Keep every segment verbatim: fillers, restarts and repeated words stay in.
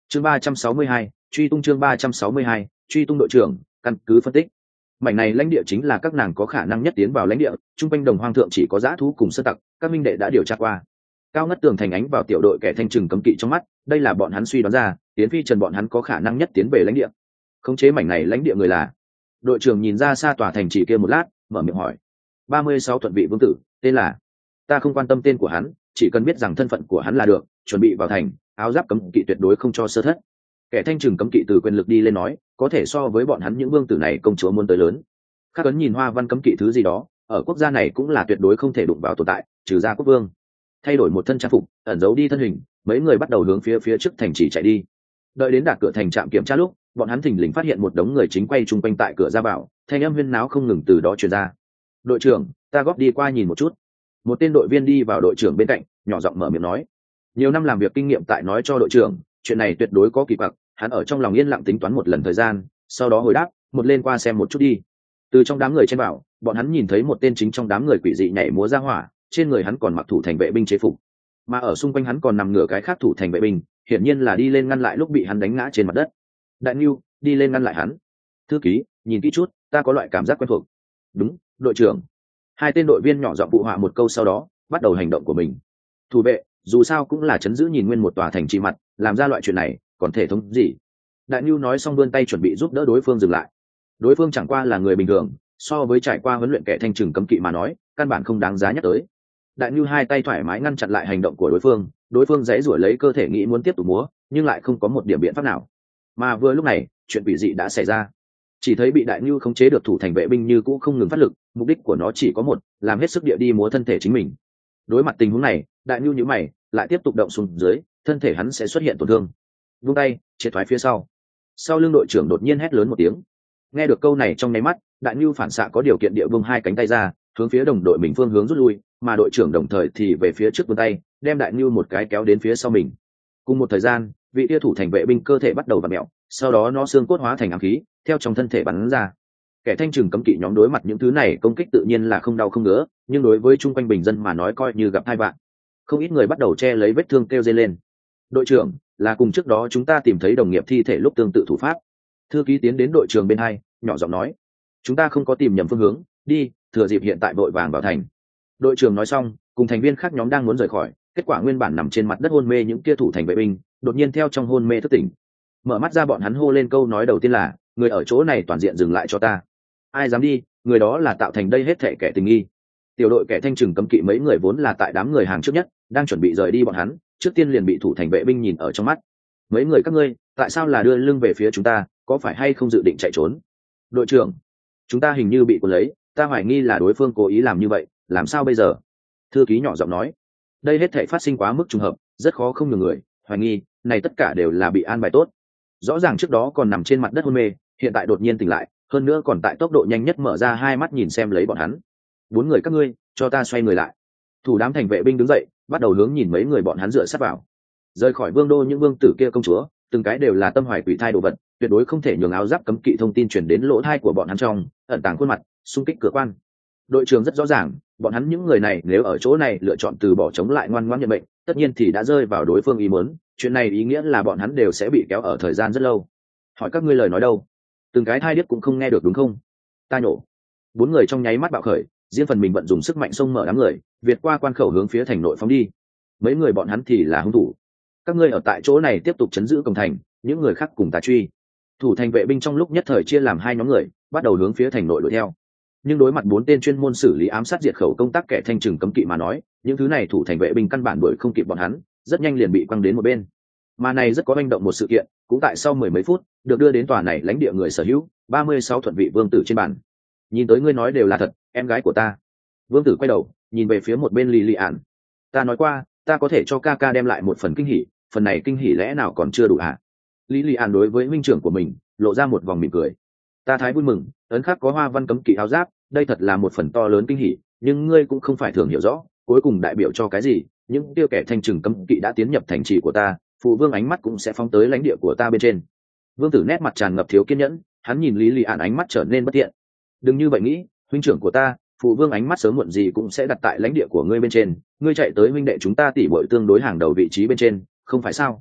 chương ba trăm sáu mươi hai truy tung chương ba trăm sáu mươi hai truy tung đội trưởng căn cứ phân tích mảnh này lãnh địa chính là các nàng có khả năng nhất tiến vào lãnh địa. Trung quanh đồng hoang thượng chỉ có dã thú cùng sơ tặc, các minh đệ đã điều tra qua. Cao ngất tường thành ánh vào tiểu đội kẻ thanh trừng cấm kỵ trong mắt, đây là bọn hắn suy đoán ra tiến phi trần bọn hắn có khả năng nhất tiến về lãnh địa. Khống chế mảnh này lãnh địa người là đội trưởng. Nhìn ra xa tòa thành chỉ kia một lát, mở miệng hỏi. Ba mươi sáu thuận vị vương tử, tên là? Ta không quan tâm tên của hắn, chỉ cần biết rằng thân phận của hắn là được. Chuẩn bị vào thành, áo giáp cấm kỵ tuyệt đối không cho sơ thất. Kẻ thanh trừng cấm kỵ từ quyền lực đi lên nói, có thể so với bọn hắn những vương tử này công chúa muốn tới lớn. Khắc ấn nhìn hoa văn cấm kỵ thứ gì đó, ở quốc gia này cũng là tuyệt đối không thể đụng vào tồn tại, trừ ra quốc vương. Thay đổi một thân trang phục, ẩn giấu đi thân hình, mấy người bắt đầu hướng phía phía trước thành trì chạy đi. Đợi đến đạt cửa thành trạm kiểm tra lúc, bọn hắn thình lình phát hiện một đống người chính quay chung quanh tại cửa ra vào, thanh âm huyên náo không ngừng từ đó truyền ra. Đội trưởng, ta góp đi qua nhìn một chút. Một tên đội viên đi vào đội trưởng bên cạnh, nhỏ giọng mở miệng nói. Nhiều năm làm việc kinh nghiệm tại nói cho đội trưởng, chuyện này tuyệt đối có kỳ quặc. Hắn ở trong lòng yên lặng tính toán một lần thời gian, sau đó hồi đáp, một lên qua xem một chút đi. Từ trong đám người trên bảo, bọn hắn nhìn thấy một tên chính trong đám người quỷ dị nhảy múa ra hỏa, trên người hắn còn mặc thủ thành vệ binh chế phục, mà ở xung quanh hắn còn nằm ngửa cái khác thủ thành vệ binh, hiển nhiên là đi lên ngăn lại lúc bị hắn đánh ngã trên mặt đất. Đại Nưu, đi lên ngăn lại hắn. Thư ký, nhìn kỹ chút, ta có loại cảm giác quen thuộc. Đúng, đội trưởng. Hai tên đội viên nhỏ giọng phụ họa một câu, sau đó bắt đầu hành động của mình. Thủ vệ, dù sao cũng là chấn giữ nhìn nguyên một tòa thành trì mặt, làm ra loại chuyện này còn thể thống gì? Đại Nưu nói xong vươn tay chuẩn bị giúp đỡ đối phương dừng lại. Đối phương chẳng qua là người bình thường, so với trải qua huấn luyện kẻ thanh trừng cấm kỵ mà nói, căn bản không đáng giá nhắc tới. Đại Nưu hai tay thoải mái ngăn chặn lại hành động của đối phương, đối phương giãy giụa lấy cơ thể nghĩ muốn tiếp tục múa, nhưng lại không có một điểm biện pháp nào. Mà vừa lúc này, chuyện quỷ dị đã xảy ra. Chỉ thấy bị Đại Nưu khống chế được thủ thành vệ binh như cũ không ngừng phát lực, mục đích của nó chỉ có một, làm hết sức địa đi múa thân thể chính mình. Đối mặt tình huống này, Đại Nưu nhíu mày, lại tiếp tục động xuống dưới, thân thể hắn sẽ xuất hiện tổn thương. Vung tay, triệt thoái phía sau. Sau lưng đội trưởng đột nhiên hét lớn một tiếng. Nghe được câu này trong nháy mắt, Đại Nưu phản xạ có điều kiện địa vung hai cánh tay ra, hướng phía đồng đội mình phương hướng rút lui, mà đội trưởng đồng thời thì về phía trước vươn tay, đem Đại Nưu một cái kéo đến phía sau mình. Cùng một thời gian, vị tia thủ thành vệ binh cơ thể bắt đầu vặn mèo, sau đó nó xương cốt hóa thành ám khí, theo trong thân thể bắn ra. Kẻ thanh trừng cấm kỵ nhóm đối mặt những thứ này công kích tự nhiên là không đau không ngứa, nhưng đối với chung quanh bình dân mà nói coi như gặp tai vạ. Không ít người bắt đầu che lấy vết thương kêu rên lên. Đội trưởng, là cùng trước đó chúng ta tìm thấy đồng nghiệp thi thể lúc tương tự thủ pháp. Thư ký tiến đến đội trưởng bên hai, nhỏ giọng nói. Chúng ta không có tìm nhầm phương hướng, đi, thừa dịp hiện tại vội vàng vào thành. Đội trưởng nói xong, cùng thành viên khác nhóm đang muốn rời khỏi, kết quả nguyên bản nằm trên mặt đất hôn mê những kia thủ thành vệ binh, đột nhiên theo trong hôn mê thức tỉnh. Mở mắt ra, bọn hắn hô lên câu nói đầu tiên là, người ở chỗ này toàn diện dừng lại cho ta. Ai dám đi, người đó là tạo thành đây hết thảy kẻ tình nghi. Tiểu đội kẻ thanh trừng cấm kỵ mấy người vốn là tại đám người hàng trước nhất, đang chuẩn bị rời đi, bọn hắn trước tiên liền bị thủ thành vệ binh nhìn ở trong mắt. Mấy người các ngươi, tại sao là đưa lưng về phía chúng ta, có phải hay không dự định chạy trốn? Đội trưởng, chúng ta hình như bị cuốn lấy, ta hoài nghi là đối phương cố ý làm như vậy, làm sao bây giờ? Thư ký nhỏ giọng nói. Đây hết thảy phát sinh quá mức trùng hợp, rất khó không nhường người hoài nghi, này tất cả đều là bị an bài tốt. Rõ ràng trước đó còn nằm trên mặt đất hôn mê, hiện tại đột nhiên tỉnh lại, hơn nữa còn tại tốc độ nhanh nhất mở ra hai mắt nhìn xem lấy bọn hắn. Bốn người các ngươi, cho ta xoay người lại. Thủ đám thành vệ binh đứng dậy, bắt đầu hướng nhìn mấy người bọn hắn dựa sát vào. Rời khỏi vương đô những vương tử kia công chúa, từng cái đều là tâm hoài quỷ thai đồ vật, tuyệt đối không thể nhường áo giáp cấm kỵ thông tin truyền đến lỗ thai của bọn hắn trong, ẩn tàng khuôn mặt, xung kích cửa quan. Đội trưởng rất rõ ràng, bọn hắn những người này nếu ở chỗ này lựa chọn từ bỏ chống lại ngoan ngoãn nhận bệnh, tất nhiên thì đã rơi vào đối phương ý muốn, chuyện này ý nghĩa là bọn hắn đều sẽ bị kéo ở thời gian rất lâu. Hỏi các ngươi lời nói đâu? Từng cái thai điếc cũng không nghe được đúng không? Ta nhổ. Bốn người trong nháy mắt bạo khởi, riêng phần mình vận dùng sức mạnh xông mở đám người, việt qua quan khẩu hướng phía thành nội phóng đi. Mấy người bọn hắn thì là hung thủ. Các ngươi ở tại chỗ này tiếp tục chấn giữ cổng thành, những người khác cùng ta truy. Thủ thành vệ binh trong lúc nhất thời chia làm hai nhóm người, bắt đầu hướng phía thành nội đuổi theo. Nhưng đối mặt bốn tên chuyên môn xử lý ám sát diệt khẩu công tác kẻ thanh trừng cấm kỵ mà nói, những thứ này thủ thành vệ binh căn bản đuổi không kịp bọn hắn, rất nhanh liền bị quăng đến một bên. Mà này rất có manh động một sự kiện, cũng tại sau mười mấy phút, được đưa đến tòa này lãnh địa người sở hữu, ba mươi sáu thuận vị vương tử trên bàn. Nhìn tới ngươi nói đều là thật, em gái của ta. Vương tử quay đầu, nhìn về phía một bên Lý Lị Ản. Ta nói qua, ta có thể cho ca ca đem lại một phần kinh hỉ, phần này kinh hỉ lẽ nào còn chưa đủ hả? Lý Lị Ản đối với huynh trưởng của mình, lộ ra một vòng mỉm cười. Ta thái vui mừng, ấn khắc có hoa văn cấm kỵ áo giáp, đây thật là một phần to lớn kinh hỉ, nhưng ngươi cũng không phải thường hiểu rõ, cuối cùng đại biểu cho cái gì? Những tiêu kẻ thanh trừng cấm kỵ đã tiến nhập thành trì của ta, phụ vương ánh mắt cũng sẽ phóng tới lãnh địa của ta bên trên. Vương tử nét mặt tràn ngập thiếu kiên nhẫn, hắn nhìn Lý Lị Ản ánh mắt trở nên bất thiện. Đừng như vậy nghĩ, huynh trưởng của ta, phụ vương ánh mắt sớm muộn gì cũng sẽ đặt tại lãnh địa của ngươi bên trên, ngươi chạy tới huynh đệ chúng ta tỉ muội tương đối hàng đầu vị trí bên trên, không phải sao?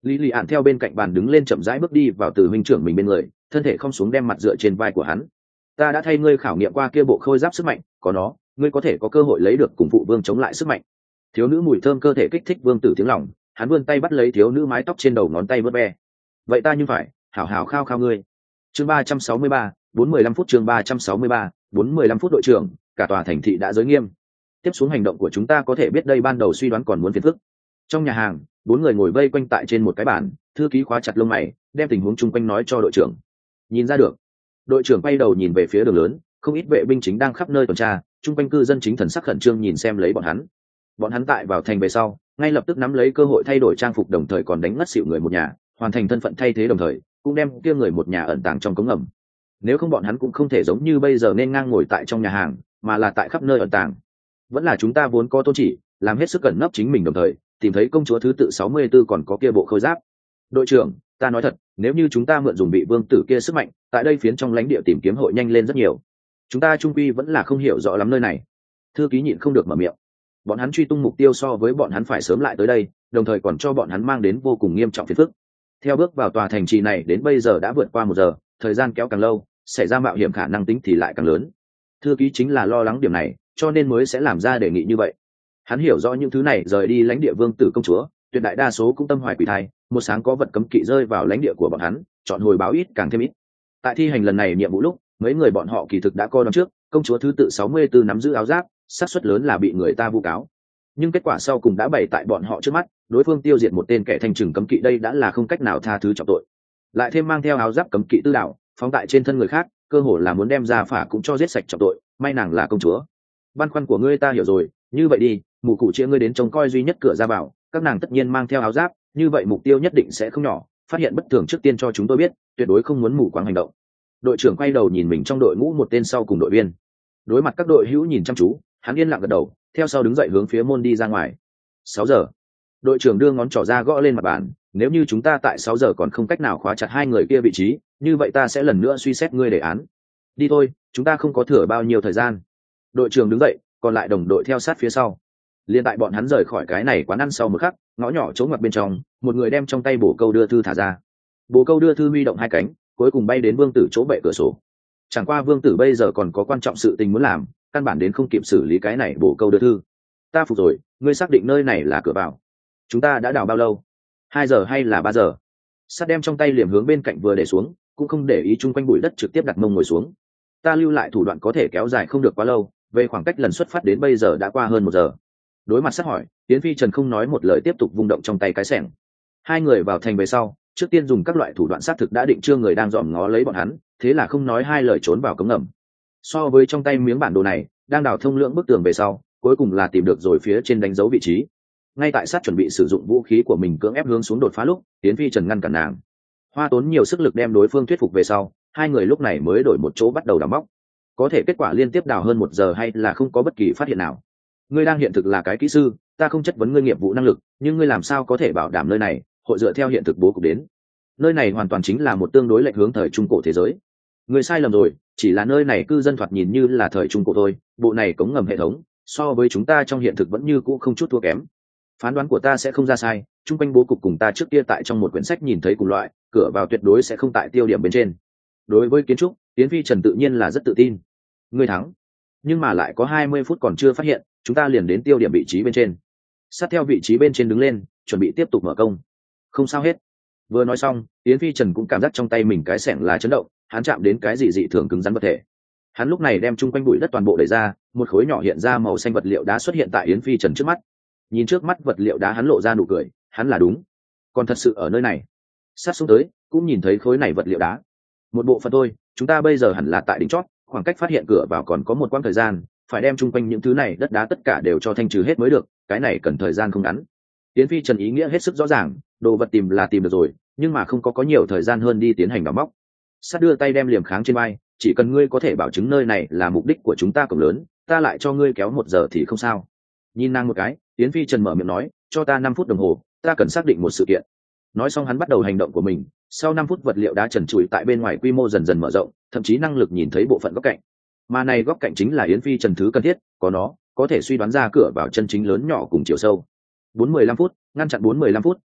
lý lì ạn theo bên cạnh bàn đứng lên chậm rãi bước đi vào từ huynh trưởng mình bên người, thân thể không xuống đem mặt dựa trên vai của hắn. Ta đã thay ngươi khảo nghiệm qua kia bộ khôi giáp sức mạnh, có nó ngươi có thể có cơ hội lấy được cùng phụ vương chống lại sức mạnh. Thiếu nữ mùi thơm cơ thể kích thích vương tử tiếng lòng, hắn vươn tay bắt lấy thiếu nữ mái tóc trên đầu ngón tay vớt ve. Vậy ta như phải hảo hảo khao khao ngươi. Chương ba trăm sáu mươi ba, bốn mười lăm phút. Chương ba trăm sáu mươi ba, bốn mười lăm phút. Đội trưởng, cả tòa thành thị đã giới nghiêm, tiếp xuống hành động của chúng ta có thể biết đây ban đầu suy đoán còn muốn phiền phức. Trong nhà hàng, bốn người ngồi vây quanh tại trên một cái bàn, thư ký khóa chặt lông mày, đem tình huống chung quanh nói cho đội trưởng. Nhìn ra được. Đội trưởng quay đầu nhìn về phía đường lớn, không ít vệ binh chính đang khắp nơi tuần tra, chung quanh cư dân chính thần sắc khẩn trương nhìn xem lấy bọn hắn. Bọn hắn tại vào thành về sau, ngay lập tức nắm lấy cơ hội thay đổi trang phục, đồng thời còn đánh ngất xỉu người một nhà, hoàn thành thân phận thay thế, đồng thời cũng đem kia người một nhà ẩn tàng trong cống ngầm. Nếu không bọn hắn cũng không thể giống như bây giờ nên ngang ngồi tại trong nhà hàng, mà là tại khắp nơi ẩn tàng. Vẫn là chúng ta vốn có tôn chỉ, làm hết sức cẩn nấp chính mình, đồng thời tìm thấy công chúa thứ tự sáu mươi 64 còn có kia bộ khôi giáp. Đội trưởng, ta nói thật, nếu như chúng ta mượn dùng bị vương tử kia sức mạnh, tại đây phiến trong lãnh địa tìm kiếm hội nhanh lên rất nhiều. Chúng ta trung quy vẫn là không hiểu rõ lắm nơi này. Thư ký nhịn không được mở miệng. Bọn hắn truy tung mục tiêu so với bọn hắn phải sớm lại tới đây, đồng thời còn cho bọn hắn mang đến vô cùng nghiêm trọng phiền phức. Theo bước vào tòa thành trì này đến bây giờ đã vượt qua một giờ, thời gian kéo càng lâu, xảy ra mạo hiểm khả năng tính thì lại càng lớn. Thư ký chính là lo lắng điểm này, cho nên mới sẽ làm ra đề nghị như vậy. Hắn hiểu rõ những thứ này rời đi lãnh địa vương tử công chúa, tuyệt đại đa số cũng tâm hoài quỷ thai, một sáng có vật cấm kỵ rơi vào lãnh địa của bọn hắn, chọn hồi báo ít càng thêm ít. Tại thi hành lần này nhiệm vụ lúc, mấy người bọn họ kỳ thực đã coi đón trước, công chúa thứ tự sáu mươi 64 nắm giữ áo giáp, xác suất lớn là bị người ta vu cáo. Nhưng kết quả sau cùng đã bày tại bọn họ trước mắt, đối phương tiêu diệt một tên kẻ thanh trừng cấm kỵ, đây đã là không cách nào tha thứ trọng tội. Lại thêm mang theo áo giáp cấm kỵ tư đạo, phóng tại trên thân người khác, cơ hồ là muốn đem ra phả cũng cho giết sạch trọng tội, may nàng là công chúa. Băn khoăn của ngươi ta hiểu rồi, như vậy đi, mụ cụ chia ngươi đến trông coi duy nhất cửa ra vào, các nàng tất nhiên mang theo áo giáp, như vậy mục tiêu nhất định sẽ không nhỏ, phát hiện bất thường trước tiên cho chúng tôi biết, tuyệt đối không muốn mù quáng hành động. Đội trưởng quay đầu nhìn mình trong đội ngũ một tên sau cùng đội viên, đối mặt các đội hữu nhìn chăm chú, hắn yên lặng gật đầu, theo sau đứng dậy hướng phía môn đi ra ngoài. Sáu giờ. Đội trưởng đưa ngón trỏ ra gõ lên mặt bàn, nếu như chúng ta tại sáu giờ còn không cách nào khóa chặt hai người kia vị trí, như vậy ta sẽ lần nữa suy xét ngươi đề án. Đi thôi, chúng ta không có thừa bao nhiêu thời gian. Đội trưởng đứng dậy, còn lại đồng đội theo sát phía sau. Liên tại bọn hắn rời khỏi cái này quán ăn sau một khắc, ngõ nhỏ chỗ ngoặt bên trong, một người đem trong tay bổ câu đưa thư thả ra. Bổ câu đưa thư huy động hai cánh, cuối cùng bay đến vương tử chỗ bệ cửa sổ. Chẳng qua vương tử bây giờ còn có quan trọng sự tình muốn làm, căn bản đến không kịp xử lý cái này bổ câu đưa thư. Ta phục rồi, ngươi xác định nơi này là cửa vào. Chúng ta đã đào bao lâu? Hai giờ hay là ba giờ? Sắt đem trong tay liềm hướng bên cạnh vừa để xuống, cũng không để ý chung quanh bụi đất, trực tiếp đặt mông ngồi xuống. Ta lưu lại thủ đoạn có thể kéo dài không được quá lâu, về khoảng cách lần xuất phát đến bây giờ đã qua hơn một giờ. Đối mặt sát hỏi, Yến Phi Trần không nói một lời, tiếp tục vung động trong tay cái xẻng. Hai người vào thành về sau, trước tiên dùng các loại thủ đoạn xác thực đã định trương người đang dòm ngó lấy bọn hắn, thế là không nói hai lời trốn vào cống ngầm. So với trong tay miếng bản đồ này, đang đào thông lượng bức tường về sau, cuối cùng là tìm được rồi phía trên đánh dấu vị trí. Ngay tại sát chuẩn bị sử dụng vũ khí của mình cưỡng ép hướng xuống đột phá lúc, Yến Phi Trần ngăn cản nàng. Hoa tốn nhiều sức lực đem đối phương thuyết phục về sau, hai người lúc này mới đổi một chỗ bắt đầu đào móc. Có thể kết quả liên tiếp đào hơn một giờ hay là không có bất kỳ phát hiện nào. Ngươi đang hiện thực là cái kỹ sư, ta không chất vấn ngươi nghiệp vụ năng lực, nhưng ngươi làm sao có thể bảo đảm nơi này hội dựa theo hiện thực bố cục đến? Nơi này hoàn toàn chính là một tương đối lệch hướng thời trung cổ thế giới. Ngươi sai lầm rồi, chỉ là nơi này cư dân thoạt nhìn như là thời trung cổ thôi, bộ này cống ngầm hệ thống so với chúng ta trong hiện thực vẫn như cũ không chút thua kém. Phán đoán của ta sẽ không ra sai, chung quanh bố cục cùng ta trước kia tại trong một quyển sách nhìn thấy cùng loại, cửa vào tuyệt đối sẽ không tại tiêu điểm bên trên. Đối với kiến trúc, Tiến Phi Trần tự nhiên là rất tự tin. Ngươi thắng, nhưng mà lại có hai mươi phút còn chưa phát hiện, chúng ta liền đến tiêu điểm vị trí bên trên. Sát theo vị trí bên trên đứng lên, chuẩn bị tiếp tục mở công. Không sao hết. Vừa nói xong, Yến Phi Trần cũng cảm giác trong tay mình cái xẻng là chấn động, hắn chạm đến cái gì dị thường cứng rắn vật thể. Hắn lúc này đem chung quanh bụi đất toàn bộ đẩy ra, một khối nhỏ hiện ra màu xanh vật liệu đá xuất hiện tại Yến Phi Trần trước mắt. Nhìn trước mắt vật liệu đá, hắn lộ ra nụ cười, hắn là đúng, còn thật sự ở nơi này. Sát xuống tới, cũng nhìn thấy khối này vật liệu đá. Một bộ phận thôi, chúng ta bây giờ hẳn là tại đỉnh chót, khoảng cách phát hiện cửa vào còn có một quãng thời gian, phải đem chung quanh những thứ này đất đá tất cả đều cho thanh trừ hết mới được, cái này cần thời gian không ngắn. Yến Phi Trần ý nghĩa hết sức rõ ràng, đồ vật tìm là tìm được rồi, nhưng mà không có có nhiều thời gian hơn đi tiến hành đào móc. Sát đưa tay đem liềm kháng trên vai, chỉ cần ngươi có thể bảo chứng nơi này là mục đích của chúng ta cổng lớn, ta lại cho ngươi kéo một giờ thì không sao. Nhìn nàng một cái, Yến Phi Trần mở miệng nói, cho ta năm phút đồng hồ, ta cần xác định một sự kiện. Nói xong hắn bắt đầu hành động của mình, sau năm phút vật liệu đá trần trụi tại bên ngoài quy mô dần dần mở rộng, thậm chí năng lực nhìn thấy bộ phận góc cạnh. Mà này góc cạnh chính là Yến Phi Trần thứ cần thiết, có nó, có thể suy đoán ra cửa vào chân chính lớn nhỏ cùng chiều sâu. Bốn mươi lăm phút, ngăn chặn bốn mươi lăm phút,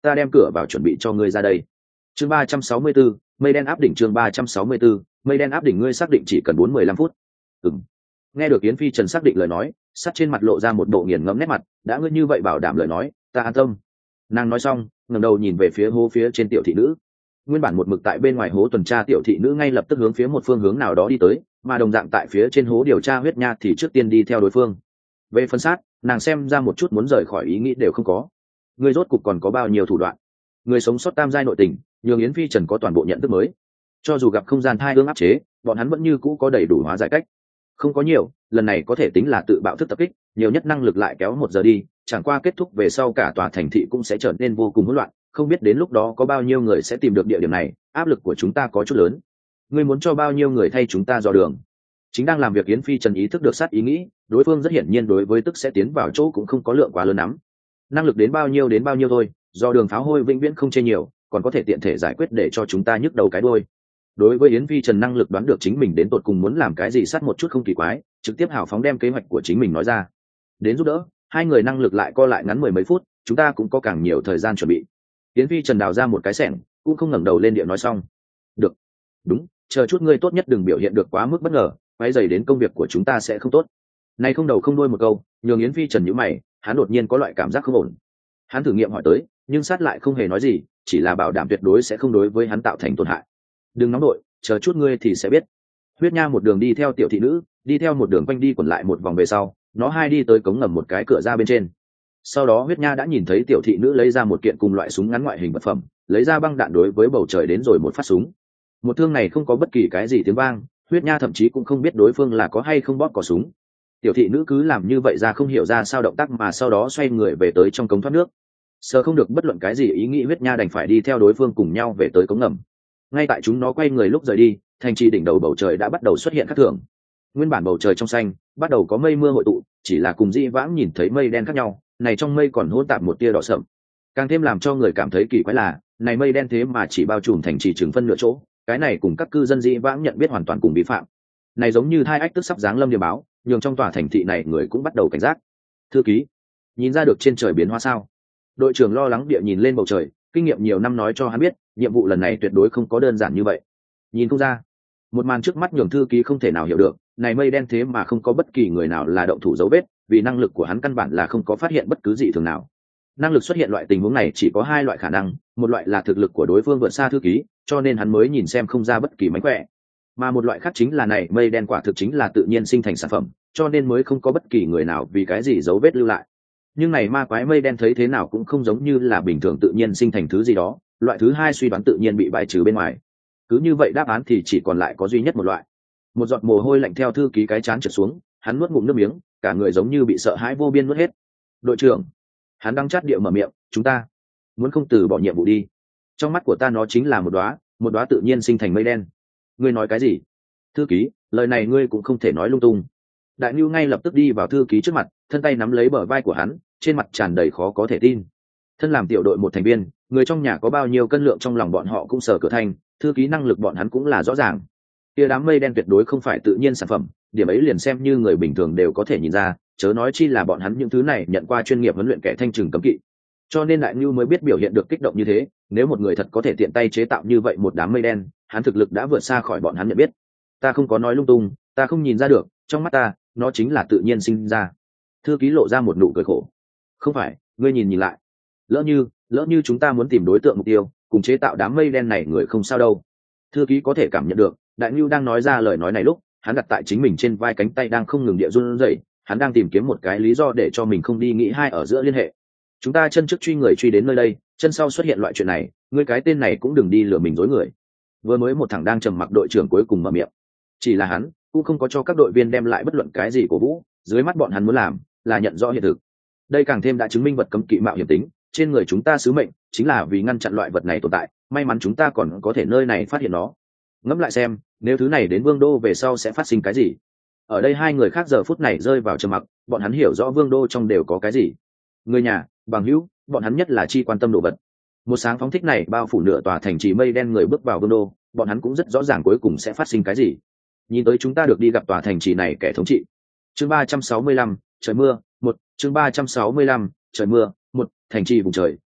ta đem cửa vào chuẩn bị cho ngươi ra đây. Chương ba trăm sáu mươi 364, mây đen áp đỉnh. Chương ba trăm sáu mươi 364, mây đen áp đỉnh. Ngươi xác định chỉ cần bốn mười lăm phút? Ừm. Nghe được Yến Phi Trần xác định lời nói, sắt trên mặt lộ ra một bộ nghiền ngẫm nét mặt, đã ngươi như vậy bảo đảm lời nói, ta an tâm. Nàng nói xong, ngẩng đầu nhìn về phía hố phía trên tiểu thị nữ. Nguyên bản một mực tại bên ngoài hố tuần tra tiểu thị nữ ngay lập tức hướng phía một phương hướng nào đó đi tới, mà đồng dạng tại phía trên hố điều tra huyết nha thì trước tiên đi theo đối phương. Về phân sát, nàng xem ra một chút muốn rời khỏi ý nghĩ đều không có. Ngươi rốt cục còn có bao nhiêu thủ đoạn? Người sống sót tam giai nội tình, nhường Yến Phi Trần có toàn bộ nhận thức mới. Cho dù gặp không gian thai ương áp chế, bọn hắn vẫn như cũ có đầy đủ hóa giải cách. Không có nhiều, lần này có thể tính là tự bạo thức tập kích, nhiều nhất năng lực lại kéo một giờ đi, chẳng qua kết thúc về sau cả tòa thành thị cũng sẽ trở nên vô cùng hỗn loạn, không biết đến lúc đó có bao nhiêu người sẽ tìm được địa điểm này, áp lực của chúng ta có chút lớn. Ngươi muốn cho bao nhiêu người thay chúng ta dò đường? Chính đang làm việc Yến Phi Trần ý thức được sát ý nghĩ, đối phương rất hiển nhiên đối với tức sẽ tiến vào chỗ cũng không có lượng quá lớn lắm. Năng lực đến bao nhiêu đến bao nhiêu thôi, do đường pháo hôi vĩnh viễn không chê nhiều, còn có thể tiện thể giải quyết để cho chúng ta nhức đầu cái đuôi. Đối với Yến Phi Trần năng lực đoán được chính mình đến tột cùng muốn làm cái gì sát một chút không kỳ quái, trực tiếp hào phóng đem kế hoạch của chính mình nói ra. Đến giúp đỡ, hai người năng lực lại co lại ngắn mười mấy phút, chúng ta cũng có càng nhiều thời gian chuẩn bị. Yến Phi Trần đào ra một cái xẻng, cũng không ngẩng đầu lên địa nói xong. Được, đúng, chờ chút ngươi tốt nhất đừng biểu hiện được quá mức bất ngờ, quấy rầy đến công việc của chúng ta sẽ không tốt. Này không đầu không đuôi một câu, nhường Yến Phi Trần nhíu mày, hắn đột nhiên có loại cảm giác không ổn. Hắn thử nghiệm hỏi tới, nhưng sát lại không hề nói gì, chỉ là bảo đảm tuyệt đối sẽ không đối với hắn tạo thành tổn hại. Đừng nóng đội, chờ chút ngươi thì sẽ biết. Huyết Nha một đường đi theo tiểu thị nữ, đi theo một đường quanh đi quẩn lại một vòng về sau, nó hai đi tới cống ngầm một cái cửa ra bên trên. Sau đó Huyết Nha đã nhìn thấy tiểu thị nữ lấy ra một kiện cùng loại súng ngắn ngoại hình vật phẩm, lấy ra băng đạn đối với bầu trời đến rồi một phát súng. Một thương này không có bất kỳ cái gì tiếng vang, Huyết Nha thậm chí cũng không biết đối phương là có hay không bóp cò súng. Tiểu thị nữ cứ làm như vậy ra không hiểu ra sao động tác mà sau đó xoay người về tới trong cống thoát nước. Sờ không được bất luận cái gì ý nghĩ Huyết Nha đành phải đi theo đối phương cùng nhau về tới cống ngầm. Ngay tại chúng nó quay người lúc rời đi, thành trì đỉnh đầu bầu trời đã bắt đầu xuất hiện khác thường. Nguyên bản bầu trời trong xanh, bắt đầu có mây mưa hội tụ, chỉ là cùng dĩ vãng nhìn thấy mây đen khác nhau, này trong mây còn hỗn tạp một tia đỏ sậm. Càng thêm làm cho người cảm thấy kỳ quái là, này mây đen thế mà chỉ bao trùm thành trì chừng phân nửa chỗ, cái này cùng các cư dân dĩ vãng nhận biết hoàn toàn cùng vi phạm. Này giống như hai ách tức sắp giáng lâm điềm báo, nhường trong tòa thành thị này người cũng bắt đầu cảnh giác. Thư ký, nhìn ra được trên trời biến hóa sao? Đội trưởng lo lắng địa nhìn lên bầu trời, kinh nghiệm nhiều năm nói cho hắn biết, nhiệm vụ lần này tuyệt đối không có đơn giản như vậy. Nhìn không ra. Một màn trước mắt nhường thư ký không thể nào hiểu được, này mây đen thế mà không có bất kỳ người nào là động thủ dấu vết, vì năng lực của hắn căn bản là không có phát hiện bất cứ gì thường nào. Năng lực xuất hiện loại tình huống này chỉ có hai loại khả năng, một loại là thực lực của đối phương vượt xa thư ký, cho nên hắn mới nhìn xem không ra bất kỳ mánh khỏe. Mà một loại khác chính là này mây đen quả thực chính là tự nhiên sinh thành sản phẩm, cho nên mới không có bất kỳ người nào vì cái gì dấu vết lưu lại. Nhưng này ma quái mây đen thấy thế nào cũng không giống như là bình thường tự nhiên sinh thành thứ gì đó, loại thứ hai suy đoán tự nhiên bị bài trừ bên ngoài. Cứ như vậy đáp án thì chỉ còn lại có duy nhất một loại. Một giọt mồ hôi lạnh theo thư ký cái trán trượt xuống, hắn nuốt ngụm nước miếng, cả người giống như bị sợ hãi vô biên nuốt hết. Đội trưởng, hắn đang chát địa mở miệng, chúng ta muốn không từ bỏ nhiệm vụ đi. Trong mắt của ta nó chính là một đóa, một đóa tự nhiên sinh thành mây đen. Ngươi nói cái gì? Thư ký, lời này ngươi cũng không thể nói lung tung. Đại Nưu ngay lập tức đi vào thư ký trước mặt, thân tay nắm lấy bờ vai của hắn, trên mặt tràn đầy khó có thể tin. Thân làm tiểu đội một thành viên, người trong nhà có bao nhiêu cân lượng trong lòng bọn họ cũng sở cửa thành, thư ký năng lực bọn hắn cũng là rõ ràng. Kia đám mây đen tuyệt đối không phải tự nhiên sản phẩm, điểm ấy liền xem như người bình thường đều có thể nhìn ra, chớ nói chi là bọn hắn những thứ này nhận qua chuyên nghiệp huấn luyện kẻ thanh trừng cấm kỵ. Cho nên Đại Nưu mới biết biểu hiện được kích động như thế, nếu một người thật có thể tiện tay chế tạo như vậy một đám mây đen, hắn thực lực đã vượt xa khỏi bọn hắn nhận biết. Ta không có nói lung tung, ta không nhìn ra được, trong mắt ta, nó chính là tự nhiên sinh ra. Thư ký lộ ra một nụ cười khổ. Không phải, ngươi nhìn nhìn lại. Lỡ như, lỡ như chúng ta muốn tìm đối tượng mục tiêu, cùng chế tạo đám mây đen này người không sao đâu. Thư ký có thể cảm nhận được, Đại Nưu đang nói ra lời nói này lúc, hắn đặt tại chính mình trên vai cánh tay đang không ngừng địa run rẩy, hắn đang tìm kiếm một cái lý do để cho mình không đi nghĩ hai ở giữa liên hệ. Chúng ta chân trước truy người truy đến nơi đây, chân sau xuất hiện loại chuyện này, ngươi cái tên này cũng đừng đi lừa mình dối người. Vừa mới một thằng đang trầm mặc đội trưởng cuối cùng mở miệng. Chỉ là hắn cũng không có cho các đội viên đem lại bất luận cái gì của vũ, dưới mắt bọn hắn muốn làm là nhận rõ hiện thực. Đây càng thêm đã chứng minh vật cấm kỵ mạo hiểm tính, trên người chúng ta sứ mệnh chính là vì ngăn chặn loại vật này tồn tại, may mắn chúng ta còn có thể nơi này phát hiện nó. Ngẫm lại xem, nếu thứ này đến Vương đô về sau sẽ phát sinh cái gì? Ở đây hai người khác giờ phút này rơi vào trầm mặc, bọn hắn hiểu rõ Vương đô trong đều có cái gì. Người nhà, bằng hữu, bọn hắn nhất là chi quan tâm đồ vật. Một sáng phóng thích này bao phủ nửa tòa thành trì mây đen người bước vào Vương đô, bọn hắn cũng rất rõ ràng cuối cùng sẽ phát sinh cái gì. Nhìn tới chúng ta được đi gặp tòa thành trì này kẻ thống trị. Chương ba trăm sáu mươi lăm, trời mưa, một, chương ba trăm sáu mươi lăm, trời mưa, một, thành trì vùng trời,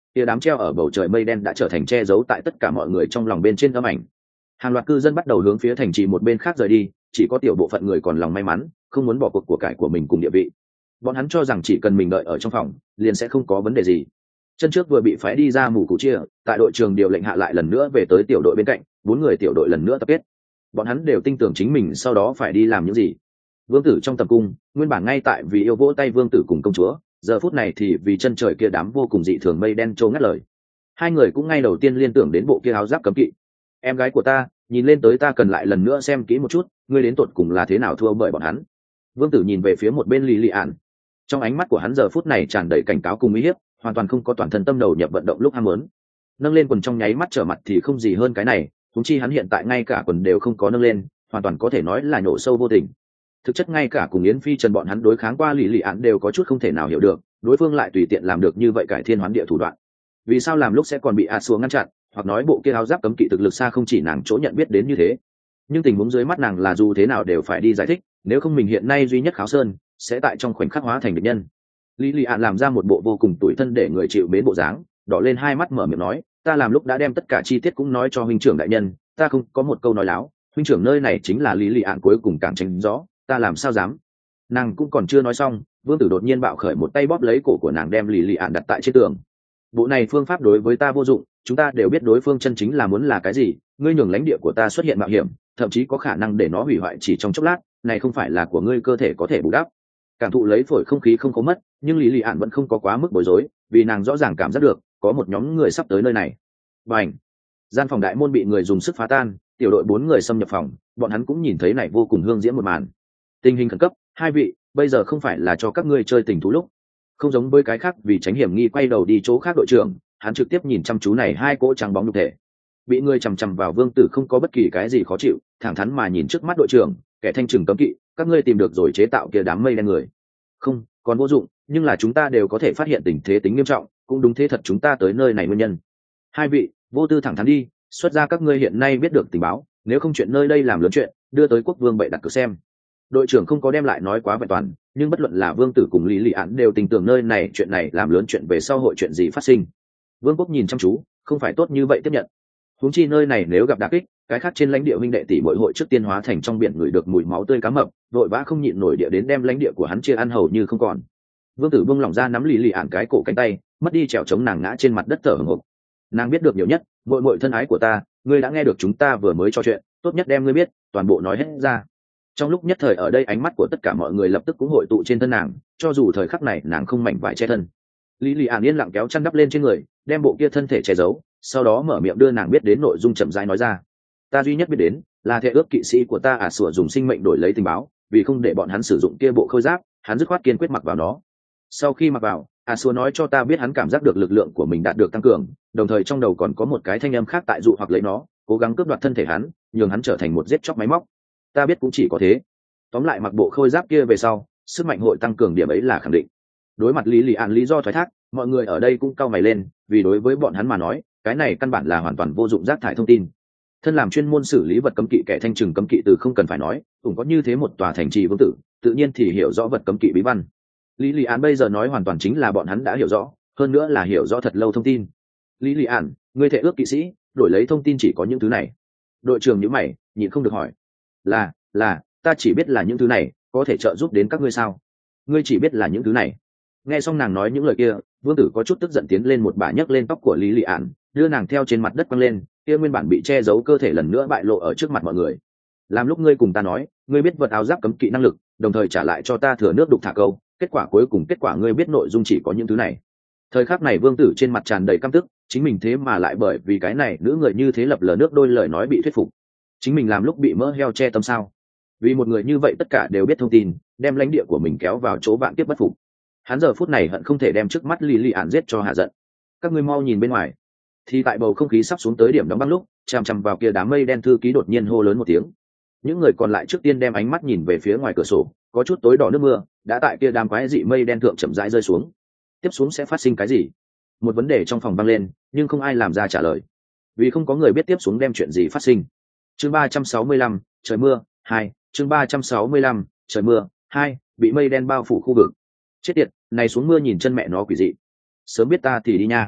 kia đám treo ở bầu trời mây đen đã trở thành che giấu tại tất cả mọi người trong lòng bên trên âm ảnh. Hàng loạt cư dân bắt đầu hướng phía thành trì một bên khác rời đi, chỉ có tiểu bộ phận người còn lòng may mắn, không muốn bỏ cuộc của cải của mình cùng địa vị. Bọn hắn cho rằng chỉ cần mình đợi ở trong phòng, liền sẽ không có vấn đề gì. Chân trước vừa bị phái đi ra mù cụ chia, tại đội trường điều lệnh hạ lại lần nữa về tới tiểu đội bên cạnh, bốn người tiểu đội lần nữa tập kết. Bọn hắn đều tin tưởng chính mình sau đó phải đi làm những gì. Vương tử trong tầm cung, nguyên bản ngay tại vì yêu vỗ tay vương tử cùng công chúa, giờ phút này thì vì chân trời kia đám vô cùng dị thường mây đen trâu ngắt lời. Hai người cũng ngay đầu tiên liên tưởng đến bộ kia áo giáp cấm kỵ. Em gái của ta, nhìn lên tới ta cần lại lần nữa xem kỹ một chút, ngươi đến tột cùng là thế nào thua bởi bọn hắn. Vương tử nhìn về phía một bên Lý Lị Ản, trong ánh mắt của hắn giờ phút này tràn đầy cảnh cáo cùng uy hiếp, hoàn toàn không có toàn thân tâm đầu nhập vận động lúc ham muốn. Nâng lên quần trong nháy mắt trở mặt thì không gì hơn cái này, huống chi hắn hiện tại ngay cả quần đều không có nâng lên, hoàn toàn có thể nói là nhổ sâu vô tình. Thực chất ngay cả cùng Yến Phi Trần bọn hắn đối kháng qua Lý Lị Ản đều có chút không thể nào hiểu được, đối phương lại tùy tiện làm được như vậy cải thiên hoán địa thủ đoạn. Vì sao làm lúc sẽ còn bị A Xua ngăn chặn, hoặc nói bộ kia áo giáp cấm kỵ thực lực xa không chỉ nàng chỗ nhận biết đến như thế. Nhưng tình huống dưới mắt nàng là dù thế nào đều phải đi giải thích, nếu không mình hiện nay duy nhất Kháo Sơn sẽ tại trong khoảnh khắc hóa thành địch nhân. Lý Lị Ản làm ra một bộ vô cùng tủi thân để người chịu bến bộ dáng, đỏ lên hai mắt mở miệng nói, ta làm lúc đã đem tất cả chi tiết cũng nói cho huynh trưởng đại nhân, ta không có một câu nói láo, huynh trưởng nơi này chính là Lý Lị Ản cuối cùng càng tránh rõ, ta làm sao dám. Nàng cũng còn chưa nói xong, vương tử đột nhiên bạo khởi một tay bóp lấy cổ của nàng đem Lý Lị Ản đặt tại trên tường. Bộ này phương pháp đối với ta vô dụng, chúng ta đều biết đối phương chân chính là muốn là cái gì, ngươi nhường lãnh địa của ta xuất hiện mạo hiểm, thậm chí có khả năng để nó hủy hoại chỉ trong chốc lát, này không phải là của ngươi cơ thể có thể bù đắp. Cảm thụ lấy phổi không khí không có mất, nhưng Lý Lị Ản vẫn không có quá mức bối rối, vì nàng rõ ràng cảm giác được có một nhóm người sắp tới nơi này. Bành! Gian phòng đại môn bị người dùng sức phá tan, tiểu đội bốn người xâm nhập phòng, bọn hắn cũng nhìn thấy này vô cùng hương diễm một màn. Tình hình khẩn cấp, hai vị, bây giờ không phải là cho các ngươi chơi tình thú lúc. Không giống với cái khác vì tránh hiểm nghi quay đầu đi chỗ khác đội trưởng, hắn trực tiếp nhìn chăm chú này hai cỗ trắng bóng nhục thể. Bị người chằm chằm vào vương tử không có bất kỳ cái gì khó chịu, thẳng thắn mà nhìn trước mắt đội trưởng, kẻ thanh trừng cấm kỵ, các ngươi tìm được rồi chế tạo kia đám mây đen người. Không, còn vô dụng, nhưng là chúng ta đều có thể phát hiện tình thế tính nghiêm trọng, cũng đúng thế thật chúng ta tới nơi này nguyên nhân. Hai vị, vô tư thẳng thắn đi, xuất ra các ngươi hiện nay biết được tình báo, nếu không chuyện nơi đây làm lớn chuyện, đưa tới quốc vương bệ đặt cược xem. Đội trưởng không có đem lại nói quá vẹn toàn, nhưng bất luận là vương tử cùng Lý Lị Ản đều tin tưởng nơi này chuyện này làm lớn chuyện về sau hội chuyện gì phát sinh. Vương quốc nhìn chăm chú, không phải tốt như vậy tiếp nhận. Huống chi nơi này nếu gặp đả kích, cái khác trên lãnh địa huynh đệ tỷ muội hội trước tiên hóa thành trong biển người được mùi máu tươi cá mập, vội vã không nhịn nổi địa đến đem lãnh địa của hắn chia ăn hầu như không còn. Vương tử buông lỏng ra nắm Lý Lị Ản cái cổ cánh tay, mất đi trèo chống nàng ngã trên mặt đất thở hổn hộc. Nàng biết được nhiều nhất, muội muội thân ái của ta, ngươi đã nghe được chúng ta vừa mới trò chuyện, tốt nhất đem ngươi biết, toàn bộ nói hết ra. Trong lúc nhất thời ở đây ánh mắt của tất cả mọi người lập tức cũng hội tụ trên thân nàng, cho dù thời khắc này nàng không mảnh vải che thân. Lý Lị Ản yên lặng kéo chăn đắp lên trên người, đem bộ kia thân thể che giấu, sau đó mở miệng đưa nàng biết đến nội dung chậm rãi nói ra. Ta duy nhất biết đến là thệ ước kỵ sĩ của ta à sủa dùng sinh mệnh đổi lấy tình báo, vì không để bọn hắn sử dụng kia bộ khôi giáp, hắn dứt khoát kiên quyết mặc vào nó. Sau khi mặc vào, à sủa nói cho ta biết hắn cảm giác được lực lượng của mình đạt được tăng cường, đồng thời trong đầu còn có một cái thanh âm khác tại dụ hoặc lấy nó, cố gắng cướp đoạt thân thể hắn, nhường hắn trở thành một giết chóc máy móc. Ta biết cũng chỉ có thế. Tóm lại mặc bộ khôi giáp kia về sau, sức mạnh hội tăng cường điểm ấy là khẳng định. Đối mặt Lý Lị Ản lý do thoái thác, mọi người ở đây cũng cau mày lên, vì đối với bọn hắn mà nói, cái này căn bản là hoàn toàn vô dụng rác thải thông tin. Thân làm chuyên môn xử lý vật cấm kỵ kẻ thanh trừng cấm kỵ từ không cần phải nói, cũng có như thế một tòa thành trì vương tử, tự nhiên thì hiểu rõ vật cấm kỵ bí văn. Lý Lị Ản bây giờ nói hoàn toàn chính là bọn hắn đã hiểu rõ, hơn nữa là hiểu rõ thật lâu thông tin. Lý Lị Ản, ngươi thệ ước kỵ sĩ, đổi lấy thông tin chỉ có những thứ này. Đội trưởng nhíu mày, nhịn không được hỏi. Là, là, ta chỉ biết là những thứ này, có thể trợ giúp đến các ngươi sao? Ngươi chỉ biết là những thứ này. Nghe xong nàng nói những lời kia, vương tử có chút tức giận tiến lên một bà nhấc lên tóc của Lý Lị Ản, đưa nàng theo trên mặt đất quăng lên, kia nguyên bản bị che giấu cơ thể lần nữa bại lộ ở trước mặt mọi người. Làm lúc ngươi cùng ta nói, ngươi biết vật áo giáp cấm kỵ năng lực, đồng thời trả lại cho ta thừa nước đục thả câu, kết quả cuối cùng kết quả ngươi biết nội dung chỉ có những thứ này. Thời khắc này vương tử trên mặt tràn đầy căm tức, chính mình thế mà lại bởi vì cái này nữ người như thế lập lờ nước đôi lời nói bị thuyết phục. Chính mình làm lúc bị mỡ heo che tâm sao? Vì một người như vậy tất cả đều biết thông tin, đem lãnh địa của mình kéo vào chỗ vạn kiếp bất phục. Hắn giờ phút này hận không thể đem trước mắt Lý Lị Ản giết cho hạ giận. Các ngươi mau nhìn bên ngoài. Thì tại bầu không khí sắp xuống tới điểm đóng băng lúc, chằm chằm vào kia đám mây đen thư ký đột nhiên hô lớn một tiếng. Những người còn lại trước tiên đem ánh mắt nhìn về phía ngoài cửa sổ, có chút tối đỏ nước mưa đã tại kia đám quái dị mây đen thượng chậm rãi rơi xuống. Tiếp xuống sẽ phát sinh cái gì? Một vấn đề trong phòng vang lên, nhưng không ai làm ra trả lời, vì không có người biết tiếp xuống đem chuyện gì phát sinh. Chương ba trăm sáu mươi lăm, trời mưa hai. Chương ba trăm sáu mươi lăm, trời mưa hai, bị mây đen bao phủ khu vực. Chết tiệt, này xuống mưa nhìn chân mẹ nó quỷ dị. Sớm biết ta thì đi nha.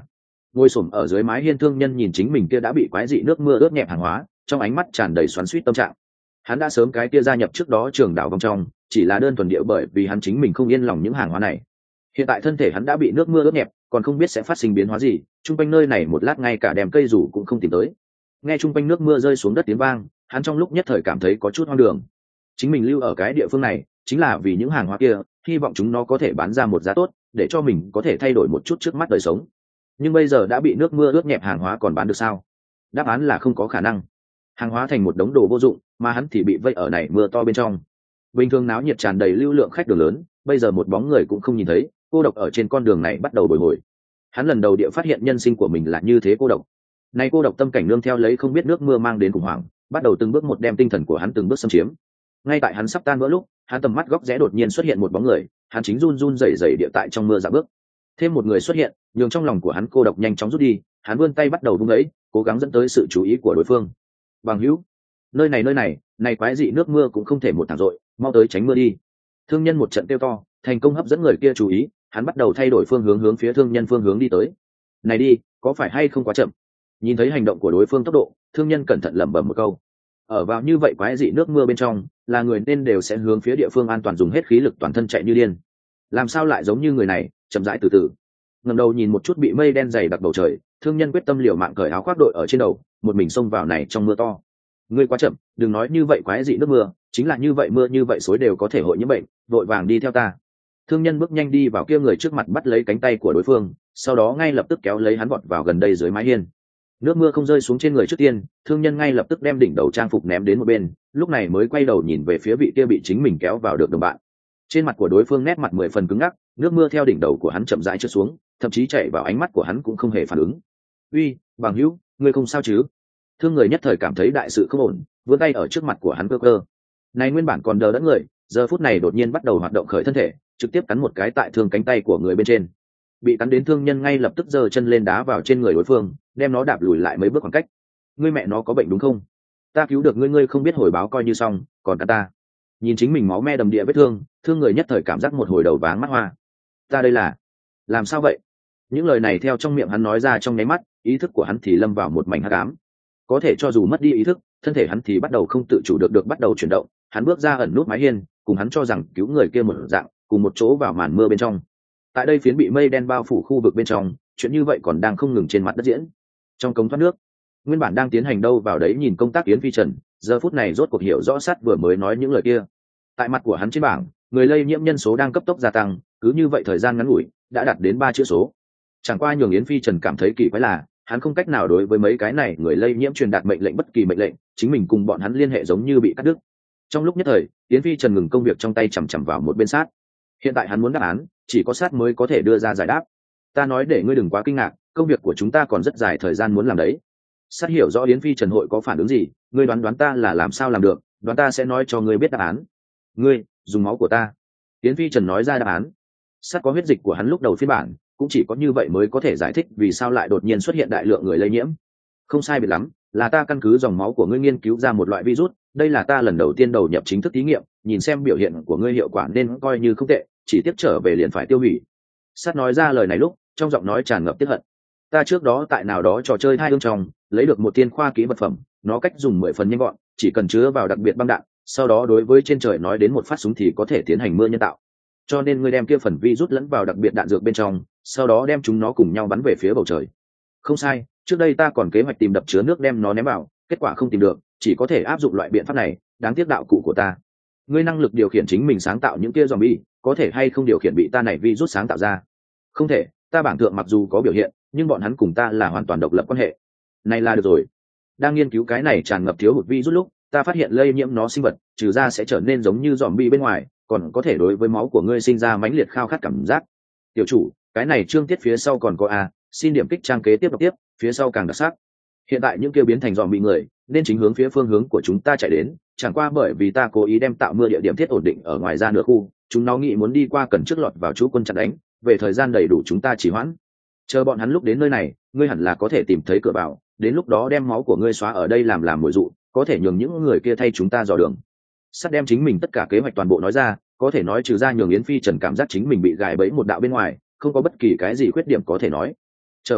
Ngồi xổm ở dưới mái hiên thương nhân nhìn chính mình kia đã bị quái dị nước mưa ướt nhẹp hàng hóa, trong ánh mắt tràn đầy xoắn xuýt tâm trạng. Hắn đã sớm cái kia gia nhập trước đó trường đảo vòng trong, chỉ là đơn thuần địa bởi vì hắn chính mình không yên lòng những hàng hóa này. Hiện tại thân thể hắn đã bị nước mưa ướt nhẹp, còn không biết sẽ phát sinh biến hóa gì, trung quanh nơi này một lát ngay cả đem cây rủ cũng không tìm tới. Nghe trung quanh nước mưa rơi xuống đất tiếng vang, hắn trong lúc nhất thời cảm thấy có chút hoang đường. Chính mình lưu ở cái địa phương này, chính là vì những hàng hóa kia, hy vọng chúng nó có thể bán ra một giá tốt, để cho mình có thể thay đổi một chút trước mắt đời sống. Nhưng bây giờ đã bị nước mưa ướt nhẹp hàng hóa còn bán được sao? Đáp án là không có khả năng. Hàng hóa thành một đống đồ vô dụng, mà hắn thì bị vây ở này mưa to bên trong. Bình thường náo nhiệt tràn đầy lưu lượng khách đường lớn, bây giờ một bóng người cũng không nhìn thấy, cô độc ở trên con đường này bắt đầu bồi hồi. Hắn lần đầu địa phát hiện nhân sinh của mình là như thế cô độc. Nay cô độc tâm cảnh nương theo lấy không biết nước mưa mang đến khủng hoảng, bắt đầu từng bước một đem tinh thần của hắn từng bước xâm chiếm. Ngay tại hắn sắp tan vỡ lúc, hắn tầm mắt góc rẽ đột nhiên xuất hiện một bóng người, hắn chính run run rẩy rẩy địa tại trong mưa dạo bước. Thêm một người xuất hiện, nhường trong lòng của hắn cô độc nhanh chóng rút đi, hắn vươn tay bắt đầu vung ấy, cố gắng dẫn tới sự chú ý của đối phương. Bằng hữu, nơi này nơi này, này quái dị nước mưa cũng không thể một thẳng rội, mau tới tránh mưa đi. Thương nhân một trận kêu to, thành công hấp dẫn người kia chú ý, hắn bắt đầu thay đổi phương hướng hướng phía thương nhân phương hướng đi tới. Này đi, có phải hay không quá chậm? Nhìn thấy hành động của đối phương tốc độ, thương nhân cẩn thận lẩm bẩm một câu. Ở vào như vậy quái dị nước mưa bên trong, là người nên đều sẽ hướng phía địa phương an toàn dùng hết khí lực toàn thân chạy như điên. Làm sao lại giống như người này, chậm rãi từ từ. Ngẩng đầu nhìn một chút bị mây đen dày đặc bầu trời, thương nhân quyết tâm liều mạng cởi áo khoác đội ở trên đầu, một mình xông vào này trong mưa to. Ngươi quá chậm, đừng nói như vậy quái dị nước mưa, chính là như vậy mưa như vậy xối đều có thể hội nhiễm bệnh, vội vàng đi theo ta. Thương nhân bước nhanh đi vào kia người trước mặt bắt lấy cánh tay của đối phương, sau đó ngay lập tức kéo lấy hắn vọt vào gần đây dưới mái hiên. Nước mưa không rơi xuống trên người trước tiên, thương nhân ngay lập tức đem đỉnh đầu trang phục ném đến một bên, lúc này mới quay đầu nhìn về phía vị kia bị chính mình kéo vào được đồng bạn. Trên mặt của đối phương nét mặt mười phần cứng ngắc, nước mưa theo đỉnh đầu của hắn chậm rãi trượt xuống, thậm chí chảy vào ánh mắt của hắn cũng không hề phản ứng. "Uy, bằng hữu, ngươi không sao chứ?" Thương người nhất thời cảm thấy đại sự không ổn, vươn tay ở trước mặt của hắn cơ cơ. Này nguyên bản còn đờ đẫn người, giờ phút này đột nhiên bắt đầu hoạt động khởi thân thể, trực tiếp cắn một cái tại thương cánh tay của người bên trên. Bị cắn đến thương nhân ngay lập tức giơ chân lên đá vào trên người đối phương, đem nó đạp lùi lại mấy bước khoảng cách. "Ngươi mẹ nó có bệnh đúng không? Ta cứu được ngươi ngươi không biết hồi báo coi như xong, còn cả ta." Nhìn chính mình máu me đầm địa vết thương, thương người nhất thời cảm giác một hồi đầu váng mắt hoa. "Ta đây là làm sao vậy?" Những lời này theo trong miệng hắn nói ra trong nháy mắt, ý thức của hắn thì lâm vào một mảnh hắc ám. Có thể cho dù mất đi ý thức, thân thể hắn thì bắt đầu không tự chủ được được bắt đầu chuyển động. Hắn bước ra ẩn nút mái hiên, cùng hắn cho rằng cứu người kia một dạng, cùng một chỗ vào màn mưa bên trong. Tại đây phiến bị mây đen bao phủ khu vực bên trong, chuyện như vậy còn đang không ngừng trên mặt đất diễn. Trong cống thoát nước, nguyên bản đang tiến hành đâu vào đấy nhìn công tác Yến Phi Trần, giờ phút này rốt cuộc hiểu rõ sát vừa mới nói những lời kia. Tại mặt của hắn trên bảng, người lây nhiễm nhân số đang cấp tốc gia tăng, cứ như vậy thời gian ngắn ngủi đã đạt đến ba chữ số. Chẳng qua nhường Yến Phi Trần cảm thấy kỳ quái là, hắn không cách nào đối với mấy cái này người lây nhiễm truyền đạt mệnh lệnh bất kỳ mệnh lệnh, chính mình cùng bọn hắn liên hệ giống như bị cắt đứt. Trong lúc nhất thời, Yến Phi Trần ngừng công việc trong tay chằm chằm vào một bên sát. Hiện tại hắn muốn đáp án, chỉ có sát mới có thể đưa ra giải đáp. "Ta nói để ngươi đừng quá kinh ngạc, công việc của chúng ta còn rất dài thời gian muốn làm đấy." Sát hiểu rõ Yến Phi Trần hội có phản ứng gì, ngươi đoán đoán ta là làm sao làm được, đoán ta sẽ nói cho ngươi biết đáp án. "Ngươi dùng máu của ta." Yến Phi Trần nói ra đáp án. Sát có huyết dịch của hắn lúc đầu phiên bản, cũng chỉ có như vậy mới có thể giải thích vì sao lại đột nhiên xuất hiện đại lượng người lây nhiễm. "Không sai biệt lắm, là ta căn cứ dòng máu của ngươi nghiên cứu ra một loại virus, đây là ta lần đầu tiên đầu nhập chính thức thí nghiệm, nhìn xem biểu hiện của ngươi hiệu quả nên coi như không tệ, chỉ tiếp trở về liền phải tiêu hủy." Sát nói ra lời này lúc, trong giọng nói tràn ngập tiếc hận. "Ta trước đó tại nào đó trò chơi hai ương trong, lấy được một tiên khoa kỹ vật phẩm, nó cách dùng mười phần nhanh gọn, chỉ cần chứa vào đặc biệt băng đạn, sau đó đối với trên trời nói đến một phát súng thì có thể tiến hành mưa nhân tạo. Cho nên ngươi đem kia phần virus lẫn vào đặc biệt đạn dược bên trong, sau đó đem chúng nó cùng nhau bắn về phía bầu trời." "Không sai, trước đây ta còn kế hoạch tìm đập chứa nước đem nó ném vào, kết quả không tìm được, chỉ có thể áp dụng loại biện pháp này, đáng tiếc đạo cụ của ta." "Ngươi năng lực điều khiển chính mình sáng tạo những kia zombie, có thể hay không điều khiển bị ta này virus sáng tạo ra?" "Không thể, ta bảng thượng mặc dù có biểu hiện, nhưng bọn hắn cùng ta là hoàn toàn độc lập quan hệ." "Này là được rồi. Đang nghiên cứu cái này tràn ngập thiếu hụt virus lúc, ta phát hiện lây nhiễm nó sinh vật, trừ ra sẽ trở nên giống như zombie bên ngoài, còn có thể đối với máu của ngươi sinh ra mãnh liệt khao khát cảm giác. Tiểu chủ, cái này chương tiết phía sau còn có a, xin điểm kích trang kế tiếp đọc tiếp, phía sau càng đặc sắc. Hiện tại những kia biến thành zombie người, nên chính hướng phía phương hướng của chúng ta chạy đến, chẳng qua bởi vì ta cố ý đem tạo mưa địa điểm thiết ổn định ở ngoài ra nửa khu, chúng nó nghĩ muốn đi qua cần trước lọt vào chú quân chặn đánh, về thời gian đầy đủ chúng ta chỉ hoãn. Chờ bọn hắn lúc đến nơi này, ngươi hẳn là có thể tìm thấy cửa vào, đến lúc đó đem máu của ngươi xóa ở đây làm làm mồi dụ, có thể nhường những người kia thay chúng ta dò đường. Sắt đem chính mình tất cả kế hoạch toàn bộ nói ra, có thể nói trừ ra nhường Yến Phi Trần cảm giác chính mình bị gài bẫy một đạo bên ngoài, không có bất kỳ cái gì khuyết điểm có thể nói. Trở về,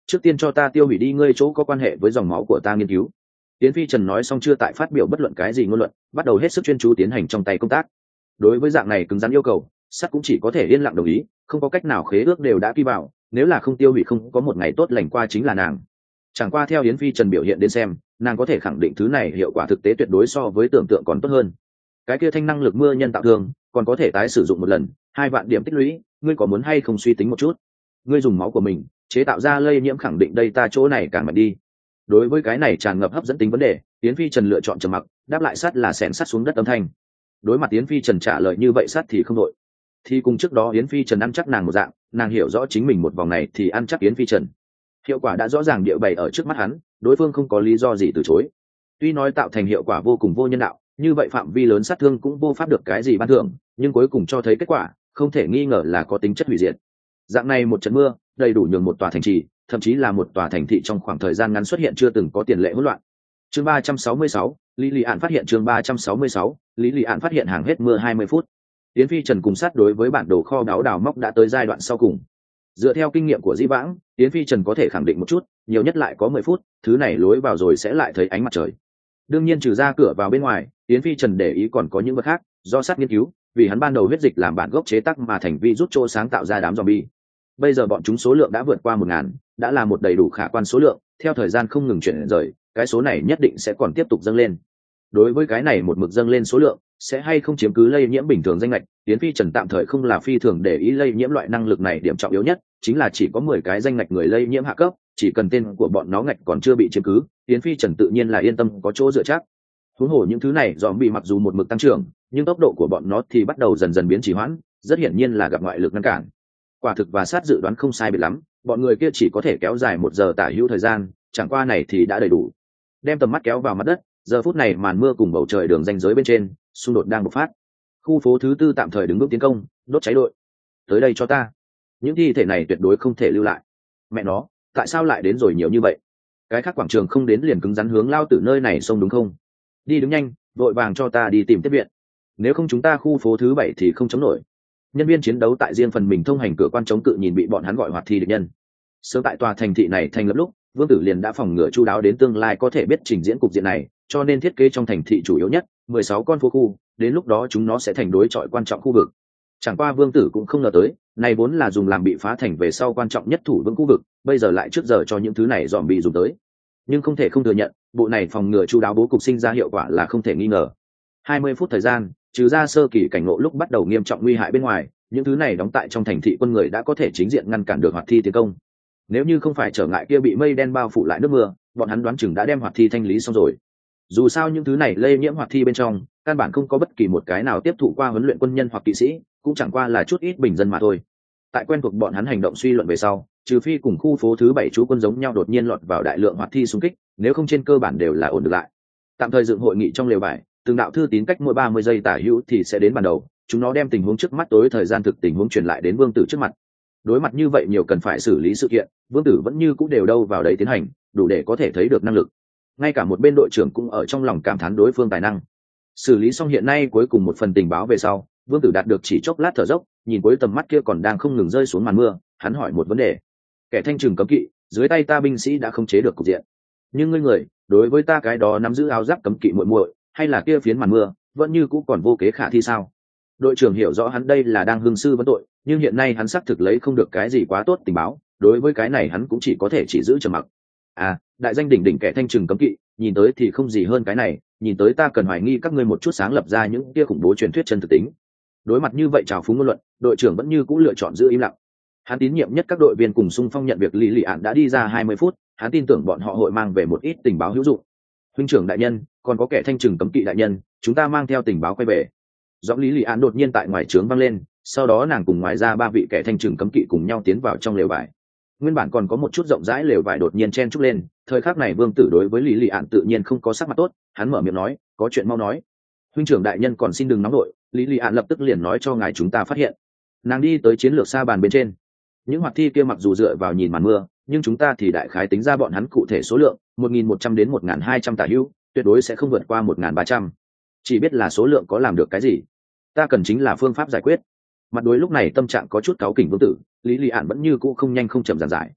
trước tiên cho ta tiêu hủy đi ngươi chỗ có quan hệ với dòng máu của ta nghiên cứu. Yến Phi Trần nói xong chưa tại phát biểu bất luận cái gì ngôn luận, bắt đầu hết sức chuyên chú tiến hành trong tay công tác. Đối với dạng này cứng rắn yêu cầu, sắt cũng chỉ có thể yên lặng đồng ý, không có cách nào, khế ước đều đã ký vào, nếu là không tiêu hủy không có một ngày tốt lành qua chính là nàng. Chẳng qua theo Yến Phi Trần biểu hiện đến xem, nàng có thể khẳng định thứ này hiệu quả thực tế tuyệt đối so với tưởng tượng còn tốt hơn. Cái kia thanh năng lực mưa nhân tạo thương còn có thể tái sử dụng một lần, hai vạn điểm tích lũy, ngươi có muốn hay không suy tính một chút? Ngươi dùng máu của mình chế tạo ra lây nhiễm, khẳng định đây ta chỗ này càng mạnh đi. Đối với cái này tràn ngập hấp dẫn tính vấn đề, Yến Phi Trần lựa chọn trầm mặc, đáp lại sát là xẻn sắt xuống đất âm thanh. Đối mặt Yến Phi Trần trả lời như vậy, sát thì không đội. Thì cùng trước đó Yến Phi Trần ăn chắc nàng một dạng, nàng hiểu rõ chính mình một vòng này thì ăn chắc Yến Phi Trần. Hiệu quả đã rõ ràng địa bày ở trước mắt hắn, đối phương không có lý do gì từ chối. Tuy nói tạo thành hiệu quả vô cùng vô nhân đạo, như vậy phạm vi lớn sát thương cũng vô pháp được cái gì ban thưởng, nhưng cuối cùng cho thấy kết quả, không thể nghi ngờ là có tính chất hủy diệt. Dạng này một trận mưa, đầy đủ nhường một tòa thành trì, thậm chí là một tòa thành thị trong khoảng thời gian ngắn xuất hiện chưa từng có tiền lệ hỗn loạn. Chương ba trăm sáu mươi sáu, Lý Lý Án phát hiện chương ba trăm sáu mươi sáu, Lý Lý Án phát hiện hàng hết mưa hai mươi phút. Yến Phi Trần cùng sát đối với bản đồ kho báu đào móc đã tới giai đoạn sau cùng. Dựa theo kinh nghiệm của Dĩ Vãng, Yến Phi Trần có thể khẳng định một chút, nhiều nhất lại có mười phút, thứ này lối vào rồi sẽ lại thấy ánh mặt trời. Đương nhiên trừ ra cửa vào bên ngoài, Yến Phi Trần để ý còn có những vật khác, do sát nghiên cứu, vì hắn ban đầu huyết dịch làm bản gốc chế tác mà thành vi rút chỗ sáng tạo ra đám zombie. Bây giờ bọn chúng số lượng đã vượt qua một ngàn, đã là một đầy đủ khả quan số lượng, theo thời gian không ngừng chuyển rời, cái số này nhất định sẽ còn tiếp tục dâng lên. Đối với cái này một mực dâng lên số lượng, sẽ hay không chiếm cứ lây nhiễm bình thường danh lệch, Yến Phi Trần tạm thời không là phi thường để ý lây nhiễm loại năng lực này, điểm trọng yếu nhất chính là chỉ có mười cái danh ngạch người lây nhiễm hạ cấp, chỉ cần tên của bọn nó ngạch còn chưa bị chiếm cứ, Yến Phi Trần tự nhiên là yên tâm có chỗ dựa chắc. Huống hồ những thứ này zombie mặc dù một mực tăng trưởng, nhưng tốc độ của bọn nó thì bắt đầu dần dần biến trì hoãn, rất hiển nhiên là gặp ngoại lực ngăn cản. Quả thực và sát dự đoán không sai biệt lắm, bọn người kia chỉ có thể kéo dài một giờ tả hữu thời gian, chẳng qua này thì đã đầy đủ. Đem tầm mắt kéo vào mặt đất, giờ phút này màn mưa cùng bầu trời đường ranh giới bên trên, xung đột đang bộc phát. Khu phố thứ tư tạm thời đứng bước tiến công, đốt cháy đội. Tới đây cho ta. Những thi thể này tuyệt đối không thể lưu lại. Mẹ nó, tại sao lại đến rồi nhiều như vậy? Cái khác quảng trường không đến liền cứng rắn hướng lao tử nơi này xông đúng không? Đi đứng nhanh, vội vàng cho ta đi tìm tiếp viện. Nếu không chúng ta khu phố thứ bảy thì không chống nổi. Nhân viên chiến đấu tại riêng phần mình thông hành cửa quan chống cự nhìn bị bọn hắn gọi hoạt thi địch nhân. Sớm tại tòa thành thị này thành lập lúc, Vương Tử liền đã phòng ngừa chu đáo đến tương lai có thể biết trình diễn cục diện này, cho nên thiết kế trong thành thị chủ yếu nhất mười sáu con phố khu, đến lúc đó chúng nó sẽ thành đối chọi quan trọng khu vực. Chẳng qua Vương Tử cũng không ngờ tới, này vốn là dùng làm bị phá thành về sau quan trọng nhất thủ vững khu vực, bây giờ lại trước giờ cho những thứ này dòm bị dùng tới. Nhưng không thể không thừa nhận, bộ này phòng ngừa chu đáo bố cục sinh ra hiệu quả là không thể nghi ngờ. hai mươi phút thời gian, trừ ra sơ kỳ cảnh ngộ lúc bắt đầu nghiêm trọng nguy hại bên ngoài, những thứ này đóng tại trong thành thị quân người đã có thể chính diện ngăn cản được hoạt thi tiến công. Nếu như không phải trở ngại kia bị mây đen bao phủ lại nước mưa, bọn hắn đoán chừng đã đem hoạt thi thanh lý xong rồi. Dù sao những thứ này lây nhiễm hoạt thi bên trong, căn bản không có bất kỳ một cái nào tiếp thụ qua huấn luyện quân nhân hoặc kỵ sĩ, cũng chẳng qua là chút ít bình dân mà thôi. Tại quen thuộc bọn hắn hành động suy luận về sau, trừ phi cùng khu phố thứ bảy chú quân giống nhau đột nhiên lọt vào đại lượng hoạt thi xung kích, nếu không trên cơ bản đều là ổn được lại. Tạm thời dựng hội nghị trong lều vải, từng đạo thư tín cách mỗi ba mươi giây tả hữu thì sẽ đến ban đầu, chúng nó đem tình huống trước mắt tối thời gian thực tình huống truyền lại đến Vương Tử trước mặt. Đối mặt như vậy nhiều cần phải xử lý sự kiện, Vương Tử vẫn như cũng đều đâu vào đấy tiến hành, đủ để có thể thấy được năng lực. Ngay cả một bên đội trưởng cũng ở trong lòng cảm thán đối phương tài năng. Xử lý xong hiện nay cuối cùng một phần tình báo về sau, Vương Tử đạt được chỉ chốc lát thở dốc, nhìn cuối tầm mắt kia còn đang không ngừng rơi xuống màn mưa, hắn hỏi một vấn đề. Kẻ thanh trừng cấm kỵ, dưới tay ta binh sĩ đã không chế được cục diện. Nhưng ngươi người, đối với ta cái đó nắm giữ áo giáp cấm kỵ muội muội, hay là kia phiến màn mưa, vẫn như cũ còn vô kế khả thi sao? Đội trưởng hiểu rõ hắn đây là đang hương sư vấn tội, nhưng hiện nay hắn xác thực lấy không được cái gì quá tốt tình báo, đối với cái này hắn cũng chỉ có thể chỉ giữ trầm mặc. À, đại danh đỉnh đỉnh kẻ thanh trừng cấm kỵ, nhìn tới thì không gì hơn cái này, nhìn tới ta cần hoài nghi các ngươi một chút sáng lập ra những kia khủng bố truyền thuyết chân thực tính. Đối mặt như vậy trào phúng ngôn luận, đội trưởng vẫn như cũ lựa chọn giữ im lặng. Hắn tín nhiệm nhất các đội viên cùng xung phong nhận việc Lý Lị Án đã đi ra hai mươi phút, hắn tin tưởng bọn họ hội mang về một ít tình báo hữu dụng. Huynh trưởng đại nhân, còn có kẻ thanh trừng cấm kỵ đại nhân, chúng ta mang theo tình báo quay về. Giọng Lý Lị Án đột nhiên tại ngoài trướng vang lên, sau đó nàng cùng ngoài ra ba vị kẻ thanh trừng cấm kỵ cùng nhau tiến vào trong lều vải. Nguyên bản còn có một chút rộng rãi lều vải đột nhiên chen trúc lên, thời khắc này Vương Tử đối với Lý Lị Án tự nhiên không có sắc mặt tốt, hắn mở miệng nói, có chuyện mau nói. Huynh trưởng đại nhân còn xin đừng nóng đội, Lý Lị Án lập tức liền nói cho ngài chúng ta phát hiện. Nàng đi tới chiến lược xa bàn bên trên. Những hoạt thi kia mặc dù dựa vào nhìn màn mưa, nhưng chúng ta thì đại khái tính ra bọn hắn cụ thể số lượng, một nghìn một trăm đến một nghìn hai trăm tả hữu, tuyệt đối sẽ không vượt qua một nghìn ba trăm. Chỉ biết là số lượng có làm được cái gì, ta cần chính là phương pháp giải quyết. Mặt đối lúc này tâm trạng có chút cáu kỉnh Vương Tử, Lý Lị Án vẫn như cũ không nhanh không chậm giảng giải.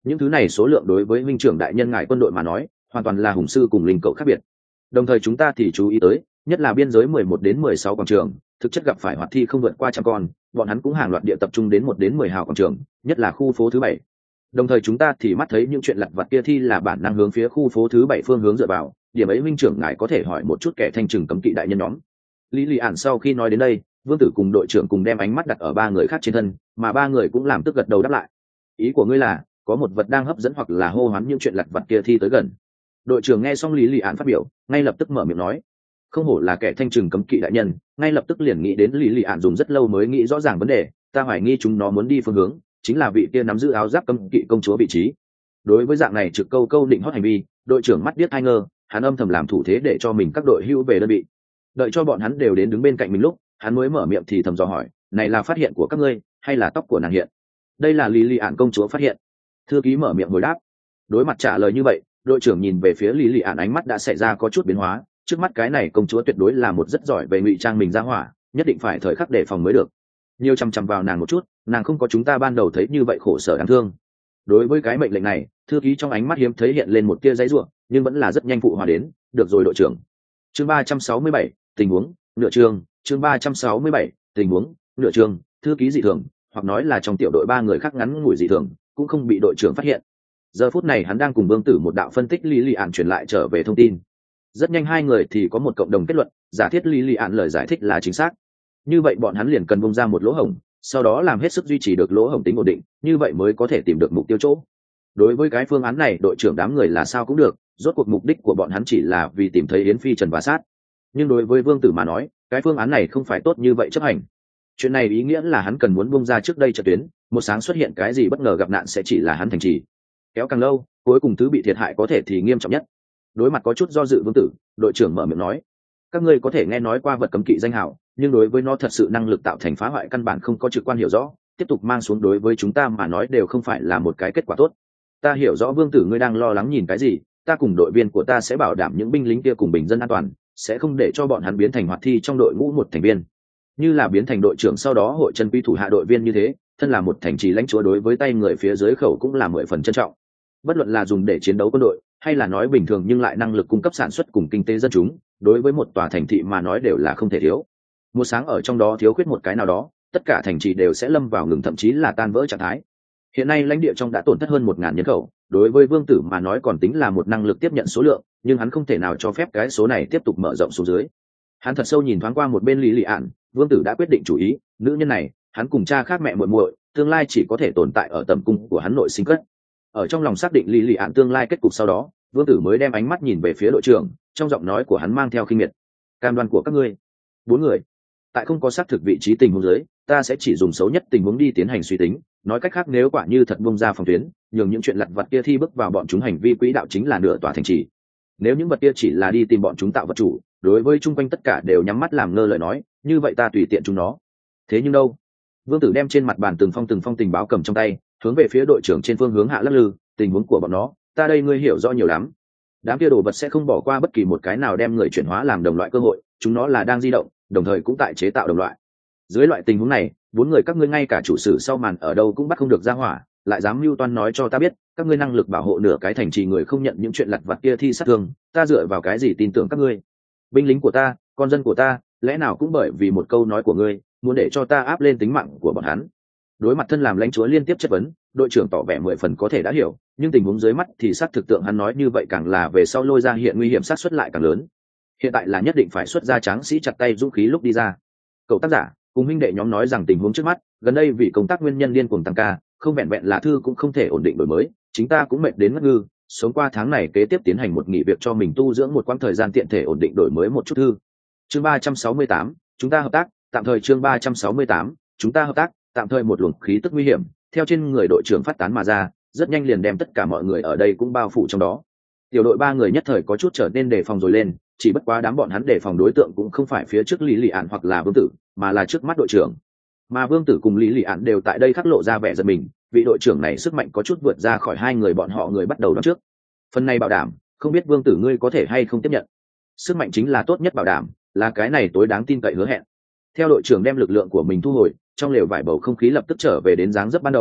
những thứ này số lượng đối với huynh trưởng đại nhân ngài quân đội mà nói hoàn toàn là hùng sư cùng linh cậu khác biệt. Đồng thời chúng ta thì chú ý tới, nhất là biên giới mười một đến mười sáu quảng trường, thực chất gặp phải hoạt thi không vượt qua trăm con, bọn hắn cũng hàng loạt địa tập trung đến một đến mười hào quảng trường, nhất là khu phố thứ bảy. Đồng thời chúng ta thì mắt thấy những chuyện lặt vặt kia thi là bản năng hướng phía khu phố thứ bảy phương hướng dựa vào, điểm ấy huynh trưởng ngài có thể hỏi một chút kẻ thanh trừng cấm kỵ đại nhân nhóm. Lý Lị Ản sau khi nói đến đây, Vương Tử cùng đội trưởng cùng đem ánh mắt đặt ở ba người khác trên thân, mà ba người cũng làm tức gật đầu đáp lại. Ý của ngươi là, có một vật đang hấp dẫn hoặc là hô hoán những chuyện lặt vặt kia thi tới gần. Đội trưởng nghe xong Lý Lị Ản phát biểu, ngay lập tức mở miệng nói, không hổ là kẻ thanh trừng cấm kỵ đại nhân, ngay lập tức liền nghĩ đến Lý Lị Ản dùng rất lâu mới nghĩ rõ ràng vấn đề, ta hoài nghi chúng nó muốn đi phương hướng, chính là vị kia nắm giữ áo giáp cấm kỵ công chúa vị trí. Đối với dạng này trực câu câu định hót hành vi, đội trưởng mắt điếc hai ngơ, hắn âm thầm làm thủ thế để cho mình các đội hữu về đơn vị. Đợi cho bọn hắn đều đến đứng bên cạnh mình lúc, hắn mới mở miệng thì thầm dò hỏi, này là phát hiện của các ngươi hay là tóc của nàng hiện? Đây là Lý Lị Ản công chúa phát hiện. Thư ký mở miệng hồi đáp. Đối mặt trả lời như vậy, đội trưởng nhìn về phía Lý Lị Ản ánh mắt đã xảy ra có chút biến hóa, trước mắt cái này công chúa tuyệt đối là một rất giỏi về ngụy trang mình ra hỏa, nhất định phải thời khắc đề phòng mới được. Nhiều chăm chăm vào nàng một chút, nàng không có chúng ta ban đầu thấy như vậy khổ sở đáng thương. Đối với cái mệnh lệnh này, thư ký trong ánh mắt hiếm thấy hiện lên một tia giãy giụa, nhưng vẫn là rất nhanh phụ hòa đến, được rồi đội trưởng. Chương ba trăm sáu mươi bảy, tình huống, nửa chương, chương ba trăm sáu mươi bảy, tình huống, nửa chương, thư ký dị thường, hoặc nói là trong tiểu đội ba người khác ngắn ngủi dị thường, cũng không bị đội trưởng phát hiện. Giờ phút này hắn đang cùng Vương Tử một đạo phân tích Lý Lị Ản truyền lại trở về thông tin. Rất nhanh hai người thì có một cộng đồng kết luận, giả thiết Lý Lị Ản lời giải thích là chính xác. Như vậy bọn hắn liền cần bung ra một lỗ hổng, sau đó làm hết sức duy trì được lỗ hổng tính ổn định, như vậy mới có thể tìm được mục tiêu chỗ. Đối với cái phương án này, đội trưởng đám người là sao cũng được, rốt cuộc mục đích của bọn hắn chỉ là vì tìm thấy Yến Phi Trần và sát. Nhưng đối với Vương Tử mà nói, cái phương án này không phải tốt như vậy chấp hành. Chuyện này ý nghĩa là hắn cần muốn bung ra trước đây trận tuyến, một sáng xuất hiện cái gì bất ngờ gặp nạn sẽ chỉ là hắn thành trì. Kéo càng lâu, cuối cùng thứ bị thiệt hại có thể thì nghiêm trọng nhất. Đối mặt có chút do dự Vương Tử, đội trưởng mở miệng nói, các ngươi có thể nghe nói qua vật cấm kỵ danh hào, nhưng đối với nó thật sự năng lực tạo thành phá hoại căn bản không có trực quan hiểu rõ, tiếp tục mang xuống đối với chúng ta mà nói đều không phải là một cái kết quả tốt. Ta hiểu rõ Vương Tử ngươi đang lo lắng nhìn cái gì, ta cùng đội viên của ta sẽ bảo đảm những binh lính kia cùng bình dân an toàn, sẽ không để cho bọn hắn biến thành hoạt thi trong đội ngũ một thành viên. Như là biến thành đội trưởng sau đó hội chân quy thủ hạ đội viên như thế, thân là một thành trì lãnh chúa đối với tay người phía dưới khẩu cũng là mười phần trân trọng. Bất luận là dùng để chiến đấu quân đội, hay là nói bình thường nhưng lại năng lực cung cấp sản xuất cùng kinh tế dân chúng, đối với một tòa thành thị mà nói đều là không thể thiếu. Một sáng ở trong đó thiếu khuyết một cái nào đó, tất cả thành trì đều sẽ lâm vào ngừng thậm chí là tan vỡ trạng thái. Hiện nay lãnh địa trong đã tổn thất hơn một ngàn nhân khẩu, đối với Vương Tử mà nói còn tính là một năng lực tiếp nhận số lượng, nhưng hắn không thể nào cho phép cái số này tiếp tục mở rộng xuống dưới. Hắn thật sâu nhìn thoáng qua một bên Lý Lị Ản, Vương Tử đã quyết định chủ ý, nữ nhân này, hắn cùng cha khác mẹ muội muội, tương lai chỉ có thể tồn tại ở tầm cung của hắn nội sinh cất. Ở trong lòng xác định Lý Lị Ản tương lai kết cục sau đó, Vương Tử mới đem ánh mắt nhìn về phía đội trưởng, trong giọng nói của hắn mang theo khinh miệt. Cam đoan của các ngươi, bốn người, tại không có xác thực vị trí tình huống dưới, ta sẽ chỉ dùng xấu nhất tình huống đi tiến hành suy tính, nói cách khác nếu quả như thật bung ra phòng tuyến, nhường những chuyện lặt vặt kia thi bước vào bọn chúng hành vi quỹ đạo chính là nửa tòa thành trì. Nếu những vật kia chỉ là đi tìm bọn chúng tạo vật chủ, đối với chung quanh tất cả đều nhắm mắt làm ngơ lời nói, như vậy ta tùy tiện chúng nó. Thế nhưng đâu? Vương Tử đem trên mặt bàn từng phong từng phong tình báo cầm trong tay, hướng về phía đội trưởng trên phương hướng hạ lắc lư, tình huống của bọn nó, ta đây ngươi hiểu rõ nhiều lắm. Đám kia đồ vật sẽ không bỏ qua bất kỳ một cái nào đem người chuyển hóa làm đồng loại cơ hội, chúng nó là đang di động, đồng thời cũng tại chế tạo đồng loại. Dưới loại tình huống này, bốn người các ngươi ngay cả chủ sử sau màn ở đâu cũng bắt không được ra hỏa, lại dám mưu toan nói cho ta biết, các ngươi năng lực bảo hộ nửa cái thành trì người không nhận những chuyện lặt vặt kia thi sát thương, ta dựa vào cái gì tin tưởng các ngươi? Binh lính của ta, con dân của ta, lẽ nào cũng bởi vì một câu nói của ngươi, muốn để cho ta áp lên tính mạng của bọn hắn? Đối mặt thân làm lãnh chúa liên tiếp chất vấn, đội trưởng tỏ vẻ mười phần có thể đã hiểu, nhưng tình huống dưới mắt thì xác thực tượng hắn nói như vậy càng là về sau lôi ra hiện nguy hiểm sát xuất lại càng lớn. Hiện tại là nhất định phải xuất ra tráng sĩ chặt tay dũng khí lúc đi ra. Cậu tác giả cùng huynh đệ nhóm nói rằng tình huống trước mắt, gần đây vì công tác nguyên nhân liên cuồng tăng ca, không vẹn vẹn là thư cũng không thể ổn định đổi mới, chính ta cũng mệt đến ngất ngư, sống qua tháng này kế tiếp tiến hành một nghỉ việc cho mình tu dưỡng một quãng thời gian tiện thể ổn định đổi mới một chút thư. Chương ba trăm sáu mươi tám, chúng ta hợp tác, tạm thời chương ba trăm sáu mươi tám, chúng ta hợp tác, tạm thời một luồng khí tức nguy hiểm theo trên người đội trưởng phát tán mà ra, rất nhanh liền đem tất cả mọi người ở đây cũng bao phủ trong đó. Tiểu đội ba người nhất thời có chút trở nên đề phòng rồi lên, chỉ bất quá đám bọn hắn đề phòng đối tượng cũng không phải phía trước Lý Lị Ản hoặc là Vương Tử, mà là trước mắt đội trưởng. Mà Vương Tử cùng Lý Lị Ản đều tại đây khắc lộ ra vẻ giật mình, vị đội trưởng này sức mạnh có chút vượt ra khỏi hai người bọn họ người bắt đầu đón trước. Phần này bảo đảm, không biết Vương Tử ngươi có thể hay không tiếp nhận. Sức mạnh chính là tốt nhất bảo đảm, là cái này tối đáng tin cậy hứa hẹn. Theo đội trưởng đem lực lượng của mình thu hồi, trong lều vải bầu không khí lập tức trở về đến dáng dấp ban đầu,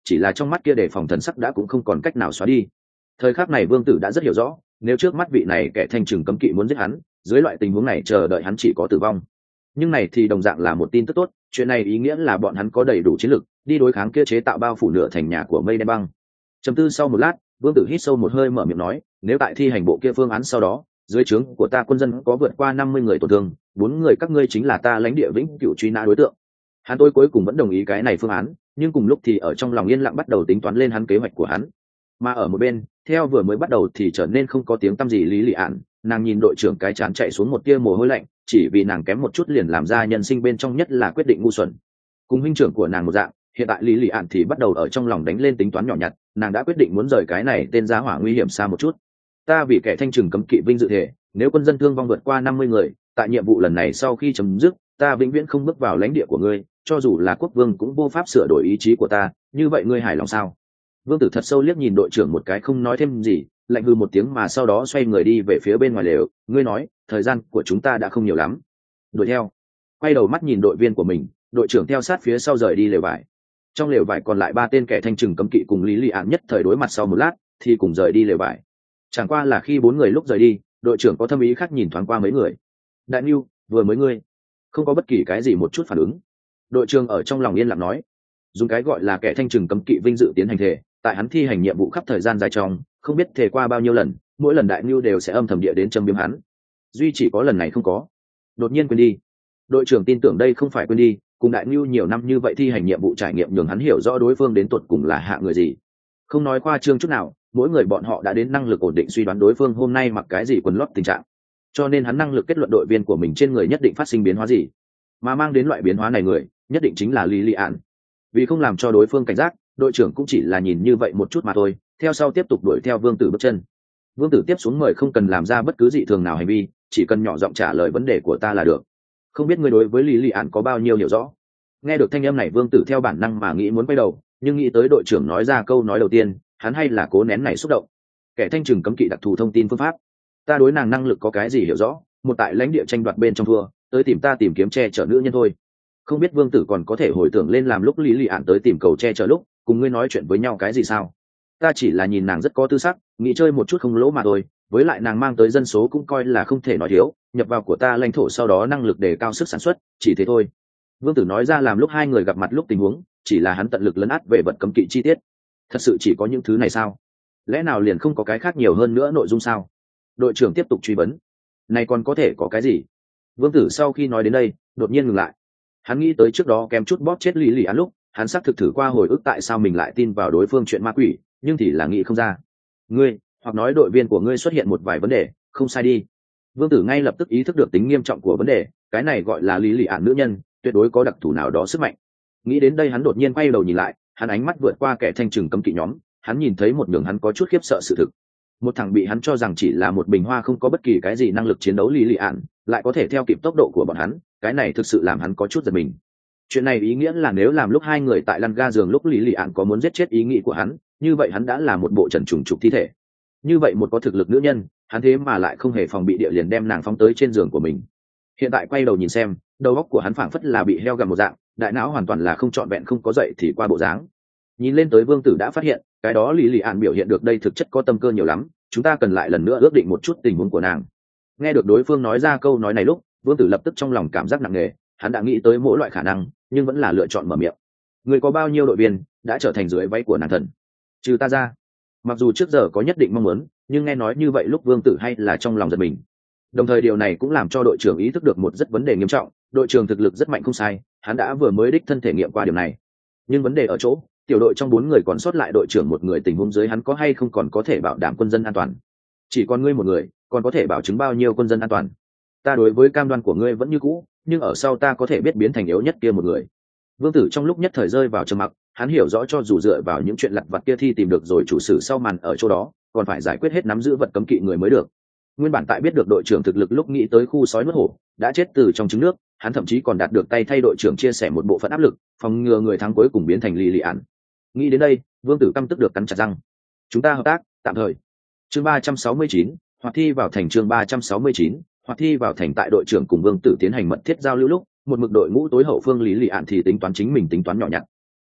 chỉ là trong mắt kia để phòng thần sắc đã cũng không còn cách nào xóa đi. Thời khắc này vương tử đã rất hiểu rõ, nếu trước mắt vị này kẻ thanh trừng cấm kỵ muốn giết hắn, dưới loại tình huống này chờ đợi hắn chỉ có tử vong. Nhưng này thì đồng dạng là một tin tức tốt, chuyện này ý nghĩa là bọn hắn có đầy đủ chiến lực đi đối kháng kia chế tạo bao phủ nửa thành nhà của mây đen băng. Trầm tư sau một lát, vương tử hít sâu một hơi mở miệng nói, nếu tại thi hành bộ kia phương án sau đó, dưới trướng của ta quân dân có vượt qua năm mươi người tổn thương, bốn người các ngươi chính là ta lãnh địa vĩnh cửu truy nã đối tượng. Hắn tôi cuối cùng vẫn đồng ý cái này phương án, nhưng cùng lúc thì ở trong lòng yên lặng bắt đầu tính toán lên hắn kế hoạch của hắn. Mà ở một bên, theo vừa mới bắt đầu thì trở nên không có tiếng tăm gì lý lị ạn, nàng nhìn đội trưởng cái chán chạy xuống một tia mồ hôi lạnh, chỉ vì nàng kém một chút liền làm ra nhân sinh bên trong nhất là quyết định ngu xuẩn. Cùng huynh trưởng của nàng một dạng, hiện tại lý lị ạn thì bắt đầu ở trong lòng đánh lên tính toán nhỏ nhặt, nàng đã quyết định muốn rời cái này tên giá hỏa nguy hiểm xa một chút. Ta vì kẻ thanh trừng cấm kỵ vinh dự thể, nếu quân dân thương vong vượt qua năm mươi người, tại nhiệm vụ lần này sau khi chấm dứt, ta vĩnh viễn không bước vào lãnh địa của ngươi, cho dù là quốc vương cũng vô pháp sửa đổi ý chí của ta, như vậy ngươi hài lòng sao? Vương tử thật sâu liếc nhìn đội trưởng một cái không nói thêm gì, lạnh hư một tiếng mà sau đó xoay người đi về phía bên ngoài lều. Ngươi nói, thời gian của chúng ta đã không nhiều lắm. Đuổi theo. Quay đầu mắt nhìn đội viên của mình, đội trưởng theo sát phía sau rời đi lều vải. Trong lều vải còn lại ba tên kẻ thanh trừng cấm kỵ cùng lý lị ạn nhất thời đối mặt sau một lát, thì cùng rời đi lều vải. Chẳng qua là khi bốn người lúc rời đi, đội trưởng có thâm ý khác nhìn thoáng qua mấy người. Đại Nưu, vừa mới ngươi, không có bất kỳ cái gì một chút phản ứng. Đội trưởng ở trong lòng yên lặng nói, dùng cái gọi là kẻ thanh trừng cấm kỵ vinh dự tiến hành thể, tại hắn thi hành nhiệm vụ khắp thời gian dài trong, không biết thể qua bao nhiêu lần, mỗi lần Đại Nưu đều sẽ âm thầm địa đến châm biếm hắn. Duy chỉ có lần này không có. Đột nhiên quên đi. Đội trưởng tin tưởng đây không phải quên đi, cùng Đại Nưu nhiều năm như vậy thi hành nhiệm vụ trải nghiệm nhường hắn hiểu rõ đối phương đến tuột cùng là hạ người gì. Không nói qua trương chút nào, mỗi người bọn họ đã đến năng lực ổn định suy đoán đối phương hôm nay mặc cái gì quần lót tình trạng, cho nên hắn năng lực kết luận đội viên của mình trên người nhất định phát sinh biến hóa gì, mà mang đến loại biến hóa này người nhất định chính là Lilian. Vì không làm cho đối phương cảnh giác, đội trưởng cũng chỉ là nhìn như vậy một chút mà thôi, theo sau tiếp tục đuổi theo vương tử bước chân. Vương tử tiếp xuống mời không cần làm ra bất cứ dị thường nào hành vi, chỉ cần nhỏ giọng trả lời vấn đề của ta là được. Không biết ngươi đối với Lilian có bao nhiêu hiểu rõ? Nghe được thanh âm này, vương tử theo bản năng mà nghĩ muốn quay đầu, nhưng nghĩ tới đội trưởng nói ra câu nói đầu tiên, hắn hay là cố nén này xúc động. Kẻ thanh trừng cấm kỵ đặc thù thông tin phương pháp, ta đối nàng năng lực có cái gì hiểu rõ, một tại lãnh địa tranh đoạt bên trong thua, tới tìm ta tìm kiếm che chở nữ nhân thôi. Không biết vương tử còn có thể hồi tưởng lên làm lúc lý lị ạn tới tìm cầu che chở lúc cùng ngươi nói chuyện với nhau cái gì sao? Ta chỉ là nhìn nàng rất có tư sắc, nghĩ chơi một chút không lỗ mà thôi, với lại nàng mang tới dân số cũng coi là không thể nói thiếu, nhập vào của ta lãnh thổ sau đó năng lực đề cao sức sản xuất, chỉ thế thôi. Vương tử nói ra làm lúc hai người gặp mặt lúc tình huống, chỉ là hắn tận lực lấn át về vật cấm kỵ chi tiết. Thật sự chỉ có những thứ này sao? Lẽ nào liền không có cái khác nhiều hơn nữa nội dung sao? Đội trưởng tiếp tục truy vấn. Này còn có thể có cái gì? Vương tử sau khi nói đến đây, đột nhiên ngừng lại. Hắn nghĩ tới trước đó kém chút bóp chết lý lị án lúc, hắn xác thực thử qua hồi ức tại sao mình lại tin vào đối phương chuyện ma quỷ, nhưng thì là nghĩ không ra. Ngươi, hoặc nói đội viên của ngươi xuất hiện một vài vấn đề, không sai đi. Vương tử ngay lập tức ý thức được tính nghiêm trọng của vấn đề, cái này gọi là lý lị án nữ nhân, tuyệt đối có đặc thù nào đó sức mạnh. Nghĩ đến đây hắn đột nhiên quay đầu nhìn lại, hắn ánh mắt vượt qua kẻ thanh trừng cấm kỵ nhóm, hắn nhìn thấy một đường hắn có chút khiếp sợ sự thực. Một thằng bị hắn cho rằng chỉ là một bình hoa không có bất kỳ cái gì năng lực chiến đấu lý lị án, lại có thể theo kịp tốc độ của bọn hắn, cái này thực sự làm hắn có chút giật mình. Chuyện này ý nghĩa là nếu làm lúc hai người tại lăn ga giường lúc lý lị án có muốn giết chết ý nghĩ của hắn, như vậy hắn đã là một bộ trần trùng trục thi thể. Như vậy một có thực lực nữ nhân, hắn thế mà lại không hề phòng bị địa liền đem nàng phóng tới trên giường của mình. Hiện tại quay đầu nhìn xem, đầu óc của hắn phảng phất là bị heo gặm một dạng, đại não hoàn toàn là không trọn vẹn không có dậy thì qua bộ dáng. Nhìn lên tới vương tử đã phát hiện, cái đó lý lị án biểu hiện được đây thực chất có tâm cơ nhiều lắm, chúng ta cần lại lần nữa ước định một chút tình huống của nàng. Nghe được đối phương nói ra câu nói này lúc, vương tử lập tức trong lòng cảm giác nặng nề, hắn đã nghĩ tới mỗi loại khả năng, nhưng vẫn là lựa chọn mở miệng. Người có bao nhiêu đội viên đã trở thành dưới váy của nàng thần? Trừ ta ra. Mặc dù trước giờ có nhất định mong muốn, nhưng nghe nói như vậy lúc vương tử hay là trong lòng giật mình. Đồng thời điều này cũng làm cho đội trưởng ý thức được một rất vấn đề nghiêm trọng, đội trưởng thực lực rất mạnh không sai, hắn đã vừa mới đích thân thể nghiệm qua điều này. Nhưng vấn đề ở chỗ, tiểu đội trong bốn người còn sót lại đội trưởng một người tình huống dưới hắn có hay không còn có thể bảo đảm quân dân an toàn. Chỉ còn ngươi một người, còn có thể bảo chứng bao nhiêu quân dân an toàn? Ta đối với cam đoan của ngươi vẫn như cũ, nhưng ở sau ta có thể biết biến thành yếu nhất kia một người. Vương tử trong lúc nhất thời rơi vào trầm mặc, hắn hiểu rõ cho dù dựa vào những chuyện lặt vặt kia thi tìm được rồi chủ sử sau màn ở chỗ đó, còn phải giải quyết hết nắm giữ vật cấm kỵ người mới được. Nguyên bản tại biết được đội trưởng thực lực lúc nghĩ tới khu sói nuốt hổ đã chết từ trong trứng nước, hắn thậm chí còn đạt được tay thay đội trưởng chia sẻ một bộ phận áp lực, phòng ngừa người thắng cuối cùng biến thành lì lì ạn. Nghĩ đến đây, vương tử căm tức được cắn chặt răng. Chúng ta hợp tác tạm thời. Chương ba trăm sáu mươi chín, hoặc thi vào thành. Chương ba trăm sáu mươi chín, hoặc thi vào thành. Tại đội trưởng cùng vương tử tiến hành mật thiết giao lưu lúc, một mực đội ngũ tối hậu phương lý lì ạn thì tính toán chính mình tính toán nhỏ nhặt.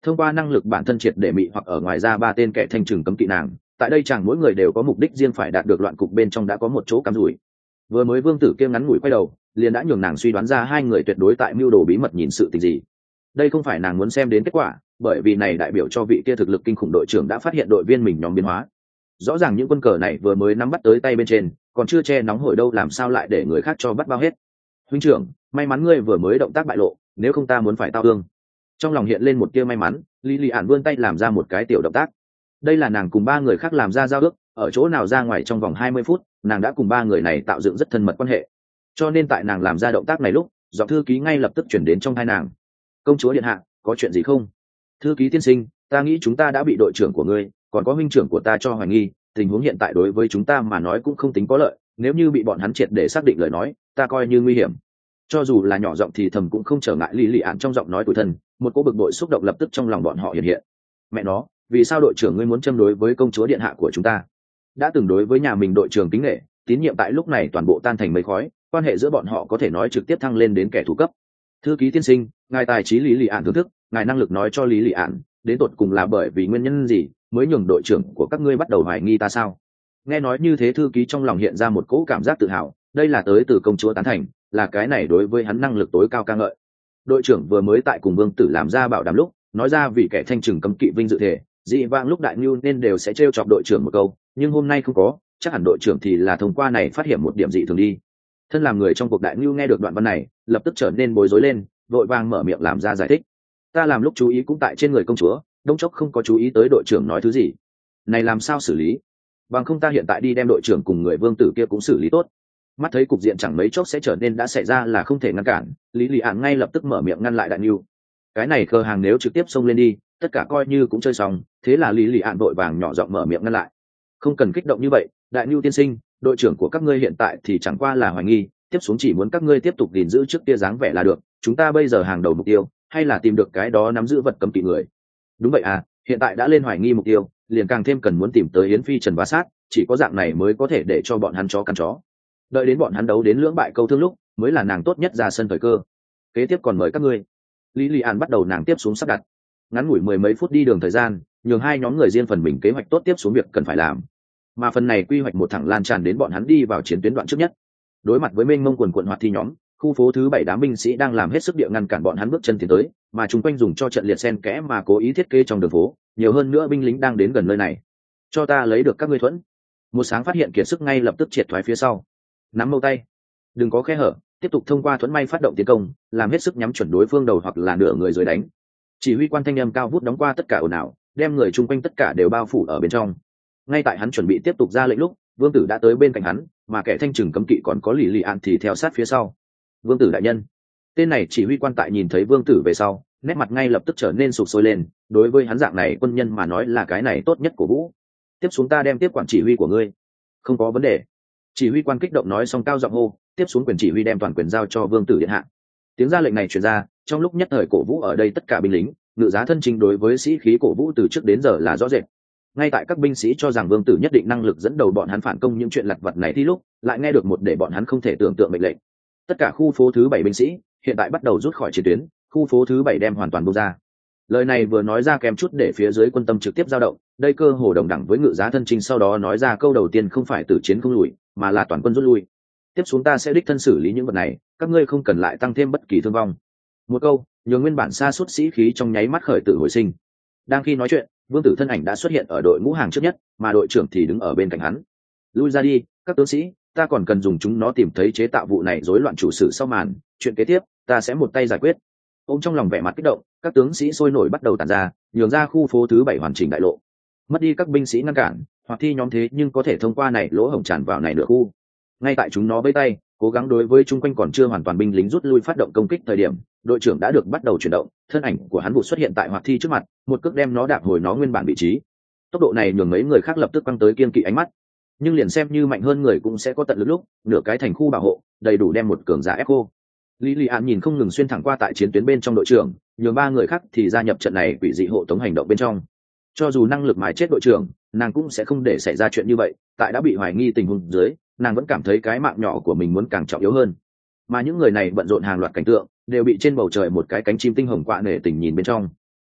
thông qua năng lực bản thân triệt để mị hoặc ở ngoài ra ba tên kẻ thanh trừng cấm kỵ nàng. Tại đây chẳng mỗi người đều có mục đích riêng phải đạt được loạn cục bên trong đã có một chỗ cắm rủi. Vừa mới Vương Tử kia ngắn ngủi quay đầu, liền đã nhường nàng suy đoán ra hai người tuyệt đối tại mưu đồ bí mật nhìn sự tình gì. Đây không phải nàng muốn xem đến kết quả, bởi vì này đại biểu cho vị kia thực lực kinh khủng đội trưởng đã phát hiện đội viên mình nhóm biến hóa. Rõ ràng những quân cờ này vừa mới nắm bắt tới tay bên trên, còn chưa che nóng hổi đâu, làm sao lại để người khác cho bắt bao hết. Huynh trưởng, may mắn ngươi vừa mới động tác bại lộ, nếu không ta muốn phải tao thương. Trong lòng hiện lên một tia may mắn, Lý Lị Ản vươn tay làm ra một cái tiểu động tác. Đây là nàng cùng ba người khác làm ra giao ước, ở chỗ nào ra ngoài trong vòng hai mươi phút, nàng đã cùng ba người này tạo dựng rất thân mật quan hệ. Cho nên tại nàng làm ra động tác này lúc, giọng thư ký ngay lập tức chuyển đến trong tai nàng. Công chúa điện hạ, có chuyện gì không? Thư ký tiên sinh, ta nghĩ chúng ta đã bị đội trưởng của ngươi, còn có huynh trưởng của ta cho hoài nghi, tình huống hiện tại đối với chúng ta mà nói cũng không tính có lợi, nếu như bị bọn hắn triệt để xác định lời nói, ta coi như nguy hiểm. Cho dù là nhỏ giọng thì thầm cũng không trở ngại. Lý Lị Ản trong giọng nói tủi thân, một cỗ bực bội xúc động lập tức trong lòng bọn họ hiện hiện. Mẹ nó, vì sao đội trưởng ngươi muốn châm đối với công chúa điện hạ của chúng ta? Đã từng đối với nhà mình đội trưởng kính nể, tín nhiệm tại lúc này toàn bộ tan thành mây khói, quan hệ giữa bọn họ có thể nói trực tiếp thăng lên đến kẻ thù cấp. Thư ký tiên sinh, ngài tài trí Lý Lị Ản thưởng thức, ngài năng lực nói cho Lý Lị Ản, đến tột cùng là bởi vì nguyên nhân gì mới nhường đội trưởng của các ngươi bắt đầu hoài nghi ta sao? Nghe nói như thế, thư ký trong lòng hiện ra một cỗ cảm giác tự hào, đây là tới từ công chúa tán thành, là cái này đối với hắn năng lực tối cao ca ngợi. Đội trưởng vừa mới tại cùng Vương Tử làm ra bảo đảm lúc, nói ra vì kẻ thanh trừng cấm kỵ vinh dự thể, dị vãng lúc đại nhu nên đều sẽ trêu chọc đội trưởng một câu, nhưng hôm nay không có, chắc hẳn đội trưởng thì là thông qua này phát hiện một điểm dị thường đi. Thân làm người trong cuộc đại nhu nghe được đoạn văn này, lập tức trở nên bối rối lên, vội vàng mở miệng làm ra giải thích. Ta làm lúc chú ý cũng tại trên người công chúa, đông chốc không có chú ý tới đội trưởng nói thứ gì. Này làm sao xử lý? Bằng không ta hiện tại đi đem đội trưởng cùng người Vương Tử kia cũng xử lý tốt. Mắt thấy cục diện chẳng mấy chốc sẽ trở nên đã xảy ra là không thể ngăn cản, Lý Lị Ản ngay lập tức mở miệng ngăn lại đại nhu. Cái này cơ hàng nếu trực tiếp xông lên đi, tất cả coi như cũng chơi xong, thế là Lý Lị Ản vội vàng nhỏ giọng mở miệng ngăn lại. Không cần kích động như vậy, đại nhu tiên sinh, đội trưởng của các ngươi hiện tại thì chẳng qua là hoài nghi, tiếp xuống chỉ muốn các ngươi tiếp tục gìn giữ trước kia dáng vẻ là được, chúng ta bây giờ hàng đầu mục tiêu hay là tìm được cái đó nắm giữ vật cấm kỵ người. Đúng vậy à, hiện tại đã lên hoài nghi mục tiêu, liền càng thêm cần muốn tìm tới Yến Phi Trần Bá Sát, chỉ có dạng này mới có thể để cho bọn hắn chó cắn chó. Đợi đến bọn hắn đấu đến lưỡng bại câu thương lúc, mới là nàng tốt nhất ra sân thời cơ. Kế tiếp còn mời các ngươi. Lý Lị Ản bắt đầu nàng tiếp xuống sắp đặt. Ngắn ngủi mười mấy phút đi đường thời gian, nhường hai nhóm người riêng phần mình kế hoạch tốt tiếp xuống việc cần phải làm. Mà phần này quy hoạch một thẳng lan tràn đến bọn hắn đi vào chiến tuyến đoạn trước nhất. Đối mặt với mênh mông quần quận hoạt thi nhóm, khu phố thứ bảy đám binh sĩ đang làm hết sức địa ngăn cản bọn hắn bước chân tiến tới, mà chúng quanh dùng cho trận liệt xen kẽ mà cố ý thiết kế trong đường phố, nhiều hơn nữa binh lính đang đến gần nơi này. Cho ta lấy được các ngươi thuẫn. Một sáng phát hiện kiệt sức ngay lập tức triệt thoái phía sau. Nắm mâu tay, đừng có khe hở, tiếp tục thông qua thuẫn may phát động tiến công, làm hết sức nhắm chuẩn đối phương đầu hoặc là nửa người rồi đánh. Chỉ huy quan thanh âm cao vút đóng qua tất cả ồn ào, đem người chung quanh tất cả đều bao phủ ở bên trong. Ngay tại hắn chuẩn bị tiếp tục ra lệnh lúc, Vương Tử đã tới bên cạnh hắn, mà kẻ thanh trừng cấm kỵ còn có Lý Lị Ản thì theo sát phía sau. Vương Tử đại nhân. Tên này chỉ huy quan tại nhìn thấy Vương Tử về sau, nét mặt ngay lập tức trở nên sụp sôi lên, đối với hắn dạng này quân nhân mà nói là cái này tốt nhất của vũ. Tiếp xuống ta đem tiếp quản chỉ huy của ngươi. Không có vấn đề. Chỉ huy quan kích động nói xong cao giọng hô, tiếp xuống quyền chỉ huy đem toàn quyền giao cho Vương Tử điện hạ. Tiếng ra lệnh này truyền ra, trong lúc nhất thời cổ vũ ở đây tất cả binh lính, ngự giá thân chính đối với sĩ khí cổ vũ từ trước đến giờ là rõ rệt. Ngay tại các binh sĩ cho rằng Vương Tử nhất định năng lực dẫn đầu bọn hắn phản công những chuyện lặt vặt này thì lúc lại nghe được một để bọn hắn không thể tưởng tượng mệnh lệnh. Tất cả khu phố thứ bảy binh sĩ hiện tại bắt đầu rút khỏi chiến tuyến, khu phố thứ bảy đem hoàn toàn buông ra. Lời này vừa nói ra kèm chút để phía dưới quân tâm trực tiếp dao động, đây cơ hồ đồng đẳng với ngự giá thân chinh sau đó nói ra câu đầu tiên không phải tử chiến không lùi, mà là toàn quân rút lui. Tiếp xuống ta sẽ đích thân xử lý những vật này, các ngươi không cần lại tăng thêm bất kỳ thương vong. Một câu, nhường nguyên bản sa sút sĩ khí trong nháy mắt khởi tử hồi sinh. Đang khi nói chuyện, Vương Tử thân ảnh đã xuất hiện ở đội ngũ hàng trước nhất, mà đội trưởng thì đứng ở bên cạnh hắn. Lui ra đi, các tướng sĩ, ta còn cần dùng chúng nó tìm thấy chế tạo vụ này rối loạn chủ sự sau màn, chuyện kế tiếp, ta sẽ một tay giải quyết. Ôm trong lòng vẻ mặt kích động, các tướng sĩ sôi nổi bắt đầu tản ra, nhường ra khu phố thứ bảy hoàn chỉnh đại lộ. Mất đi các binh sĩ ngăn cản, hoặc thi nhóm thế nhưng có thể thông qua này lỗ hổng tràn vào này nửa khu. Ngay tại chúng nó vẫy tay, cố gắng đối với chung quanh còn chưa hoàn toàn binh lính rút lui phát động công kích thời điểm, đội trưởng đã được bắt đầu chuyển động, thân ảnh của hắn vụ xuất hiện tại hoạt thi trước mặt, một cước đem nó đạp hồi nó nguyên bản vị trí. Tốc độ này nhường mấy người khác lập tức quăng tới kiên kỵ ánh mắt. Nhưng liền xem như mạnh hơn người cũng sẽ có tận lực lúc, nửa cái thành khu bảo hộ, đầy đủ đem một cường giả ép cô. Lý Lị Ản nhìn không ngừng xuyên thẳng qua tại chiến tuyến bên trong đội trưởng, nhường ba người khác thì gia nhập trận này quỷ dị hộ tống hành động bên trong. Cho dù năng lực mài chết đội trưởng, nàng cũng sẽ không để xảy ra chuyện như vậy, tại đã bị hoài nghi tình huống dưới, nàng vẫn cảm thấy cái mạng nhỏ của mình muốn càng trọng yếu hơn. Mà những người này bận rộn hàng loạt cảnh tượng, đều bị trên bầu trời một cái cánh chim tinh hồng quạ nể tình nhìn bên trong.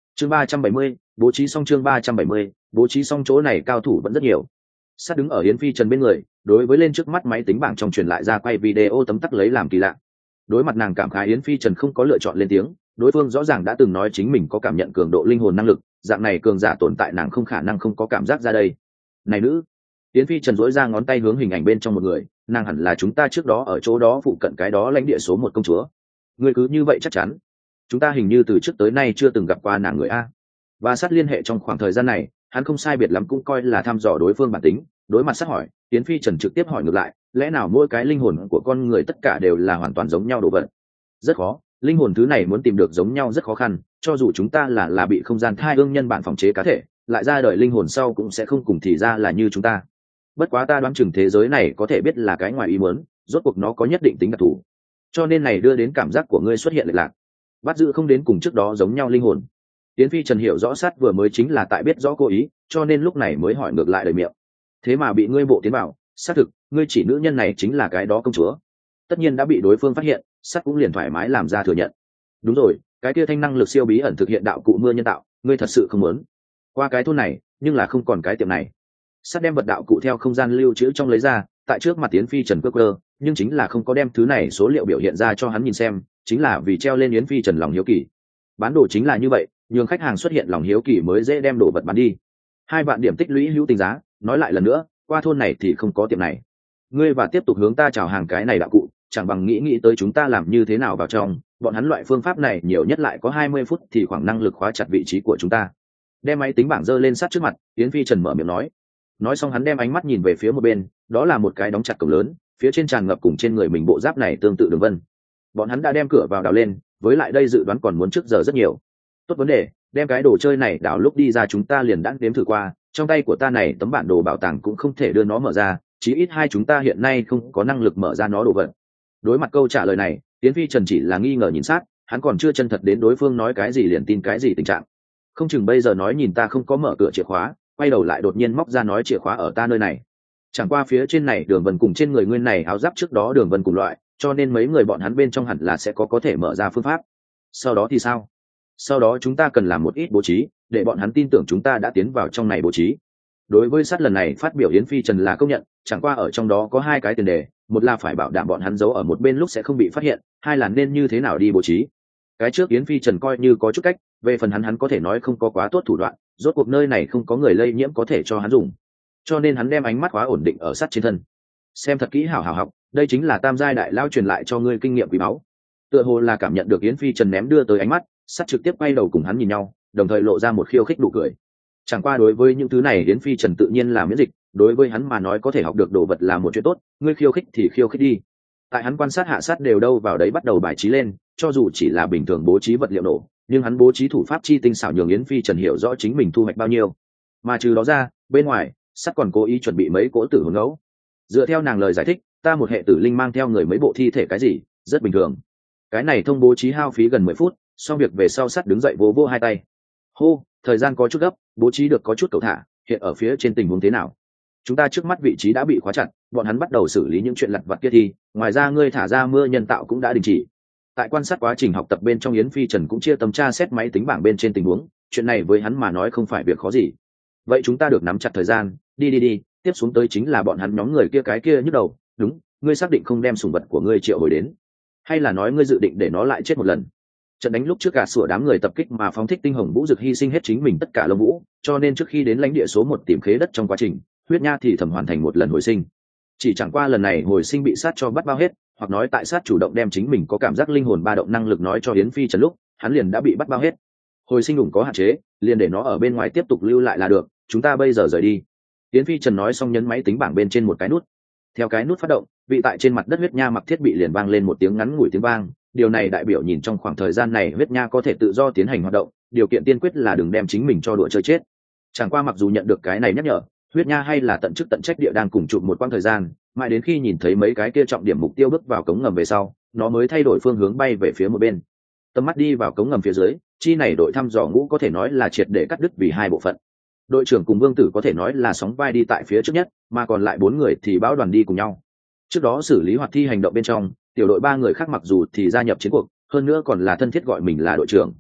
chương ba trăm bảy mươi, bố trí xong chương ba trăm bảy mươi, bố trí xong. Chỗ này cao thủ vẫn rất nhiều. Sát đứng ở Yến Phi Trần bên người, đối với lên trước mắt máy tính bảng trong truyền lại ra quay video tấm tắc lấy làm kỳ lạ. Đối mặt nàng cảm khái, Yến Phi Trần không có lựa chọn lên tiếng, đối phương rõ ràng đã từng nói chính mình có cảm nhận cường độ linh hồn năng lực, dạng này cường giả tồn tại nàng không khả năng không có cảm giác ra đây. Này nữ, Yến Phi Trần dỗi ra ngón tay hướng hình ảnh bên trong một người, nàng hẳn là chúng ta trước đó ở chỗ đó phụ cận cái đó lãnh địa số một công chúa. Người cứ như vậy chắc chắn? Chúng ta hình như từ trước tới nay chưa từng gặp qua nàng người a. Và sát liên hệ trong khoảng thời gian này, hắn không sai biệt lắm cũng coi là thăm dò đối phương bản tính. Đối mặt sát hỏi, Yến Phi Trần trực tiếp hỏi ngược lại, lẽ nào mỗi cái linh hồn của con người tất cả đều là hoàn toàn giống nhau đồ vật? Rất khó, linh hồn thứ này muốn tìm được giống nhau rất khó khăn, cho dù chúng ta là là bị không gian thai ương nhân bản phòng chế cá thể, lại ra đời linh hồn sau cũng sẽ không cùng thì ra là như chúng ta. Bất quá ta đoán chừng thế giới này có thể biết là cái ngoài ý muốn, rốt cuộc nó có nhất định tính đặc thù, cho nên này đưa đến cảm giác của ngươi xuất hiện lệch lạc, bắt giữ không đến cùng trước đó giống nhau linh hồn. Yến Phi Trần hiểu rõ sát vừa mới chính là tại biết rõ cô ý, cho nên lúc này mới hỏi ngược lại lời miệng. Thế mà bị ngươi bộ tiến bảo, xác thực ngươi chỉ nữ nhân này chính là cái đó công chúa. Tất nhiên đã bị đối phương phát hiện, sát cũng liền thoải mái làm ra thừa nhận. Đúng rồi, cái kia thanh năng lực siêu bí ẩn thực hiện đạo cụ mưa nhân tạo, ngươi thật sự không muốn qua cái thôn này, nhưng là không còn cái tiệm này. Sát đem vật đạo cụ theo không gian lưu trữ trong lấy ra, tại trước mặt Yến Phi Trần cơ cơ, nhưng chính là không có đem thứ này số liệu biểu hiện ra cho hắn nhìn xem, chính là vì treo lên Yến Phi Trần lòng hiếu kỳ. Bán đồ chính là như vậy, nhường khách hàng xuất hiện lòng hiếu kỳ mới dễ đem đồ vật bán đi. Hai vạn điểm tích lũy hữu tình giá, nói lại lần nữa, qua thôn này thì không có tiệm này. Ngươi và tiếp tục hướng ta chào hàng cái này đạo cụ, chẳng bằng nghĩ nghĩ tới chúng ta làm như thế nào vào trong. Bọn hắn loại phương pháp này nhiều nhất lại có hai mươi phút thì khoảng năng lực khóa chặt vị trí của chúng ta. Đem máy tính bảng giơ lên sát trước mặt, Yến Phi Trần mở miệng nói. Nói xong hắn đem ánh mắt nhìn về phía một bên, đó là một cái đóng chặt cổng lớn, phía trên tràn ngập cùng trên người mình bộ giáp này tương tự đường vân. Bọn hắn đã đem cửa vào đào lên, với lại đây dự đoán còn muốn trước giờ rất nhiều. Tốt vấn đề, đem cái đồ chơi này đào lúc đi ra chúng ta liền đã đếm thử qua, trong tay của ta này tấm bản đồ bảo tàng cũng không thể đưa nó mở ra, chí ít hai chúng ta hiện nay không có năng lực mở ra nó đồ vật. Đối mặt câu trả lời này, Yến Phi Trần chỉ là nghi ngờ nhìn sát, hắn còn chưa chân thật đến đối phương nói cái gì liền tin cái gì tình trạng. Không chừng bây giờ nói nhìn ta không có mở cửa chìa khóa, quay đầu lại đột nhiên móc ra nói chìa khóa ở ta nơi này. Chẳng qua phía trên này đường vân cùng trên người nguyên này áo giáp trước đó đường vân cùng loại, cho nên mấy người bọn hắn bên trong hẳn là sẽ có có thể mở ra phương pháp. Sau đó thì sao? Sau đó chúng ta cần làm một ít bố trí, để bọn hắn tin tưởng chúng ta đã tiến vào trong này bố trí. Đối với sát lần này phát biểu Yến Phi Trần là công nhận, chẳng qua ở trong đó có hai cái tiền đề, một là phải bảo đảm bọn hắn giấu ở một bên lúc sẽ không bị phát hiện, hai là nên như thế nào đi bố trí. Cái trước Yến Phi Trần coi như có chút cách, về phần hắn hắn có thể nói không có quá tốt thủ đoạn, rốt cuộc nơi này không có người lây nhiễm có thể cho hắn dùng, cho nên hắn đem ánh mắt khóa ổn định ở sát trên thân. Xem thật kỹ hảo hảo học, đây chính là tam giai đại lao truyền lại cho ngươi kinh nghiệm quý báu. Tựa hồ là cảm nhận được Yến Phi Trần ném đưa tới ánh mắt, sát trực tiếp quay đầu cùng hắn nhìn nhau, đồng thời lộ ra một khiêu khích nụ cười. Chẳng qua đối với những thứ này Yến Phi Trần tự nhiên là miễn dịch, đối với hắn mà nói có thể học được đồ vật là một chuyện tốt, ngươi khiêu khích thì khiêu khích đi. Tại hắn quan sát hạ sát đều đâu vào đấy bắt đầu bài trí lên, cho dù chỉ là bình thường bố trí vật liệu nổ, nhưng hắn bố trí thủ pháp chi tinh xảo nhường Yến Phi Trần hiểu rõ chính mình thu hoạch bao nhiêu. Mà trừ đó ra, bên ngoài, sát còn cố ý chuẩn bị mấy cỗ tử hồn ngẫu. Dựa theo nàng lời giải thích, ta một hệ tử linh mang theo người mấy bộ thi thể cái gì, rất bình thường. Cái này thông bố trí hao phí gần mười phút, xong việc về sau sát đứng dậy vỗ vỗ hai tay. Hô, thời gian có chút gấp, bố trí được có chút cầu thả, hiện ở phía trên tình huống thế nào? Chúng ta trước mắt vị trí đã bị khóa chặt, bọn hắn bắt đầu xử lý những chuyện lặt vặt kia thì, ngoài ra ngươi thả ra mưa nhân tạo cũng đã đình chỉ. Tại quan sát quá trình học tập bên trong, Yến Phi Trần cũng chia tâm tra xét máy tính bảng bên trên tình huống, chuyện này với hắn mà nói không phải việc khó gì. Vậy chúng ta được nắm chặt thời gian, đi đi đi, tiếp xuống tới chính là bọn hắn nhóm người kia cái kia nhức đầu. Đúng, ngươi xác định không đem sủng vật của ngươi triệu hồi đến, hay là nói ngươi dự định để nó lại chết một lần? Trận đánh lúc trước cả sủa đám người tập kích mà phóng thích tinh hồng vũ dực hy sinh hết chính mình tất cả lông vũ, cho nên trước khi đến lãnh địa số một tìm khế đất trong quá trình, huyết nha thì thầm hoàn thành một lần hồi sinh. Chỉ chẳng qua lần này hồi sinh bị sát cho bắt bao hết, hoặc nói tại sát chủ động đem chính mình có cảm giác linh hồn ba động năng lực nói cho Yến Phi Trần lúc, hắn liền đã bị bắt bao hết. Hồi sinh đủng có hạn chế, liền để nó ở bên ngoài tiếp tục lưu lại là được, chúng ta bây giờ rời đi. Yến Phi Trần nói xong nhấn máy tính bảng bên trên một cái nút. Theo cái nút phát động, vị tại trên mặt đất huyết nha mặc thiết bị liền vang lên một tiếng ngắn ngủi tiếng vang, điều này đại biểu nhìn trong khoảng thời gian này huyết nha có thể tự do tiến hành hoạt động, điều kiện tiên quyết là đừng đem chính mình cho đùa chơi chết. Chẳng qua mặc dù nhận được cái này nhắc nhở, huyết nha hay là tận chức tận trách địa đang cùng chụp một quãng thời gian, mãi đến khi nhìn thấy mấy cái kia trọng điểm mục tiêu bước vào cống ngầm về sau, nó mới thay đổi phương hướng bay về phía một bên. Tầm mắt đi vào cống ngầm phía dưới, chi này đội thăm dò ngũ có thể nói là triệt để cắt đứt vì hai bộ phận. Đội trưởng cùng Vương Tử có thể nói là sóng vai đi tại phía trước nhất, mà còn lại bốn người thì bão đoàn đi cùng nhau. Trước đó xử lý hoạt thi hành động bên trong, tiểu đội ba người khác mặc dù thì gia nhập chiến cuộc, hơn nữa còn là thân thiết gọi mình là đội trưởng.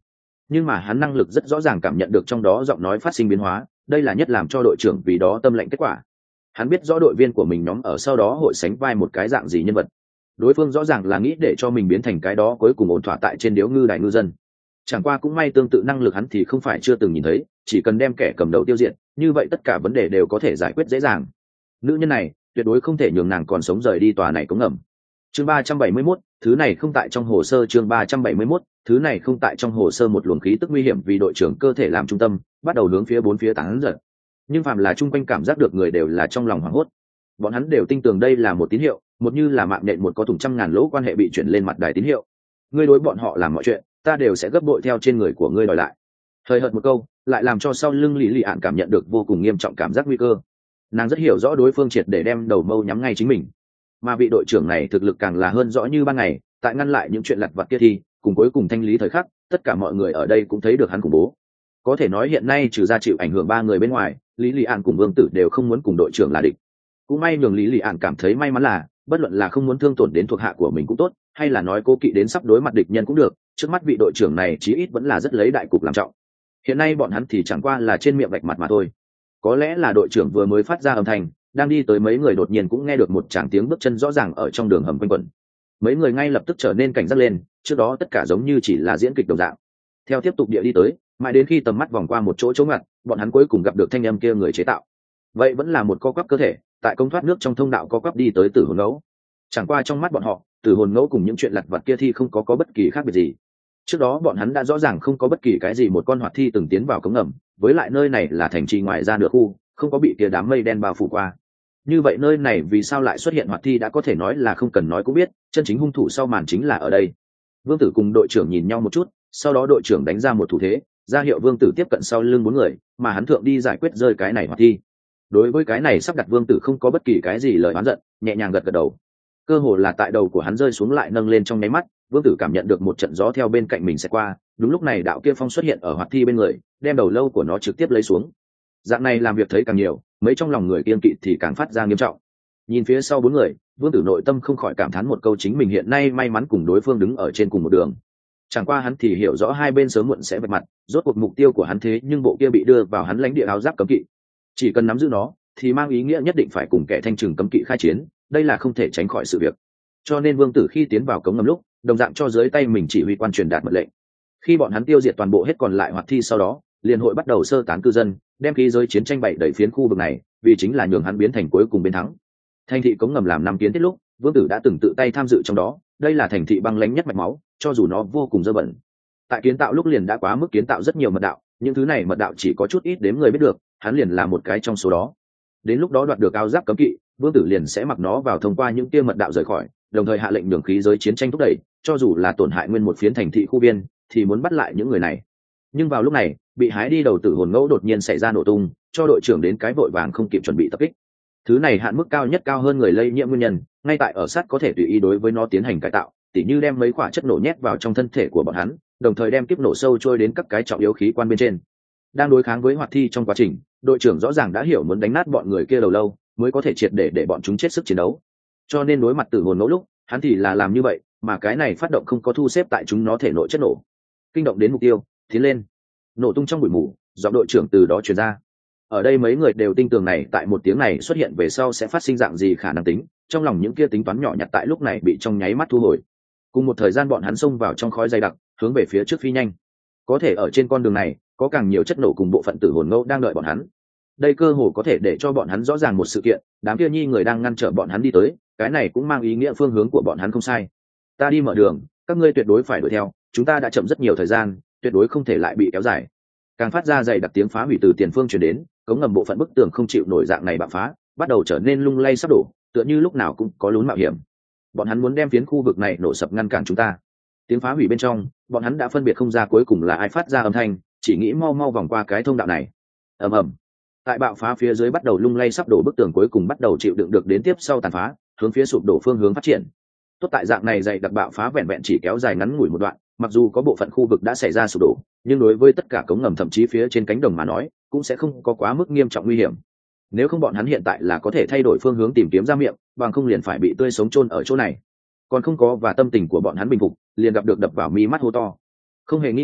nhưng mà hắn năng lực rất rõ ràng cảm nhận được trong đó giọng nói phát sinh biến hóa, đây là nhất làm cho đội trưởng vì đó tâm lệnh kết quả. Hắn biết rõ đội viên của mình nhóm ở sau đó hội sánh vai một cái dạng gì nhân vật. Đối phương rõ ràng là nghĩ để cho mình biến thành cái đó cuối cùng ổn thỏa tại trên điếu ngư đại ngư dân. Chẳng qua cũng may tương tự năng lực hắn thì không phải chưa từng nhìn thấy, chỉ cần đem kẻ cầm đầu tiêu diệt, như vậy tất cả vấn đề đều có thể giải quyết dễ dàng. Nữ nhân này tuyệt đối không thể nhường nàng còn sống rời đi tòa này cống ngầm. Chương ba trăm bảy mươi mốt, thứ này không tại trong hồ sơ. Chương ba trăm bảy mươi mốt, thứ này không tại trong hồ sơ. Một luồng khí tức nguy hiểm vì đội trưởng cơ thể làm trung tâm, bắt đầu hướng phía bốn phía tán giật. Nhưng phàm là chung quanh cảm giác được người đều là trong lòng hoảng hốt. Bọn hắn đều tin tưởng đây là một tín hiệu, một như là mạng nhện một có thủng trăm ngàn lỗ quan hệ bị chuyển lên mặt đài tín hiệu. Ngươi đối bọn họ làm mọi chuyện, ta đều sẽ gấp bội theo trên người của ngươi đòi lại. Thời hợt một câu, lại làm cho sau lưng Lý Lị Ạn cảm nhận được vô cùng nghiêm trọng cảm giác nguy cơ. Nàng rất hiểu rõ đối phương triệt để đem đầu mâu nhắm ngay chính mình, mà vị đội trưởng này thực lực càng là hơn rõ như ban ngày, tại ngăn lại những chuyện lặt vặt kia thì cùng cuối cùng thanh lý thời khắc, tất cả mọi người ở đây cũng thấy được hắn khủng bố. Có thể nói hiện nay trừ ra chịu ảnh hưởng ba người bên ngoài, Lý Lị Ạn cùng Vương Tử đều không muốn cùng đội trưởng là địch. Cũng may nhường Lý Lị Ạn cảm thấy may mắn là, bất luận là không muốn thương tổn đến thuộc hạ của mình cũng tốt, hay là nói cô kỵ đến sắp đối mặt địch nhân cũng được, trước mắt vị đội trưởng này chí ít vẫn là rất lấy đại cục làm trọng. Hiện nay bọn hắn thì chẳng qua là trên miệng vạch mặt mà thôi. Có lẽ là đội trưởng vừa mới phát ra âm thanh, đang đi tới mấy người đột nhiên cũng nghe được một tràng tiếng bước chân rõ ràng ở trong đường hầm quanh quẩn. Mấy người ngay lập tức trở nên cảnh giác lên, trước đó tất cả giống như chỉ là diễn kịch đồng dạng. Theo tiếp tục địa đi tới, mãi đến khi tầm mắt vòng qua một chỗ chỗ ngặt, bọn hắn cuối cùng gặp được thanh âm kia người chế tạo. Vậy vẫn là một co quắp cơ thể, tại công thoát nước trong thông đạo co quắp đi tới tử hồn ngẫu. Chẳng qua trong mắt bọn họ, tử hồn ngẫu cùng những chuyện lặt vặt kia thì không có có bất kỳ khác biệt gì. Trước đó bọn hắn đã rõ ràng không có bất kỳ cái gì một con hoạt thi từng tiến vào cống ngầm, với lại nơi này là thành trì ngoài ra nửa khu, không có bị kia đám mây đen bao phủ qua. Như vậy nơi này vì sao lại xuất hiện hoạt thi đã có thể nói là không cần nói cũng biết, chân chính hung thủ sau màn chính là ở đây. Vương Tử cùng đội trưởng nhìn nhau một chút, sau đó đội trưởng đánh ra một thủ thế, ra hiệu Vương Tử tiếp cận sau lưng bốn người, mà hắn thượng đi giải quyết rơi cái này hoạt thi. Đối với cái này sắp đặt Vương Tử không có bất kỳ cái gì lời oán giận, nhẹ nhàng gật gật đầu. Cơ hồ là tại đầu của hắn rơi xuống lại nâng lên trong nháy mắt, Vương Tử cảm nhận được một trận gió theo bên cạnh mình sẽ qua, đúng lúc này đạo kia phong xuất hiện ở hoạt thi bên người, đem đầu lâu của nó trực tiếp lấy xuống. Dạng này làm việc thấy càng nhiều, mấy trong lòng người kiên kỵ thì càng phát ra nghiêm trọng. Nhìn phía sau bốn người, Vương Tử nội tâm không khỏi cảm thán một câu chính mình hiện nay may mắn cùng đối phương đứng ở trên cùng một đường. Chẳng qua hắn thì hiểu rõ hai bên sớm muộn sẽ vạch mặt, rốt cuộc mục tiêu của hắn thế nhưng bộ kia bị đưa vào hắn lãnh địa áo giáp cấm kỵ. Chỉ cần nắm giữ nó, thì mang ý nghĩa nhất định phải cùng kẻ thanh trừng cấm kỵ khai chiến, đây là không thể tránh khỏi sự việc. Cho nên Vương Tử khi tiến vào cống ngầm lúc, đồng dạng cho dưới tay mình chỉ huy quan truyền đạt mệnh lệnh. Khi bọn hắn tiêu diệt toàn bộ hết còn lại hoạt thi sau đó, liền hội bắt đầu sơ tán cư dân, đem khí giới chiến tranh bậy đẩy phiến khu vực này, vì chính là nhường hắn biến thành cuối cùng bên thắng. Thành thị cống ngầm làm năm kiến thiết lúc, Vương Tử đã từng tự tay tham dự trong đó, đây là thành thị băng lãnh nhất mạch máu, cho dù nó vô cùng dơ bẩn. Tại kiến tạo lúc liền đã quá mức kiến tạo rất nhiều mật đạo, những thứ này mật đạo chỉ có chút ít đếm người biết được, hắn liền là một cái trong số đó. Đến lúc đó đoạt được áo giáp cấm kỵ, Vương Tử liền sẽ mặc nó vào thông qua những tia mật đạo rời khỏi, đồng thời hạ lệnh nhường khí giới chiến tranh thúc đẩy, cho dù là tổn hại nguyên một phiến thành thị khu viên, thì muốn bắt lại những người này. Nhưng vào lúc này, bị hái đi đầu tử hồn ngẫu đột nhiên xảy ra nổ tung, cho đội trưởng đến cái vội vàng không kịp chuẩn bị tập kích. Thứ này hạn mức cao nhất cao hơn người lây nhiễm nguyên nhân, ngay tại ở sát có thể tùy ý đối với nó tiến hành cải tạo, tỉ như đem mấy quả chất nổ nhét vào trong thân thể của bọn hắn, đồng thời đem kiếp nổ sâu trôi đến các cái trọng yếu khí quan bên trên. Đang đối kháng với hoạt thi trong quá trình, đội trưởng rõ ràng đã hiểu muốn đánh nát bọn người kia đầu lâu, mới có thể triệt để để bọn chúng chết sức chiến đấu. Cho nên đối mặt tử hồn ngẫu lúc, hắn thì là làm như vậy, mà cái này phát động không có thu xếp tại chúng nó thể nội chất nổ, kinh động đến mục tiêu, tiến lên, nổ tung trong bụi mù, giọng đội trưởng từ đó truyền ra. Ở đây mấy người đều tin tưởng này tại một tiếng này xuất hiện về sau sẽ phát sinh dạng gì khả năng tính, trong lòng những kia tính toán nhỏ nhặt tại lúc này bị trong nháy mắt thu hồi. Cùng một thời gian bọn hắn xông vào trong khói dày đặc, hướng về phía trước phi nhanh. Có thể ở trên con đường này, có càng nhiều chất nổ cùng bộ phận tử hồn ngẫu đang đợi bọn hắn. Đây cơ hồ có thể để cho bọn hắn rõ ràng một sự kiện, đám kia nhi người đang ngăn trở bọn hắn đi tới, cái này cũng mang ý nghĩa phương hướng của bọn hắn không sai. Ta đi mở đường, các ngươi tuyệt đối phải đuổi theo, chúng ta đã chậm rất nhiều thời gian, tuyệt đối không thể lại bị kéo dài. Càng phát ra dày đặc tiếng phá hủy từ tiền phương truyền đến, cống ngầm bộ phận bức tường không chịu nổi dạng này bạo phá, bắt đầu trở nên lung lay sắp đổ, tựa như lúc nào cũng có lún mạo hiểm. Bọn hắn muốn đem phiến khu vực này nổ sập ngăn cản chúng ta. Tiếng phá hủy bên trong, bọn hắn đã phân biệt không ra cuối cùng là ai phát ra âm thanh, chỉ nghĩ mau mau vòng qua cái thông đạo này. Ầm ầm. Tại bạo phá phía dưới bắt đầu lung lay sắp đổ bức tường cuối cùng bắt đầu chịu đựng được đến tiếp sau tàn phá, hướng phía sụp đổ phương hướng phát triển. Tốt tại dạng này dày đặc bạo phá vẹn vẹn chỉ kéo dài ngắn ngủi một đoạn, mặc dù có bộ phận khu vực đã xảy ra sụp đổ, nhưng đối với tất cả cống ngầm thậm chí phía trên cánh đồng mà nói, cũng sẽ không có quá mức nghiêm trọng nguy hiểm. Nếu không bọn hắn hiện tại là có thể thay đổi phương hướng tìm kiếm ra miệng, bằng không liền phải bị tươi sống chôn ở chỗ này. Còn không có và tâm tình của bọn hắn bình phục, liền gặp được đập vào mi mắt hô to. Không hề nghi ngờ,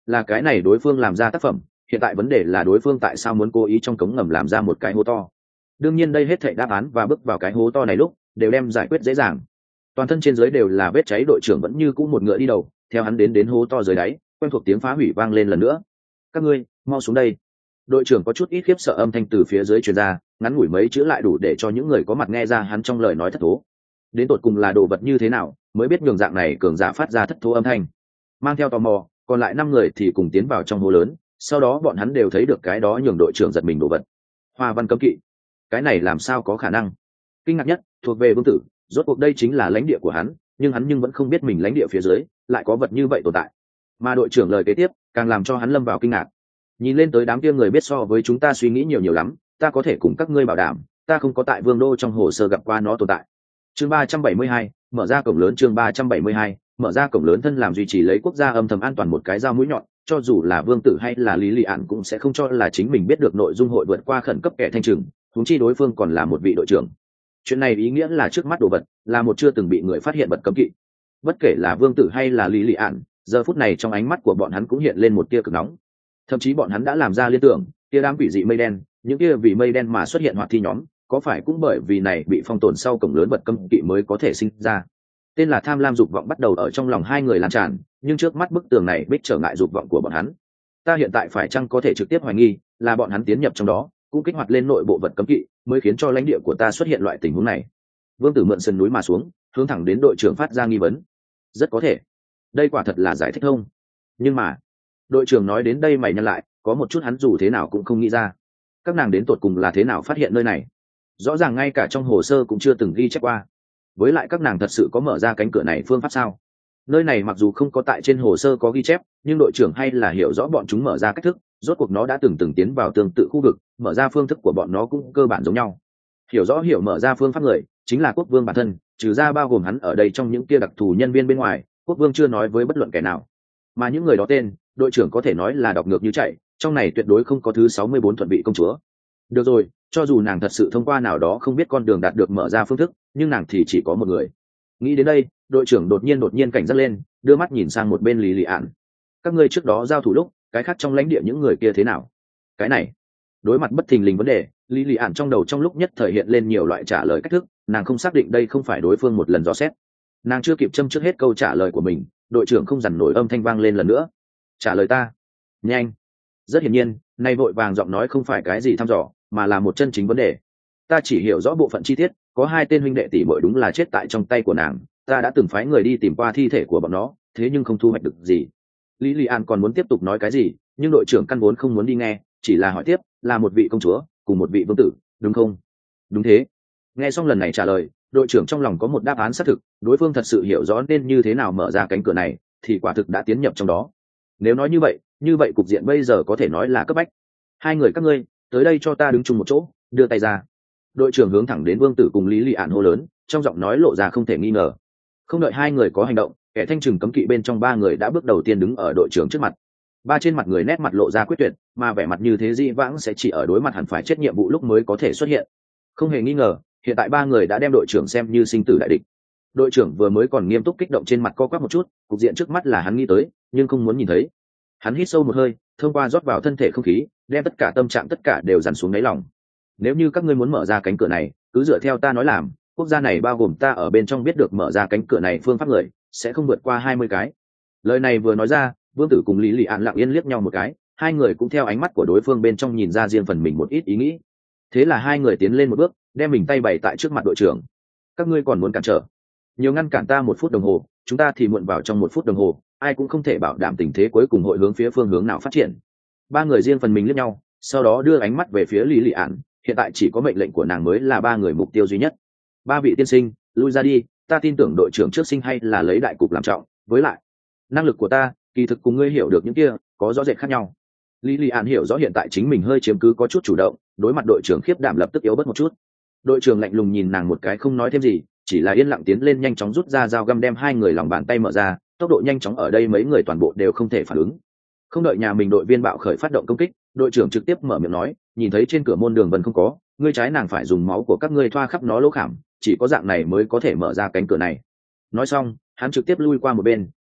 là cái này đối phương làm ra tác phẩm, hiện tại vấn đề là đối phương tại sao muốn cố ý trong cống ngầm làm ra một cái hố to. Đương nhiên đây hết thảy đáp án và bước vào cái hố to này lúc đều đem giải quyết dễ dàng. Toàn thân trên dưới đều là vết cháy, đội trưởng vẫn như cũ một ngựa đi đầu, theo hắn đến đến hố to dưới đáy, quen thuộc tiếng phá hủy vang lên lần nữa. Các ngươi mau xuống đây. Đội trưởng có chút ít khiếp sợ âm thanh từ phía dưới truyền ra, ngắn ngủi mấy chữ lại đủ để cho những người có mặt nghe ra hắn trong lời nói thất thố. Đến tột cùng là đồ vật như thế nào mới biết nhường dạng này cường giả phát ra thất thố âm thanh. Mang theo tò mò, còn lại năm người thì cùng tiến vào trong hố lớn, sau đó bọn hắn đều thấy được cái đó nhường đội trưởng giật mình đồ vật. Hoa văn cấm kỵ. Cái này làm sao có khả năng? Kinh ngạc nhất thuộc về Vương Tử, rốt cuộc đây chính là lãnh địa của hắn, nhưng hắn nhưng vẫn không biết mình lãnh địa phía dưới lại có vật như vậy tồn tại. Mà đội trưởng lời kế tiếp càng làm cho hắn lâm vào kinh ngạc. Nhìn lên tới đám kia người biết so với chúng ta suy nghĩ nhiều nhiều lắm, ta có thể cùng các ngươi bảo đảm, ta không có tại Vương đô trong hồ sơ gặp qua nó tồn tại. Chương ba trăm bảy mươi hai, mở ra cổng lớn. Chương ba trăm bảy mươi hai, mở ra cổng lớn. Thân làm duy trì lấy quốc gia âm thầm an toàn một cái dao mũi nhọn, cho dù là Vương Tử hay là Lý Lị Ản cũng sẽ không cho là chính mình biết được nội dung hội vượt qua khẩn cấp kẻ thanh trừng, huống chi đối phương còn là một vị đội trưởng. Chuyện này ý nghĩa là trước mắt đồ vật là một chưa từng bị người phát hiện vật cấm kỵ. Bất kể là Vương Tử hay là Lý Lị Ản, giờ phút này trong ánh mắt của bọn hắn cũng hiện lên một tia cực nóng. Thậm chí bọn hắn đã làm ra liên tưởng, tia đám quỷ dị mây đen, những kia vì mây đen mà xuất hiện hoạt thi nhóm, có phải cũng bởi vì này bị phong tồn sau cổng lớn vật cấm kỵ mới có thể sinh ra. Tên là tham lam dục vọng bắt đầu ở trong lòng hai người lan tràn, nhưng trước mắt bức tường này bích trở ngại dục vọng của bọn hắn. Ta hiện tại phải chăng có thể trực tiếp hoài nghi là bọn hắn tiến nhập trong đó, cũng kích hoạt lên nội bộ vật cấm kỵ, mới khiến cho lãnh địa của ta xuất hiện loại tình huống này. Vương Tử mượn sườn núi mà xuống, hướng thẳng đến đội trưởng phát ra nghi vấn. Rất có thể, đây quả thật là giải thích thông. Nhưng mà, đội trưởng nói đến đây mày nhăn lại, có một chút hắn dù thế nào cũng không nghĩ ra. Các nàng đến tột cùng là thế nào phát hiện nơi này? Rõ ràng ngay cả trong hồ sơ cũng chưa từng ghi chép qua. Với lại các nàng thật sự có mở ra cánh cửa này phương pháp sao? Nơi này mặc dù không có tại trên hồ sơ có ghi chép, nhưng đội trưởng hay là hiểu rõ bọn chúng mở ra cách thức, rốt cuộc nó đã từng từng tiến vào tương tự khu vực, mở ra phương thức của bọn nó cũng cơ bản giống nhau. Hiểu rõ hiểu mở ra phương pháp người chính là quốc vương bản thân, trừ ra bao gồm hắn ở đây trong những kia đặc thù nhân viên bên ngoài, quốc vương chưa nói với bất luận kẻ nào. Mà những người đó tên, đội trưởng có thể nói là đọc ngược như chạy, trong này tuyệt đối không có thứ sáu mươi bốn thuận vị công chúa. Được rồi, cho dù nàng thật sự thông qua nào đó không biết con đường đạt được mở ra phương thức, nhưng nàng thì chỉ có một người. Nghĩ đến đây, đội trưởng đột nhiên đột nhiên cảnh giác lên, đưa mắt nhìn sang một bên Lý Lị Ản. Các ngươi trước đó giao thủ lúc, cái khác trong lãnh địa những người kia thế nào? Cái này, đối mặt bất thình lình vấn đề, Lý Lị Ản trong đầu trong lúc nhất thời hiện lên nhiều loại trả lời cách thức, nàng không xác định đây không phải đối phương một lần dò xét. Nàng chưa kịp châm trước hết câu trả lời của mình, đội trưởng không dằn nổi âm thanh vang lên lần nữa. Trả lời ta, nhanh. Rất hiển nhiên, nay vội vàng giọng nói không phải cái gì thăm dò, mà là một chân chính vấn đề. Ta chỉ hiểu rõ bộ phận chi tiết, có hai tên huynh đệ tỷ muội đúng là chết tại trong tay của nàng, ta đã từng phái người đi tìm qua thi thể của bọn nó, thế nhưng không thu hoạch được gì. Lý Lị An còn muốn tiếp tục nói cái gì, nhưng đội trưởng căn vốn không muốn đi nghe, chỉ là hỏi tiếp, là một vị công chúa cùng một vị vương tử, đúng không? Đúng thế. Nghe xong lần này trả lời, đội trưởng trong lòng có một đáp án xác thực, đối phương thật sự hiểu rõ nên như thế nào mở ra cánh cửa này, thì quả thực đã tiến nhập trong đó. Nếu nói như vậy, như vậy cục diện bây giờ có thể nói là cấp bách. Hai người các ngươi, tới đây cho ta đứng chung một chỗ, đưa tay ra. Đội trưởng hướng thẳng đến vương tử cùng Lý Lị Ản hô lớn, trong giọng nói lộ ra không thể nghi ngờ. Không đợi hai người có hành động, kẻ thanh trừng cấm kỵ bên trong ba người đã bước đầu tiên đứng ở đội trưởng trước mặt. Ba trên mặt người nét mặt lộ ra quyết tuyệt, mà vẻ mặt như thế dĩ vãng sẽ chỉ ở đối mặt hẳn phải chết nhiệm vụ lúc mới có thể xuất hiện. Không hề nghi ngờ, hiện tại ba người đã đem đội trưởng xem như sinh tử đại địch. Đội trưởng vừa mới còn nghiêm túc kích động trên mặt co quắp một chút, cục diện trước mắt là hắn nghĩ tới, nhưng không muốn nhìn thấy. Hắn hít sâu một hơi, thông qua rót vào thân thể không khí, đem tất cả tâm trạng tất cả đều dằn xuống đáy lòng. Nếu như các ngươi muốn mở ra cánh cửa này, cứ dựa theo ta nói làm, quốc gia này bao gồm ta ở bên trong biết được mở ra cánh cửa này phương pháp người sẽ không vượt qua hai mươi cái. Lời này vừa nói ra, vương tử cùng Lý Lị Ản lặng yên liếc nhau một cái, hai người cũng theo ánh mắt của đối phương bên trong nhìn ra riêng phần mình một ít ý nghĩ. Thế là hai người tiến lên một bước, đem mình tay bày tại trước mặt đội trưởng. Các ngươi còn muốn cản trở? Nhiều ngăn cản ta một phút đồng hồ, chúng ta thì muộn vào trong một phút đồng hồ, ai cũng không thể bảo đảm tình thế cuối cùng hội hướng phía phương hướng nào phát triển. Ba người riêng phần mình liếc nhau, sau đó đưa ánh mắt về phía Lý Lị Ản, hiện tại chỉ có mệnh lệnh của nàng mới là ba người mục tiêu duy nhất. Ba vị tiên sinh, lui ra đi, ta tin tưởng đội trưởng trước sinh hay là lấy đại cục làm trọng, với lại năng lực của ta kỳ thực cùng ngươi hiểu được những kia có rõ rệt khác nhau. Lý Lị Ản hiểu rõ hiện tại chính mình hơi chiếm cứ có chút chủ động, đối mặt đội trưởng khiếp đảm lập tức yếu bớt một chút. Đội trưởng lạnh lùng nhìn nàng một cái không nói thêm gì, chỉ là yên lặng tiến lên nhanh chóng rút ra dao găm đem hai người lòng bàn tay mở ra, tốc độ nhanh chóng ở đây mấy người toàn bộ đều không thể phản ứng. Không đợi nhà mình đội viên bạo khởi phát động công kích, đội trưởng trực tiếp mở miệng nói, nhìn thấy trên cửa môn đường vân không có, ngươi trái nàng phải dùng máu của các ngươi thoa khắp nó lỗ khảm, chỉ có dạng này mới có thể mở ra cánh cửa này. Nói xong, hắn trực tiếp lui qua một bên,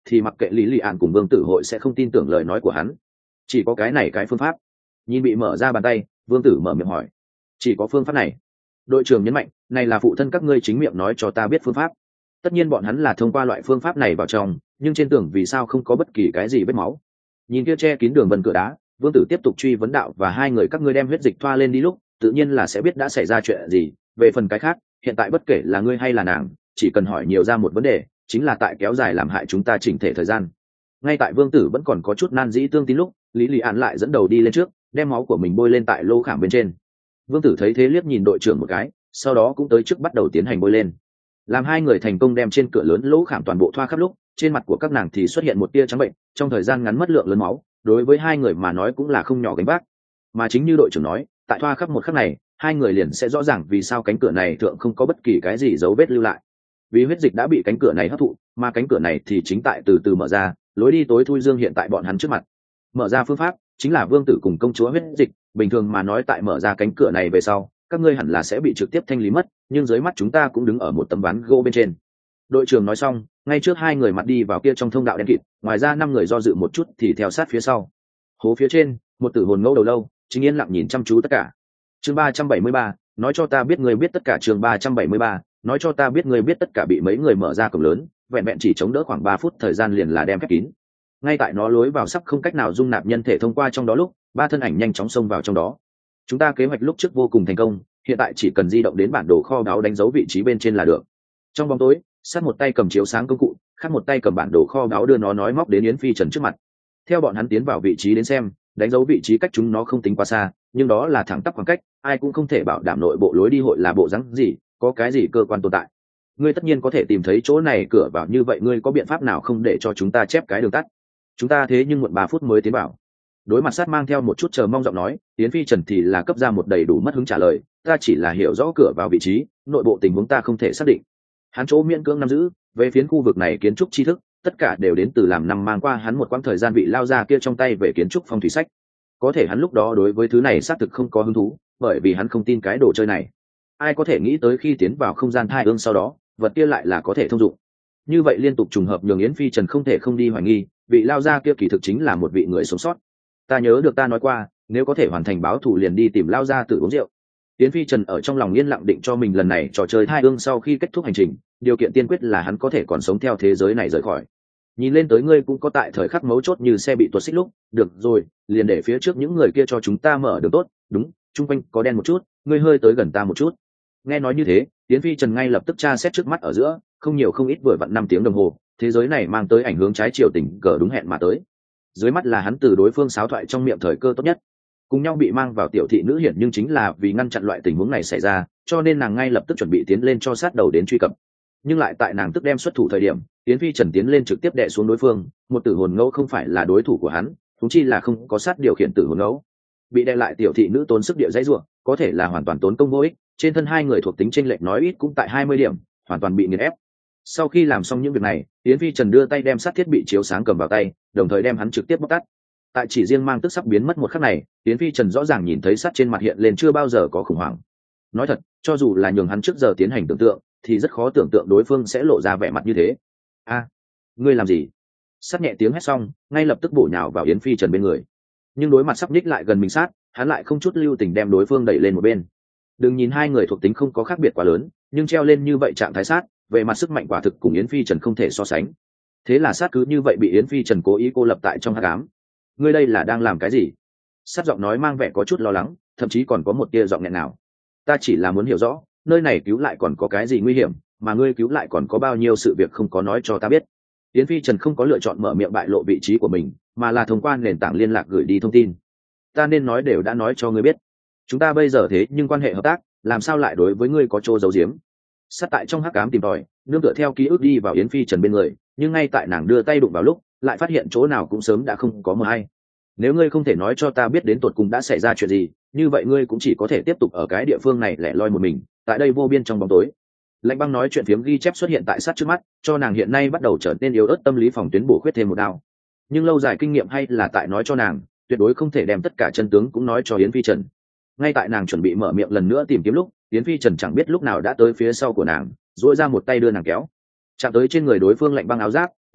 thì mặc kệ lý lì ạn cùng vương tử hội sẽ không tin tưởng lời nói của hắn. Chỉ có cái này cái phương pháp. Nhìn bị mở ra bàn tay, vương tử mở miệng hỏi, chỉ có phương pháp này? Đội trưởng nhấn mạnh, này là phụ thân các ngươi chính miệng nói cho ta biết phương pháp. Tất nhiên bọn hắn là thông qua loại phương pháp này vào trong, nhưng trên tường vì sao không có bất kỳ cái gì vết máu? Nhìn kia che kín đường vân cửa đá, vương tử tiếp tục truy vấn đạo, và hai người các ngươi đem huyết dịch thoa lên đi lúc, tự nhiên là sẽ biết đã xảy ra chuyện gì. Về phần cái khác, hiện tại bất kể là ngươi hay là nàng, chỉ cần hỏi nhiều ra một vấn đề, chính là tại kéo dài làm hại chúng ta chỉnh thể thời gian. Ngay tại vương tử vẫn còn có chút nan dĩ tương tín lúc, lý lì an lại dẫn đầu đi lên trước, đem máu của mình bôi lên tại lô khảm bên trên. Vương tử thấy thế liếc nhìn đội trưởng một cái, sau đó cũng tới trước bắt đầu tiến hành bôi lên. Làm hai người thành công đem trên cửa lớn lỗ khảm toàn bộ thoa khắp lúc, trên mặt của các nàng thì xuất hiện một tia trắng bệnh, trong thời gian ngắn mất lượng lớn máu, đối với hai người mà nói cũng là không nhỏ gánh vác. Mà chính như đội trưởng nói, tại thoa khắp một khắc này, hai người liền sẽ rõ ràng vì sao cánh cửa này thượng không có bất kỳ cái gì dấu vết lưu lại. Vì huyết dịch đã bị cánh cửa này hấp thụ, mà cánh cửa này thì chính tại từ từ mở ra, lối đi tối thui dương hiện tại bọn hắn trước mặt. Mở ra phương pháp chính là vương tử cùng công chúa huyết dịch, bình thường mà nói tại mở ra cánh cửa này về sau, các ngươi hẳn là sẽ bị trực tiếp thanh lý mất, nhưng dưới mắt chúng ta cũng đứng ở một tấm ván gỗ bên trên. Đội trưởng nói xong, ngay trước hai người mặt đi vào kia trong thông đạo đen kịt, ngoài ra năm người do dự một chút thì theo sát phía sau. Hố phía trên, một tử hồn ngẫu đầu lâu, chính yên lặng nhìn chăm chú tất cả. Chương ba trăm bảy mươi ba, nói cho ta biết người biết tất cả. Chương ba trăm bảy mươi ba, nói cho ta biết người biết tất cả. Bị mấy người mở ra cổng lớn, vẹn vẹn chỉ chống đỡ khoảng ba phút thời gian liền là đem khép kín. Ngay tại nó lối vào sắp không cách nào dung nạp nhân thể thông qua trong đó lúc, ba thân ảnh nhanh chóng xông vào trong đó. Chúng ta kế hoạch lúc trước vô cùng thành công, hiện tại chỉ cần di động đến bản đồ kho báu đánh dấu vị trí bên trên là được. Trong bóng tối, sát một tay cầm chiếu sáng công cụ, khác một tay cầm bản đồ kho báu đưa nó nói móc đến Yến Phi Trần trước mặt. Theo bọn hắn tiến vào vị trí đến xem, đánh dấu vị trí cách chúng nó không tính quá xa, nhưng đó là thẳng tắp khoảng cách, ai cũng không thể bảo đảm nội bộ lối đi hội là bộ dáng gì, có cái gì cơ quan tồn tại. Ngươi tất nhiên có thể tìm thấy chỗ này cửa vào, như vậy ngươi có biện pháp nào không để cho chúng ta chép cái đường tắt? Chúng ta thế nhưng muộn ba phút mới tiến vào. Đối mặt sát mang theo một chút chờ mong giọng nói, Yến Phi Trần thì là cấp ra một đầy đủ mất hứng trả lời, ta chỉ là hiểu rõ cửa vào vị trí, nội bộ tình huống ta không thể xác định. Hắn chỗ miễn cưỡng nắm giữ về phiến khu vực này kiến trúc tri thức, tất cả đều đến từ làm năm mang qua hắn một quãng thời gian vị lao ra kia trong tay về kiến trúc phong thủy sách. Có thể hắn lúc đó đối với thứ này xác thực không có hứng thú, bởi vì hắn không tin cái đồ chơi này. Ai có thể nghĩ tới khi tiến vào không gian thai ương sau đó, vật kia lại là có thể thông dụng. Như vậy liên tục trùng hợp nhường Yến Phi Trần không thể không đi hoài nghi, vị lao ra kia kỳ thực chính là một vị người sống sót. Ta nhớ được ta nói qua, nếu có thể hoàn thành báo thù liền đi tìm lao ra tự uống rượu. Yến Phi Trần ở trong lòng yên lặng định cho mình lần này trò chơi thai ương sau khi kết thúc hành trình, điều kiện tiên quyết là hắn có thể còn sống theo thế giới này rời khỏi. Nhìn lên tới ngươi cũng có tại thời khắc mấu chốt như xe bị tuột xích lúc, được rồi, liền để phía trước những người kia cho chúng ta mở đường tốt, đúng, chung quanh có đen một chút, ngươi hơi tới gần ta một chút. Nghe nói như thế, Yến Phi Trần ngay lập tức tra xét trước mắt ở giữa, không nhiều không ít vừa vặn năm tiếng đồng hồ, thế giới này mang tới ảnh hưởng trái chiều tình cờ đúng hẹn mà tới. Dưới mắt là hắn từ đối phương sáo thoại trong miệng thời cơ tốt nhất. Cùng nhau bị mang vào tiểu thị nữ hiển nhưng chính là vì ngăn chặn loại tình huống này xảy ra, cho nên nàng ngay lập tức chuẩn bị tiến lên cho sát đầu đến truy cập. Nhưng lại tại nàng tức đem xuất thủ thời điểm, Yến Phi Trần tiến lên trực tiếp đè xuống đối phương, một tử hồn ngẫu không phải là đối thủ của hắn, thúng chi là không có sát điều khiển tử hồn ngẫu. Bị đè lại tiểu thị nữ tốn sức địa dãy rủa, có thể là hoàn toàn tốn công vô ích, trên thân hai người thuộc tính chênh lệch nói ít cũng tại hai mươi điểm, hoàn toàn bị nghiền ép. Sau khi làm xong những việc này, Yến Phi Trần đưa tay đem sát thiết bị chiếu sáng cầm vào tay, đồng thời đem hắn trực tiếp bóc tắt. Tại chỉ riêng mang tức sắp biến mất một khắc này, Yến Phi Trần rõ ràng nhìn thấy sát trên mặt hiện lên chưa bao giờ có khủng hoảng. Nói thật, cho dù là nhường hắn trước giờ tiến hành tưởng tượng, thì rất khó tưởng tượng đối phương sẽ lộ ra vẻ mặt như thế. A, ngươi làm gì? Sát nhẹ tiếng hét xong, ngay lập tức bổ nhào vào Yến Phi Trần bên người. Nhưng đối mặt sắp nhích lại gần mình sát, hắn lại không chút lưu tình đem đối phương đẩy lên một bên. Đừng nhìn hai người thuộc tính không có khác biệt quá lớn, nhưng treo lên như vậy trạng thái sát, về mặt sức mạnh quả thực cùng Yến Phi Trần không thể so sánh. Thế là sát cứ như vậy bị Yến Phi Trần cố ý cô lập tại trong hắc ám. Ngươi đây là đang làm cái gì? Sát giọng nói mang vẻ có chút lo lắng, thậm chí còn có một tia giọng nghẹn nào. Ta chỉ là muốn hiểu rõ, nơi này cứu lại còn có cái gì nguy hiểm, mà ngươi cứu lại còn có bao nhiêu sự việc không có nói cho ta biết. Yến Phi Trần không có lựa chọn mở miệng bại lộ vị trí của mình, mà là thông qua nền tảng liên lạc gửi đi thông tin. Ta nên nói đều đã nói cho ngươi biết. Chúng ta bây giờ thế nhưng quan hệ hợp tác, làm sao lại đối với ngươi có chỗ giấu giếm? Sát tại trong hắc ám tìm tòi, nương tựa theo ký ức đi vào Yến Phi Trần bên người, nhưng ngay tại nàng đưa tay đụng vào lúc, lại phát hiện chỗ nào cũng sớm đã không có mờ hay. Nếu ngươi không thể nói cho ta biết đến tột cùng đã xảy ra chuyện gì, như vậy ngươi cũng chỉ có thể tiếp tục ở cái địa phương này lẻ loi một mình, tại đây vô biên trong bóng tối. Lạnh băng nói chuyện phiếm ghi chép xuất hiện tại sát trước mắt, cho nàng hiện nay bắt đầu trở nên yếu ớt tâm lý phòng tuyến bổ khuyết thêm một đao. Nhưng lâu dài kinh nghiệm hay là tại nói cho nàng, tuyệt đối không thể đem tất cả chân tướng cũng nói cho Yến Phi Trần. Ngay tại nàng chuẩn bị mở miệng lần nữa tìm kiếm lúc, Yến Phi Trần chẳng biết lúc nào đã tới phía sau của nàng, duỗi ra một tay đưa nàng kéo. Chạm tới trên người đối phương lạnh băng áo giáp,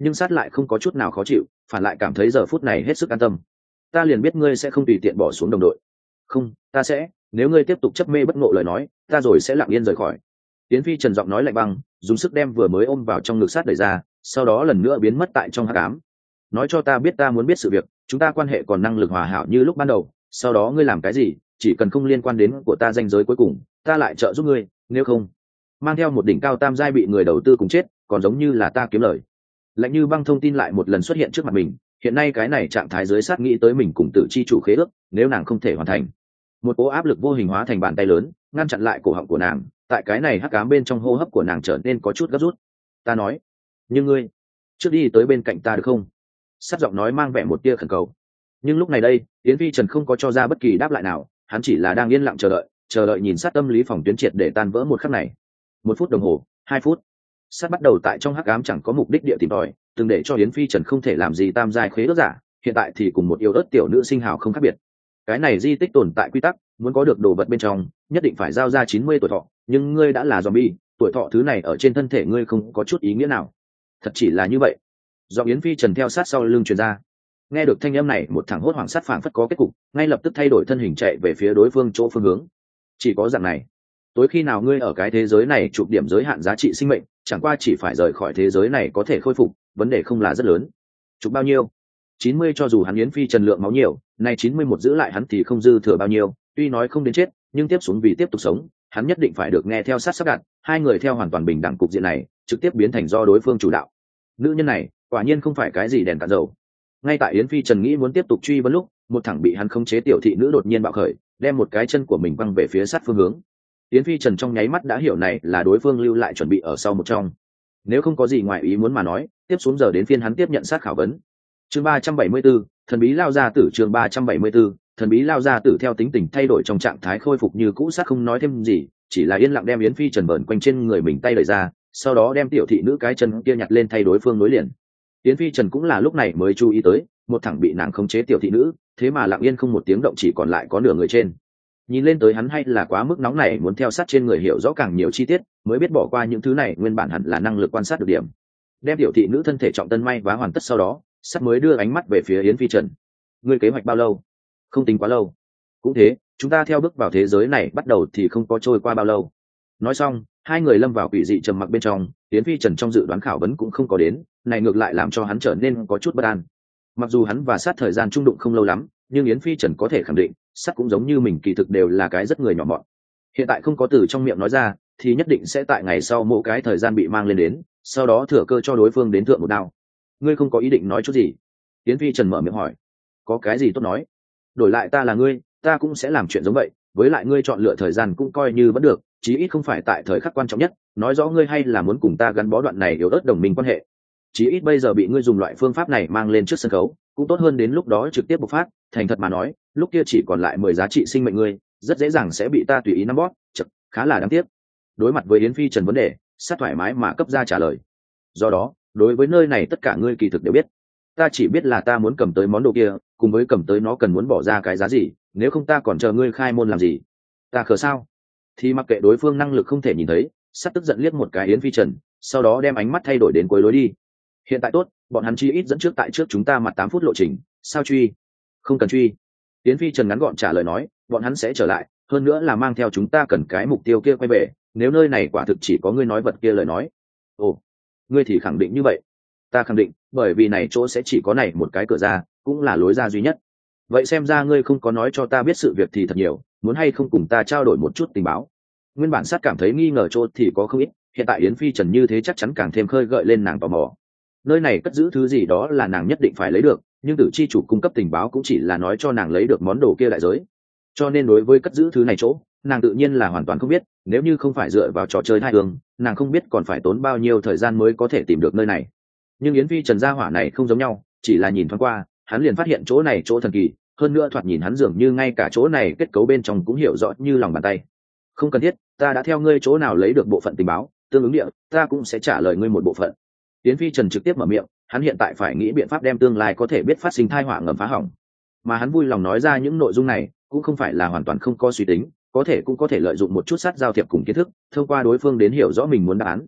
nhưng sát lại không có chút nào khó chịu, phản lại cảm thấy giờ phút này hết sức an tâm. Ta liền biết ngươi sẽ không tùy tiện bỏ xuống đồng đội. Không, ta sẽ, nếu ngươi tiếp tục chấp mê bất ngộ lời nói, ta rồi sẽ lặng yên rời khỏi. Yến Phi Trần giọng nói lạnh băng, dùng sức đem vừa mới ôm vào trong ngực sát đẩy ra, sau đó lần nữa biến mất tại trong hắc ám. Nói cho ta biết ta muốn biết sự việc, chúng ta quan hệ còn năng lực hòa hảo như lúc ban đầu, sau đó ngươi làm cái gì, chỉ cần không liên quan đến của ta danh giới cuối cùng, ta lại trợ giúp ngươi, nếu không, mang theo một đỉnh cao tam giai bị người đầu tư cùng chết, còn giống như là ta kiếm lời. Lạnh như băng thông tin lại một lần xuất hiện trước mặt mình, hiện nay cái này trạng thái dưới sát nghĩ tới mình cùng tự chi chủ khế ước, nếu nàng không thể hoàn thành, một cỗ áp lực vô hình hóa thành bàn tay lớn, ngăn chặn lại cổ họng của nàng, tại cái này hắc ám bên trong hô hấp của nàng trở nên có chút gấp rút. Ta nói, nhưng ngươi trước đi tới bên cạnh ta được không? Sát giọng nói mang vẻ một tia khẩn cầu. Nhưng lúc này đây, Yến Phi Trần không có cho ra bất kỳ đáp lại nào, hắn chỉ là đang yên lặng chờ đợi, chờ đợi nhìn sát tâm lý phòng tuyến triệt để tan vỡ một khắc này. Một phút đồng hồ, hai phút, sát bắt đầu tại trong hắc ám chẳng có mục đích địa tìm tòi, từng để cho Yến Phi Trần không thể làm gì tam giai khế ước giả, hiện tại thì cùng một yêu ớt tiểu nữ sinh hào không khác biệt. Cái này di tích tồn tại quy tắc, muốn có được đồ vật bên trong, nhất định phải giao ra chín mươi tuổi thọ, nhưng ngươi đã là zombie, tuổi thọ thứ này ở trên thân thể ngươi không có chút ý nghĩa nào. Thật chỉ là như vậy. Giọng Yến Phi Trần theo sát sau lưng truyền ra. Nghe được thanh âm này, một thằng hốt hoảng sát phảng phất có kết cục, ngay lập tức thay đổi thân hình chạy về phía đối phương chỗ phương hướng. Chỉ có dạng này, tối khi nào ngươi ở cái thế giới này chụp điểm giới hạn giá trị sinh mệnh, chẳng qua chỉ phải rời khỏi thế giới này có thể khôi phục, vấn đề không là rất lớn. Chụp bao nhiêu? chín mươi, cho dù hắn Yến Phi Trần lượng máu nhiều, nay chín mươi mốt giữ lại hắn thì không dư thừa bao nhiêu, tuy nói không đến chết, nhưng tiếp xuống vì tiếp tục sống, hắn nhất định phải được nghe theo sát sắp đặt, hai người theo hoàn toàn bình đẳng cục diện này, trực tiếp biến thành do đối phương chủ đạo. Nữ nhân này, quả nhiên không phải cái gì đèn cạn dầu. Ngay tại Yến Phi Trần nghĩ muốn tiếp tục truy vấn lúc, một thằng bị hắn khống chế tiểu thị nữ đột nhiên bạo khởi, đem một cái chân của mình văng về phía sát phương hướng. Yến Phi Trần trong nháy mắt đã hiểu này là đối phương lưu lại chuẩn bị ở sau một trong. Nếu không có gì ngoài ý muốn mà nói, tiếp xuống giờ đến phiên hắn tiếp nhận sát khảo vấn. Chương ba trăm bảy mươi 74, thần bí lao ra tử. Chương ba trăm bảy mươi 74, thần bí lao ra tử. Theo tính tình thay đổi trong trạng thái khôi phục như cũ, sát không nói thêm gì, chỉ là yên lặng đem Yến Phi Trần bờn quanh trên người mình tay đẩy ra, sau đó đem tiểu thị nữ cái chân kia nhặt lên thay đối phương nối liền. Yến Phi Trần cũng là lúc này mới chú ý tới, một thằng bị nàng khống chế tiểu thị nữ, thế mà lặng yên không một tiếng động, chỉ còn lại có nửa người trên. Nhìn lên tới hắn hay là quá mức nóng này, muốn theo sát trên người hiểu rõ càng nhiều chi tiết, mới biết bỏ qua những thứ này nguyên bản hẳn là năng lực quan sát được điểm. Đem tiểu thị nữ thân thể trọng tân may vá hoàn tất sau đó, sắt mới đưa ánh mắt về phía Yến Phi Trần. Ngươi kế hoạch bao lâu? Không tính quá lâu. Cũng thế, chúng ta theo bước vào thế giới này bắt đầu thì không có trôi qua bao lâu. Nói xong, hai người lâm vào quỷ dị trầm mặc bên trong. Yến Phi Trần trong dự đoán khảo vấn cũng không có đến, này ngược lại làm cho hắn trở nên có chút bất an. Mặc dù hắn và sát thời gian trung đụng không lâu lắm, nhưng Yến Phi Trần có thể khẳng định, sát cũng giống như mình kỳ thực đều là cái rất người nhỏ mọn. Hiện tại không có từ trong miệng nói ra, thì nhất định sẽ tại ngày sau mỗi cái thời gian bị mang lên đến, sau đó thừa cơ cho đối phương đến thượng một đao. Ngươi không có ý định nói chút gì? Yến Phi Trần mở miệng hỏi. Có cái gì tốt nói? Đổi lại ta là ngươi, ta cũng sẽ làm chuyện giống vậy, với lại ngươi chọn lựa thời gian cũng coi như vẫn được, chí ít không phải tại thời khắc quan trọng nhất, nói rõ ngươi hay là muốn cùng ta gắn bó đoạn này yếu ớt đồng minh quan hệ. Chí ít bây giờ bị ngươi dùng loại phương pháp này mang lên trước sân khấu, cũng tốt hơn đến lúc đó trực tiếp bộc phát. Thành thật mà nói, lúc kia chỉ còn lại mười giá trị sinh mệnh ngươi, rất dễ dàng sẽ bị ta tùy ý nắm bóp, chật, khá là đáng tiếc. Đối mặt với Yến Phi Trần vấn đề, sát thoải mái mà cấp ra trả lời. Do đó, đối với nơi này tất cả ngươi kỳ thực đều biết, ta chỉ biết là ta muốn cầm tới món đồ kia, cùng với cầm tới nó cần muốn bỏ ra cái giá gì, nếu không ta còn chờ ngươi khai môn làm gì? Ta khờ sao? Thì mặc kệ đối phương năng lực không thể nhìn thấy, sát tức giận liếc một cái Yến Phi Trần, sau đó đem ánh mắt thay đổi đến cuối lối đi. Hiện tại tốt, bọn hắn chi ít dẫn trước tại trước chúng ta mặt tám phút lộ trình, sao truy? Không cần truy. Yến Phi Trần ngắn gọn trả lời nói, bọn hắn sẽ trở lại, hơn nữa là mang theo chúng ta cần cái mục tiêu kia quay về, nếu nơi này quả thực chỉ có ngươi nói vật kia lời nói. Ồ, ngươi thì khẳng định như vậy? Ta khẳng định, bởi vì này chỗ sẽ chỉ có này một cái cửa ra, cũng là lối ra duy nhất. Vậy xem ra ngươi không có nói cho ta biết sự việc thì thật nhiều, muốn hay không cùng ta trao đổi một chút tình báo? Nguyên bản sát cảm thấy nghi ngờ chỗ thì có không ít, hiện tại Yến Phi Trần như thế chắc chắn càng thêm khơi gợi lên nàng tò mò. Nơi này cất giữ thứ gì đó là nàng nhất định phải lấy được, nhưng tử chi chủ cung cấp tình báo cũng chỉ là nói cho nàng lấy được món đồ kia đại giới, cho nên đối với cất giữ thứ này chỗ, nàng tự nhiên là hoàn toàn không biết. Nếu như không phải dựa vào trò chơi thai hương, nàng không biết còn phải tốn bao nhiêu thời gian mới có thể tìm được nơi này. Nhưng Yến Phi Trần gia hỏa này không giống nhau, chỉ là nhìn thoáng qua, hắn liền phát hiện chỗ này chỗ thần kỳ, hơn nữa thoạt nhìn hắn dường như ngay cả chỗ này kết cấu bên trong cũng hiểu rõ như lòng bàn tay. Không cần thiết, ta đã theo ngươi chỗ nào lấy được bộ phận tình báo, tương ứng địa, ta cũng sẽ trả lời ngươi một bộ phận. Yến Phi Trần trực tiếp mở miệng, hắn hiện tại phải nghĩ biện pháp đem tương lai có thể biết phát sinh tai họa ngầm phá hỏng. Mà hắn vui lòng nói ra những nội dung này, cũng không phải là hoàn toàn không có suy tính, có thể cũng có thể lợi dụng một chút sát giao thiệp cùng kiến thức, thông qua đối phương đến hiểu rõ mình muốn đáp án.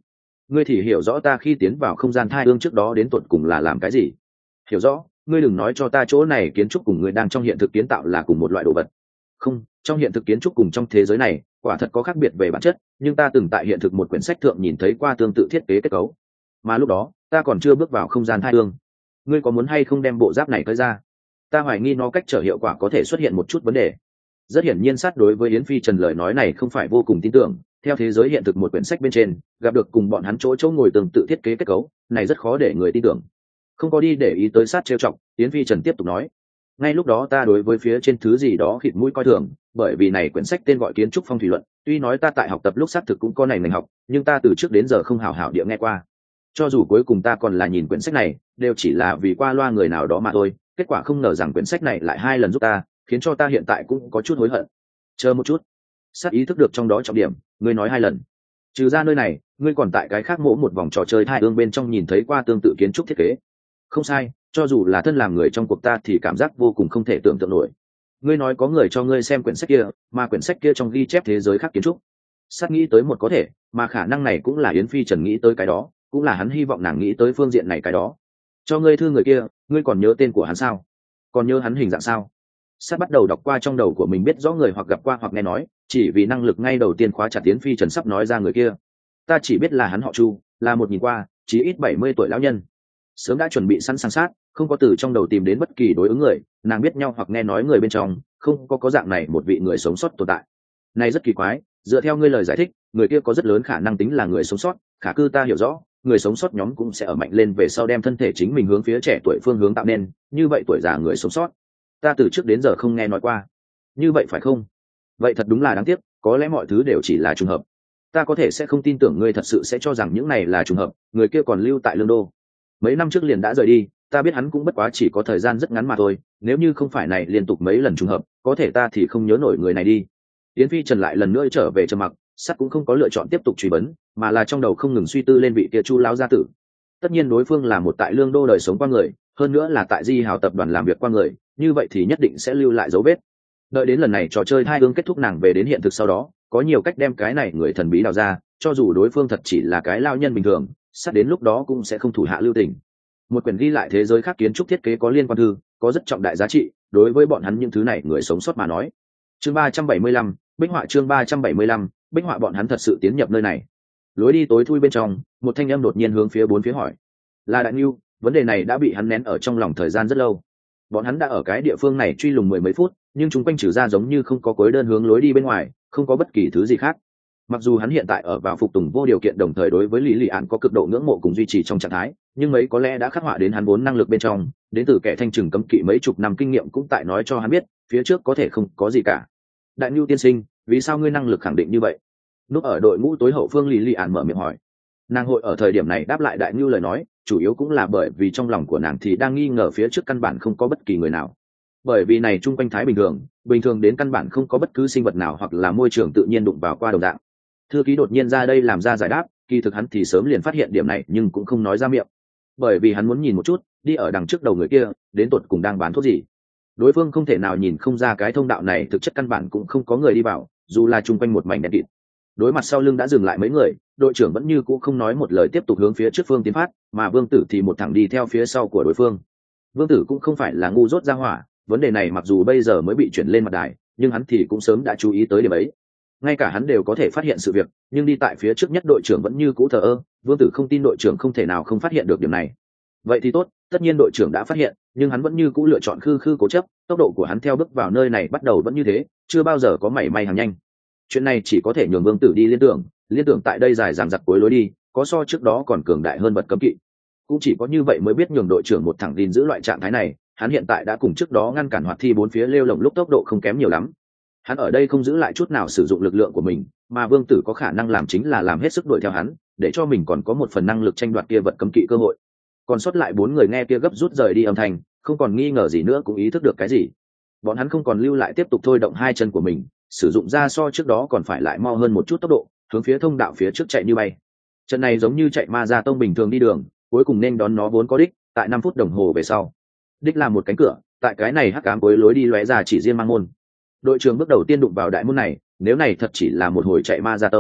ngươi thì hiểu rõ ta khi tiến vào không gian thai ương trước đó đến tột cùng là làm cái gì. Hiểu rõ, ngươi đừng nói cho ta chỗ này kiến trúc cùng ngươi đang trong hiện thực kiến tạo là cùng một loại đồ vật. Không, trong hiện thực kiến trúc cùng trong thế giới này quả thật có khác biệt về bản chất, nhưng ta từng tại hiện thực một quyển sách thượng nhìn thấy qua tương tự thiết kế kết cấu, mà lúc đó ta còn chưa bước vào không gian thai ương. Ngươi có muốn hay không đem bộ giáp này tới ra? Ta hoài nghi nó cách trở hiệu quả có thể xuất hiện một chút vấn đề. Rất hiển nhiên sát đối với Yến Phi Trần lời nói này không phải vô cùng tin tưởng, theo thế giới hiện thực một quyển sách bên trên gặp được cùng bọn hắn chỗ chỗ ngồi tương tự thiết kế kết cấu này rất khó để người tin tưởng. Không có đi để ý tới sát trêu chọc, Yến Phi Trần tiếp tục nói, ngay lúc đó ta đối với phía trên thứ gì đó khịt mũi coi thường, bởi vì này quyển sách tên gọi Kiến trúc phong thủy luận, tuy nói ta tại học tập lúc xác thực cũng có này ngành học, nhưng ta từ trước đến giờ không hảo hảo địa nghe qua. Cho dù cuối cùng ta còn là nhìn quyển sách này đều chỉ là vì qua loa người nào đó mà thôi, kết quả không ngờ rằng quyển sách này lại hai lần giúp ta, khiến cho ta hiện tại cũng có chút hối hận. Chờ một chút, sát ý thức được trong đó trọng điểm, ngươi nói hai lần, trừ ra nơi này ngươi còn tại cái khác mỗ một vòng trò chơi thai ương bên trong nhìn thấy qua tương tự kiến trúc thiết kế. Không sai, cho dù là thân làm người trong cuộc ta thì cảm giác vô cùng không thể tưởng tượng nổi. Ngươi nói có người cho ngươi xem quyển sách kia, mà quyển sách kia trong ghi chép thế giới khác kiến trúc. Sát nghĩ tới một có thể, mà khả năng này cũng là Yến Phi Trần nghĩ tới cái đó, cũng là hắn hy vọng nàng nghĩ tới phương diện này cái đó. Cho ngươi thư người kia, ngươi còn nhớ tên của hắn sao? Còn nhớ hắn hình dạng sao? Sát bắt đầu đọc qua trong đầu của mình biết rõ người hoặc gặp qua hoặc nghe nói, chỉ vì năng lực ngay đầu tiên khóa chặt Yến Phi Trần sắp nói ra người kia. Ta chỉ biết là hắn họ Chu, là một nhìn qua chí ít bảy mươi tuổi lão nhân. Sớm đã chuẩn bị sẵn sàng sát, không có từ trong đầu tìm đến bất kỳ đối ứng người, nàng biết nhau hoặc nghe nói người bên trong không có có dạng này một vị người sống sót tồn tại. Này rất kỳ quái, dựa theo ngươi lời giải thích, người kia có rất lớn khả năng tính là người sống sót, khả cư ta hiểu rõ, người sống sót nhóm cũng sẽ ở mạnh lên về sau đem thân thể chính mình hướng phía trẻ tuổi phương hướng tạo nên, như vậy tuổi già người sống sót, ta từ trước đến giờ không nghe nói qua. Như vậy phải không? Vậy thật đúng là đáng tiếc, có lẽ mọi thứ đều chỉ là trùng hợp. Ta có thể sẽ không tin tưởng ngươi thật sự sẽ cho rằng những này là trùng hợp, người kia còn lưu tại Lương Đô. Mấy năm trước liền đã rời đi, ta biết hắn cũng bất quá chỉ có thời gian rất ngắn mà thôi, nếu như không phải này liên tục mấy lần trùng hợp, có thể ta thì không nhớ nổi người này đi. Yến Phi Trần lại lần nữa trở về trầm mặc, sắt cũng không có lựa chọn tiếp tục truy vấn, mà là trong đầu không ngừng suy tư lên vị kia Chu lão gia tử. Tất nhiên đối phương là một tại Lương Đô đời sống qua người, hơn nữa là tại Di Hào tập đoàn làm việc qua người, như vậy thì nhất định sẽ lưu lại dấu vết. Đợi đến lần này trò chơi hai hướng kết thúc, nàng về đến hiện thực sau đó, có nhiều cách đem cái này người thần bí đào ra, cho dù đối phương thật chỉ là cái lao nhân bình thường, sắt đến lúc đó cũng sẽ không thủ hạ lưu tình. Một quyển ghi lại thế giới khác kiến trúc thiết kế có liên quan thư, có rất trọng đại giá trị đối với bọn hắn những thứ này người sống sót mà nói. Chương ba trăm bảy mươi lăm, bích họa chương ba trăm bảy mươi lăm, bích họa bọn hắn thật sự tiến nhập nơi này. Lối đi tối thui bên trong, một thanh âm đột nhiên hướng phía bốn phía hỏi. Là Đại Nưu, vấn đề này đã bị hắn nén ở trong lòng thời gian rất lâu. Bọn hắn đã ở cái địa phương này truy lùng mười mấy phút, nhưng chúng quanh trừ ra giống như không có cối đơn hướng lối đi bên ngoài, không có bất kỳ thứ gì khác. Mặc dù hắn hiện tại ở vào phục tùng vô điều kiện, đồng thời đối với Lý Lị Án có cực độ ngưỡng mộ cùng duy trì trong trạng thái, nhưng mấy có lẽ đã khắc họa đến hắn vốn năng lực bên trong, đến từ kẻ thanh trừng cấm kỵ mấy chục năm kinh nghiệm cũng tại nói cho hắn biết, phía trước có thể không có gì cả. Đại Nưu tiên sinh, vì sao ngươi năng lực khẳng định như vậy? Núp ở đội ngũ tối hậu phương Lý Lị Án mở miệng hỏi. Nàng hội ở thời điểm này đáp lại Đại Nưu lời nói, chủ yếu cũng là bởi vì trong lòng của nàng thì đang nghi ngờ phía trước căn bản không có bất kỳ người nào. Bởi vì này chung quanh thái bình thường, bình thường đến căn bản không có bất cứ sinh vật nào hoặc là môi trường tự nhiên đụng vào qua đồng dạng. Thư ký đột nhiên ra đây làm ra giải đáp, kỳ thực hắn thì sớm liền phát hiện điểm này nhưng cũng không nói ra miệng, bởi vì hắn muốn nhìn một chút đi ở đằng trước đầu người kia đến tột cùng đang bán thuốc gì. Đối phương không thể nào nhìn không ra cái thông đạo này thực chất căn bản cũng không có người đi vào, dù là chung quanh một mảnh đen kịt. Đối mặt sau lưng đã dừng lại mấy người, đội trưởng vẫn như cũ không nói một lời tiếp tục hướng phía trước phương tiến phát, mà Vương Tử thì một thẳng đi theo phía sau của đối phương. Vương Tử cũng không phải là ngu dốt ra hỏa, vấn đề này mặc dù bây giờ mới bị chuyển lên mặt đài, nhưng hắn thì cũng sớm đã chú ý tới điểm ấy. Ngay cả hắn đều có thể phát hiện sự việc, nhưng đi tại phía trước nhất đội trưởng vẫn như cũ thờ ơ. Vương Tử không tin đội trưởng không thể nào không phát hiện được điểm này. Vậy thì tốt, tất nhiên đội trưởng đã phát hiện, nhưng hắn vẫn như cũ lựa chọn khư khư cố chấp, tốc độ của hắn theo bước vào nơi này bắt đầu vẫn như thế, chưa bao giờ có mảy may hàng nhanh. Chuyện này chỉ có thể nhường Vương Tử đi liên tưởng, liên tưởng tại đây dài dằng dặc cuối lối đi, có so trước đó còn cường đại hơn vật cấm kỵ. Cũng chỉ có như vậy mới biết nhường đội trưởng một thẳng tin giữ loại trạng thái này, hắn hiện tại đã cùng trước đó ngăn cản hoạt thi bốn phía lêu lồng lúc tốc độ không kém nhiều lắm. Hắn ở đây không giữ lại chút nào sử dụng lực lượng của mình, mà Vương Tử có khả năng làm chính là làm hết sức đuổi theo hắn, để cho mình còn có một phần năng lực tranh đoạt kia vật cấm kỵ cơ hội. Còn sót lại bốn người nghe kia gấp rút rời đi âm thanh, không còn nghi ngờ gì nữa cũng ý thức được cái gì. Bọn hắn không còn lưu lại tiếp tục thôi động hai chân của mình, sử dụng ra so trước đó còn phải lại mau hơn một chút tốc độ, hướng phía thông đạo phía trước chạy như bay. Trận này giống như chạy ma ra tông bình thường đi đường, cuối cùng nên đón nó vốn có đích, tại năm phút đồng hồ về sau. Đích là một cánh cửa, tại cái này hắc ám cuối lối đi lóe ra chỉ riêng mang môn. Đội trưởng bước đầu tiên đụng vào đại môn này, nếu này thật chỉ là một hồi chạy ma gia tông,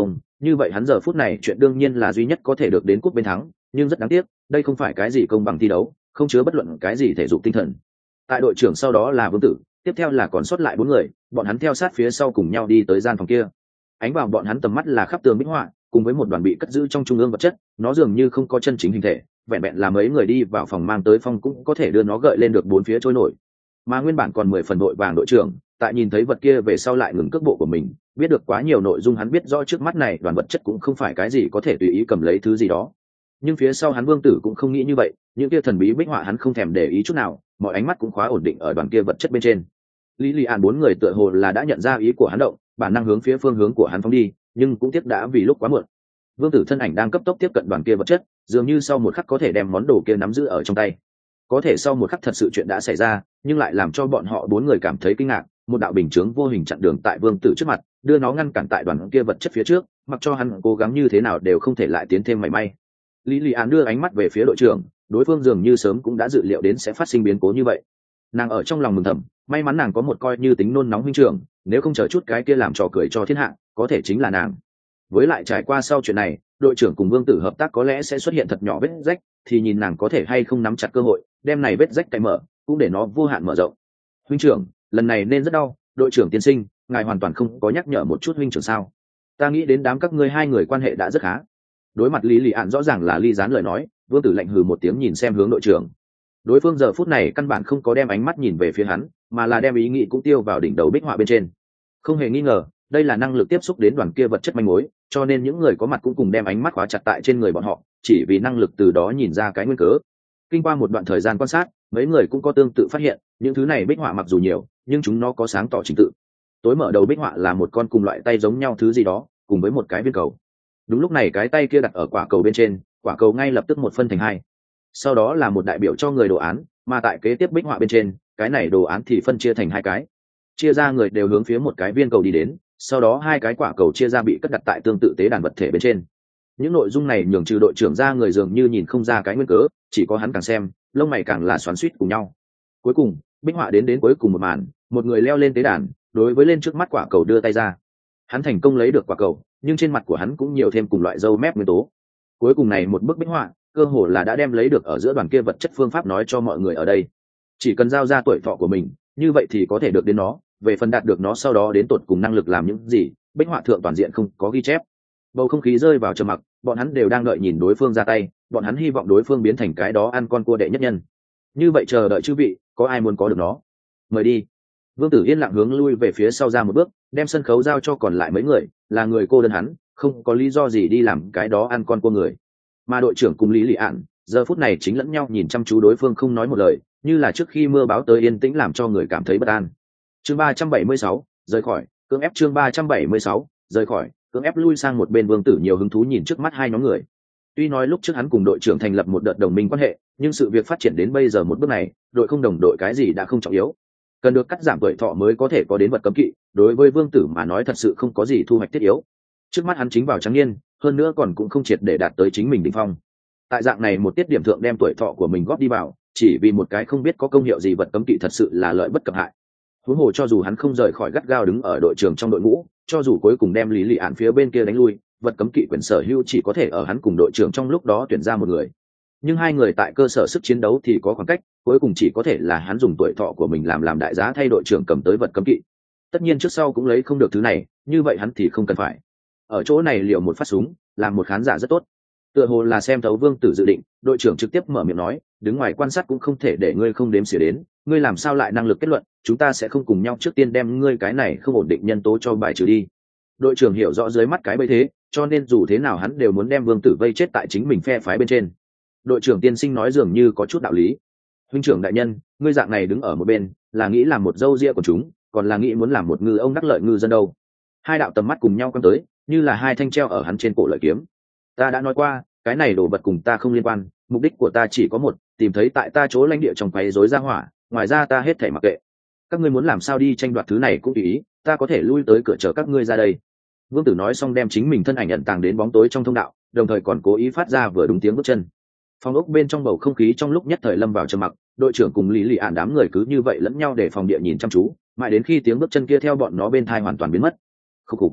như vậy hắn giờ phút này chuyện đương nhiên là duy nhất có thể được đến cúp bên thắng, nhưng rất đáng tiếc, đây không phải cái gì công bằng thi đấu, không chứa bất luận cái gì thể dục tinh thần. Tại đội trưởng sau đó là Vương Tử, tiếp theo là còn sót lại bốn người, bọn hắn theo sát phía sau cùng nhau đi tới gian phòng kia. Ánh vào bọn hắn tầm mắt là khắp tường bích họa, cùng với một đoàn bị cất giữ trong trung ương vật chất, nó dường như không có chân chính hình thể, vẹn vẹn là mấy người đi vào phòng mang tới phong cũng có thể đưa nó gợi lên được bốn phía trôi nổi. Mà nguyên bản còn mười phần đội vàng đội trưởng, tại nhìn thấy vật kia về sau lại ngừng cước bộ của mình, biết được quá nhiều nội dung, hắn biết rõ trước mắt này đoàn vật chất cũng không phải cái gì có thể tùy ý cầm lấy thứ gì đó. Nhưng phía sau hắn Vương Tử cũng không nghĩ như vậy, những kia thần bí bích họa hắn không thèm để ý chút nào, mọi ánh mắt cũng khóa ổn định ở đoàn kia vật chất bên trên. Lý Lị An bốn người tựa hồ là đã nhận ra ý của hắn động, bản năng hướng phía phương hướng của hắn phóng đi, nhưng cũng tiếc đã vì lúc quá muộn. Vương Tử thân ảnh đang cấp tốc tiếp cận đoàn kia vật chất, dường như sau một khắc có thể đem món đồ kia nắm giữ ở trong tay. Có thể sau một khắc thật sự chuyện đã xảy ra, nhưng lại làm cho bọn họ bốn người cảm thấy kinh ngạc, một đạo bình chướng vô hình chặn đường tại Vương Tử trước mặt, đưa nó ngăn cản tại đoàn kia vật chất phía trước, mặc cho hắn cố gắng như thế nào đều không thể lại tiến thêm mảy may. Lý Lị An đưa ánh mắt về phía đội trưởng, đối phương dường như sớm cũng đã dự liệu đến sẽ phát sinh biến cố như vậy. Nàng ở trong lòng mừng thầm, may mắn nàng có một coi như tính nôn nóng huynh trưởng, nếu không chờ chút cái kia làm trò cười cho thiên hạ, có thể chính là nàng. Với lại trải qua sau chuyện này, đội trưởng cùng Vương Tử hợp tác có lẽ sẽ xuất hiện thật nhỏ vết rách, thì nhìn nàng có thể hay không nắm chặt cơ hội, đem này vết rách cày mở, cũng để nó vô hạn mở rộng. Huynh trưởng, lần này nên rất đau, đội trưởng tiên sinh, ngài hoàn toàn không có nhắc nhở một chút huynh trưởng sao? Ta nghĩ đến đám các ngươi hai người quan hệ đã rất khá. Đối mặt Lý Lị An rõ ràng là ly gián lời nói, Vương Tử lạnh hừ một tiếng nhìn xem hướng đội trưởng. Đối phương giờ phút này căn bản không có đem ánh mắt nhìn về phía hắn, mà là đem ý nghĩ cũng tiêu vào đỉnh đầu bích họa bên trên. Không hề nghi ngờ, đây là năng lực tiếp xúc đến đoàn kia vật chất manh mối, cho nên những người có mặt cũng cùng đem ánh mắt khóa chặt tại trên người bọn họ, chỉ vì năng lực từ đó nhìn ra cái nguyên cớ. Kinh qua một đoạn thời gian quan sát, mấy người cũng có tương tự phát hiện, những thứ này bích họa mặc dù nhiều, nhưng chúng nó có sáng tỏ trình tự. Tối mở đầu bích họa là một con cùng loại tay giống nhau thứ gì đó, cùng với một cái viên cầu. Đúng lúc này cái tay kia đặt ở quả cầu bên trên, quả cầu ngay lập tức một phân thành hai. Sau đó là một đại biểu cho người đồ án, mà tại kế tiếp bích họa bên trên, cái này đồ án thì phân chia thành hai cái. Chia ra người đều hướng phía một cái viên cầu đi đến, sau đó hai cái quả cầu chia ra bị cất đặt tại tương tự tế đàn vật thể bên trên. Những nội dung này nhường trừ đội trưởng ra người dường như nhìn không ra cái nguyên cớ, chỉ có hắn càng xem, lông mày càng là xoắn xuýt cùng nhau. Cuối cùng, bích họa đến đến cuối cùng một màn, một người leo lên tế đàn, đối với lên trước mắt quả cầu đưa tay ra. Hắn thành công lấy được quả cầu, nhưng trên mặt của hắn cũng nhiều thêm cùng loại râu mép nguyên tố. Cuối cùng này một bức bích họa, cơ hồ là đã đem lấy được ở giữa đoàn kia vật chất phương pháp nói cho mọi người ở đây. Chỉ cần giao ra tuổi thọ của mình, như vậy thì có thể được đến nó, về phần đạt được nó sau đó đến tột cùng năng lực làm những gì, bích họa thượng toàn diện không có ghi chép. Bầu không khí rơi vào trầm mặc, bọn hắn đều đang đợi nhìn đối phương ra tay, bọn hắn hy vọng đối phương biến thành cái đó ăn con cua đệ nhất nhân. Như vậy chờ đợi chư vị, có ai muốn có được nó? Mời đi. Vương Tử yên lặng hướng lui về phía sau ra một bước, đem sân khấu giao cho còn lại mấy người, là người cô đơn hắn, không có lý do gì đi làm cái đó ăn con cua người. Mà đội trưởng cùng Lý Lị An, giờ phút này chính lẫn nhau nhìn chăm chú đối phương không nói một lời, như là trước khi mưa báo tới yên tĩnh làm cho người cảm thấy bất an. Chương ba trăm bảy mươi sáu, rời khỏi, cưỡng ép chương ba trăm bảy mươi sáu, rời khỏi, cưỡng ép lui sang một bên. Vương Tử nhiều hứng thú nhìn trước mắt hai nhóm người. Tuy nói lúc trước hắn cùng đội trưởng thành lập một đợt đồng minh quan hệ, nhưng sự việc phát triển đến bây giờ một bước này, đội không đồng đội cái gì đã không trọng yếu. Cần được cắt giảm tuổi thọ mới có thể có đến vật cấm kỵ, đối với Vương Tử mà nói thật sự không có gì thu hoạch thiết yếu. Trước mắt hắn chính vào trắng niên, hơn nữa còn cũng không triệt để đạt tới chính mình đỉnh phong. Tại dạng này một tiết điểm thượng đem tuổi thọ của mình góp đi vào, chỉ vì một cái không biết có công hiệu gì vật cấm kỵ thật sự là lợi bất cập hại. Huống hồ cho dù hắn không rời khỏi gắt gao đứng ở đội trưởng trong đội ngũ, cho dù cuối cùng đem Lý Lị An phía bên kia đánh lui, vật cấm kỵ quyền sở hữu chỉ có thể ở hắn cùng đội trưởng trong lúc đó tuyển ra một người. Nhưng hai người tại cơ sở sức chiến đấu thì có khoảng cách, cuối cùng chỉ có thể là hắn dùng tuổi thọ của mình làm làm đại giá thay đội trưởng cầm tới vật cấm kỵ. Tất nhiên trước sau cũng lấy không được thứ này, như vậy hắn thì không cần phải. Ở chỗ này liệu một phát súng, làm một khán giả rất tốt. Tựa hồ là xem thấu Vương Tử dự định, đội trưởng trực tiếp mở miệng nói, đứng ngoài quan sát cũng không thể để ngươi không đếm xỉa đến, ngươi làm sao lại năng lực kết luận, chúng ta sẽ không cùng nhau trước tiên đem ngươi cái này không ổn định nhân tố cho bài trừ đi. Đội trưởng hiểu rõ dưới mắt cái bấy thế, cho nên dù thế nào hắn đều muốn đem Vương Tử vây chết tại chính mình phe phái bên trên. Đội trưởng tiên sinh nói dường như có chút đạo lý. Huynh trưởng đại nhân, ngươi dạng này đứng ở một bên, là nghĩ làm một dâu ria của chúng, còn là nghĩ muốn làm một ngư ông đắc lợi ngư dân đâu? Hai đạo tầm mắt cùng nhau quăng tới, như là hai thanh treo ở hắn trên cổ lợi kiếm. Ta đã nói qua, cái này đồ vật cùng ta không liên quan, mục đích của ta chỉ có một, tìm thấy tại ta chỗ lãnh địa trong quấy rối ra hỏa, ngoài ra ta hết thảy mặc kệ. Các ngươi muốn làm sao đi tranh đoạt thứ này cũng tùy ý, ta có thể lui tới cửa chờ các ngươi ra đây. Vương Tử nói xong đem chính mình thân ảnh ẩn tàng đến bóng tối trong thông đạo, đồng thời còn cố ý phát ra vừa đúng tiếng bước chân. Phòng ốc bên trong bầu không khí trong lúc nhất thời lâm vào trầm mặc, đội trưởng cùng Lý Lị An đám người cứ như vậy lẫn nhau để phòng địa nhìn chăm chú, mãi đến khi tiếng bước chân kia theo bọn nó bên thai hoàn toàn biến mất. Khúc khục.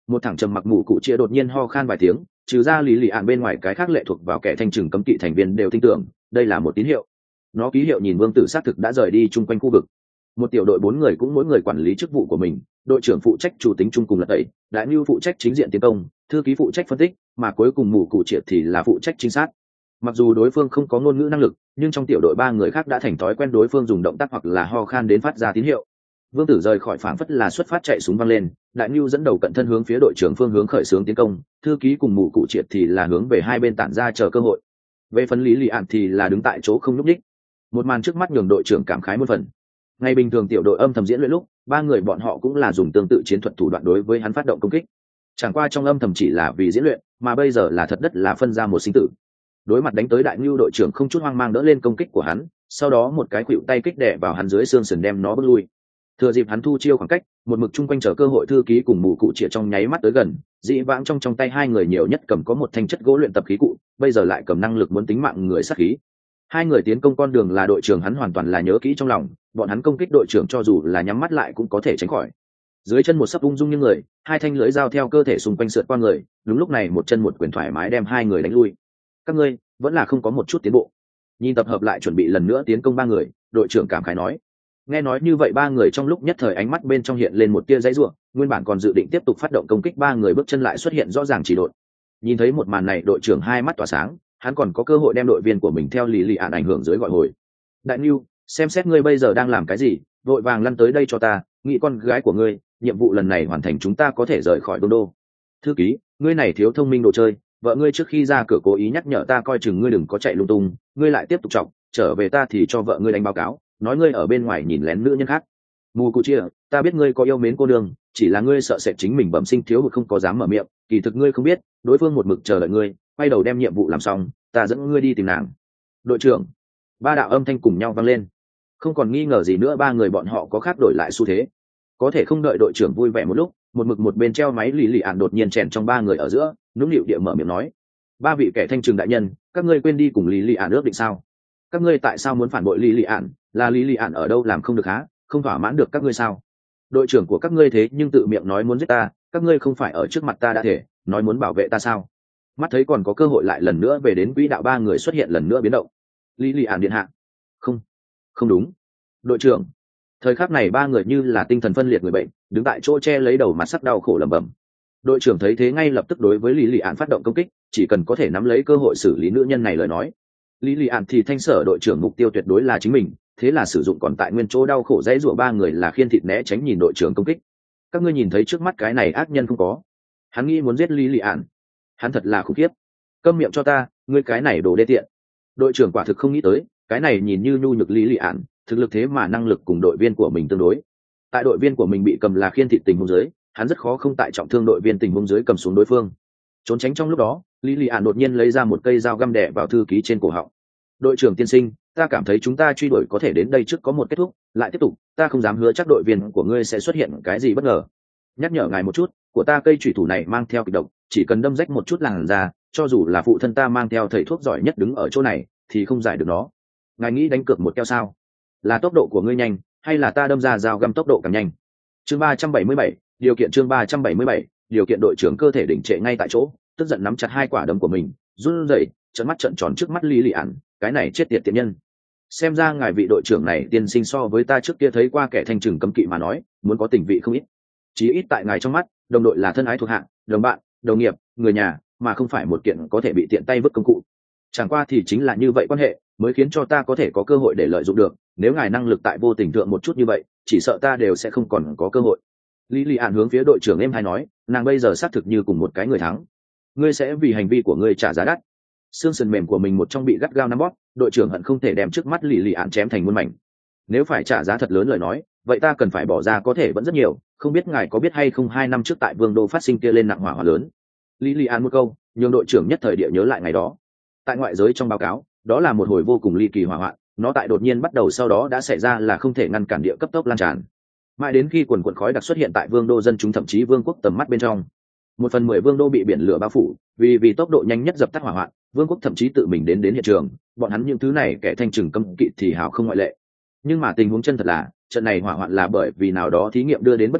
Một thằng trầm mặc mù cụ chia đột nhiên ho khan vài tiếng, trừ ra lý lì ạn bên ngoài cái khác lệ thuộc vào kẻ thanh trừng cấm kỵ thành viên đều tin tưởng đây là một tín hiệu. Nó ký hiệu nhìn vương tử xác thực đã rời đi chung quanh khu vực. Một tiểu đội bốn người cũng mỗi người quản lý chức vụ của mình, đội trưởng phụ trách chủ tính chung cùng là tẩy, đại lưu phụ trách chính diện tiến công, thư ký phụ trách phân tích, mà cuối cùng mù cụ triệt thì là phụ trách trinh sát. Mặc dù đối phương không có ngôn ngữ năng lực, nhưng trong tiểu đội ba người khác đã thành thói quen đối phương dùng động tác hoặc là ho khan đến phát ra tín hiệu. Vương tử rời khỏi phảng phất là xuất phát chạy súng văng lên, đại lưu dẫn đầu cận thân hướng phía đội trưởng phương hướng khởi xướng tiến công, thư ký cùng mù cụ triệt thì là hướng về hai bên tản ra chờ cơ hội. Về phần lý lì ạn thì là đứng tại chỗ không nhúc nhích. Một màn trước mắt nhường đội trưởng cảm khái một phần. Ngày bình thường tiểu đội âm thầm diễn luyện lúc, ba người bọn họ cũng là dùng tương tự chiến thuật thủ đoạn đối với hắn phát động công kích. Chẳng qua trong âm thầm chỉ là vì diễn luyện, mà bây giờ là thật đất là phân ra một sinh tử. Đối mặt đánh tới đại lưu, đội trưởng không chút hoang mang đỡ lên công kích của hắn, sau đó một cái khuỵu tay kích đè vào hắn dưới xương sườn đem nó bước lui. Thừa dịp hắn thu chiêu khoảng cách, một mực chung quanh chờ cơ hội thư ký cùng mù cụ chĩa trong nháy mắt tới gần, dị vãng trong trong tay hai người nhiều nhất cầm có một thanh chất gỗ luyện tập khí cụ, bây giờ lại cầm năng lực muốn tính mạng người sát khí. Hai người tiến công con đường là đội trưởng hắn hoàn toàn là nhớ kỹ trong lòng, bọn hắn công kích đội trưởng cho dù là nhắm mắt lại cũng có thể tránh khỏi. Dưới chân một sấp ung dung như người, hai thanh lưỡi dao theo cơ thể xung quanh sượt qua người, đúng lúc này một chân một quyền thoải mái đem hai người đánh lui. Các ngươi vẫn là không có một chút tiến bộ. Nhìn tập hợp lại chuẩn bị lần nữa tiến công ba người, đội trưởng cảm khái nói. Nghe nói như vậy ba người trong lúc nhất thời ánh mắt bên trong hiện lên một tia dãy rủa, nguyên bản còn dự định tiếp tục phát động công kích ba người bước chân lại xuất hiện rõ ràng chỉ độn. Nhìn thấy một màn này, đội trưởng hai mắt tỏa sáng, hắn còn có cơ hội đem đội viên của mình theo lì lì ạn ảnh hưởng dưới gọi hồi. Đại Nưu, xem xét ngươi bây giờ đang làm cái gì, vội vàng lăn tới đây cho ta, nghĩ con gái của ngươi, nhiệm vụ lần này hoàn thành chúng ta có thể rời khỏi đô đô. Thư ký, ngươi này thiếu thông minh đồ chơi, vợ ngươi trước khi ra cửa cố ý nhắc nhở ta coi chừng ngươi đừng có chạy lung tung, ngươi lại tiếp tục chọc, trở về ta thì cho vợ ngươi đánh báo cáo, nói ngươi ở bên ngoài nhìn lén nữ nhân khác. Mù cụ chia, ta biết ngươi có yêu mến cô đường, chỉ là ngươi sợ sẽ chính mình bẩm sinh thiếu hụt không có dám mở miệng, kỳ thực ngươi không biết, đối phương một mực chờ đợi ngươi, quay đầu đem nhiệm vụ làm xong, ta dẫn ngươi đi tìm nàng. Đội trưởng, ba đạo âm thanh cùng nhau vang lên, không còn nghi ngờ gì nữa ba người bọn họ có khác đổi lại xu thế. Có thể không đợi đội trưởng vui vẻ một lúc, một mực một bên treo máy lì lì ạn đột nhiên chèn trong ba người ở giữa, nũng nịu địa mở miệng nói: ba vị kẻ thanh trừng đại nhân, các ngươi quên đi cùng lì lì ạn ước định sao? Các ngươi tại sao muốn phản bội lì lì ạn? Là lì lì ạn ở đâu làm không được há? Không thỏa mãn được các ngươi sao? Đội trưởng của các ngươi thế nhưng tự miệng nói muốn giết ta, các ngươi không phải ở trước mặt ta đã thể nói muốn bảo vệ ta sao? Mắt thấy còn có cơ hội lại lần nữa về đến quỹ đạo, ba người xuất hiện lần nữa biến động. Lý lì ạn điện hạ, không không đúng. Đội trưởng, thời khắc này ba người như là tinh thần phân liệt người bệnh, đứng tại chỗ che lấy đầu, mặt sắc đau khổ lẩm bẩm. Đội trưởng thấy thế ngay lập tức đối với lý lì ạn phát động công kích, chỉ cần có thể nắm lấy cơ hội xử lý nữ nhân này lời nói. Lý lì ạn thì thanh sở đội trưởng mục tiêu tuyệt đối là chính mình, thế là sử dụng còn tại nguyên chỗ đau khổ dãy rủa ba người là khiên thịt né tránh nhìn đội trưởng công kích. Các ngươi nhìn thấy trước mắt cái này ác nhân không có? Hắn nghĩ muốn giết lý lì ạn, hắn thật là khủng khiếp. Câm miệng cho ta, ngươi cái này đồ đê tiện. Đội trưởng quả thực không nghĩ tới, cái này nhìn như nhu nhược lý lì ạn, thực lực thế mà năng lực cùng đội viên của mình tương đối. Tại đội viên của mình bị cầm là khiên thịt tình huống dưới, hắn rất khó không tại trọng thương đội viên tình huống dưới cầm xuống đối phương. Trốn tránh trong lúc đó, lý lì ạn đột nhiên lấy ra một cây dao găm đè vào thư ký trên cổ họng. Đội trưởng tiên sinh, ta cảm thấy chúng ta truy đuổi có thể đến đây trước có một kết thúc, lại tiếp tục, ta không dám hứa chắc đội viên của ngươi sẽ xuất hiện cái gì bất ngờ. Nhắc nhở ngài một chút, của ta cây chủy thủ này mang theo kịch độc, chỉ cần đâm rách một chút làn da, cho dù là phụ thân ta mang theo thầy thuốc giỏi nhất đứng ở chỗ này thì không giải được nó. Ngài nghĩ đánh cược một keo sao? Là tốc độ của ngươi nhanh, hay là ta đâm ra dao găm tốc độ càng nhanh? Chương ba trăm bảy mươi bảy, điều kiện chương ba trăm bảy mươi bảy, điều kiện. Đội trưởng cơ thể đỉnh trệ ngay tại chỗ, tức giận nắm chặt hai quả đấm của mình, run rẩy, trợn mắt trợn tròn trước mắt Lý Lị Ản, cái này chết tiệt tiện nhân. Xem ra ngài vị đội trưởng này tiên sinh so với ta trước kia thấy qua kẻ thanh trừng cấm kỵ mà nói, muốn có tình vị không ít. Chí ít tại ngài trong mắt, đồng đội là thân ái thuộc hạ, đồng bạn, đồng nghiệp, người nhà, mà không phải một kiện có thể bị tiện tay vứt công cụ. Chẳng qua thì chính là như vậy quan hệ mới khiến cho ta có thể có cơ hội để lợi dụng được, nếu ngài năng lực tại vô tình thượng một chút như vậy, chỉ sợ ta đều sẽ không còn có cơ hội. Lý Lị Ản hướng phía đội trưởng em hai nói, nàng bây giờ xác thực như cùng một cái người thắng. Ngươi sẽ vì hành vi của ngươi trả giá đắt. Xương sườn mềm của mình một trong bị gắt gao nắm bóp, đội trưởng hận không thể đem trước mắt Lý Lị Ản chém thành muôn mảnh. Nếu phải trả giá thật lớn lời nói, vậy ta cần phải bỏ ra có thể vẫn rất nhiều, không biết ngài có biết hay không hai năm trước tại Vương đô phát sinh kia lên nặng hỏa hỏa lớn. Lý Lị Ản một câu, nhường đội trưởng nhất thời địa nhớ lại ngày đó. Tại ngoại giới trong báo cáo, đó là một hồi vô cùng ly kỳ hỏa hoạn, nó tại đột nhiên bắt đầu sau đó đã xảy ra là không thể ngăn cản địa cấp tốc lan tràn. Mãi đến khi quần quần khói đặc xuất hiện tại Vương đô dân chúng thậm chí vương quốc tầm mắt bên trong. Một phần mười Vương đô bị biển lửa bao phủ, vì vì tốc độ nhanh nhất dập tắt hỏa hoạn, vương quốc thậm chí tự mình đến đến hiện trường, bọn hắn những thứ này kẻ thanh trừng cấm kỵ thì hào không ngoại lệ. Nhưng mà tình huống chân thật là, trận này hỏa hoạn là bởi vì nào đó thí nghiệm đưa đến bất ngờ,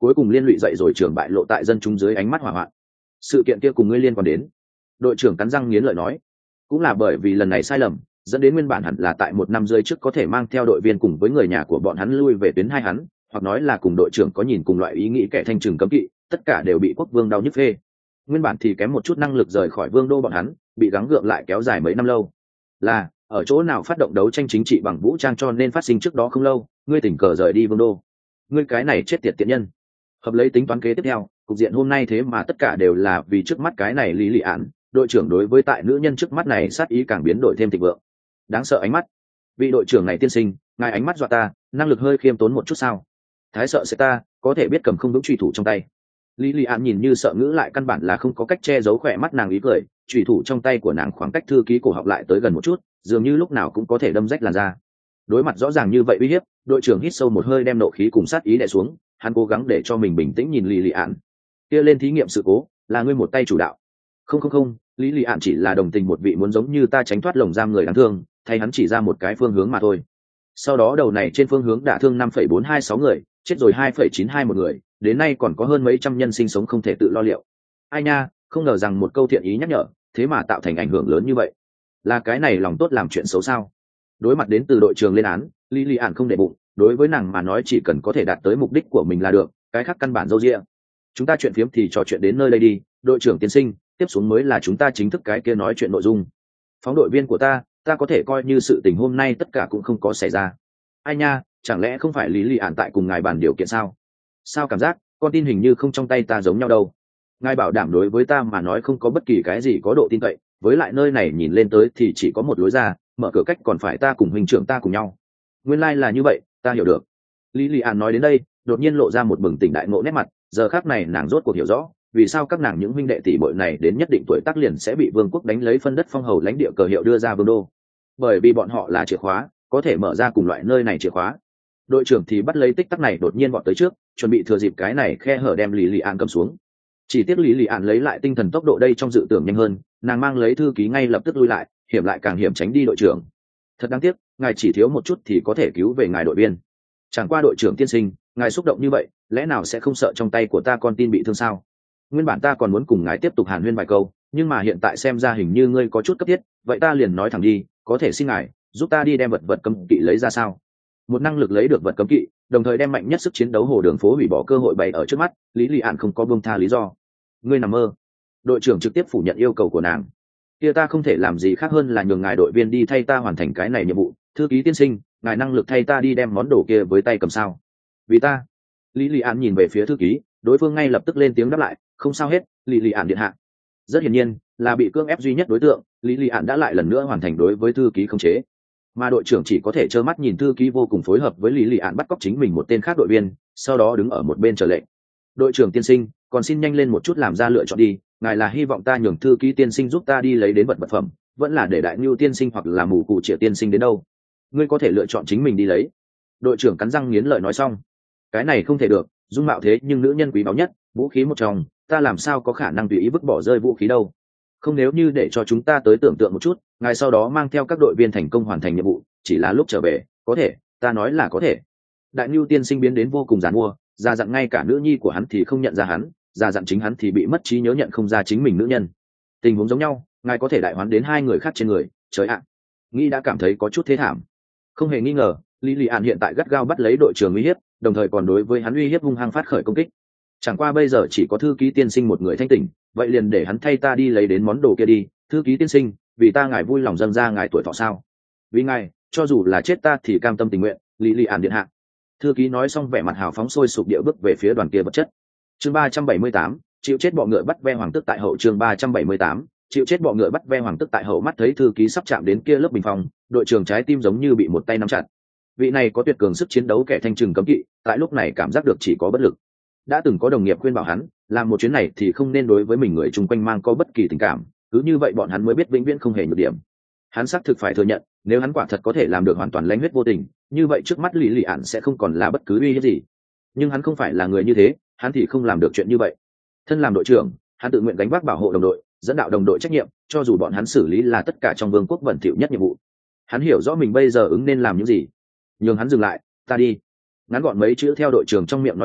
cuối cùng liên lụy dậy rồi trưởng bại lộ tại dân chúng dưới ánh mắt hỏa hoạn. Sự kiện kia cùng ngươi liên quan đến. Đội trưởng cắn răng nghiến lợi nói, cũng là bởi vì lần này sai lầm dẫn đến nguyên bản hẳn là tại một năm rưỡi trước có thể mang theo đội viên cùng với người nhà của bọn hắn lui về tuyến hai hắn, hoặc nói là cùng đội trưởng có nhìn cùng loại ý nghĩ kẻ thanh trừng cấm kỵ, tất cả đều bị quốc vương đau nhức phê. Nguyên bản thì kém một chút năng lực rời khỏi vương đô bọn hắn, bị gắng gượng lại kéo dài mấy năm lâu. Là ở chỗ nào phát động đấu tranh chính trị bằng vũ trang cho nên phát sinh trước đó không lâu, ngươi tình cờ rời đi vương đô. Ngươi cái này chết tiệt tiện nhân. Hợp lấy tính toán kế tiếp theo, cục diện hôm nay thế mà tất cả đều là vì trước mắt cái này lý lị án. Đội trưởng đối với tại nữ nhân trước mắt này sát ý càng biến đổi thêm thịnh vượng. Đáng sợ ánh mắt. Vị đội trưởng này tiên sinh, ngài ánh mắt dọa ta, năng lực hơi khiêm tốn một chút sao? Thái sợ sẽ ta, có thể biết cầm không vững truy thủ trong tay. Lý lị án nhìn như sợ ngữ lại căn bản là không có cách che giấu khỏe mắt nàng ý cười, truy thủ trong tay của nàng khoảng cách thư ký cổ họng lại tới gần một chút, dường như lúc nào cũng có thể đâm rách làn da. Đối mặt rõ ràng như vậy uy hiếp, đội trưởng hít sâu một hơi đem nộ khí cùng sát ý đè xuống, hắn cố gắng để cho mình bình tĩnh nhìn Lý lị án. Kia lên thí nghiệm sự cố, là ngươi một tay chủ đạo. Không không không, Lý lị án chỉ là đồng tình một vị muốn giống như ta tránh thoát lồng giam người đáng thương, thay hắn chỉ ra một cái phương hướng mà thôi. Sau đó đầu này trên phương hướng đả thương năm phẩy bốn hai sáu người, chết rồi hai phẩy chín hai một người, đến nay còn có hơn mấy trăm nhân sinh sống không thể tự lo liệu. Ai nha, không ngờ rằng một câu thiện ý nhắc nhở, thế mà tạo thành ảnh hưởng lớn như vậy. Là cái này lòng tốt làm chuyện xấu sao? Đối mặt đến từ đội trưởng lên án, Lý lị án không để bụng, đối với nàng mà nói chỉ cần có thể đạt tới mục đích của mình là được, cái khác căn bản dâu dịa. Chúng ta chuyện phiếm thì trò chuyện đến nơi đây đi, đội trưởng tiên sinh, tiếp xuống mới là chúng ta chính thức cái kia nói chuyện nội dung. Phóng đội viên của ta, ta có thể coi như sự tình hôm nay tất cả cũng không có xảy ra. Ai nha, chẳng lẽ không phải Lý lị án tại cùng ngài bàn điều kiện sao? Sao cảm giác con tin hình như không trong tay ta giống nhau đâu? Ngài bảo đảm đối với ta mà nói không có bất kỳ cái gì có độ tin cậy, với lại nơi này nhìn lên tới thì chỉ có một lối ra, mở cửa cách còn phải ta cùng huynh trưởng ta cùng nhau. Nguyên lai like là như vậy, ta hiểu được. Lý lị án nói đến đây, đột nhiên lộ ra một bừng tỉnh đại ngộ nét mặt, giờ khắc này nàng rốt cuộc hiểu rõ, vì sao các nàng những huynh đệ tỷ muội này đến nhất định tuổi tác liền sẽ bị vương quốc đánh lấy phân đất phong hầu lãnh địa cờ hiệu đưa ra vương đô. Bởi vì bọn họ là chìa khóa, có thể mở ra cùng loại nơi này chìa khóa. Đội trưởng thì bắt lấy tích tắc này đột nhiên vọt tới trước, chuẩn bị thừa dịp cái này khe hở đem Lý lị án cầm xuống. Chỉ tiếc Lý lị án lấy lại tinh thần tốc độ đây trong dự tưởng nhanh hơn, nàng mang lấy thư ký ngay lập tức lui lại, hiểm lại càng hiểm tránh đi đội trưởng. Thật đáng tiếc, ngài chỉ thiếu một chút thì có thể cứu về ngài đội viên. Chẳng qua đội trưởng tiên sinh, ngài xúc động như vậy, lẽ nào sẽ không sợ trong tay của ta con tin bị thương sao? Nguyên bản ta còn muốn cùng ngài tiếp tục hàn huyên vài câu, nhưng mà hiện tại xem ra hình như ngươi có chút cấp thiết, vậy ta liền nói thẳng đi, có thể xin ngài giúp ta đi đem vật vật cấm kỵ lấy ra sao? Một năng lực lấy được vật cấm kỵ, đồng thời đem mạnh nhất sức chiến đấu hồ đường phố hủy bỏ cơ hội bày ở trước mắt, Lý lị án không có buông tha lý do. Ngươi nằm mơ. Đội trưởng trực tiếp phủ nhận yêu cầu của nàng. Kia ta không thể làm gì khác hơn là nhường ngài đội viên đi thay ta hoàn thành cái này nhiệm vụ. Thư ký tiên sinh, ngài năng lực thay ta đi đem món đồ kia với tay cầm sao? Vì ta. Lý lị án nhìn về phía thư ký, đối phương ngay lập tức lên tiếng đáp lại, không sao hết, Lý lị án điện hạ. Rất hiển nhiên là bị cưỡng ép duy nhất đối tượng, Lý lị án đã lại lần nữa hoàn thành đối với thư ký khống chế, mà đội trưởng chỉ có thể trơ mắt nhìn thư ký vô cùng phối hợp với Lý lị án bắt cóc chính mình một tên khác đội viên, sau đó đứng ở một bên chờ lệnh. Đội trưởng tiên sinh, còn xin nhanh lên một chút làm ra lựa chọn đi, ngài là hy vọng ta nhường thư ký tiên sinh giúp ta đi lấy đến vật vật phẩm, vẫn là để đại ngưu tiên sinh hoặc là mù cụ triệu tiên sinh đến đâu? Ngươi có thể lựa chọn chính mình đi lấy. Đội trưởng cắn răng nghiến lợi nói xong. Cái này không thể được, dung mạo thế nhưng nữ nhân quý báu nhất, vũ khí một trong, ta làm sao có khả năng tùy ý vứt bỏ rơi vũ khí đâu? Không, nếu như để cho chúng ta tới tưởng tượng một chút, ngài sau đó mang theo các đội viên thành công hoàn thành nhiệm vụ, chỉ là lúc trở về, có thể, ta nói là có thể. Đại ngưu tiên sinh biến đến vô cùng giàn mua, già dặn ngay cả nữ nhi của hắn thì không nhận ra hắn, già dặn chính hắn thì bị mất trí nhớ nhận không ra chính mình nữ nhân. Tình huống giống nhau, ngài có thể đại hoán đến hai người khác trên người, trời ạ. Nghĩ đã cảm thấy có chút thế thảm. Không hề nghi ngờ, Lý lị án hiện tại gắt gao bắt lấy đội trưởng uy hiếp, đồng thời còn đối với hắn uy hiếp hung hăng phát khởi công kích. Chẳng qua bây giờ chỉ có thư ký tiên sinh một người thanh tỉnh, vậy liền để hắn thay ta đi lấy đến món đồ kia đi. Thư ký tiên sinh, vì ta ngài vui lòng dâng ra ngài tuổi thọ sao? Vì ngài, cho dù là chết ta thì cam tâm tình nguyện. Lý lị án điện hạ. Thư ký nói xong vẻ mặt hào phóng sôi sục địa bước về phía đoàn kia vật chất. Chương ba trăm bảy mươi tám, chịu chết bọ ngựa bắt ve hoàng tức tại hậu. Chương ba trăm bảy mươi tám, chịu chết bọ ngựa bắt ve hoàng tức tại hậu. Mắt thấy thư ký sắp chạm đến kia lớp bình phong, đội trưởng trái tim giống như bị một tay nắm chặt. Vị này có tuyệt cường sức chiến đấu kẻ thanh trừng cấm kỵ, tại lúc này cảm giác được chỉ có bất lực. Đã từng có đồng nghiệp khuyên bảo hắn, làm một chuyến này thì không nên đối với mình người chung quanh mang có bất kỳ tình cảm, cứ như vậy bọn hắn mới biết vĩnh viễn không hề nhược điểm. Hắn xác thực phải thừa nhận, nếu hắn quả thật có thể làm được hoàn toàn lãnh huyết vô tình, như vậy trước mắt Lý lị án sẽ không còn là bất cứ uy hiếp gì. Nhưng hắn không phải là người như thế, hắn thì không làm được chuyện như vậy. Thân làm đội trưởng, hắn tự nguyện gánh vác bảo hộ đồng đội, dẫn đạo đồng đội trách nhiệm, cho dù bọn hắn xử lý là tất cả trong vương quốc bẩn thỉu nhất nhiệm vụ. Hắn hiểu rõ mình bây giờ ứng nên làm những gì. Nhưng hắn dừng lại, ta đi. Ngắn gọn mấy chữ theo đội trưởng trong miệng nói ra,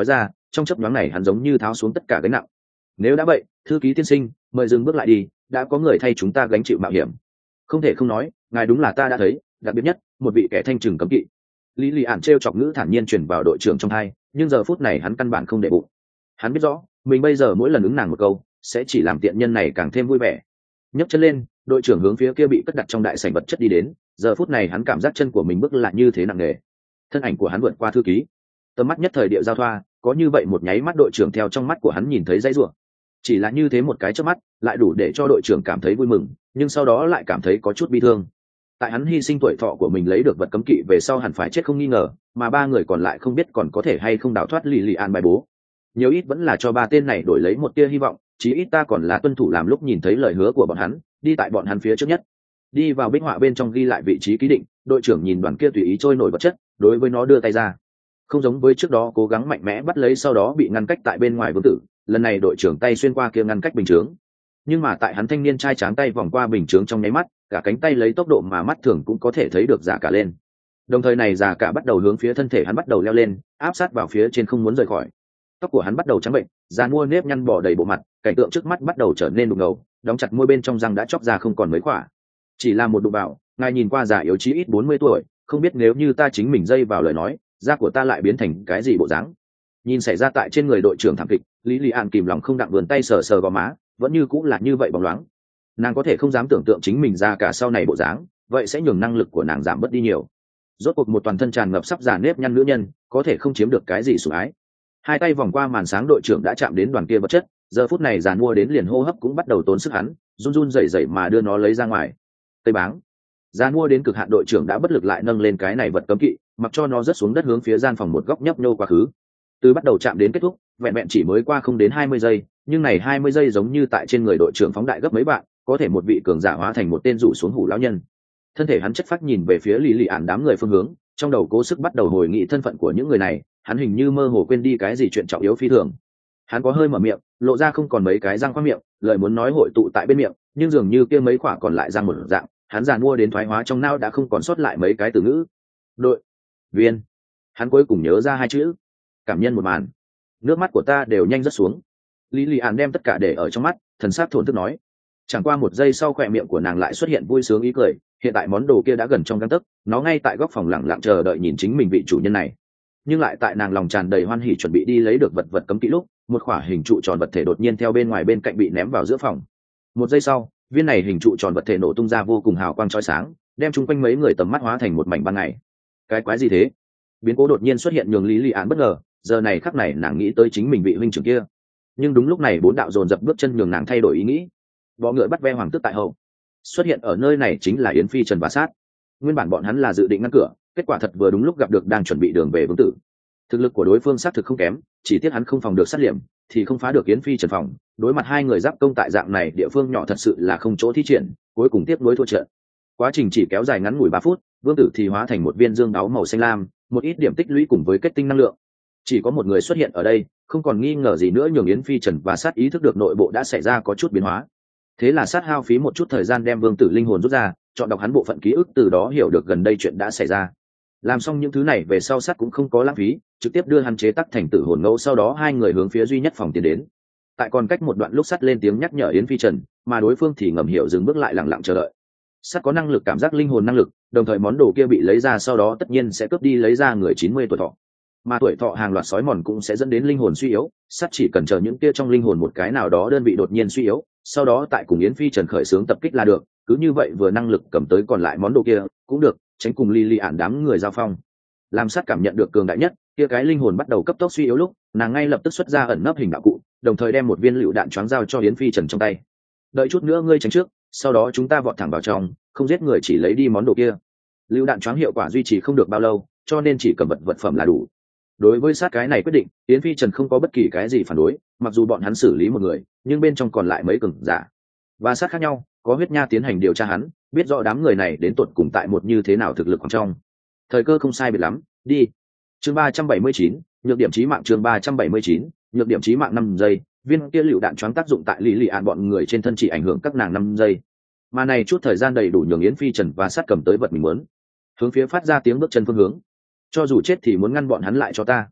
trong chấp nhoáng này hắn giống như tháo xuống tất cả gánh nặng. Nếu đã vậy, thư ký tiên sinh, mời dừng bước lại đi, đã có người thay chúng ta gánh chịu mạo hiểm. Không thể không nói, ngài đúng là ta đã thấy đặc biệt nhất một vị kẻ thanh trừng cấm kỵ. Lý Lị ản trêu chọc ngữ thản nhiên truyền vào đội trưởng trong hai, nhưng giờ phút này hắn căn bản không để bụng. Hắn biết rõ mình bây giờ mỗi lần ứng nàng một câu sẽ chỉ làm tiện nhân này càng thêm vui vẻ. Nhấc chân lên, đội trưởng hướng phía kia bị cất đặt trong đại sảnh vật chất đi đến. Giờ phút này hắn cảm giác chân của mình bước lại như thế nặng nề. Thân ảnh của hắn vượt qua thư ký, tầm mắt nhất thời địa giao thoa, có như vậy một nháy mắt đội trưởng theo trong mắt của hắn nhìn thấy dãy rủa. Chỉ là như thế một cái chớp mắt lại đủ để cho đội trưởng cảm thấy vui mừng, nhưng sau đó lại cảm thấy có chút bi thương. Tại hắn hy sinh tuổi thọ của mình lấy được vật cấm kỵ về sau hẳn phải chết không nghi ngờ, mà ba người còn lại không biết còn có thể hay không đào thoát Lì Lì An bài bố. Nhiều ít vẫn là cho ba tên này đổi lấy một tia hy vọng, chí ít ta còn là tuân thủ làm lúc nhìn thấy lời hứa của bọn hắn, đi tại bọn hắn phía trước nhất. Đi vào bích họa bên trong ghi lại vị trí ký định, đội trưởng nhìn đoàn kia tùy ý trôi nổi vật chất, đối với nó đưa tay ra. Không giống với trước đó cố gắng mạnh mẽ bắt lấy sau đó bị ngăn cách tại bên ngoài vương tử, lần này đội trưởng tay xuyên qua kia ngăn cách bình chướng. Nhưng mà tại hắn thanh niên trai tráng tay vòng qua bình chướng trong nháy mắt, cả cánh tay lấy tốc độ mà mắt thường cũng có thể thấy được giả cả lên. Đồng thời này giả cả bắt đầu hướng phía thân thể hắn bắt đầu leo lên, áp sát vào phía trên không muốn rời khỏi. Tóc của hắn bắt đầu trắng bệnh, da mua nếp nhăn bò đầy bộ mặt, cảnh tượng trước mắt bắt đầu trở nên đục ngầu, đóng chặt môi bên trong răng đã chóc ra không còn mấy khỏa. Chỉ là một đụng vào, ngài nhìn qua già yếu chí ít bốn mươi tuổi, không biết nếu như ta chính mình dây vào lời nói, da của ta lại biến thành cái gì bộ dáng. Nhìn xảy ra tại trên người đội trưởng thảm kịch, Lý Lị An kìm lòng không đặng vườn tay sờ sờ gò má, vẫn như cũng là như vậy bóng loáng. Nàng có thể không dám tưởng tượng chính mình ra cả sau này bộ dáng, vậy sẽ nhường năng lực của nàng giảm bớt đi nhiều. Rốt cuộc một toàn thân tràn ngập sắp già nếp nhăn nữ nhân, có thể không chiếm được cái gì sủng ái. Hai tay vòng qua màn sáng, đội trưởng đã chạm đến đoàn kia vật chất, giờ phút này giàn mua đến liền hô hấp cũng bắt đầu tốn sức hắn, run run rẩy rẩy mà đưa nó lấy ra ngoài. Tây báng, giàn mua đến cực hạn, đội trưởng đã bất lực lại nâng lên cái này vật cấm kỵ, mặc cho nó rớt xuống đất hướng phía gian phòng một góc nhấp nhô quá khứ. Từ bắt đầu chạm đến kết thúc, vẹn vẹn chỉ mới qua không đến hai mươi giây, nhưng này hai mươi giây giống như tại trên người đội trưởng phóng đại gấp mấy bạn, có thể một vị cường giả hóa thành một tên rủ xuống hủ lão nhân. Thân thể hắn chất phát nhìn về phía Lý Lị Ản đám người phương hướng, trong đầu cố sức bắt đầu hồi nghĩ thân phận của những người này, hắn hình như mơ hồ quên đi cái gì chuyện trọng yếu phi thường. Hắn có hơi mở miệng, lộ ra không còn mấy cái răng khoác miệng, lời muốn nói hội tụ tại bên miệng, nhưng dường như kia mấy khỏa còn lại răng một dạng, hắn giàn mua đến thoái hóa trong não đã không còn sót lại mấy cái từ ngữ. Đội viên, hắn cuối cùng nhớ ra hai chữ. Cảm nhân một màn, nước mắt của ta đều nhanh rớt xuống. Lý Lị Ản đem tất cả để ở trong mắt, thần sắc thổn thức nói. Chẳng qua một giây sau, khỏe miệng của nàng lại xuất hiện vui sướng ý cười, hiện tại món đồ kia đã gần trong gang tấc, nó ngay tại góc phòng lặng lặng chờ đợi nhìn chính mình vị chủ nhân này. Nhưng lại tại nàng lòng tràn đầy hoan hỉ chuẩn bị đi lấy được vật vật cấm kỵ lúc, một khỏa hình trụ tròn vật thể đột nhiên theo bên ngoài bên cạnh bị ném vào giữa phòng. Một giây sau, viên này hình trụ tròn vật thể nổ tung ra vô cùng hào quang chói sáng, đem chung quanh mấy người tầm mắt hóa thành một mảnh ban ngày. Cái quái gì thế? Biến cố đột nhiên xuất hiện nhường Lý Lị Ản bất ngờ, giờ này khắc này nàng nghĩ tới chính mình vị huynh trưởng kia. Nhưng đúng lúc này bốn đạo dồn dập bước chân nhường nàng thay đổi ý nghĩ. Võ ngựa bắt ve hoàng tước tại hậu, xuất hiện ở nơi này chính là Yến Phi Trần và Sát. Nguyên bản bọn hắn là dự định ngăn cửa, kết quả thật vừa đúng lúc gặp được đang chuẩn bị đường về vương tử. Thực lực của đối phương xác thực không kém, chỉ tiếc hắn không phòng được sát liệm, thì không phá được Yến Phi Trần phòng. Đối mặt hai người giáp công tại dạng này địa phương nhỏ thật sự là không chỗ thi triển, cuối cùng tiếp nối thua trận. Quá trình chỉ kéo dài ngắn ngủi ba phút, vương tử thì hóa thành một viên dương đáo màu xanh lam, một ít điểm tích lũy cùng với kết tinh năng lượng. Chỉ có một người xuất hiện ở đây, không còn nghi ngờ gì nữa nhường Yến Phi Trần và Sát ý thức được nội bộ đã xảy ra có chút biến hóa. Thế là Sát hao phí một chút thời gian đem vương tử linh hồn rút ra, chọn đọc hắn bộ phận ký ức, từ đó hiểu được gần đây chuyện đã xảy ra. Làm xong những thứ này về sau, Sát cũng không có lãng phí, trực tiếp đưa hắn chế tắc thành tử hồn ngẫu, sau đó hai người hướng phía duy nhất phòng tiến đến. Tại còn cách một đoạn lúc, Sát lên tiếng nhắc nhở Yến Phi Trần, mà đối phương thì ngầm hiểu dừng bước lại lặng lặng chờ đợi. Sát có năng lực cảm giác linh hồn năng lực, đồng thời món đồ kia bị lấy ra sau đó tất nhiên sẽ cướp đi lấy ra người chín mươi tuổi thọ. Mà tuổi thọ hàng loạt sói mòn cũng sẽ dẫn đến linh hồn suy yếu, Sát chỉ cần chờ những kia trong linh hồn một cái nào đó đơn vị đột nhiên suy yếu, sau đó tại cùng Yến Phi Trần khởi xướng tập kích là được, cứ như vậy vừa năng lực cầm tới còn lại món đồ kia cũng được, tránh cùng Lý Lị Ản đám người giao phong. Làm Sát cảm nhận được cường đại nhất kia cái linh hồn bắt đầu cấp tốc suy yếu lúc, nàng ngay lập tức xuất ra ẩn nấp hình đạo cụ, đồng thời đem một viên lựu đạn choáng giao cho Yến Phi Trần trong tay. Đợi chút nữa ngươi tránh trước, sau đó chúng ta vọt thẳng vào trong, không giết người chỉ lấy đi món đồ kia. Lựu đạn choáng hiệu quả duy trì không được bao lâu, cho nên chỉ cầm vật vật phẩm là đủ. Đối với Sát cái này quyết định, Yến Phi Trần không có bất kỳ cái gì phản đối, mặc dù bọn hắn xử lý một người, nhưng bên trong còn lại mấy cường giả và Sát khác nhau, có huyết nha tiến hành điều tra hắn, biết rõ đám người này đến tuột cùng tại một như thế nào thực lực khoảng trong. Thời cơ không sai biệt lắm, đi. Chương ba trăm bảy mươi chín, nhược điểm chí mạng. Chương ba trăm bảy mươi chín, nhược điểm chí mạng. Năm giây, viên kia lựu đạn choáng tác dụng tại Lý Lị Ản bọn người trên thân chỉ ảnh hưởng các nàng năm giây. Mà này chút thời gian đầy đủ nhường Yến Phi Trần và Sát cầm tới vật mình muốn, hướng phía phát ra tiếng bước chân phương hướng. Cho dù chết thì muốn ngăn bọn hắn lại cho ta.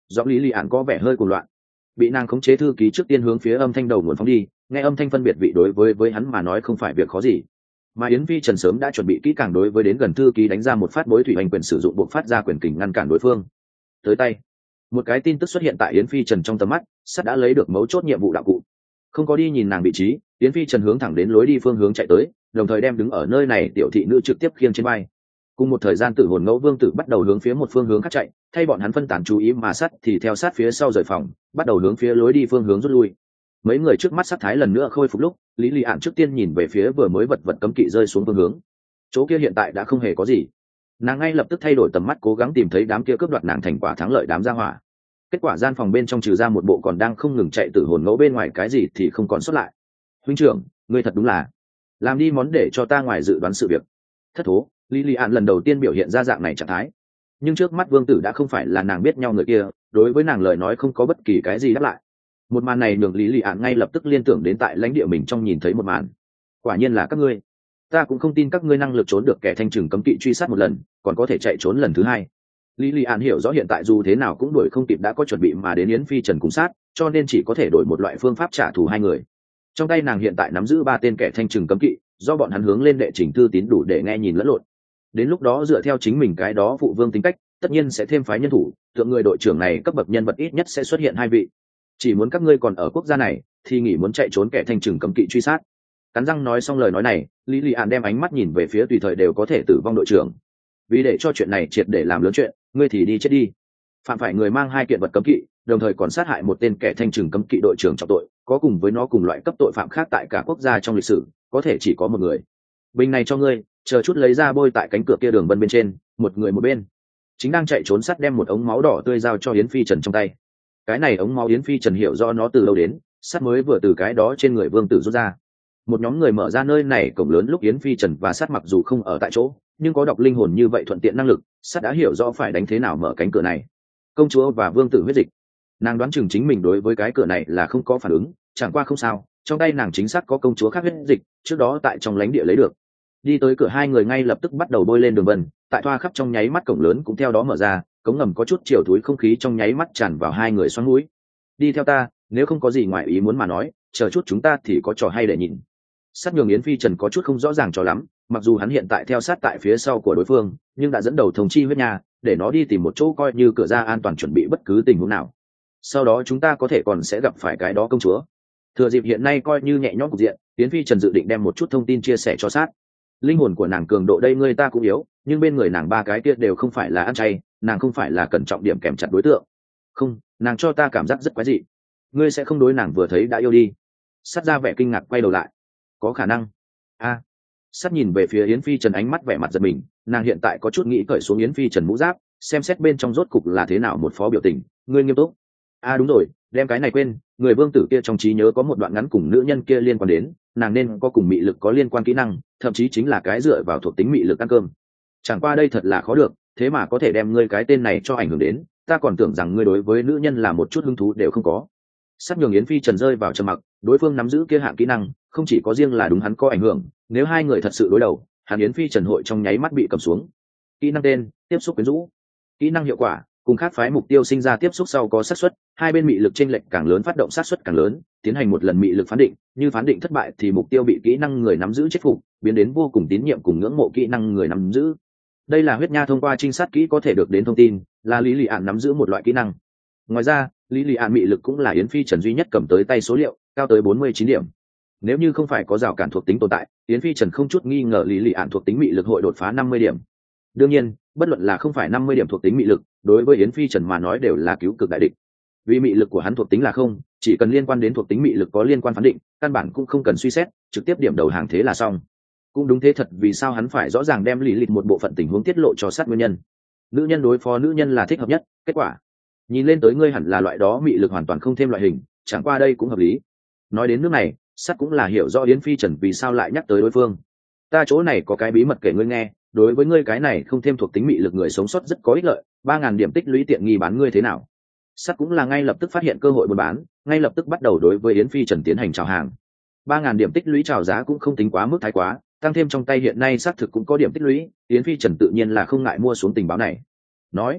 giọng lý lì ạn có vẻ hơi cuồng loạn. Bị nàng khống chế thư ký trước tiên hướng phía âm thanh đầu nguồn phóng đi, nghe âm thanh phân biệt vị đối với với hắn mà nói không phải việc khó gì. Mà Yến Phi Trần sớm đã chuẩn bị kỹ càng đối với đến gần thư ký đánh ra một phát bối thủy hành quyền sử dụng buộc phát ra quyền kình ngăn cản đối phương. Tới tay, một cái tin tức xuất hiện tại Yến Phi Trần trong tầm mắt, sắt đã lấy được mấu chốt nhiệm vụ đạo cụ. Không có đi nhìn nàng vị trí, Yến Phi Trần hướng thẳng đến lối đi phương hướng chạy tới, đồng thời đem đứng ở nơi này tiểu thị nữ trực tiếp khiêng trên vai. Cùng một thời gian tử hồn ngẫu vương tử bắt đầu hướng phía một phương hướng khác chạy, thay bọn hắn phân tán chú ý mà sắt thì theo sát phía sau rời phòng, bắt đầu hướng phía lối đi phương hướng rút lui. Mấy người trước mắt sát thái lần nữa khôi phục lúc, lý lì ạn trước tiên nhìn về phía vừa mới vật vật cấm kỵ rơi xuống phương hướng. Chỗ kia hiện tại đã không hề có gì. Nàng ngay lập tức thay đổi tầm mắt, cố gắng tìm thấy đám kia cướp đoạt nàng thành quả thắng lợi đám gia hỏa. Kết quả gian phòng bên trong trừ ra một bộ còn đang không ngừng chạy tử hồn ngẫu bên ngoài cái gì thì không còn sót lại. Huynh trưởng, ngươi thật đúng là làm đi món để cho ta ngoài dự đoán sự việc. Thất thố, lý lì ạn lần đầu tiên biểu hiện ra dạng này trạng thái. Nhưng trước mắt vương tử đã không phải là nàng biết nhau người kia, đối với nàng lời nói không có bất kỳ cái gì đáp lại. Một màn này nhường lý lì ạn ngay lập tức liên tưởng đến tại lãnh địa mình trong nhìn thấy một màn. Quả nhiên là các ngươi. Ta cũng không tin các ngươi năng lực trốn được kẻ thanh trừng cấm kỵ truy sát một lần, còn có thể chạy trốn lần thứ hai. Lý lì ạn hiểu rõ hiện tại dù thế nào cũng đuổi không kịp đã có chuẩn bị mà đến Yến Phi Trần cùng sát, cho nên chỉ có thể đổi một loại phương pháp trả thù hai người. Trong tay nàng hiện tại nắm giữ ba tên kẻ thanh trừng cấm kỵ, do bọn hắn hướng lên đệ trình thư tín đủ để nghe nhìn lẫn lộn. Đến lúc đó dựa theo chính mình cái đó phụ vương tính cách, tất nhiên sẽ thêm phái nhân thủ, tượng người đội trưởng này cấp bậc nhân vật ít nhất sẽ xuất hiện hai vị. Chỉ muốn các ngươi còn ở quốc gia này, thì nghĩ muốn chạy trốn kẻ thanh trừng cấm kỵ truy sát. Cắn răng nói xong lời nói này, Lý Lị Ạn đem ánh mắt nhìn về phía tùy thời đều có thể tử vong đội trưởng. Vì để cho chuyện này triệt để làm lớn chuyện, ngươi thì đi chết đi. Phạm phải người mang hai kiện vật cấm kỵ, đồng thời còn sát hại một tên kẻ thanh trừng cấm kỵ đội trưởng trọng tội, có cùng với nó cùng loại cấp tội phạm khác tại cả quốc gia trong lịch sử, có thể chỉ có một người. Bình này cho ngươi, chờ chút lấy ra bôi tại cánh cửa kia đường vân bên trên, một người một bên. Chính đang chạy trốn sắt đem một ống máu đỏ tươi giao cho Yến Phi Trần trong tay. Cái này ống máu Yến Phi Trần hiểu do nó từ lâu đến, sắt mới vừa từ cái đó trên người vương tử rút ra. Một nhóm người mở ra nơi này cổng lớn lúc Yến Phi Trần và sắt mặc dù không ở tại chỗ, nhưng có đọc linh hồn như vậy thuận tiện năng lực, sắt đã hiểu rõ phải đánh thế nào mở cánh cửa này. Công chúa và vương tử huyết dịch, nàng đoán chừng chính mình đối với cái cửa này là không có phản ứng, chẳng qua không sao, trong tay nàng chính xác có công chúa khác huyết dịch, trước đó tại trong lãnh địa lấy được. Đi tới cửa hai người ngay lập tức bắt đầu bôi lên đường vân, tại thoa khắp trong nháy mắt cổng lớn cũng theo đó mở ra, cống ngầm có chút chiều túi không khí trong nháy mắt tràn vào hai người xoắn mũi. Đi theo ta, nếu không có gì ngoài ý muốn mà nói, chờ chút chúng ta thì có trò hay để nhìn. Sát nhường Yến Phi Trần có chút không rõ ràng cho lắm, mặc dù hắn hiện tại theo sát tại phía sau của đối phương, nhưng đã dẫn đầu thông chi huyết nha, để nó đi tìm một chỗ coi như cửa ra an toàn chuẩn bị bất cứ tình huống nào. Sau đó chúng ta có thể còn sẽ gặp phải cái đó công chúa. Thừa dịp hiện nay coi như nhẹ nhõm cục diện, Yến Phi Trần dự định đem một chút thông tin chia sẻ cho sát. Linh hồn của nàng cường độ đây người ta cũng yếu, nhưng bên người nàng ba cái kia đều không phải là ăn chay, nàng không phải là cẩn trọng điểm kèm chặt đối tượng. Không, nàng cho ta cảm giác rất quái dị. Ngươi sẽ không đối nàng vừa thấy đã yêu đi. Sát ra vẻ kinh ngạc quay đầu lại. Có khả năng. A. À. Sát nhìn về phía Yến Phi Trần ánh mắt vẻ mặt giật mình, nàng hiện tại có chút nghĩ cởi xuống Yến Phi Trần mũ giáp, xem xét bên trong rốt cục là thế nào một phó biểu tình. Ngươi nghiêm túc. A à đúng rồi, đem cái này quên, người vương tử kia trong trí nhớ có một đoạn ngắn cùng nữ nhân kia liên quan đến, nàng nên có cùng mị lực có liên quan kỹ năng, thậm chí chính là cái dựa vào thuộc tính mị lực ăn cơm. Chẳng qua đây thật là khó được, thế mà có thể đem ngươi cái tên này cho ảnh hưởng đến, ta còn tưởng rằng ngươi đối với nữ nhân là một chút hứng thú đều không có. Sát nhường Yến Phi Trần rơi vào trầm mặc, đối phương nắm giữ kia hạng kỹ năng, không chỉ có riêng là đúng hắn có ảnh hưởng, nếu hai người thật sự đối đầu, hắn Yến Phi Trần hội trong nháy mắt bị cầm xuống. Kỹ năng tên: tiếp xúc quyến rũ. Kỹ năng hiệu quả: cùng khác phái mục tiêu sinh ra tiếp xúc sau có xác suất, hai bên mị lực chênh lệch càng lớn phát động xác suất càng lớn, tiến hành một lần mị lực phán định, như phán định thất bại thì mục tiêu bị kỹ năng người nắm giữ chết phục, biến đến vô cùng tín nhiệm cùng ngưỡng mộ kỹ năng người nắm giữ. Đây là huyết nha thông qua trinh sát kỹ có thể được đến thông tin, là Lý Lị Ạn nắm giữ một loại kỹ năng. Ngoài ra, Lý Lị Ạn mị lực cũng là Yến Phi Trần duy nhất cầm tới tay số liệu, cao tới bốn mươi chín điểm. Nếu như không phải có rào cản thuộc tính tồn tại, Yến Phi Trần không chút nghi ngờ Lý Lị Ạn thuộc tính mị lực hội đột phá năm mươi điểm. Đương nhiên, bất luận là không phải năm mươi điểm thuộc tính mị lực, đối với Yến Phi Trần mà nói đều là cứu cực đại địch. Vì mị lực của hắn thuộc tính là không, chỉ cần liên quan đến thuộc tính mị lực có liên quan phán định, căn bản cũng không cần suy xét, trực tiếp điểm đầu hàng thế là xong. Cũng đúng thế thật, vì sao hắn phải rõ ràng đem lý lịch một bộ phận tình huống tiết lộ cho sát nguyên nhân. Nữ nhân đối phó nữ nhân là thích hợp nhất, kết quả nhìn lên tới ngươi hẳn là loại đó mị lực hoàn toàn không thêm loại hình, chẳng qua đây cũng hợp lý. Nói đến nước này, sát cũng là hiểu rõ Yến Phi Trần vì sao lại nhắc tới đối phương. Ta chỗ này có cái bí mật kể ngươi nghe, đối với ngươi cái này không thêm thuộc tính mị lực người sống sót rất có ích lợi, ba ngàn điểm tích lũy tiện nghi bán ngươi thế nào? Sắt cũng là ngay lập tức phát hiện cơ hội buôn bán, ngay lập tức bắt đầu đối với Yến Phi Trần tiến hành chào hàng. Ba ngàn điểm tích lũy chào giá cũng không tính quá mức thái quá, tăng thêm trong tay hiện nay xác thực cũng có điểm tích lũy, Yến Phi Trần tự nhiên là không ngại mua xuống tình báo này. Nói,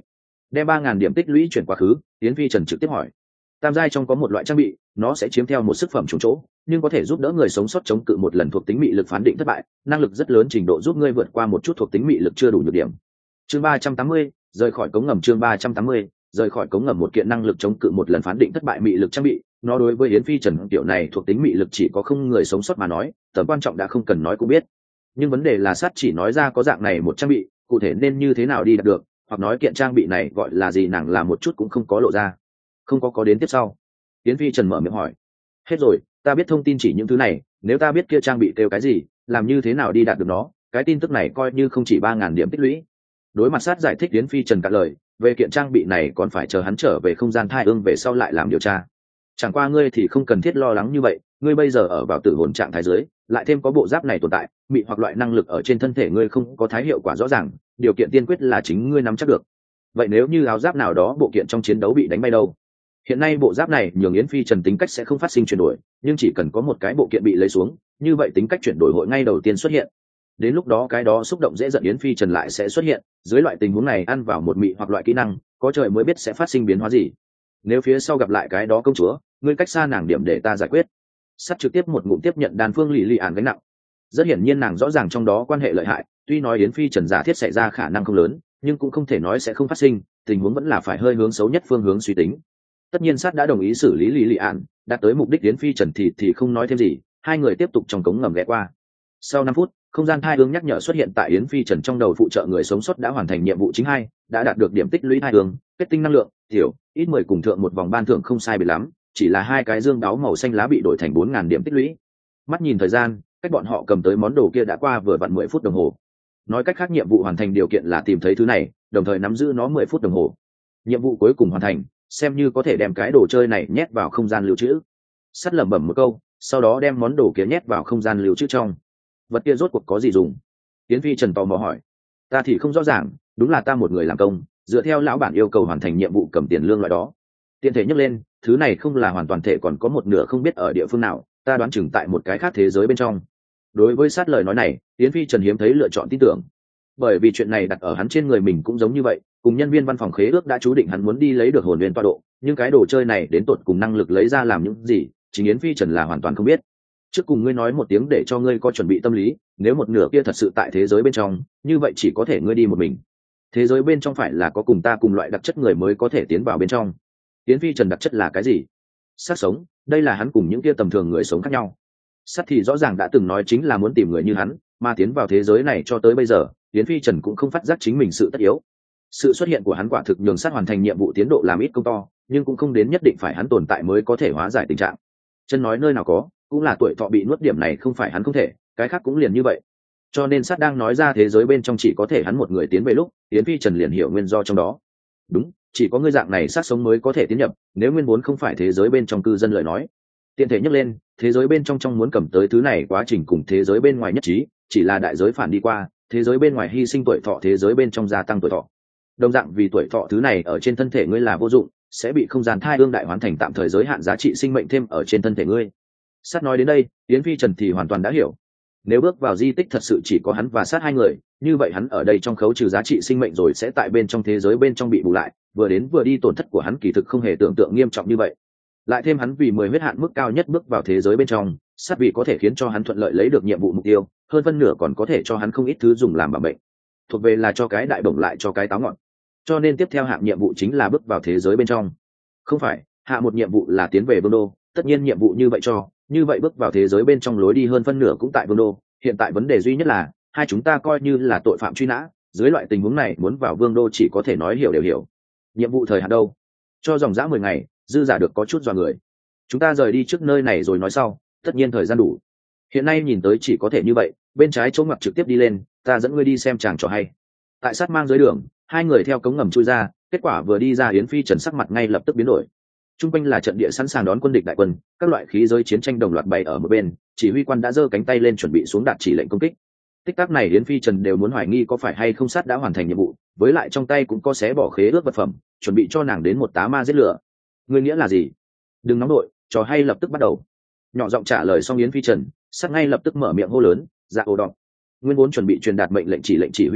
đem ba ngàn điểm tích lũy chuyển quá khứ. Yến Phi Trần trực tiếp hỏi. Tam giai trong có một loại trang bị, nó sẽ chiếm theo một sức phẩm trùng chỗ, nhưng có thể giúp đỡ người sống sót chống cự một lần thuộc tính mị lực phán định thất bại, năng lực rất lớn, trình độ giúp ngươi vượt qua một chút thuộc tính mị lực chưa đủ nhược điểm. Chương ba trăm tám mươi, rời khỏi cống ngầm. Chương ba trăm tám mươi, rời khỏi cống ngầm. Một kiện năng lực chống cự một lần phán định thất bại mị lực trang bị, nó đối với Yến Phi Trần kiểu này thuộc tính mị lực chỉ có không người sống sót mà nói, tầm quan trọng đã không cần nói cũng biết. Nhưng vấn đề là sát chỉ nói ra có dạng này một trang bị, cụ thể nên như thế nào đi đạt được, hoặc nói kiện trang bị này gọi là gì nàng là một chút cũng không có lộ ra. Không có có đến tiếp sau. Yến Phi Trần mở miệng hỏi. Hết rồi, ta biết thông tin chỉ những thứ này, nếu ta biết kia trang bị kêu cái gì, làm như thế nào đi đạt được nó, cái tin tức này coi như không chỉ ba ngàn điểm tích lũy. Đối mặt sát giải thích Yến Phi Trần cạn lời, về kiện trang bị này còn phải chờ hắn trở về không gian thai ương về sau lại làm điều tra. Chẳng qua ngươi thì không cần thiết lo lắng như vậy, ngươi bây giờ ở vào tử hồn trạng thái dưới, lại thêm có bộ giáp này tồn tại, mị hoặc loại năng lực ở trên thân thể ngươi không có thái hiệu quả rõ ràng, điều kiện tiên quyết là chính ngươi nắm chắc được. Vậy nếu như áo giáp nào đó bộ kiện trong chiến đấu bị đánh bay đâu? Hiện nay bộ giáp này nhường Yến Phi Trần tính cách sẽ không phát sinh chuyển đổi, nhưng chỉ cần có một cái bộ kiện bị lấy xuống, như vậy tính cách chuyển đổi hội ngay đầu tiên xuất hiện. Đến lúc đó cái đó xúc động dễ giận Yến Phi Trần lại sẽ xuất hiện, dưới loại tình huống này ăn vào một mị hoặc loại kỹ năng, có trời mới biết sẽ phát sinh biến hóa gì. Nếu phía sau gặp lại cái đó công chúa, ngươi cách xa nàng điểm để ta giải quyết. Sắt trực tiếp một ngụm tiếp nhận đàn phương lì lì ản gánh nặng. Rất hiển nhiên nàng rõ ràng trong đó quan hệ lợi hại, tuy nói Yến Phi Trần giả thiết xảy ra khả năng không lớn, nhưng cũng không thể nói sẽ không phát sinh, tình huống vẫn là phải hơi hướng xấu nhất phương hướng suy tính. Tất nhiên sát đã đồng ý xử lý lý lì ạn, đạt tới mục đích Yến Phi Trần thì thì không nói thêm gì, hai người tiếp tục trong cống ngầm ghé qua. Sau năm phút, không gian thai hướng nhắc nhở xuất hiện tại Yến Phi Trần trong đầu, phụ trợ người sống sót đã hoàn thành nhiệm vụ chính hai, đã đạt được điểm tích lũy thai hướng, kết tinh năng lượng, tiểu, ít mười cùng thượng một vòng ban thưởng không sai biệt lắm, chỉ là hai cái dương đáo màu xanh lá bị đổi thành bốn ngàn điểm tích lũy. Mắt nhìn thời gian, cách bọn họ cầm tới món đồ kia đã qua vừa vặn mười phút đồng hồ. Nói cách khác nhiệm vụ hoàn thành điều kiện là tìm thấy thứ này, đồng thời nắm giữ nó mười phút đồng hồ. Nhiệm vụ cuối cùng hoàn thành, xem như có thể đem cái đồ chơi này nhét vào không gian lưu trữ. Sắt lẩm bẩm một câu, sau đó đem món đồ kia nhét vào không gian lưu trữ trong. Vật kia rốt cuộc có gì dùng? Yến Phi Trần tò mò hỏi. Ta thì không rõ ràng, đúng là ta một người làm công, dựa theo lão bản yêu cầu hoàn thành nhiệm vụ cầm tiền lương loại đó. Tiện thể nhắc lên, thứ này không là hoàn toàn thể, còn có một nửa không biết ở địa phương nào, ta đoán chừng tại một cái khác thế giới bên trong. Đối với sát lời nói này, Yến Phi Trần hiếm thấy lựa chọn tin tưởng, bởi vì chuyện này đặt ở hắn trên người mình cũng giống như vậy, cùng nhân viên văn phòng khế ước đã chú định hắn muốn đi lấy được hồn nguyên tọa độ, nhưng cái đồ chơi này đến tột cùng năng lực lấy ra làm những gì, chính Yến Phi Trần là hoàn toàn không biết. Trước cùng ngươi nói một tiếng để cho ngươi có chuẩn bị tâm lý, nếu một nửa kia thật sự tại thế giới bên trong, như vậy chỉ có thể ngươi đi một mình. Thế giới bên trong phải là có cùng ta cùng loại đặc chất người mới có thể tiến vào bên trong. Yến Phi Trần đặc chất là cái gì? Sát sống, đây là hắn cùng những kia tầm thường người sống khác nhau. Sát thì rõ ràng đã từng nói chính là muốn tìm người như hắn, mà tiến vào thế giới này cho tới bây giờ, Yến Phi Trần cũng không phát giác chính mình sự tất yếu. Sự xuất hiện của hắn quả thực nhường sát hoàn thành nhiệm vụ tiến độ làm ít công to, nhưng cũng không đến nhất định phải hắn tồn tại mới có thể hóa giải tình trạng. Chân nói nơi nào có, cũng là tuổi thọ bị nuốt, điểm này không phải hắn không thể, cái khác cũng liền như vậy. Cho nên sát đang nói ra thế giới bên trong chỉ có thể hắn một người tiến về lúc, Yến Phi Trần liền hiểu nguyên do trong đó. Đúng, chỉ có ngươi dạng này sát sống mới có thể tiến nhập, nếu nguyên vốn không phải thế giới bên trong cư dân lời nói. Tiện thể nhắc lên, thế giới bên trong trong muốn cầm tới thứ này quá trình cùng thế giới bên ngoài nhất trí, chỉ là đại giới phản đi qua, thế giới bên ngoài hy sinh tuổi thọ, thế giới bên trong gia tăng tuổi thọ. Đồng dạng vì tuổi thọ thứ này ở trên thân thể ngươi là vô dụng, sẽ bị không gian thai ương đại hoán thành tạm thời giới hạn giá trị sinh mệnh thêm ở trên thân thể ngươi. Sát nói đến đây, Yến Phi Trần thì hoàn toàn đã hiểu. Nếu bước vào di tích thật sự chỉ có hắn và sát hai người, như vậy hắn ở đây trong khấu trừ giá trị sinh mệnh rồi sẽ tại bên trong thế giới bên trong bị bù lại, vừa đến vừa đi tổn thất của hắn kỳ thực không hề tưởng tượng nghiêm trọng như vậy. Lại thêm hắn vì mười huyết hạn mức cao nhất bước vào thế giới bên trong, sát vì có thể khiến cho hắn thuận lợi lấy được nhiệm vụ mục tiêu, hơn phân nửa còn có thể cho hắn không ít thứ dùng làm bảo bệnh. Thuộc về là cho cái đại bổng lại cho cái táo ngọn. Cho nên tiếp theo hạng nhiệm vụ chính là bước vào thế giới bên trong. Không phải, hạ một nhiệm vụ là tiến về Vương đô, tất nhiên nhiệm vụ như vậy cho, như vậy bước vào thế giới bên trong lối đi hơn phân nửa cũng tại Vương đô, hiện tại vấn đề duy nhất là hai chúng ta coi như là tội phạm truy nã, dưới loại tình huống này muốn vào Vương đô chỉ có thể nói hiểu đều hiểu. Nhiệm vụ thời hạn đâu? Cho dòng dã mười ngày, dư giả được có chút dọa người. Chúng ta rời đi trước nơi này rồi nói sau, tất nhiên thời gian đủ. Hiện nay nhìn tới chỉ có thể như vậy, bên trái chỗ ngoặt trực tiếp đi lên, ta dẫn ngươi đi xem chàng trò hay. Tại sát mang dưới đường, hai người theo cống ngầm chui ra, kết quả vừa đi ra Yến Phi Trần sắc mặt ngay lập tức biến đổi. Trung quanh là trận địa sẵn sàng đón quân địch đại quân, các loại khí giới chiến tranh đồng loạt bày ở một bên, chỉ huy quan đã giơ cánh tay lên chuẩn bị xuống đạt chỉ lệnh công kích. Tích tắc này Yến Phi Trần đều muốn hoài nghi có phải hay không sát đã hoàn thành nhiệm vụ, với lại trong tay cũng có xé bỏ khế ước vật phẩm, chuẩn bị cho nàng đến một tá ma giết lửa. Ngươi nghĩa là gì? Đừng nóng nội, trò hay lập tức bắt đầu. Nhỏ giọng trả lời xong Yến Phi Trần, sát ngay lập tức mở miệng hô lớn, dạ ồ đọc. Nguyên vốn chuẩn bị truyền đạt mệnh lệnh chỉ lệnh chỉ huy quan,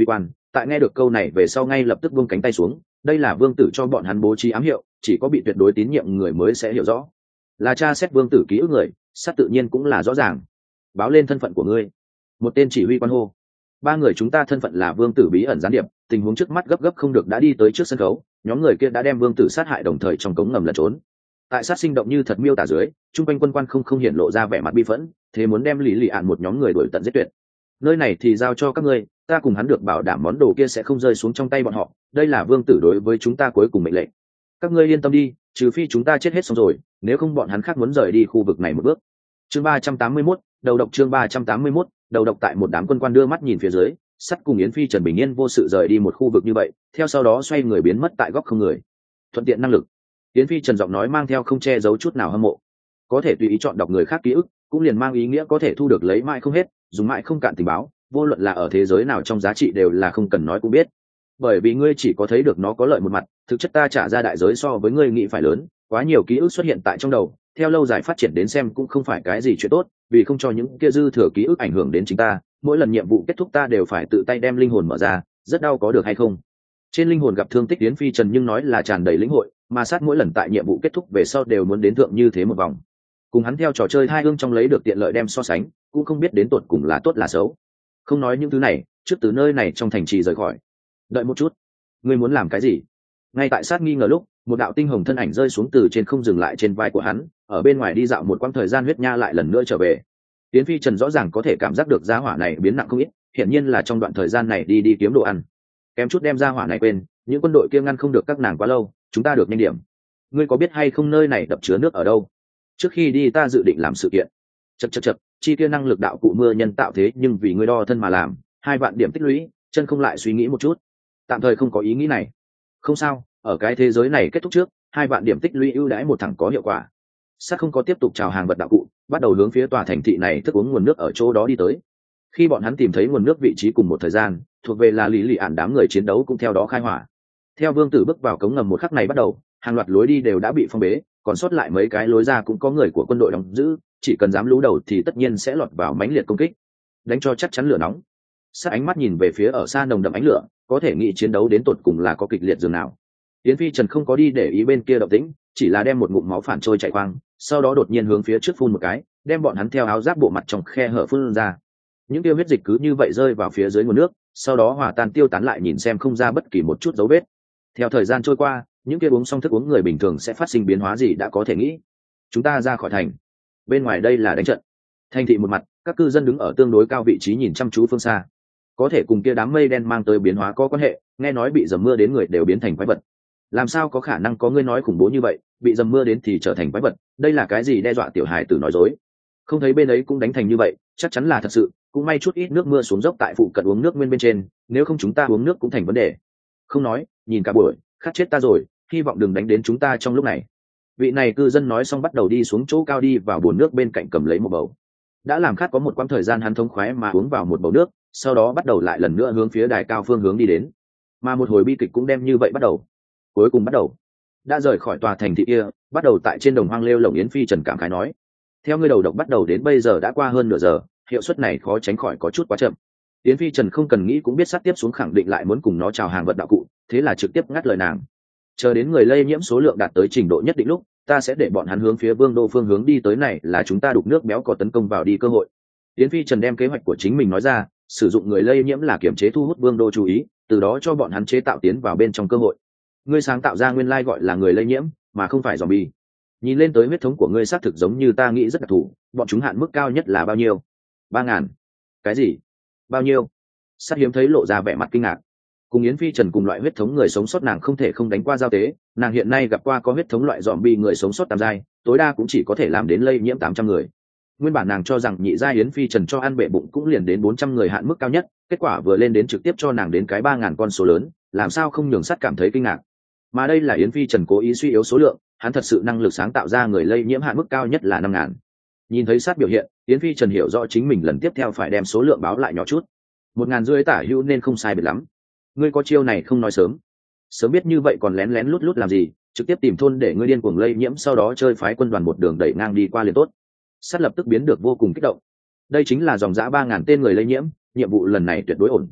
tại nghe được câu này về sau ngay lập tức buông cánh tay xuống. Đây là vương tử cho bọn hắn bố trí ám hiệu, chỉ có bị tuyệt đối tín nhiệm người mới sẽ hiểu rõ. Là tra xét vương tử ký ức người, sát tự nhiên cũng là rõ ràng. Báo lên thân phận của ngươi. Một tên chỉ huy quan hô. Ba người chúng ta thân phận là vương tử bí ẩn gián điệp, tình huống trước mắt gấp gấp không được đã đi tới trước sân khấu. Nhóm người kia đã đem vương tử sát hại đồng thời trong cống ngầm lẩn trốn. Tại sát sinh động như thật miêu tả dưới, trung quanh quân quan không không hiện lộ ra vẻ mặt bi phẫn, thế muốn đem lý lì ạn một nhóm người đuổi tận giết tuyệt. Nơi này thì giao cho các ngươi, ta cùng hắn được bảo đảm món đồ kia sẽ không rơi xuống trong tay bọn họ. Đây là vương tử đối với chúng ta cuối cùng mệnh lệnh. Các ngươi yên tâm đi, trừ phi chúng ta chết hết xong rồi, nếu không bọn hắn khác muốn rời đi khu vực này một bước. Chương ba trăm tám mươi mốt, đầu độc chương ba trăm tám mươi mốt, đầu độc. Tại một đám quân quan đưa mắt nhìn phía dưới, Sắt cùng Yến Phi Trần bình yên vô sự rời đi một khu vực như vậy, theo sau đó xoay người biến mất tại góc không người. Thuận tiện năng lực. Yến Phi Trần giọng nói mang theo không che giấu chút nào hâm mộ. Có thể tùy ý chọn đọc người khác ký ức, cũng liền mang ý nghĩa có thể thu được lấy mãi không hết, dùng mãi không cạn tình báo, vô luận là ở thế giới nào trong giá trị đều là không cần nói cũng biết. Bởi vì ngươi chỉ có thấy được nó có lợi một mặt, thực chất ta trả ra đại giới so với ngươi nghĩ phải lớn, quá nhiều ký ức xuất hiện tại trong đầu, theo lâu dài phát triển đến xem cũng không phải cái gì chuyện tốt, vì không cho những kia dư thừa ký ức ảnh hưởng đến chính ta, mỗi lần nhiệm vụ kết thúc ta đều phải tự tay đem linh hồn mở ra, rất đau có được hay không? Trên linh hồn gặp thương tích Yến Phi Trần nhưng nói là tràn đầy lĩnh hội, mà sát mỗi lần tại nhiệm vụ kết thúc về sau đều muốn đến thượng như thế một vòng. Cùng hắn theo trò chơi hai ương trong lấy được tiện lợi đem so sánh, cũng không biết đến tột cùng là tốt là xấu. Không nói những thứ này, trước từ nơi này trong thành trì rời khỏi. Đợi một chút, ngươi muốn làm cái gì? Ngay tại sát nghi ngờ lúc, một đạo tinh hồng thân ảnh rơi xuống từ trên không dừng lại trên vai của hắn, ở bên ngoài đi dạo một quãng thời gian huyết nha lại lần nữa trở về. Yến Phi Trần rõ ràng có thể cảm giác được gia hỏa này biến nặng không ít, hiển nhiên là trong đoạn thời gian này đi đi kiếm đồ ăn. Kém chút đem gia hỏa này quên, những quân đội kia ngăn không được các nàng quá lâu, chúng ta được nhanh điểm. Ngươi có biết hay không nơi này đập chứa nước ở đâu? Trước khi đi ta dự định làm sự kiện. Chậc chậc chậc, chi tiêu năng lực đạo cụ mưa nhân tạo thế nhưng vì ngươi đo thân mà làm, hai vạn điểm tích lũy, chân không lại suy nghĩ một chút. Tạm thời không có ý nghĩ này. Không sao, ở cái thế giới này kết thúc trước, hai vạn điểm tích lũy ưu đãi một thẳng có hiệu quả. Sát không có tiếp tục chào hàng vật đạo cụ, bắt đầu hướng phía tòa thành thị này thức uống nguồn nước ở chỗ đó đi tới. Khi bọn hắn tìm thấy nguồn nước vị trí cùng một thời gian, thuộc về là lý lì ản đám người chiến đấu cũng theo đó khai hỏa. Theo vương tử bước vào cống ngầm một khắc này bắt đầu, hàng loạt lối đi đều đã bị phong bế, còn sót lại mấy cái lối ra cũng có người của quân đội đóng giữ, chỉ cần dám lú đầu thì tất nhiên sẽ lọt vào mãnh liệt công kích, đánh cho chắc chắn lửa nóng. Sát ánh mắt nhìn về phía ở xa nồng đậm ánh lửa, có thể nghĩ chiến đấu đến tột cùng là có kịch liệt dường nào. Yến Phi Trần không có đi để ý bên kia động tĩnh, chỉ là đem một ngụm máu phản trôi chạy quang, sau đó đột nhiên hướng phía trước phun một cái, đem bọn hắn theo áo giáp bộ mặt trong khe hở phun ra. Những tiêu huyết dịch cứ như vậy rơi vào phía dưới nguồn nước, sau đó hòa tan tiêu tán lại nhìn xem không ra bất kỳ một chút dấu vết. Theo thời gian trôi qua, những kia uống xong thức uống người bình thường sẽ phát sinh biến hóa gì đã có thể nghĩ. Chúng ta ra khỏi thành. Bên ngoài đây là đánh trận. Thành thị một mặt, các cư dân đứng ở tương đối cao vị trí nhìn chăm chú phương xa. Có thể cùng kia đám mây đen mang tới biến hóa có quan hệ, nghe nói bị dầm mưa đến người đều biến thành quái vật. Làm sao có khả năng có ngươi nói khủng bố như vậy, bị dầm mưa đến thì trở thành quái vật, đây là cái gì đe dọa tiểu hài tử nói dối. Không thấy bên ấy cũng đánh thành như vậy, chắc chắn là thật sự, cũng may chút ít nước mưa xuống dốc tại phụ cận uống nước nguyên bên trên, nếu không chúng ta uống nước cũng thành vấn đề. Không nói, nhìn cả buổi, khát chết ta rồi, hy vọng đừng đánh đến chúng ta trong lúc này. Vị này cư dân nói xong bắt đầu đi xuống chỗ cao đi vào bồn nước bên cạnh cầm lấy một bầu. Đã làm khát có một quãng thời gian hắn thống khoái mà uống vào một bầu nước, sau đó bắt đầu lại lần nữa hướng phía đài cao phương hướng đi đến. Mà một hồi bi kịch cũng đem như vậy bắt đầu. Cuối cùng bắt đầu, đã rời khỏi tòa thành thị kia, bắt đầu tại trên đồng hoang lêu lồng. Yến Phi Trần cảm khái nói, theo ngươi đầu độc bắt đầu đến bây giờ đã qua hơn nửa giờ, hiệu suất này khó tránh khỏi có chút quá chậm. Yến Phi Trần không cần nghĩ cũng biết sát tiếp xuống khẳng định lại muốn cùng nó chào hàng vật đạo cụ, thế là trực tiếp ngắt lời nàng. Chờ đến người lây nhiễm số lượng đạt tới trình độ nhất định lúc, ta sẽ để bọn hắn hướng phía vương đô phương hướng đi tới, này là chúng ta đục nước béo có tấn công vào đi cơ hội. Yến Phi Trần đem kế hoạch của chính mình nói ra, sử dụng người lây nhiễm là kiểm chế thu hút vương đô chú ý, từ đó cho bọn hắn chế tạo tiến vào bên trong cơ hội. Ngươi sáng tạo ra nguyên lai gọi là người lây nhiễm, mà không phải zombie. Nhìn lên tới huyết thống của ngươi xác thực giống như ta nghĩ rất đặc thù, bọn chúng hạn mức cao nhất là bao nhiêu? Ba ngàn. Cái gì? Bao nhiêu? Sát hiếm thấy lộ ra vẻ mặt kinh ngạc. Cùng Yến Phi Trần cùng loại huyết thống người sống sót nàng không thể không đánh qua giao tế, nàng hiện nay gặp qua có huyết thống loại zombie người sống sót tam giai, tối đa cũng chỉ có thể làm đến lây nhiễm tám trăm người. Nguyên bản nàng cho rằng nhị giai Yến Phi Trần cho ăn bệ bụng cũng liền đến bốn trăm người hạn mức cao nhất, kết quả vừa lên đến trực tiếp cho nàng đến cái ba ngàn con số lớn, làm sao không nhường Sát cảm thấy kinh ngạc. Mà đây là Yến Phi Trần cố ý suy yếu số lượng, hắn thật sự năng lực sáng tạo ra người lây nhiễm hạn mức cao nhất là năm ngàn. Nhìn thấy Sát biểu hiện, Yến Phi Trần hiểu rõ chính mình lần tiếp theo phải đem số lượng báo lại nhỏ chút. Một ngàn rưỡi tả hữu nên không sai biệt lắm. Ngươi có chiêu này không nói sớm. Sớm biết như vậy còn lén lén lút lút làm gì, trực tiếp tìm thôn để ngươi điên cuồng lây nhiễm, sau đó chơi phái quân đoàn một đường đẩy ngang đi qua liền tốt. Sát lập tức biến được vô cùng kích động. Đây chính là dòng dã ba ngàn tên người lây nhiễm, nhiệm vụ lần này tuyệt đối ổn.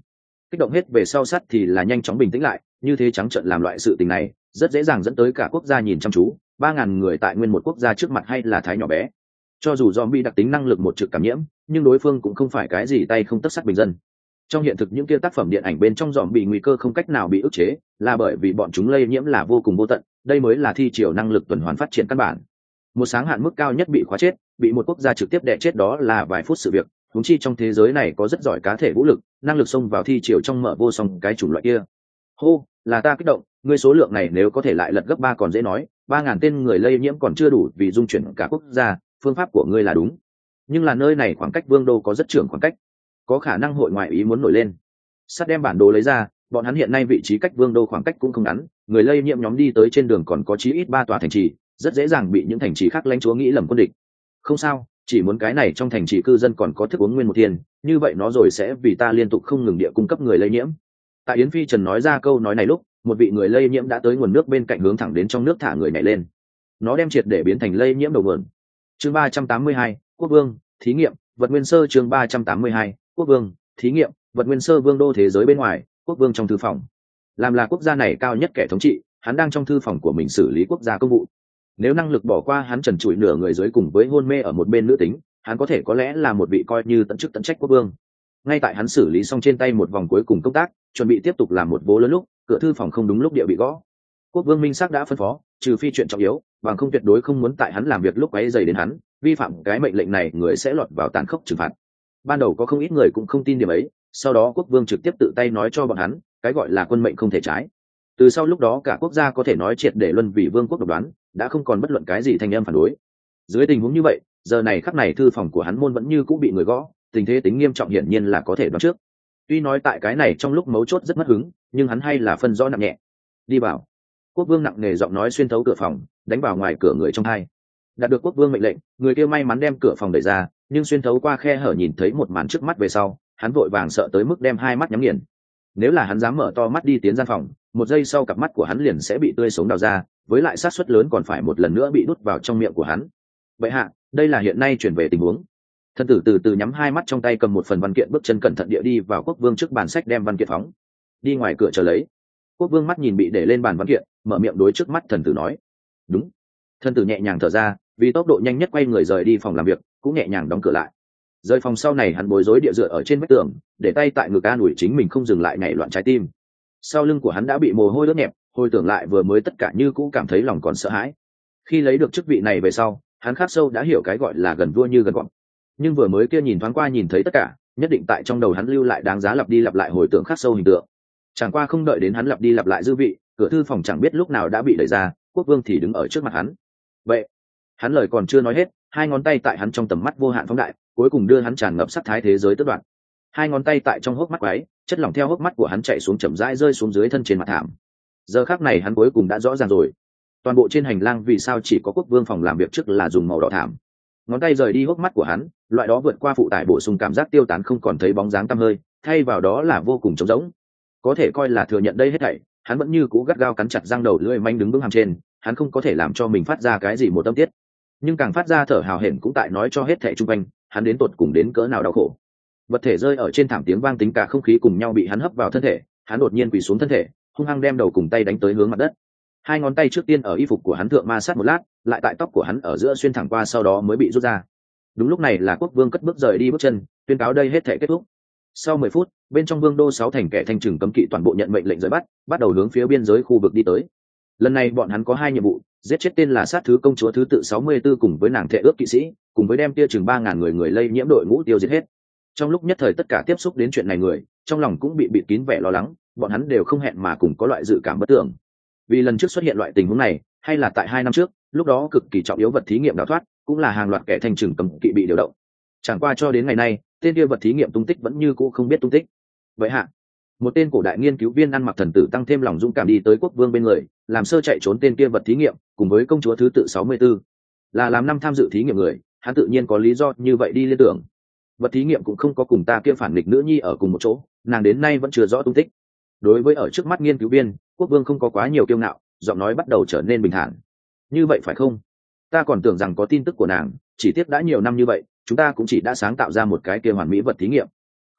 Kích động hết về sau sát thì là nhanh chóng bình tĩnh lại, như thế trắng trợn làm loại sự tình này rất dễ dàng dẫn tới cả quốc gia nhìn chăm chú. Ba ngàn người tại nguyên một quốc gia trước mặt hay là thái nhỏ bé. Cho dù zombie đặc tính năng lực một trực cảm nhiễm, nhưng đối phương cũng không phải cái gì tay không tất sắt bình dân. Trong hiện thực những kia tác phẩm điện ảnh bên trong zombie nguy cơ không cách nào bị ức chế, là bởi vì bọn chúng lây nhiễm là vô cùng vô tận, đây mới là thi triều năng lực tuần hoàn phát triển căn bản. Một sáng hạn mức cao nhất bị khóa chết, bị một quốc gia trực tiếp đè chết đó là vài phút sự việc, huống chi trong thế giới này có rất giỏi cá thể vũ lực, năng lực xông vào thi triều trong mở vô song cái chủng loại kia. Hô, là ta kích động, ngươi số lượng này nếu có thể lại lật gấp ba còn dễ nói, ba ngàn tên người lây nhiễm còn chưa đủ vì dung chuyển cả quốc gia, phương pháp của ngươi là đúng. Nhưng là nơi này khoảng cách vương đô có rất trưởng khoảng cách, có khả năng hội ngoại ý muốn nổi lên. Sắt đem bản đồ lấy ra, bọn hắn hiện nay vị trí cách vương đô khoảng cách cũng không ngắn, người lây nhiễm nhóm đi tới trên đường còn có chí ít ba tòa thành trì, rất dễ dàng bị những thành trì khác lãnh chúa nghĩ lầm quân địch. Không sao, chỉ muốn cái này trong thành trì cư dân còn có thức uống nguyên một thiên, như vậy nó rồi sẽ vì ta liên tục không ngừng địa cung cấp người lây nhiễm. Tại Yến Phi Trần nói ra câu nói này lúc, một vị người lây nhiễm đã tới nguồn nước bên cạnh hướng thẳng đến trong nước thả người nhảy lên. Nó đem triệt để biến thành lây nhiễm đầu nguồn. Chương ba trăm tám mươi hai, Quốc vương, thí nghiệm, vật nguyên sơ chương ba trăm tám mươi hai, Quốc vương, thí nghiệm, vật nguyên sơ vương đô thế giới bên ngoài, quốc vương trong thư phòng. Làm là quốc gia này cao nhất kẻ thống trị, hắn đang trong thư phòng của mình xử lý quốc gia công vụ. Nếu năng lực bỏ qua hắn trần trụi nửa người dưới cùng với hôn mê ở một bên nữ tính, hắn có thể có lẽ là một vị coi như tận chức tận trách quốc vương. Ngay tại hắn xử lý xong trên tay một vòng cuối cùng công tác, chuẩn bị tiếp tục làm một vố lớn lúc, cửa thư phòng không đúng lúc địa bị gõ. Quốc vương minh xác đã phân phó, trừ phi chuyện trọng yếu, bằng không tuyệt đối không muốn tại hắn làm việc lúc ấy dày đến hắn, vi phạm cái mệnh lệnh này người sẽ lọt vào tàn khốc trừng phạt. Ban đầu có không ít người cũng không tin điểm ấy, sau đó quốc vương trực tiếp tự tay nói cho bọn hắn, cái gọi là quân mệnh không thể trái. Từ sau lúc đó cả quốc gia có thể nói triệt để luân vì vương quốc độc đoán, đã không còn bất luận cái gì thanh âm phản đối. Dưới tình huống như vậy, giờ này khắc này thư phòng của hắn môn vẫn như cũng bị người gõ, tình thế tính nghiêm trọng hiển nhiên là có thể đoán trước. Tuy nói tại cái này trong lúc mấu chốt rất mất hứng, nhưng hắn hay là phân rõ nặng nhẹ. Đi vào. Quốc vương nặng nề giọng nói xuyên thấu cửa phòng, đánh vào ngoài cửa người trong hai. Đạt được quốc vương mệnh lệnh, người kia may mắn đem cửa phòng đẩy ra, nhưng xuyên thấu qua khe hở nhìn thấy một màn trước mắt về sau, hắn vội vàng sợ tới mức đem hai mắt nhắm nghiền. Nếu là hắn dám mở to mắt đi tiến gian phòng, một giây sau cặp mắt của hắn liền sẽ bị tươi sống đào ra, với lại xác suất lớn còn phải một lần nữa bị đút vào trong miệng của hắn. Vậy hạ, đây là hiện nay chuyển về tình huống. Thân tử từ từ nhắm hai mắt trong tay cầm một phần văn kiện, bước chân cẩn thận địa đi vào quốc vương trước bàn sách đem văn kiện phóng. Đi ngoài cửa chờ lấy. Quốc vương mắt nhìn bị để lên bàn văn kiện, mở miệng đối trước mắt thần tử nói. Đúng. Thân tử nhẹ nhàng thở ra, vì tốc độ nhanh nhất quay người rời đi phòng làm việc, cũng nhẹ nhàng đóng cửa lại. Rời phòng sau này hắn bối rối địa dựa ở trên vách tường, để tay tại ngực an ủi chính mình không dừng lại nhảy loạn trái tim. Sau lưng của hắn đã bị mồ hôi ướt nhẹp, hồi tưởng lại vừa mới tất cả như cũ cảm thấy lòng còn sợ hãi. Khi lấy được chức vị này về sau, hắn khắc sâu đã hiểu cái gọi là gần vua như gần cọp. Nhưng vừa mới kia nhìn thoáng qua nhìn thấy tất cả, nhất định tại trong đầu hắn lưu lại đáng giá lặp đi lặp lại hồi tưởng khắc sâu hình tượng. Chẳng qua không đợi đến hắn lặp đi lặp lại dư vị, cửa thư phòng chẳng biết lúc nào đã bị đẩy ra, quốc vương thì đứng ở trước mặt hắn. Vậy, hắn lời còn chưa nói hết, hai ngón tay tại hắn trong tầm mắt vô hạn phóng đại, cuối cùng đưa hắn tràn ngập sắc thái thế giới tất đoạn. Hai ngón tay tại trong hốc mắt quái, chất lỏng theo hốc mắt của hắn chạy xuống chậm rãi rơi xuống dưới thân trên mặt thảm. Giờ khắc này hắn cuối cùng đã rõ ràng rồi, toàn bộ trên hành lang vì sao chỉ có quốc vương phòng làm việc trước là dùng màu đỏ thảm. Ngón tay rời đi hốc mắt của hắn, loại đó vượt qua phụ tải bổ sung cảm giác tiêu tán không còn thấy bóng dáng tăm hơi, thay vào đó là vô cùng trống rỗng. Có thể coi là thừa nhận đây hết thảy, hắn vẫn như cũ gắt gao cắn chặt răng đầu lưỡi manh đứng vững hàm trên, hắn không có thể làm cho mình phát ra cái gì một tâm tiết, nhưng càng phát ra thở hào hển cũng tại nói cho hết thảy chung quanh, hắn đến tột cùng đến cỡ nào đau khổ. Vật thể rơi ở trên thảm tiếng vang, tính cả không khí cùng nhau bị hắn hấp vào thân thể, hắn đột nhiên quỳ xuống thân thể, hung hăng đem đầu cùng tay đánh tới hướng mặt đất. Hai ngón tay trước tiên ở y phục của hắn thượng ma sát một lát, lại tại tóc của hắn ở giữa xuyên thẳng qua, sau đó mới bị rút ra. Đúng lúc này là quốc vương cất bước rời đi bước chân, tuyên cáo đây hết thảy kết thúc. Sau mười phút, bên trong vương đô sáu thành kẻ thanh trừng cấm kỵ toàn bộ nhận mệnh lệnh rời bắt, bắt đầu hướng phía biên giới khu vực đi tới. Lần này bọn hắn có hai nhiệm vụ, giết chết tên là sát thứ công chúa thứ tự sáu mươi tư cùng với nàng thệ ước kỵ sĩ, cùng với đem tia chừng ba ngàn người người lây nhiễm đội ngũ tiêu diệt hết. Trong lúc nhất thời tất cả tiếp xúc đến chuyện này người, trong lòng cũng bị bịt kín vẻ lo lắng, bọn hắn đều không hẹn mà cùng có loại dự cảm bất tưởng. Vì lần trước xuất hiện loại tình huống này, hay là tại hai năm trước, lúc đó cực kỳ trọng yếu vật thí nghiệm đào thoát, cũng là hàng loạt kẻ thanh trừng cấm kỵ bị điều động. Chẳng qua cho đến ngày nay, tên kia vật thí nghiệm tung tích vẫn như cũ không biết tung tích. Vậy hạ, một tên cổ đại nghiên cứu viên ăn mặc thần tử tăng thêm lòng dũng cảm đi tới quốc vương bên người, làm sơ chạy trốn tên kia vật thí nghiệm, cùng với công chúa thứ tự sáu mươi tư, là làm năm tham dự thí nghiệm người, hắn tự nhiên có lý do như vậy đi liên tưởng. Vật thí nghiệm cũng không có cùng ta kia phản nghịch nữ nhi ở cùng một chỗ, nàng đến nay vẫn chưa rõ tung tích. Đối với ở trước mắt nghiên cứu viên, quốc vương không có quá nhiều kiêu ngạo, giọng nói bắt đầu trở nên bình thản. Như vậy phải không? Ta còn tưởng rằng có tin tức của nàng, chỉ tiếc đã nhiều năm như vậy, chúng ta cũng chỉ đã sáng tạo ra một cái kia hoàn mỹ vật thí nghiệm.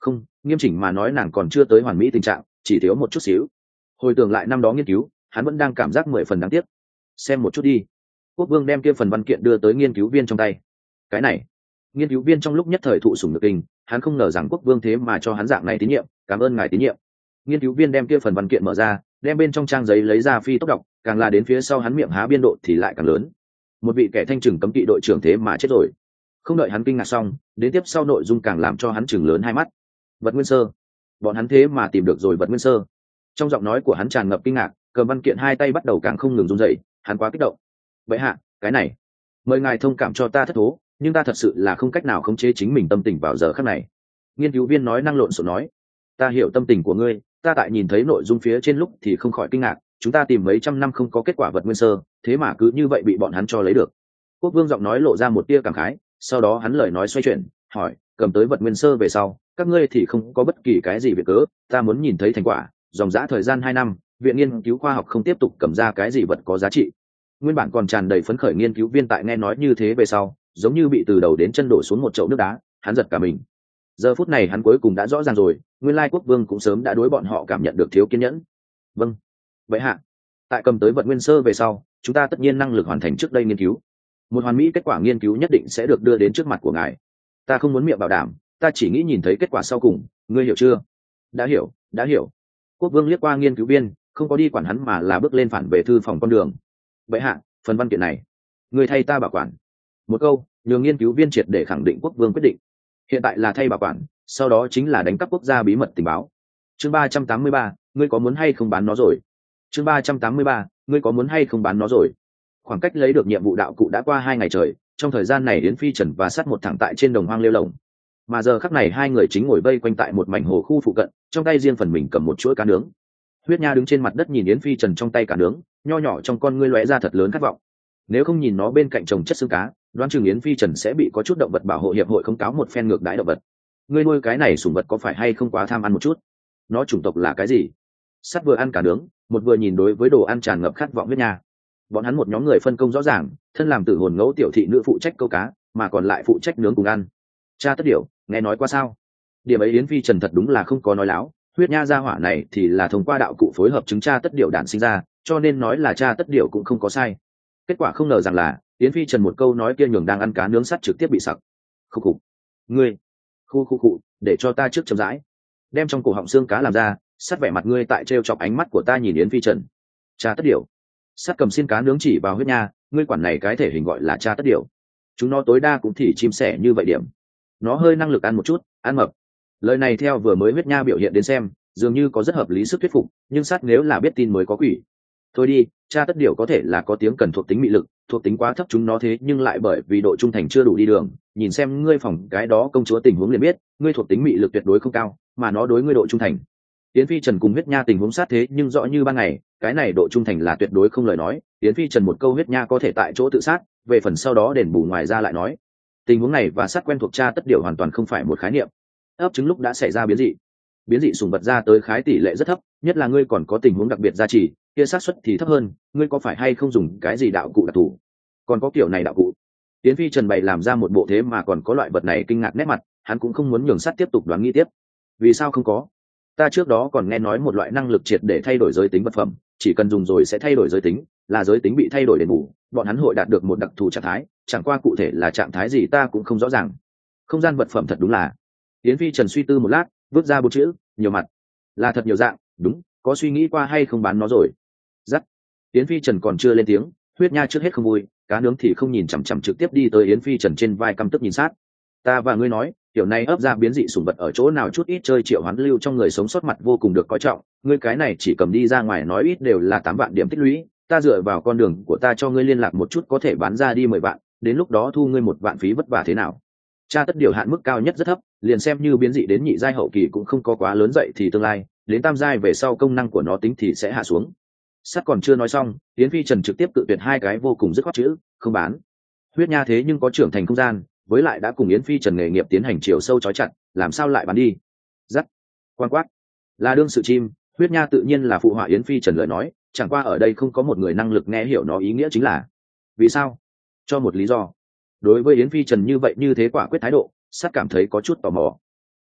Không, nghiêm chỉnh mà nói nàng còn chưa tới hoàn mỹ tình trạng, chỉ thiếu một chút xíu. Hồi tưởng lại năm đó nghiên cứu, hắn vẫn đang cảm giác mười phần đáng tiếc. Xem một chút đi. Quốc vương đem kia phần văn kiện đưa tới nghiên cứu viên trong tay. Cái này, nghiên cứu viên trong lúc nhất thời thụ sủng nhược kinh, hắn không ngờ rằng quốc vương thế mà cho hắn dạng này tín nhiệm, cảm ơn ngài tín nhiệm. Nghiên cứu viên đem kia phần văn kiện mở ra, đem bên trong trang giấy lấy ra phi tốc đọc, càng là đến phía sau hắn miệng há biên độ thì lại càng lớn. Một vị kẻ thanh trừng cấm kỵ đội trưởng thế mà chết rồi. Không đợi hắn kinh ngạc xong, đến tiếp sau nội dung càng làm cho hắn chừng lớn hai mắt. Vật nguyên sơ, bọn hắn thế mà tìm được rồi vật nguyên sơ. Trong giọng nói của hắn tràn ngập kinh ngạc, cầm văn kiện hai tay bắt đầu càng không ngừng run rẩy, hắn quá kích động. Vậy hạ, cái này, mời ngài thông cảm cho ta thất thố, nhưng ta thật sự là không cách nào khống chế chính mình tâm tình vào giờ khắc này. Nghiên cứu viên nói năng lộn xộn nói, ta hiểu tâm tình của ngươi, ta tại nhìn thấy nội dung phía trên lúc thì không khỏi kinh ngạc, chúng ta tìm mấy trăm năm không có kết quả vật nguyên sơ, thế mà cứ như vậy bị bọn hắn cho lấy được. Quốc vương giọng nói lộ ra một tia cảm khái, sau đó hắn lời nói xoay chuyển, hỏi, cầm tới vật nguyên sơ về sau, các ngươi thì không có bất kỳ cái gì việc cớ, ta muốn nhìn thấy thành quả. Dòng dã thời gian hai năm, viện nghiên cứu khoa học không tiếp tục cầm ra cái gì vật có giá trị. Nguyên bản còn tràn đầy phấn khởi nghiên cứu viên tại nghe nói như thế về sau, giống như bị từ đầu đến chân đổ xuống một chậu nước đá, hắn giật cả mình. Giờ phút này hắn cuối cùng đã rõ ràng rồi, nguyên lai quốc vương cũng sớm đã đối bọn họ cảm nhận được thiếu kiên nhẫn. Vâng, vậy hạ, tại cầm tới vật nguyên sơ về sau, chúng ta tất nhiên năng lực hoàn thành trước đây nghiên cứu. Một hoàn mỹ kết quả nghiên cứu nhất định sẽ được đưa đến trước mặt của ngài. Ta không muốn miệng bảo đảm, ta chỉ nghĩ nhìn thấy kết quả sau cùng, ngươi hiểu chưa? Đã hiểu, đã hiểu. Quốc vương liếc qua nghiên cứu viên, không có đi quản hắn mà là bước lên phản về thư phòng con đường. Vậy hạ, phần văn kiện này, người thay ta bảo quản. Một câu, nhường nghiên cứu viên triệt để khẳng định quốc vương quyết định. Hiện tại là thay bảo quản, sau đó chính là đánh cắp quốc gia bí mật tình báo. Chương ba trăm tám mươi ba, ngươi có muốn hay không bán nó rồi? Chương ba trăm tám mươi ba, ngươi có muốn hay không bán nó rồi? Khoảng cách lấy được nhiệm vụ đạo cụ đã qua hai ngày trời, trong thời gian này Yến Phi Trần và Sắt một thẳng tại trên đồng hoang lêu lồng. Mà giờ khắc này hai người chính ngồi vây quanh tại một mảnh hồ khu phụ cận, trong tay riêng phần mình cầm một chuỗi cá nướng. Huyết Nha đứng trên mặt đất nhìn Yến Phi Trần trong tay cá nướng, nho nhỏ trong con ngươi lóe ra thật lớn khát vọng. Nếu không nhìn nó bên cạnh chồng chất xương cá, đoán chừng Yến Phi Trần sẽ bị có chút động vật bảo hộ hiệp hội không cáo một phen ngược đãi động vật. Ngươi nuôi cái này sủng vật có phải hay không quá tham ăn một chút? Nó chủng tộc là cái gì? Sắt vừa ăn cá nướng, một vừa nhìn đối với đồ ăn tràn ngập khát vọng Huyết Nha. Bọn hắn một nhóm người phân công rõ ràng, thân làm tử hồn ngẫu tiểu thị nữ phụ trách câu cá, mà còn lại phụ trách nướng cùng ăn. Cha tất điểu, nghe nói qua sao? Điểm ấy Yến Phi Trần thật đúng là không có nói láo. Huyết Nha gia hỏa này thì là thông qua đạo cụ phối hợp chứng cha tất điểu đản sinh ra, cho nên nói là cha tất điểu cũng không có sai. Kết quả không ngờ rằng là Yến Phi Trần một câu nói kia nhường đang ăn cá nướng sắt trực tiếp bị sặc. Khúc khục, ngươi, khu khu cụ, để cho ta trước chậm rãi, đem trong cổ họng xương cá làm ra. Sắt vẻ mặt ngươi tại trêu chọc ánh mắt của ta nhìn Yến Phi Trần. Cha tất điểu. Sắt cầm xiên cá nướng chỉ vào Huyết Nha, ngươi quản này cái thể hình gọi là cha tất điểu. Chúng nó tối đa cũng thì chim sẻ như vậy điểm. Nó hơi năng lực ăn một chút, ăn mập. Lời này theo vừa mới Huyết Nha biểu hiện đến xem, dường như có rất hợp lý sức thuyết phục, nhưng Sắt nếu là biết tin mới có quỷ. Thôi đi, cha tất điểu có thể là có tiếng cần thuộc tính mị lực, thuộc tính quá thấp chúng nó thế nhưng lại bởi vì độ trung thành chưa đủ đi đường, nhìn xem ngươi phòng cái đó công chúa tình huống liền biết, ngươi thuộc tính mị lực tuyệt đối không cao, mà nó đối ngươi độ trung thành. Yến Phi Trần cùng Huyết Nha tình huống sát thế nhưng rõ như ban ngày, cái này độ trung thành là tuyệt đối không lời nói. Yến Phi Trần một câu Huyết Nha có thể tại chỗ tự sát, về phần sau đó đền bù ngoài ra lại nói. Tình huống này và sát quen thuộc cha tất điểu hoàn toàn không phải một khái niệm. Ấp trứng lúc đã xảy ra biến dị, biến dị sùng vật ra tới khái tỷ lệ rất thấp, nhất là ngươi còn có tình huống đặc biệt gia trì, kia xác suất thì thấp hơn. Ngươi có phải hay không dùng cái gì đạo cụ đặc thù? Còn có kiểu này đạo cụ? Yến Phi Trần bày làm ra một bộ thế mà còn có loại vật này kinh ngạc nét mặt, hắn cũng không muốn nhường Sắt tiếp tục đoán nghi tiếp. Vì sao không có? Ta trước đó còn nghe nói một loại năng lực triệt để thay đổi giới tính vật phẩm, chỉ cần dùng rồi sẽ thay đổi giới tính, là giới tính bị thay đổi đền bù, bọn hắn hội đạt được một đặc thù trạng thái, chẳng qua cụ thể là trạng thái gì ta cũng không rõ ràng. Không gian vật phẩm thật đúng là. Yến Phi Trần suy tư một lát, vứt ra bốn chữ, nhiều mặt. Là thật nhiều dạng, đúng, có suy nghĩ qua hay không bán nó rồi? Dắt. Yến Phi Trần còn chưa lên tiếng, Huyết Nha trước hết không vui, cá nướng thì không nhìn chằm chằm trực tiếp đi tới Yến Phi Trần trên vai căm tức nhìn sát. Ta và ngươi nói, kiểu này ấp ra biến dị sủng vật ở chỗ nào chút ít chơi triệu hoán lưu trong người sống sót mặt vô cùng được coi trọng, ngươi cái này chỉ cầm đi ra ngoài nói ít đều là tám vạn điểm tích lũy, ta dựa vào con đường của ta cho ngươi liên lạc một chút có thể bán ra đi mười vạn, đến lúc đó thu ngươi một vạn phí vất vả thế nào? Cha tất điều hạn mức cao nhất rất thấp, liền xem như biến dị đến nhị giai hậu kỳ cũng không có quá lớn dậy thì tương lai, đến tam giai về sau công năng của nó tính thì sẽ hạ xuống. Sắt còn chưa nói xong, Yến Phi Trần trực tiếp tự tuyệt hai cái vô cùng dứt khoát chữ, không bán. Huyết Nha thế nhưng có trưởng thành không gian, với lại đã cùng Yến Phi Trần nghề nghiệp tiến hành chiều sâu chói chặt, làm sao lại bán đi? Dắt, quan quát, là đương sự chim. Huyết Nha tự nhiên là phụ họa Yến Phi Trần lời nói, chẳng qua ở đây không có một người năng lực nghe hiểu nó ý nghĩa chính là vì sao. Cho một lý do. Đối với Yến Phi Trần như vậy như thế quả quyết thái độ, Sắt cảm thấy có chút tò mò.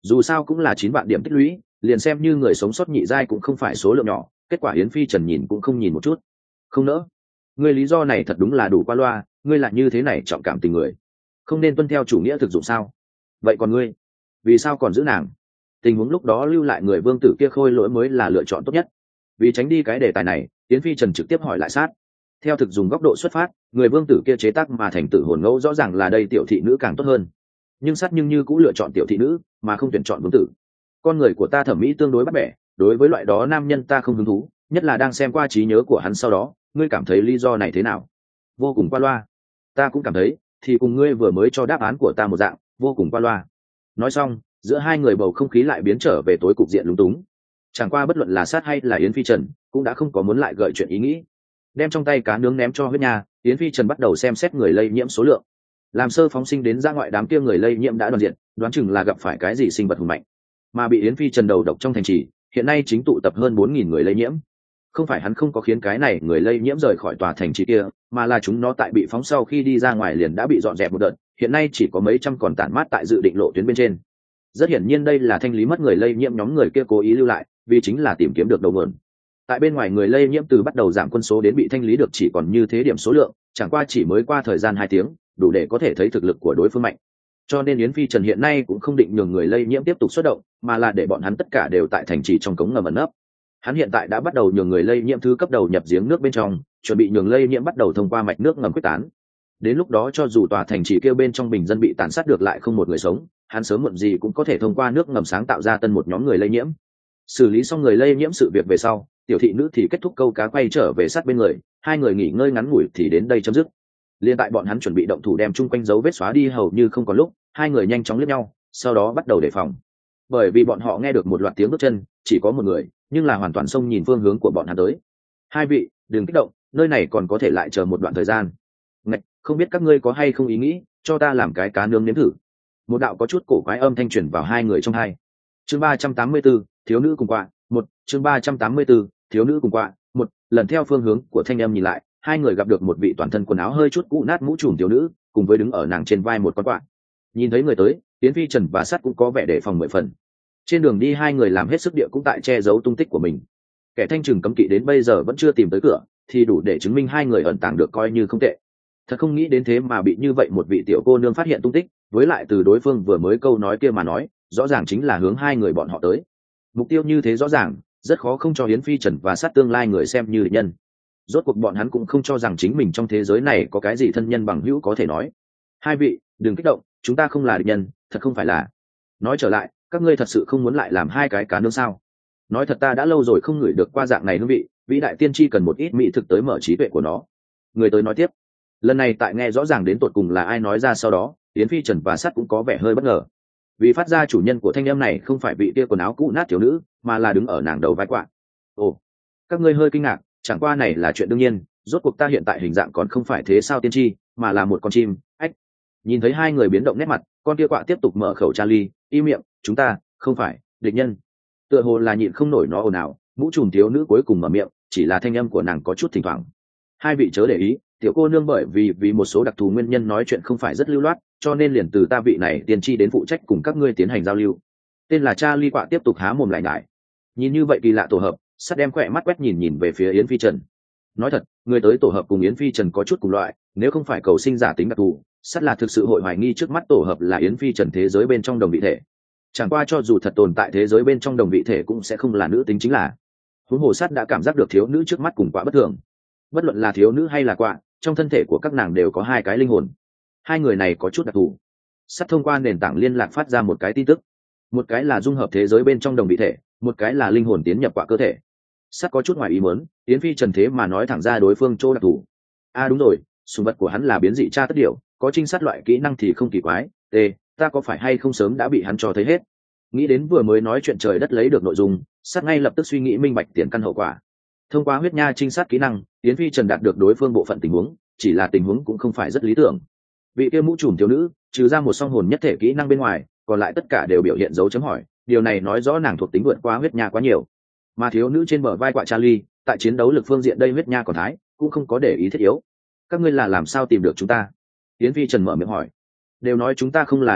dù sao cũng là chín vạn điểm tích lũy, liền xem như người sống sót nhị giai cũng không phải số lượng nhỏ. Kết quả Yến Phi Trần nhìn cũng không nhìn một chút, không nỡ. Ngươi lý do này thật đúng là đủ qua loa, ngươi lại như thế này trọng cảm tình người, không nên tuân theo chủ nghĩa thực dụng sao? Vậy còn ngươi, vì sao còn giữ nàng? Tình huống lúc đó lưu lại người vương tử kia khôi lỗi mới là lựa chọn tốt nhất. Vì tránh đi cái đề tài này, Yến Phi Trần trực tiếp hỏi lại sát. Theo thực dùng góc độ xuất phát, người vương tử kia chế tác mà thành tử hồn ngẫu rõ ràng là đây tiểu thị nữ càng tốt hơn, nhưng sát nhưng như cũng lựa chọn tiểu thị nữ mà không tuyển chọn vương tử. Con người của ta thẩm mỹ tương đối bắt bẻ, đối với loại đó nam nhân ta không hứng thú, nhất là đang xem qua trí nhớ của hắn sau đó. Ngươi cảm thấy lý do này thế nào? Vô cùng qua loa. Ta cũng cảm thấy, thì cùng ngươi vừa mới cho đáp án của ta một dạng, vô cùng qua loa. Nói xong, giữa hai người bầu không khí lại biến trở về tối cục diện lúng túng. Chẳng qua bất luận là sát hay là Yến Phi Trần cũng đã không có muốn lại gợi chuyện ý nghĩ. Đem trong tay cá nướng ném cho huyết nha, Yến Phi Trần bắt đầu xem xét người lây nhiễm số lượng. Làm sơ phóng sinh đến ra ngoại đám kia người lây nhiễm đã đoàn diện, đoán chừng là gặp phải cái gì sinh vật hùng mạnh, mà bị Yến Phi Trần đầu độc trong thành trì, hiện nay chính tụ tập hơn bốn nghìn người lây nhiễm. Không phải hắn không có khiến cái này người lây nhiễm rời khỏi tòa thành trì kia, mà là chúng nó tại bị phóng sau khi đi ra ngoài liền đã bị dọn dẹp một đợt, hiện nay chỉ có mấy trăm còn tản mát tại dự định lộ tuyến bên trên. Rất hiển nhiên đây là thanh lý mất người lây nhiễm nhóm người kia cố ý lưu lại, vì chính là tìm kiếm được đầu nguồn. Tại bên ngoài người lây nhiễm từ bắt đầu giảm quân số đến bị thanh lý được chỉ còn như thế điểm số lượng, chẳng qua chỉ mới qua thời gian hai tiếng, đủ để có thể thấy thực lực của đối phương mạnh. Cho nên Yến Phi Trần hiện nay cũng không định nhường người lây nhiễm tiếp tục xuất động, mà là để bọn hắn tất cả đều tại thành trì trong cống ngầm ẩn nấp. Hắn hiện tại đã bắt đầu nhường người lây nhiễm thứ cấp đầu nhập giếng nước bên trong, chuẩn bị nhường lây nhiễm bắt đầu thông qua mạch nước ngầm quyết tán. Đến lúc đó cho dù tòa thành trì kêu bên trong bình dân bị tàn sát được lại không một người sống, hắn sớm muộn gì cũng có thể thông qua nước ngầm sáng tạo ra tân một nhóm người lây nhiễm. Xử lý xong người lây nhiễm sự việc về sau, tiểu thị nữ thì kết thúc câu cá quay trở về sát bên người, hai người nghỉ ngơi ngắn ngủi thì đến đây chấm dứt. Liên tại bọn hắn chuẩn bị động thủ đem chung quanh dấu vết xóa đi hầu như không còn lúc, hai người nhanh chóng liếc nhau, sau đó bắt đầu đề phòng. Bởi vì bọn họ nghe được một loạt tiếng bước chân, chỉ có một người, nhưng là hoàn toàn xông nhìn phương hướng của bọn hắn tới. Hai vị, đừng kích động, nơi này còn có thể lại chờ một đoạn thời gian. Ngạch, không biết các ngươi có hay không ý nghĩ, cho ta làm cái cá nướng nếm thử. Một đạo có chút cổ quái âm thanh truyền vào hai người trong hai. Chương ba trăm tám mươi tư, thiếu nữ cùng quạ, một, chương ba trăm tám mươi tư, thiếu nữ cùng quạ, một, lần theo phương hướng của thanh âm nhìn lại, hai người gặp được một vị toàn thân quần áo hơi chút cũ nát mũ trùm thiếu nữ, cùng với đứng ở nàng trên vai một con quạ. Nhìn thấy người tới, Yến Phi Trần và Sắt cũng có vẻ đề phòng mười phần. Trên đường đi hai người làm hết sức địa cũng tại che giấu tung tích của mình. Kẻ thanh trừng cấm kỵ đến bây giờ vẫn chưa tìm tới cửa, thì đủ để chứng minh hai người ẩn tàng được coi như không tệ. Thật không nghĩ đến thế mà bị như vậy một vị tiểu cô nương phát hiện tung tích, với lại từ đối phương vừa mới câu nói kia mà nói, rõ ràng chính là hướng hai người bọn họ tới. Mục tiêu như thế rõ ràng, rất khó không cho Yến Phi Trần và Sắt tương lai người xem như địch nhân. Rốt cuộc bọn hắn cũng không cho rằng chính mình trong thế giới này có cái gì thân nhân bằng hữu có thể nói. Hai vị, đừng kích động, chúng ta không là địch nhân, thật không phải là. Nói trở lại, các ngươi thật sự không muốn lại làm hai cái cá nướng sao? Nói thật ta đã lâu rồi không ngửi được qua dạng này hương vị, vĩ đại tiên tri cần một ít mỹ thực tới mở trí tuệ của nó. Người tới nói tiếp. Lần này tại nghe rõ ràng đến tột cùng là ai nói ra sau đó, Yến Phi Trần và Sắt cũng có vẻ hơi bất ngờ. Vì phát ra chủ nhân của thanh âm này không phải vị kia quần áo cũ nát thiếu nữ, mà là đứng ở nàng đầu vai quạ. Ồ, các ngươi hơi kinh ngạc, chẳng qua này là chuyện đương nhiên, rốt cuộc ta hiện tại hình dạng còn không phải thế sao tiên tri, mà là một con chim. Ách. Nhìn thấy hai người biến động nét mặt, con kia quạ tiếp tục mở khẩu Charlie, im miệng, chúng ta không phải địch nhân. Tựa hồ là nhịn không nổi nó ồn ào, mũ trùm thiếu nữ cuối cùng mở miệng, chỉ là thanh âm của nàng có chút thỉnh thoảng. Hai vị chớ để ý, tiểu cô nương bởi vì vì một số đặc thù nguyên nhân nói chuyện không phải rất lưu loát, cho nên liền từ ta vị này tiên tri đến phụ trách cùng các ngươi tiến hành giao lưu. Tên là Charlie quạ tiếp tục há mồm lại nhải. Nhìn như vậy kỳ lạ tổ hợp, Sắt đem khỏe mắt quét nhìn nhìn về phía Yến Phi Trần. Nói thật, người tới tổ hợp cùng Yến Phi Trần có chút cùng loại, nếu không phải cầu sinh giả tính đặc thù, Sắt là thực sự hội hoài nghi trước mắt tổ hợp là Yến Phi Trần thế giới bên trong đồng vị thể. Chẳng qua cho dù thật tồn tại thế giới bên trong đồng vị thể cũng sẽ không là nữ tính chính là. Huống hồ Sắt đã cảm giác được thiếu nữ trước mắt cùng quạ bất thường. Bất luận là thiếu nữ hay là quạ, trong thân thể của các nàng đều có hai cái linh hồn. Hai người này có chút đặc thù. Sắt thông qua nền tảng liên lạc phát ra một cái tin tức. Một cái là dung hợp thế giới bên trong đồng vị thể, một cái là linh hồn tiến nhập quạ cơ thể. Sắt có chút ngoài ý muốn, Yến Phi Trần thế mà nói thẳng ra đối phương chỗ đặc thù. À đúng rồi, sùng vật của hắn là biến dị tra tất điều, có trinh sát loại kỹ năng thì không kỳ quái. T, ta có phải hay không sớm đã bị hắn cho thấy hết. Nghĩ đến vừa mới nói chuyện trời đất lấy được nội dung, Sắt ngay lập tức suy nghĩ minh bạch tiền căn hậu quả. Thông qua huyết nha trinh sát kỹ năng, Yến Phi Trần đạt được đối phương bộ phận tình huống, chỉ là tình huống cũng không phải rất lý tưởng. Vị kia mũ trùm thiếu nữ, trừ ra một song hồn nhất thể kỹ năng bên ngoài, còn lại tất cả đều biểu hiện dấu chấm hỏi, điều này nói rõ nàng thuộc tính vượt qua huyết nha quá nhiều. Mà thiếu nữ trên bờ vai quạ Charlie, tại chiến đấu lực phương diện đây huyết nha còn thái, cũng không có để ý thiết yếu. Các ngươi là làm sao tìm được chúng ta? Yến Phi Trần mở miệng hỏi. Đều nói chúng ta không là địch nhân,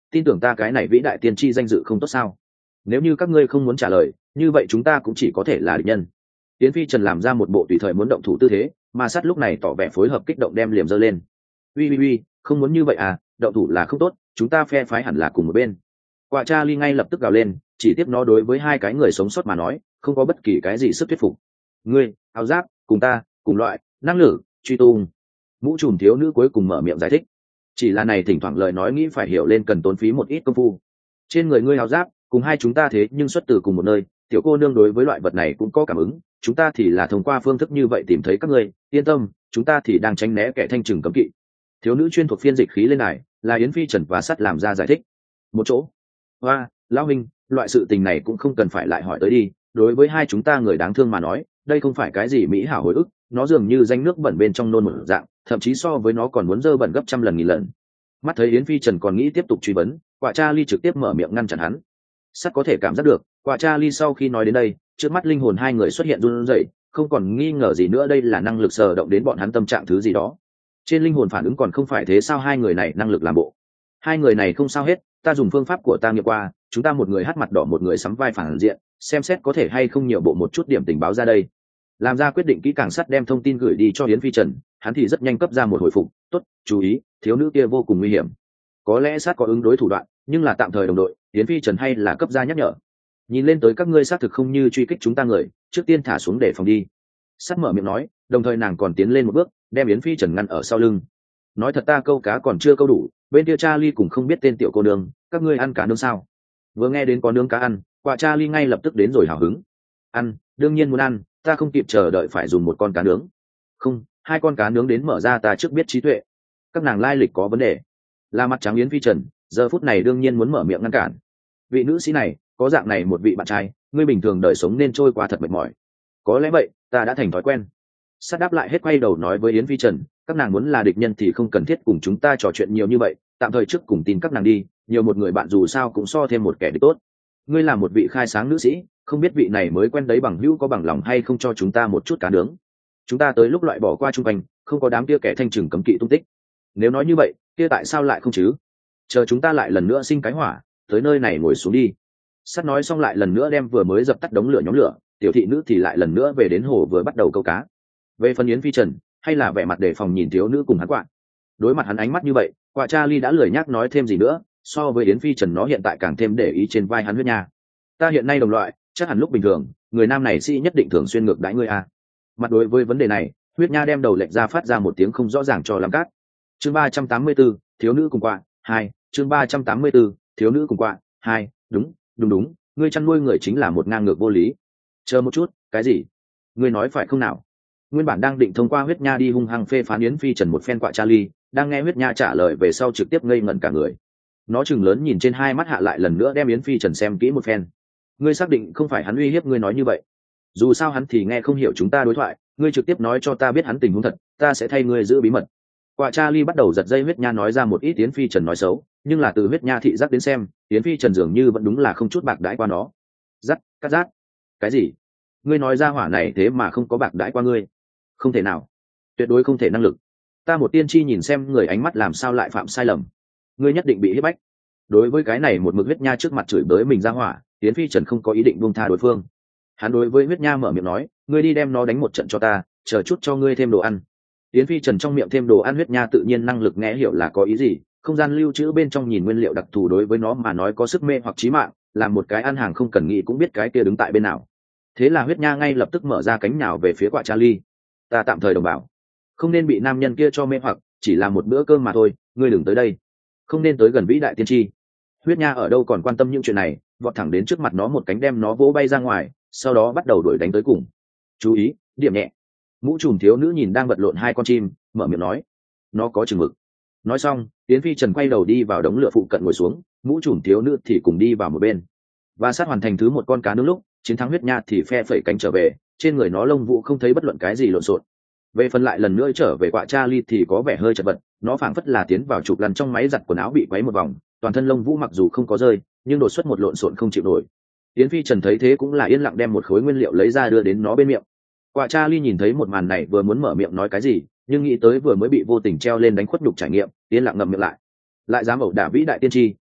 tin tưởng ta cái này vĩ đại tiên tri danh dự không tốt sao? Nếu như các ngươi không muốn trả lời, như vậy chúng ta cũng chỉ có thể là địch nhân. Yến Phi Trần làm ra một bộ tùy thời muốn động thủ tư thế, mà sát lúc này tỏ vẻ phối hợp kích động đem liềm giơ lên. Uy uy uy, không muốn như vậy à, động thủ là không tốt, chúng ta phe phái hẳn là cùng một bên. Quả Charlie ngay lập tức gào lên, chỉ tiếp nó đối với hai cái người sống sót mà nói, không có bất kỳ cái gì sức thuyết phục. Ngươi, áo giáp, cùng ta, cùng loại, năng lực, truy tung. Mũ trùm thiếu nữ cuối cùng mở miệng giải thích. Chỉ là này thỉnh thoảng lời nói nghĩ phải hiểu lên cần tốn phí một ít công phu. Trên người ngươi áo giáp, cùng hai chúng ta thế nhưng xuất từ cùng một nơi, tiểu cô nương đối với loại vật này cũng có cảm ứng, chúng ta thì là thông qua phương thức như vậy tìm thấy các ngươi, yên tâm, chúng ta thì đang tránh né kẻ thanh trừng cấm kỵ. Thiếu nữ chuyên thuộc phiên dịch khí lên này, là Yến Phi Trần và Sắt làm ra giải thích. Một chỗ. Hoa, lão huynh, loại sự tình này cũng không cần phải lại hỏi tới đi, đối với hai chúng ta người đáng thương mà nói, đây không phải cái gì mỹ hảo hồi ức, nó dường như danh nước bẩn bên trong nôn một dạng, thậm chí so với nó còn muốn dơ bẩn gấp trăm lần nghìn lần. Mắt thấy Yến Phi Trần còn nghĩ tiếp tục truy vấn, Quả Charlie trực tiếp mở miệng ngăn chặn hắn. Sắt có thể cảm giác được, Quả Charlie sau khi nói đến đây, trước mắt linh hồn hai người xuất hiện run rẩy, không còn nghi ngờ gì nữa đây là năng lực sờ động đến bọn hắn tâm trạng thứ gì đó. Trên linh hồn phản ứng còn không phải thế sao, hai người này năng lực làm bộ. Hai người này không sao hết, ta dùng phương pháp của ta nghiệm qua, chúng ta một người hắt mặt đỏ một người sắm vai phản diện, xem xét có thể hay không nhiều bộ một chút điểm tình báo ra đây. Làm ra quyết định kỹ càng, Sắt đem thông tin gửi đi cho Yến Phi Trần, hắn thì rất nhanh cấp ra một hồi phục, tốt, chú ý, thiếu nữ kia vô cùng nguy hiểm. Có lẽ Sắt có ứng đối thủ đoạn, nhưng là tạm thời đồng đội, Yến Phi Trần hay là cấp ra nhắc nhở. Nhìn lên tới các ngươi xác thực không như truy kích chúng ta người, trước tiên thả xuống để phòng đi. Sắt mở miệng nói, đồng thời nàng còn tiến lên một bước, đem Yến Phi Trần ngăn ở sau lưng. Nói thật, ta câu cá còn chưa câu đủ, bên kia Charlie cũng không biết tên tiểu cô nương, các ngươi ăn cá nướng sao? Vừa nghe đến có nướng cá ăn, Quả Charlie ngay lập tức đến rồi hào hứng. Ăn, đương nhiên muốn ăn, ta không kịp chờ đợi phải dùng một con cá nướng. Không, hai con cá nướng đến mở ra, ta trước biết trí tuệ. Các nàng lai lịch có vấn đề. La mặt trắng Yến Phi Trần, giờ phút này đương nhiên muốn mở miệng ngăn cản. Vị nữ sĩ này, có dạng này một vị bạn trai, ngươi bình thường đời sống nên trôi qua thật mệt mỏi. Có lẽ vậy, ta đã thành thói quen. Sát đáp lại hết, quay đầu nói với Yến Phi Trần, các nàng muốn là địch nhân thì không cần thiết cùng chúng ta trò chuyện nhiều như vậy, tạm thời trước cùng tin các nàng đi, nhiều một người bạn dù sao cũng so thêm một kẻ địch tốt. Ngươi là một vị khai sáng nữ sĩ, không biết vị này mới quen đấy bằng hữu có bằng lòng hay không cho chúng ta một chút cá nướng. Chúng ta tới lúc loại bỏ qua trung quanh, không có đám kia kẻ thanh trừng cấm kỵ tung tích. Nếu nói như vậy, kia tại sao lại không chứ? Chờ chúng ta lại lần nữa sinh cái hỏa, tới nơi này ngồi xuống đi. Sắt nói xong lại lần nữa đem vừa mới dập tắt đống lửa nhóm lửa, tiểu thị nữ thì lại lần nữa về đến hồ vừa bắt đầu câu cá. Về phần Yến Phi Trần, hay là vẻ mặt đề phòng nhìn thiếu nữ cùng hắn quạ. Đối mặt hắn ánh mắt như vậy, Quả Charlie đã lười nhắc nói thêm gì nữa, so với Yến Phi Trần nó hiện tại càng thêm để ý trên vai hắn huyết nha. Ta hiện nay đồng loại, chắc hẳn lúc bình thường, người nam này sĩ nhất định thường xuyên ngược đãi ngươi a. Mặt đối với vấn đề này, huyết nha đem đầu lệch ra phát ra một tiếng không rõ ràng cho lắm cát. Chương ba trăm tám mươi 34, thiếu nữ cùng quạ, hai, chương ba trăm tám mươi 34, thiếu nữ cùng quạ, hai, đúng, đúng đúng, ngươi chăn nuôi người chính là một ngang ngược vô lý. Chờ một chút, cái gì? Ngươi nói phải không nào? Nguyên bản đang định thông qua huyết nha đi hung hăng phê phán Yến Phi Trần một phen Quả Charlie, đang nghe huyết nha trả lời về sau trực tiếp ngây ngẩn cả người. Nó chừng lớn nhìn trên hai mắt hạ lại lần nữa đem Yến Phi Trần xem kỹ một phen. Ngươi xác định không phải hắn uy hiếp ngươi nói như vậy? Dù sao hắn thì nghe không hiểu chúng ta đối thoại, ngươi trực tiếp nói cho ta biết hắn tình huống thật, ta sẽ thay ngươi giữ bí mật. Quả Charlie bắt đầu giật dây huyết nha nói ra một ít Yến Phi Trần nói xấu, nhưng là từ huyết nha thị giác đến xem, Yến Phi Trần dường như vẫn đúng là không chút bạc đãi qua nó. Dắt, cắt rát. Cái gì? Ngươi nói ra hỏa này thế mà không có bạc đãi qua ngươi? Không thể nào, tuyệt đối không thể, năng lực. Ta một tiên tri nhìn xem người ánh mắt làm sao lại phạm sai lầm. Ngươi nhất định bị hiếp bách. Đối với cái này một mực huyết nha trước mặt chửi bới mình ra hỏa, Yến Phi Trần không có ý định buông tha đối phương. Hắn đối với huyết nha mở miệng nói, ngươi đi đem nó đánh một trận cho ta, chờ chút cho ngươi thêm đồ ăn. Yến Phi Trần trong miệng thêm đồ ăn, huyết nha tự nhiên năng lực nghe hiểu là có ý gì. Không gian lưu trữ bên trong nhìn nguyên liệu đặc thù đối với nó mà nói có sức mê hoặc chí mạng, làm một cái ăn hàng không cần nghĩ cũng biết cái kia đứng tại bên nào. Thế là huyết nha ngay lập tức mở ra cánh nhào về phía Quả Charlie. Ta tạm thời đồng bảo, không nên bị nam nhân kia cho mê hoặc, chỉ là một bữa cơm mà thôi, ngươi đừng tới đây, không nên tới gần vĩ đại tiên tri. Huyết nha ở đâu còn quan tâm những chuyện này, vọt thẳng đến trước mặt nó một cánh đem nó vỗ bay ra ngoài, sau đó bắt đầu đuổi đánh tới cùng. Chú ý, điểm nhẹ. Mũ trùm thiếu nữ nhìn đang vật lộn hai con chim, mở miệng nói, nó có chừng mực. Nói xong, Yến Phi Trần quay đầu đi vào đống lửa phụ cận ngồi xuống, mũ trùm thiếu nữ thì cùng đi vào một bên. Và sát hoàn thành thứ một con cá nướng lúc, chiến thắng huyết nha thì phe phẩy cánh trở về, trên người nó lông vũ không thấy bất luận cái gì lộn xộn. Về phần lại lần nữa trở về Quả Charlie thì có vẻ hơi chật vật, nó phảng phất là tiến vào chụp lăn trong máy giặt quần áo bị quấy một vòng, toàn thân lông vũ mặc dù không có rơi, nhưng đột xuất một lộn xộn không chịu nổi. Yến Phi Trần thấy thế cũng là yên lặng đem một khối nguyên liệu lấy ra đưa đến nó bên miệng. Quả Charlie nhìn thấy một màn này vừa muốn mở miệng nói cái gì, nhưng nghĩ tới vừa mới bị vô tình treo lên đánh khuất nhục trải nghiệm, yên lặng ngậm miệng lại. Lại dám ẩu đả vĩ đại tiên tri,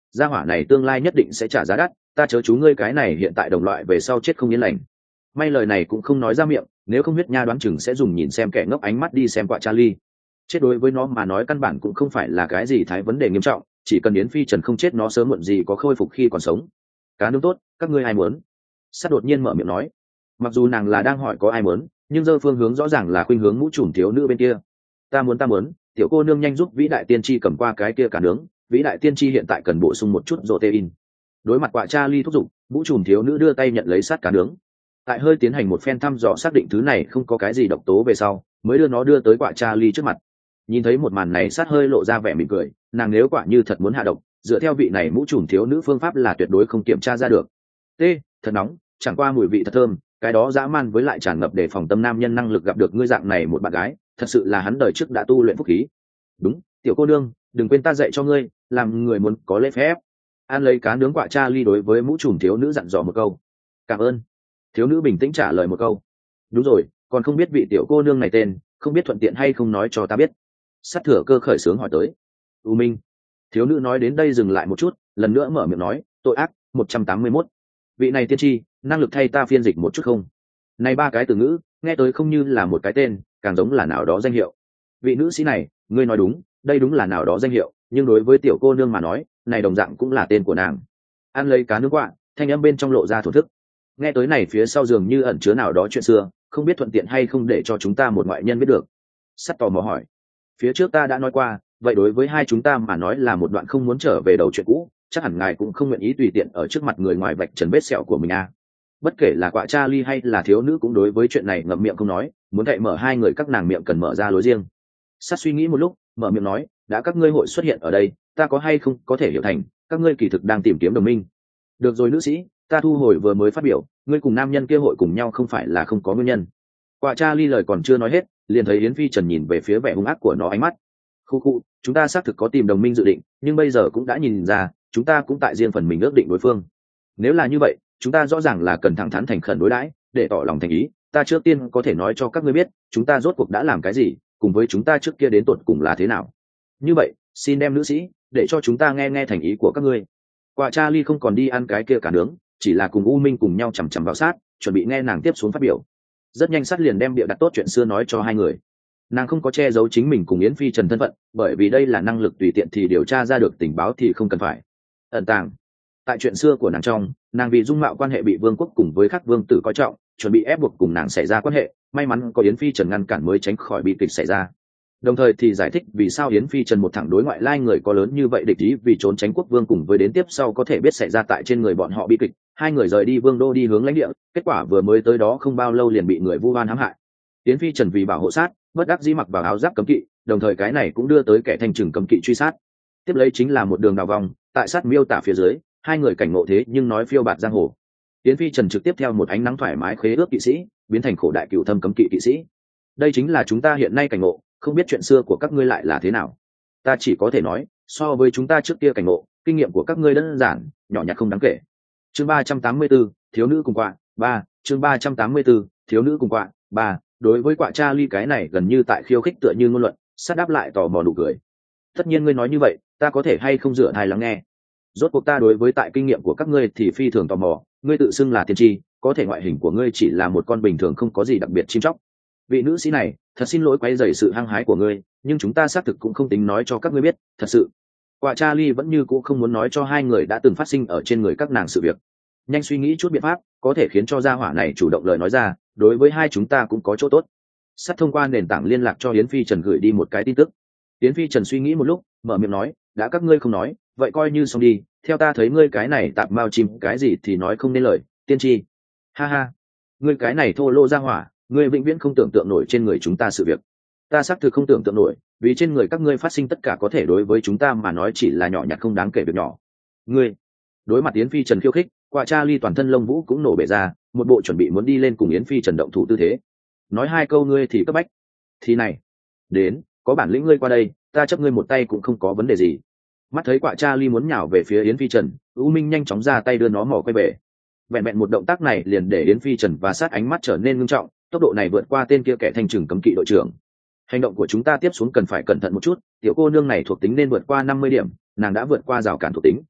gia hỏa này tương lai nhất định sẽ trả giá đắt, ta chớ chú ngươi cái này hiện tại đồng loại về sau chết không yên lành. May lời này cũng không nói ra miệng, nếu không huyết nha đoán chừng sẽ dùng nhìn xem kẻ ngốc ánh mắt đi xem quạ Charlie. Chết đối với nó mà nói căn bản cũng không phải là cái gì thái vấn đề nghiêm trọng, chỉ cần Yến Phi Trần không chết nó sớm muộn gì có khôi phục khi còn sống. Cá nướng tốt, các ngươi ai muốn? Sắt đột nhiên mở miệng nói. Mặc dù nàng là đang hỏi có ai muốn, nhưng giơ phương hướng rõ ràng là khuynh hướng mũ trùm thiếu nữ bên kia. Ta muốn ta muốn, tiểu cô nương nhanh giúp vĩ đại tiên tri cầm qua cái kia cả nướng, vĩ đại tiên tri hiện tại cần bổ sung một chút protein. Đối mặt quạ Charlie thúc giục, mũ trùm thiếu nữ đưa tay nhận lấy sát cá nướng. Tại hơi tiến hành một phen thăm dò xác định thứ này không có cái gì độc tố về sau, mới đưa nó đưa tới quạ Charlie trước mặt. Nhìn thấy một màn này, sát hơi lộ ra vẻ mỉm cười, nàng nếu quả như thật muốn hạ độc, dựa theo vị này mũ trùm thiếu nữ phương pháp là tuyệt đối không kiểm tra ra được. T, thật nóng, chẳng qua mùi vị thật thơm, cái đó dã man với lại tràn ngập để phòng tâm nam nhân năng lực gặp được ngươi dạng này một bạn gái, thật sự là hắn đời trước đã tu luyện phúc khí. Đúng, tiểu cô nương, đừng quên ta dạy cho ngươi, làm người muốn có lễ phép. An lấy cá nướng quạ Charlie đối với mũ trùm thiếu nữ dặn dò một câu. Cảm ơn. Thiếu nữ bình tĩnh trả lời một câu. Đúng rồi, còn không biết vị tiểu cô nương này tên, không biết thuận tiện hay không nói cho ta biết. Sát thừa cơ khởi sướng hỏi tới. U Minh. Thiếu nữ nói đến đây dừng lại một chút, lần nữa mở miệng nói, tội ác một trăm tám mươi mốt. Vị này tiên tri, năng lực thay ta phiên dịch một chút không? Này ba cái từ ngữ, nghe tới không như là một cái tên, càng giống là nào đó danh hiệu. Vị nữ sĩ này, ngươi nói đúng, đây đúng là nào đó danh hiệu, nhưng đối với tiểu cô nương mà nói, này đồng dạng cũng là tên của nàng. Ăn lấy cá nướng quạ, thanh âm bên trong lộ ra thổ thức. Nghe tới này phía sau giường như ẩn chứa nào đó chuyện xưa, không biết thuận tiện hay không để cho chúng ta một ngoại nhân biết được. Sắt tò mò hỏi. Phía trước ta đã nói qua, vậy đối với hai chúng ta mà nói là một đoạn không muốn trở về đầu chuyện cũ, chắc hẳn ngài cũng không nguyện ý tùy tiện ở trước mặt người ngoài vạch trần vết sẹo của mình à. Bất kể là quạ Charlie hay là thiếu nữ cũng đối với chuyện này ngậm miệng không nói, muốn cậy mở hai người các nàng miệng cần mở ra lối riêng. Sát suy nghĩ một lúc, mở miệng nói, đã các ngươi hội xuất hiện ở đây, ta có hay không có thể hiểu thành, các ngươi kỳ thực đang tìm kiếm đồng minh. Được rồi nữ sĩ, ta thu hồi vừa mới phát biểu, ngươi cùng nam nhân kia hội cùng nhau không phải là không có nguyên nhân. Quạ Charlie lời còn chưa nói hết, liền thấy Yến Phi Trần nhìn về phía vẻ hung ác của nó ánh mắt. Khu khu, chúng ta xác thực có tìm đồng minh dự định, nhưng bây giờ cũng đã nhìn ra, chúng ta cũng tại riêng phần mình ước định đối phương. Nếu là như vậy, chúng ta rõ ràng là cần thẳng thắn thành khẩn đối đãi, để tỏ lòng thành ý. Ta trước tiên có thể nói cho các ngươi biết, chúng ta rốt cuộc đã làm cái gì, cùng với chúng ta trước kia đến tột cùng là thế nào. Như vậy, xin đem nữ sĩ, để cho chúng ta nghe nghe thành ý của các ngươi. Quạ Charlie không còn đi ăn cái kia cả nướng, chỉ là cùng U Minh cùng nhau chằm chằm vào sát, chuẩn bị nghe nàng tiếp xuống phát biểu. Rất nhanh sát liền đem bịa đặt tốt chuyện xưa nói cho hai người. Nàng không có che giấu chính mình cùng Yến Phi Trần thân phận, bởi vì đây là năng lực tùy tiện thì điều tra ra được tình báo thì không cần phải ẩn tàng. Tại chuyện xưa của nàng trong, nàng vì dung mạo quan hệ bị vương quốc cùng với các vương tử coi trọng, chuẩn bị ép buộc cùng nàng xảy ra quan hệ, may mắn có Yến Phi Trần ngăn cản mới tránh khỏi bi kịch xảy ra. Đồng thời thì giải thích vì sao Yến Phi Trần một thẳng đối ngoại lai người có lớn như vậy địch ý, vì trốn tránh quốc vương cùng với đến tiếp sau có thể biết xảy ra tại trên người bọn họ bi kịch, hai người rời đi vương đô đi hướng lãnh địa, kết quả vừa mới tới đó không bao lâu liền bị người vu oan hãm hại. Yến Phi Trần vì bảo hộ sát, bất đắc dĩ mặc vào áo giáp cấm kỵ, đồng thời cái này cũng đưa tới kẻ thanh trừng cấm kỵ truy sát. Tiếp lấy chính là một đường đào vòng, tại sát miêu tả phía dưới, hai người cảnh ngộ thế nhưng nói phiêu bạt giang hồ. Yến Phi Trần trực tiếp theo một ánh nắng thoải mái khế ước kỵ sĩ, biến thành khổ đại cửu thâm cấm kỵ kỵ sĩ. Đây chính là chúng ta hiện nay cảnh ngộ, không biết chuyện xưa của các ngươi lại là thế nào. Ta chỉ có thể nói, so với chúng ta trước kia cảnh ngộ, kinh nghiệm của các ngươi đơn giản, nhỏ nhặt không đáng kể. Chương ba trăm tám mươi tư, thiếu nữ cùng quạ, ba, chương ba trăm tám mươi tư, thiếu nữ cùng quạ, ba. Đối với quạ Charlie cái này gần như tại khiêu khích tựa như ngôn luận, sát đáp lại tò mò nụ cười. Tất nhiên ngươi nói như vậy, ta có thể hay không dựa thai lắng nghe. Rốt cuộc ta đối với tại kinh nghiệm của các ngươi thì phi thường tò mò, ngươi tự xưng là tiên tri, có thể ngoại hình của ngươi chỉ là một con bình thường không có gì đặc biệt chim chóc. Vị nữ sĩ này, thật xin lỗi quấy rầy sự hăng hái của ngươi, nhưng chúng ta xác thực cũng không tính nói cho các ngươi biết, thật sự. Quạ Charlie vẫn như cũ không muốn nói cho hai người đã từng phát sinh ở trên người các nàng sự việc. Nhanh suy nghĩ chút biện pháp, có thể khiến cho gia hỏa này chủ động lời nói ra, đối với hai chúng ta cũng có chỗ tốt. Sắt thông qua nền tảng liên lạc cho Yến Phi Trần gửi đi một cái tin tức. Yến Phi Trần suy nghĩ một lúc, mở miệng nói, đã các ngươi không nói, vậy coi như xong đi, theo ta thấy ngươi cái này tạp mao chim cái gì thì nói không nên lời, tiên tri. Ha ha, ngươi cái này thô lô gia hỏa, ngươi vĩnh viễn không tưởng tượng nổi trên người chúng ta sự việc. Ta xác thực không tưởng tượng nổi, vì trên người các ngươi phát sinh tất cả có thể đối với chúng ta mà nói chỉ là nhỏ nhặt không đáng kể việc nhỏ. Ngươi, đối mặt Yến Phi Trần khiêu khích, quạ Charlie toàn thân lông vũ cũng nổ bể ra, một bộ chuẩn bị muốn đi lên cùng Yến Phi Trần động thủ tư thế. Nói hai câu ngươi thì cấp bách. Thì này, đến, có bản lĩnh ngươi qua đây, ta chấp ngươi một tay cũng không có vấn đề gì. Mắt thấy quạ Charlie muốn nhào về phía Yến Phi Trần, U Minh nhanh chóng ra tay đưa nó mò quay về. Vẹn vẹn một động tác này liền để Yến Phi Trần và sát ánh mắt trở nên ngưng trọng, tốc độ này vượt qua tên kia kẻ thanh trừng cấm kỵ đội trưởng. Hành động của chúng ta tiếp xuống cần phải cẩn thận một chút, tiểu cô nương này thuộc tính nên vượt qua năm mươi điểm, nàng đã vượt qua rào cản thuộc tính.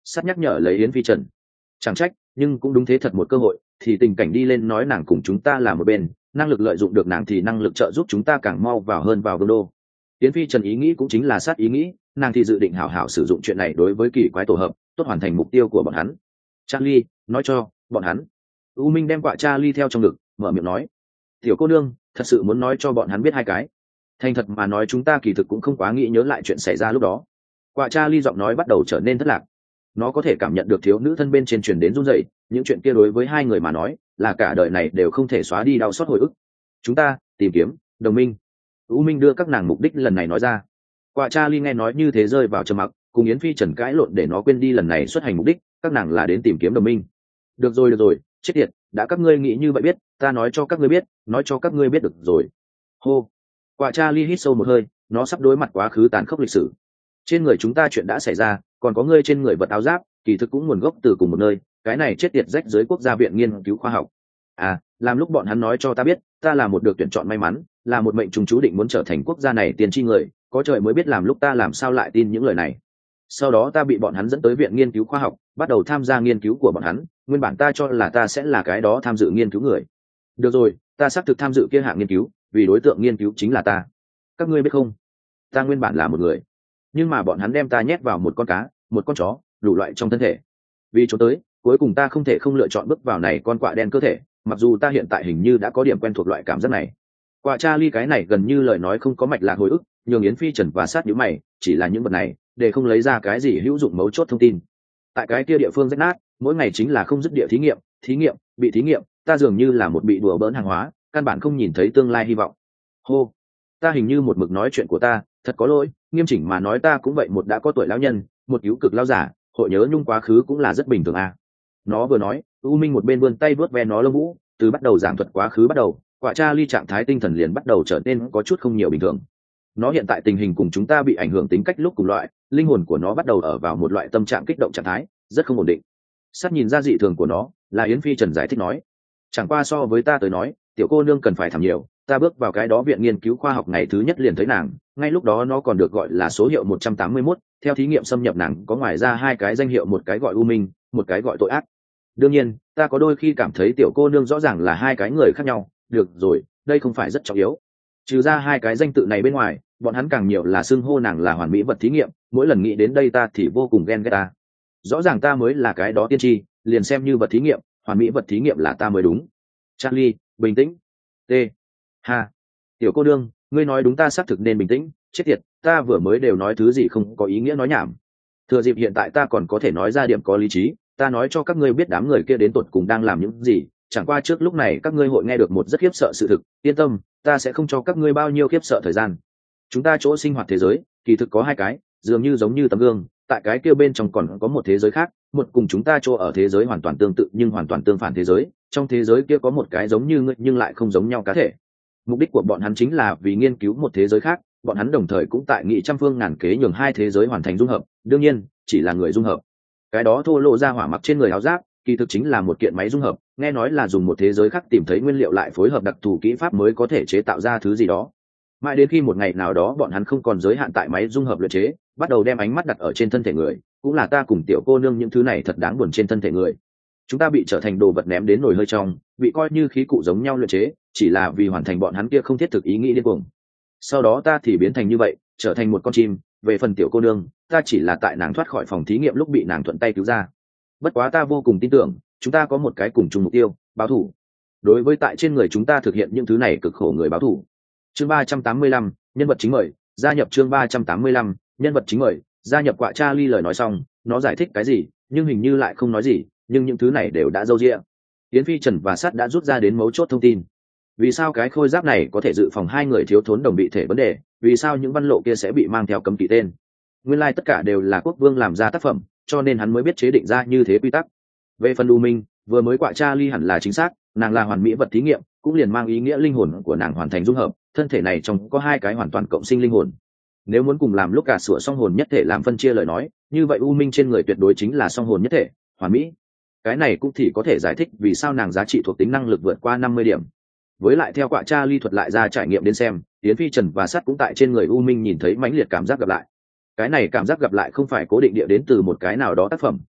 Sắt nhắc nhở lấy Yến Phi Trần. Chẳng trách, nhưng cũng đúng thế, thật một cơ hội thì tình cảnh đi lên nói nàng cùng chúng ta là một bên, năng lực lợi dụng được nàng thì năng lực trợ giúp chúng ta càng mau vào hơn vào vương đô. Yến Phi Trần ý nghĩ cũng chính là Sát ý nghĩ, nàng thì dự định hảo hảo sử dụng chuyện này đối với kỳ quái tổ hợp, tốt hoàn thành mục tiêu của bọn hắn. Charlie, nói cho bọn hắn. U Minh đem quạ Charlie theo trong ngực, mở miệng nói: "Tiểu cô nương, thật sự muốn nói cho bọn hắn biết hai cái." Thành thật mà nói, chúng ta kỳ thực cũng không quá nghĩ nhớ lại chuyện xảy ra lúc đó. Quạ Charlie giọng nói bắt đầu trở nên thất lạc. Nó có thể cảm nhận được thiếu nữ thân bên trên truyền đến run rẩy, những chuyện kia đối với hai người mà nói, là cả đời này đều không thể xóa đi đau xót hồi ức. Chúng ta tìm kiếm đồng minh. U Minh đưa các nàng mục đích lần này nói ra. Quạ Charlie nghe nói như thế rơi vào trầm mặc, cùng Yến Phi Trần cãi lộn để nó quên đi lần này xuất hành mục đích, các nàng là đến tìm kiếm đồng minh. Được rồi được rồi, chết tiệt, đã các ngươi nghĩ như vậy biết, ta nói cho các ngươi biết, nói cho các ngươi biết được rồi. Hô. Quạ Charlie hít sâu một hơi, nó sắp đối mặt quá khứ tàn khốc lịch sử. Trên người chúng ta chuyện đã xảy ra, còn có ngươi trên người vật áo giáp, kỳ thực cũng nguồn gốc từ cùng một nơi, cái này chết tiệt rách dưới quốc gia viện nghiên cứu khoa học. À, làm lúc bọn hắn nói cho ta biết, ta là một được tuyển chọn may mắn, là một mệnh trùng chú định muốn trở thành quốc gia này tiên tri người, có trời mới biết làm lúc ta làm sao lại tin những lời này. Sau đó ta bị bọn hắn dẫn tới viện nghiên cứu khoa học, bắt đầu tham gia nghiên cứu của bọn hắn, nguyên bản ta cho là ta sẽ là cái đó tham dự nghiên cứu người. Được rồi, ta xác thực tham dự kia hạng nghiên cứu, vì đối tượng nghiên cứu chính là ta. Các ngươi biết không, ta nguyên bản là một người, nhưng mà bọn hắn đem ta nhét vào một con cá, một con chó, đủ loại trong thân thể. Vì cho tới cuối cùng ta không thể không lựa chọn bước vào này con quạ đen cơ thể, mặc dù ta hiện tại hình như đã có điểm quen thuộc loại cảm giác này. Quạ Charlie cái này gần như lời nói không có mạch lạc hồi ức, nhường Yến Phi Trần và Sát nhíu mày, chỉ là những vật này để không lấy ra cái gì hữu dụng mấu chốt thông tin. Tại cái kia địa phương rách nát, mỗi ngày chính là không dứt địa thí nghiệm, thí nghiệm, bị thí nghiệm, ta dường như là một bị đùa bỡn hàng hóa, căn bản không nhìn thấy tương lai hy vọng. Hô, ta hình như một mực nói chuyện của ta, thật có lỗi, nghiêm chỉnh mà nói ta cũng vậy, một đã có tuổi lão nhân, một cứu cực lão giả, hội nhớ nhung quá khứ cũng là rất bình thường à. Nó vừa nói, U Minh một bên vươn tay vuốt ve nó lông vũ, từ bắt đầu giảng thuật quá khứ bắt đầu, Quạ Charlie trạng thái tinh thần liền bắt đầu trở nên có chút không nhiều bình thường. Nó hiện tại tình hình cùng chúng ta bị ảnh hưởng tính cách lúc cùng loại, linh hồn của nó bắt đầu ở vào một loại tâm trạng kích động trạng thái, rất không ổn định. Sát nhìn ra dị thường của nó, là Yến Phi Trần giải thích nói, chẳng qua so với ta tới nói, tiểu cô nương cần phải thảm nhiều, ta bước vào cái đó viện nghiên cứu khoa học ngày thứ nhất liền thấy nàng, ngay lúc đó nó còn được gọi là số hiệu một trăm tám mươi mốt, theo thí nghiệm xâm nhập nàng có ngoài ra hai cái danh hiệu, một cái gọi U Minh, một cái gọi tội ác. Đương nhiên, ta có đôi khi cảm thấy tiểu cô nương rõ ràng là hai cái người khác nhau, được rồi, đây không phải rất trọng yếu. Trừ ra hai cái danh tự này bên ngoài, bọn hắn càng nhiều là xưng hô nàng là hoàn mỹ vật thí nghiệm, mỗi lần nghĩ đến đây ta thì vô cùng ghen ghét ta. Rõ ràng ta mới là cái đó tiên tri, liền xem như vật thí nghiệm, hoàn mỹ vật thí nghiệm là ta mới đúng. Charlie, bình tĩnh. T. Ha. Tiểu cô nương, ngươi nói đúng, ta xác thực nên bình tĩnh, chết tiệt, ta vừa mới đều nói thứ gì không có ý nghĩa nói nhảm. Thừa dịp hiện tại ta còn có thể nói ra điểm có lý trí, ta nói cho các ngươi biết đám người kia đến tột cùng đang làm những gì, chẳng qua trước lúc này các ngươi hội nghe được một rất khiếp sợ sự thực, yên tâm, ta sẽ không cho các ngươi bao nhiêu khiếp sợ thời gian. Chúng ta chỗ sinh hoạt thế giới, kỳ thực có hai cái, dường như giống như tấm gương, tại cái kia bên trong còn có một thế giới khác, một cùng chúng ta chỗ ở thế giới hoàn toàn tương tự nhưng hoàn toàn tương phản thế giới, trong thế giới kia có một cái giống như ngươi nhưng lại không giống nhau cá thể. Mục đích của bọn hắn chính là vì nghiên cứu một thế giới khác, bọn hắn đồng thời cũng tại nghị trăm phương ngàn kế nhường hai thế giới hoàn thành dung hợp, đương nhiên, chỉ là người dung hợp. Cái đó thô lộ ra hỏa mặc trên người áo giáp, kỳ thực chính là một kiện máy dung hợp, nghe nói là dùng một thế giới khác tìm thấy nguyên liệu lại phối hợp đặc thù kỹ pháp mới có thể chế tạo ra thứ gì đó. Mãi đến khi một ngày nào đó bọn hắn không còn giới hạn tại máy dung hợp luyện chế, bắt đầu đem ánh mắt đặt ở trên thân thể người, cũng là ta cùng tiểu cô nương những thứ này thật đáng buồn trên thân thể người. Chúng ta bị trở thành đồ vật ném đến nồi hơi trong, bị coi như khí cụ giống nhau luyện chế, chỉ là vì hoàn thành bọn hắn kia không thiết thực ý nghĩ điên cuồng. Sau đó ta thì biến thành như vậy, trở thành một con chim, về phần tiểu cô nương, ta chỉ là tại nàng thoát khỏi phòng thí nghiệm lúc bị nàng thuận tay cứu ra. Bất quá ta vô cùng tin tưởng, chúng ta có một cái cùng chung mục tiêu, báo thù. Đối với tại trên người chúng ta thực hiện những thứ này cực khổ người báo thù. Chương ba trăm tám mươi lăm, nhân vật chính mời, gia nhập chương ba trăm tám mươi lăm, nhân vật chính mời, gia nhập. Quạ Charlie lời nói xong, nó giải thích cái gì, nhưng hình như lại không nói gì, nhưng những thứ này đều đã râu ria. Yến Phi Trần và Sắt đã rút ra đến mấu chốt thông tin. Vì sao cái khôi giáp này có thể dự phòng hai người thiếu thốn đồng bị thể vấn đề, vì sao những văn lộ kia sẽ bị mang theo cấm kỵ tên. Nguyên lai like tất cả đều là quốc vương làm ra tác phẩm, cho nên hắn mới biết chế định ra như thế quy tắc. Về phần U Minh, vừa mới Quạ Charlie hẳn là chính xác, nàng là hoàn mỹ vật thí nghiệm, cũng liền mang ý nghĩa linh hồn của nàng hoàn thành dung hợp, thân thể này trong có hai cái hoàn toàn cộng sinh linh hồn. Nếu muốn cùng làm lúc cả sửa song hồn nhất thể làm phân chia lời nói, như vậy U Minh trên người tuyệt đối chính là song hồn nhất thể, hoàn mỹ. Cái này cũng thì có thể giải thích vì sao nàng giá trị thuộc tính năng lực vượt qua năm mươi điểm. Với lại theo Quạ Charlie thuật lại ra trải nghiệm đến xem, Yến Phi Trần và Sắt cũng tại trên người U Minh nhìn thấy mãnh liệt cảm giác gặp lại. Cái này cảm giác gặp lại không phải cố định địa đến từ một cái nào đó tác phẩm,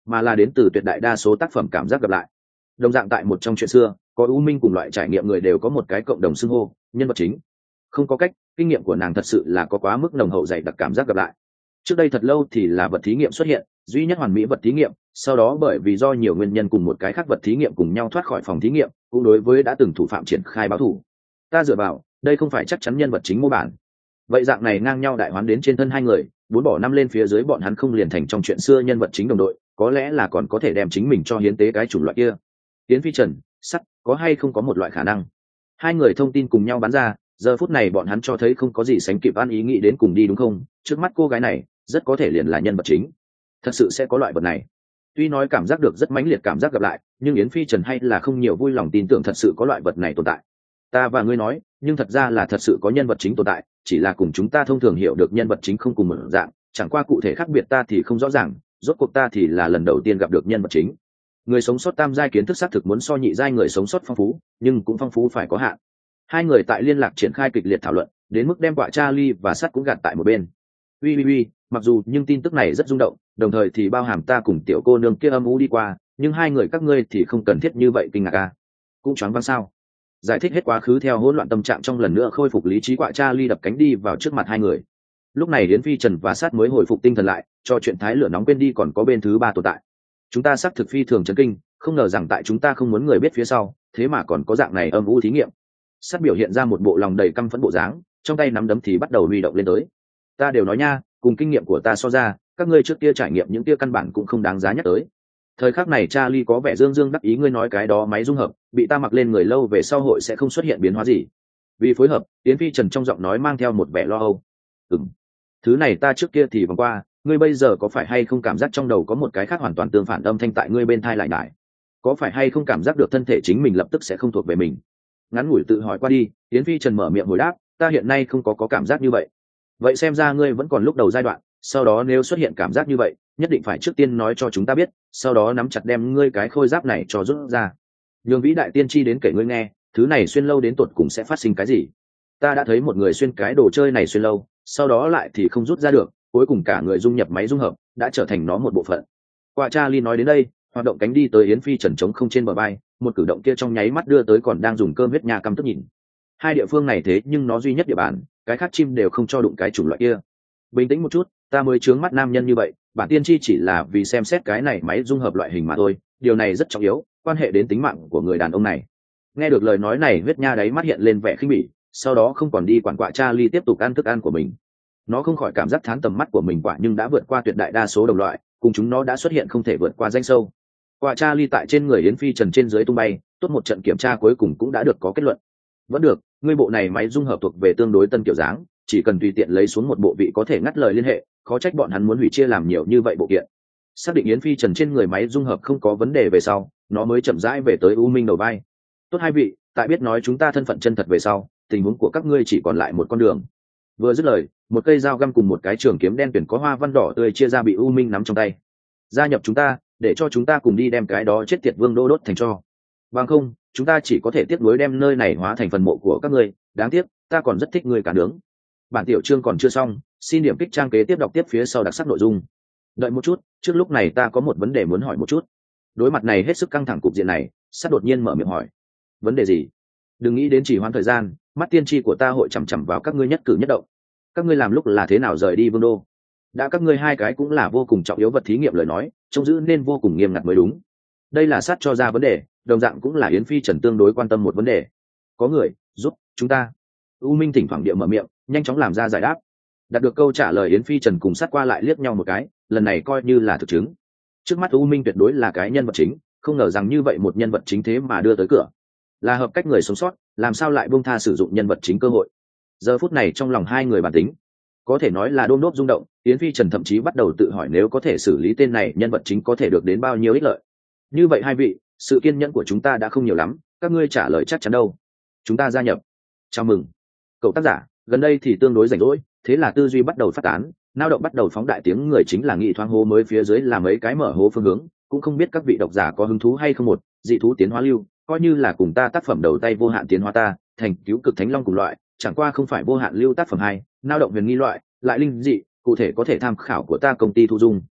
mà là đến từ tuyệt đại đa số tác phẩm cảm giác gặp lại. Đồng dạng tại một trong chuyện xưa, có U Minh cùng loại trải nghiệm người đều có một cái cộng đồng xưng hô, nhân vật chính. Không có cách, kinh nghiệm của nàng thật sự là có quá mức nồng hậu dày đặc cảm giác gặp lại. Trước đây thật lâu thì là vật thí nghiệm xuất hiện, duy nhất hoàn mỹ vật thí nghiệm, sau đó bởi vì do nhiều nguyên nhân cùng một cái khác vật thí nghiệm cùng nhau thoát khỏi phòng thí nghiệm, cũng đối với đã từng thủ phạm triển khai báo thù. Ta dựa vào, đây không phải chắc chắn nhân vật chính mô bản. Vậy dạng này ngang nhau đại hoán đến trên thân hai người, bốn bỏ năm lên phía dưới bọn hắn không liền thành trong chuyện xưa nhân vật chính đồng đội, có lẽ là còn có thể đem chính mình cho hiến tế cái chủng loại kia. Tiến Phi Trần, sắt, có hay không có một loại khả năng? Hai người thông tin cùng nhau bắn ra, giờ phút này bọn hắn cho thấy không có gì sánh kịp ăn ý nghĩ đến cùng đi đúng không? Trước mắt cô gái này, rất có thể liền là nhân vật chính. Thật sự sẽ có loại vật này. Tuy nói cảm giác được rất mãnh liệt cảm giác gặp lại, nhưng Yến Phi Trần hay là không nhiều vui lòng tin tưởng thật sự có loại vật này tồn tại. Ta và ngươi nói, nhưng thật ra là thật sự có nhân vật chính tồn tại, chỉ là cùng chúng ta thông thường hiểu được nhân vật chính không cùng một dạng, chẳng qua cụ thể khác biệt ta thì không rõ ràng, rốt cuộc ta thì là lần đầu tiên gặp được nhân vật chính. Người sống sót tam giai kiến thức xác thực muốn so nhị giai người sống sót phong phú, nhưng cũng phong phú phải có hạn. Hai người tại liên lạc triển khai kịch liệt thảo luận, đến mức đem quả Charlie và sắt cũng gạt tại một bên. Ui ui ui, mặc dù nhưng tin tức này rất rung động, đồng thời thì bao hàm ta cùng tiểu cô nương kia âm u đi qua, nhưng hai người các ngươi thì không cần thiết như vậy kinh ngạc a. Cũng choáng váng sao? Giải thích hết quá khứ theo hỗn loạn tâm trạng trong lần nữa khôi phục lý trí, quả Charlie đập cánh đi vào trước mặt hai người. Lúc này Yến Phi Trần và sát mới hồi phục tinh thần lại, cho chuyện thái lửa nóng quên đi còn có bên thứ ba tồn tại. Chúng ta xác thực phi thường chấn kinh, không ngờ rằng tại chúng ta không muốn người biết phía sau, thế mà còn có dạng này âm u thí nghiệm. Sát biểu hiện ra một bộ lòng đầy căm phẫn bộ dáng, trong tay nắm đấm thì bắt đầu huy động lên tới. Ta đều nói nha, cùng kinh nghiệm của ta so ra, các ngươi trước kia trải nghiệm những kia căn bản cũng không đáng giá nhắc tới. Thời khắc này Charlie có vẻ dương dương đắc ý, ngươi nói cái đó máy dung hợp, bị ta mặc lên người lâu về sau hội sẽ không xuất hiện biến hóa gì. Vì phối hợp, Yến Phi Trần trong giọng nói mang theo một vẻ lo âu. Ừm, thứ này ta trước kia thì vòng qua, ngươi bây giờ có phải hay không cảm giác trong đầu có một cái khác hoàn toàn tương phản âm thanh tại ngươi bên thai lại nải? Có phải hay không cảm giác được thân thể chính mình lập tức sẽ không thuộc về mình? Ngắn ngủi tự hỏi qua đi, Yến Phi Trần mở miệng hồi đáp, ta hiện nay không có có cảm giác như vậy. Vậy xem ra ngươi vẫn còn lúc đầu giai đoạn, sau đó nếu xuất hiện cảm giác như vậy, nhất định phải trước tiên nói cho chúng ta biết, sau đó nắm chặt đem ngươi cái khôi giáp này cho rút ra. Nhường vĩ đại tiên tri đến kể ngươi nghe, thứ này xuyên lâu đến tột cùng sẽ phát sinh cái gì? Ta đã thấy một người xuyên cái đồ chơi này xuyên lâu, sau đó lại thì không rút ra được, cuối cùng cả người dung nhập máy dung hợp, đã trở thành nó một bộ phận. Qua Charlie nói đến đây, hoạt động cánh đi tới Yến Phi Trần trống không trên bờ bay, một cử động kia trong nháy mắt đưa tới còn đang dùng cơm huyết nhà căm tức nhìn. Hai địa phương này thế nhưng nó duy nhất địa bàn, cái khác chim đều không cho đụng cái chủng loại kia. Bình tĩnh một chút, ta mới chướng mắt nam nhân như vậy, bản tiên tri chỉ là vì xem xét cái này máy dung hợp loại hình mà thôi, điều này rất trọng yếu, quan hệ đến tính mạng của người đàn ông này. Nghe được lời nói này, huyết nha đáy mắt hiện lên vẻ khinh bỉ, sau đó không còn đi quản quạ Charlie tiếp tục ăn thức ăn của mình. Nó không khỏi cảm giác thán tầm mắt của mình quả nhưng đã vượt qua tuyệt đại đa số đồng loại, cùng chúng nó đã xuất hiện không thể vượt qua danh sâu. Quạ Charlie tại trên người Yến Phi Trần trên dưới tung bay, tốt một trận kiểm tra cuối cùng cũng đã được có kết luận. Vẫn được, ngươi bộ này máy dung hợp thuộc về tương đối tân kiểu dáng, chỉ cần tùy tiện lấy xuống một bộ vị có thể ngắt lời liên hệ, khó trách bọn hắn muốn hủy chia làm nhiều như vậy bộ kiện. Xác định Yến Phi Trần trên người máy dung hợp không có vấn đề về sau, nó mới chậm rãi về tới U Minh đầu vai. Tốt hai vị, tại biết nói chúng ta thân phận chân thật về sau, tình huống của các ngươi chỉ còn lại một con đường. Vừa dứt lời, một cây dao găm cùng một cái trường kiếm đen tuyển có hoa văn đỏ tươi chia ra bị U Minh nắm trong tay. Gia nhập chúng ta, để cho chúng ta cùng đi đem cái đó chết tiệt vương đô đốt thành tro. Bằng không, chúng ta chỉ có thể tiếp nối đem nơi này hóa thành phần mộ của các ngươi. Đáng tiếc, ta còn rất thích ngươi cả nướng. Bản tiểu chương còn chưa xong, xin điểm kích trang kế tiếp đọc tiếp phía sau đặc sắc nội dung. Đợi một chút, trước lúc này ta có một vấn đề muốn hỏi một chút. Đối mặt này hết sức căng thẳng cục diện này, sát đột nhiên mở miệng hỏi. Vấn đề gì? Đừng nghĩ đến chỉ hoãn thời gian, mắt tiên tri của ta hội chằm chằm vào các ngươi nhất cử nhất động. Các ngươi làm lúc là thế nào rời đi vương đô? Đã các ngươi hai cái cũng là vô cùng trọng yếu vật thí nghiệm lời nói, trông giữ nên vô cùng nghiêm ngặt mới đúng. Đây là sát cho ra vấn đề, đồng dạng cũng là Yến Phi Trần tương đối quan tâm một vấn đề. Có người giúp chúng ta. U Minh thỉnh thoảng địa mở miệng, nhanh chóng làm ra giải đáp. Đạt được câu trả lời, Yến Phi Trần cùng sát qua lại liếc nhau một cái, lần này coi như là thực chứng. Trước mắt U Minh tuyệt đối là cái nhân vật chính, không ngờ rằng như vậy một nhân vật chính thế mà đưa tới cửa. Là hợp cách người sống sót, làm sao lại buông tha sử dụng nhân vật chính cơ hội. Giờ phút này trong lòng hai người bản tính, có thể nói là đôm đốp rung động. Yến Phi Trần thậm chí bắt đầu tự hỏi nếu có thể xử lý tên này nhân vật chính có thể được đến bao nhiêu ích lợi. Như vậy hai vị, sự kiên nhẫn của chúng ta đã không nhiều lắm, các ngươi trả lời chắc chắn đâu. Chúng ta gia nhập. Chào mừng. Cậu tác giả, gần đây thì tương đối rảnh rỗi, thế là tư duy bắt đầu phát tán, nao động bắt đầu phóng đại, tiếng người chính là nghị thoáng hố mới phía dưới là mấy cái mở hố phương hướng, cũng không biết các vị độc giả có hứng thú hay không. Một dị thú tiến hóa lưu, coi như là cùng ta tác phẩm đầu tay vô hạn tiến hóa ta thành cứu cực thánh long cùng loại, chẳng qua không phải vô hạn lưu tác phẩm hai, nao động huyền nghi loại, lại linh dị, cụ thể có thể tham khảo của ta công ty thu dung.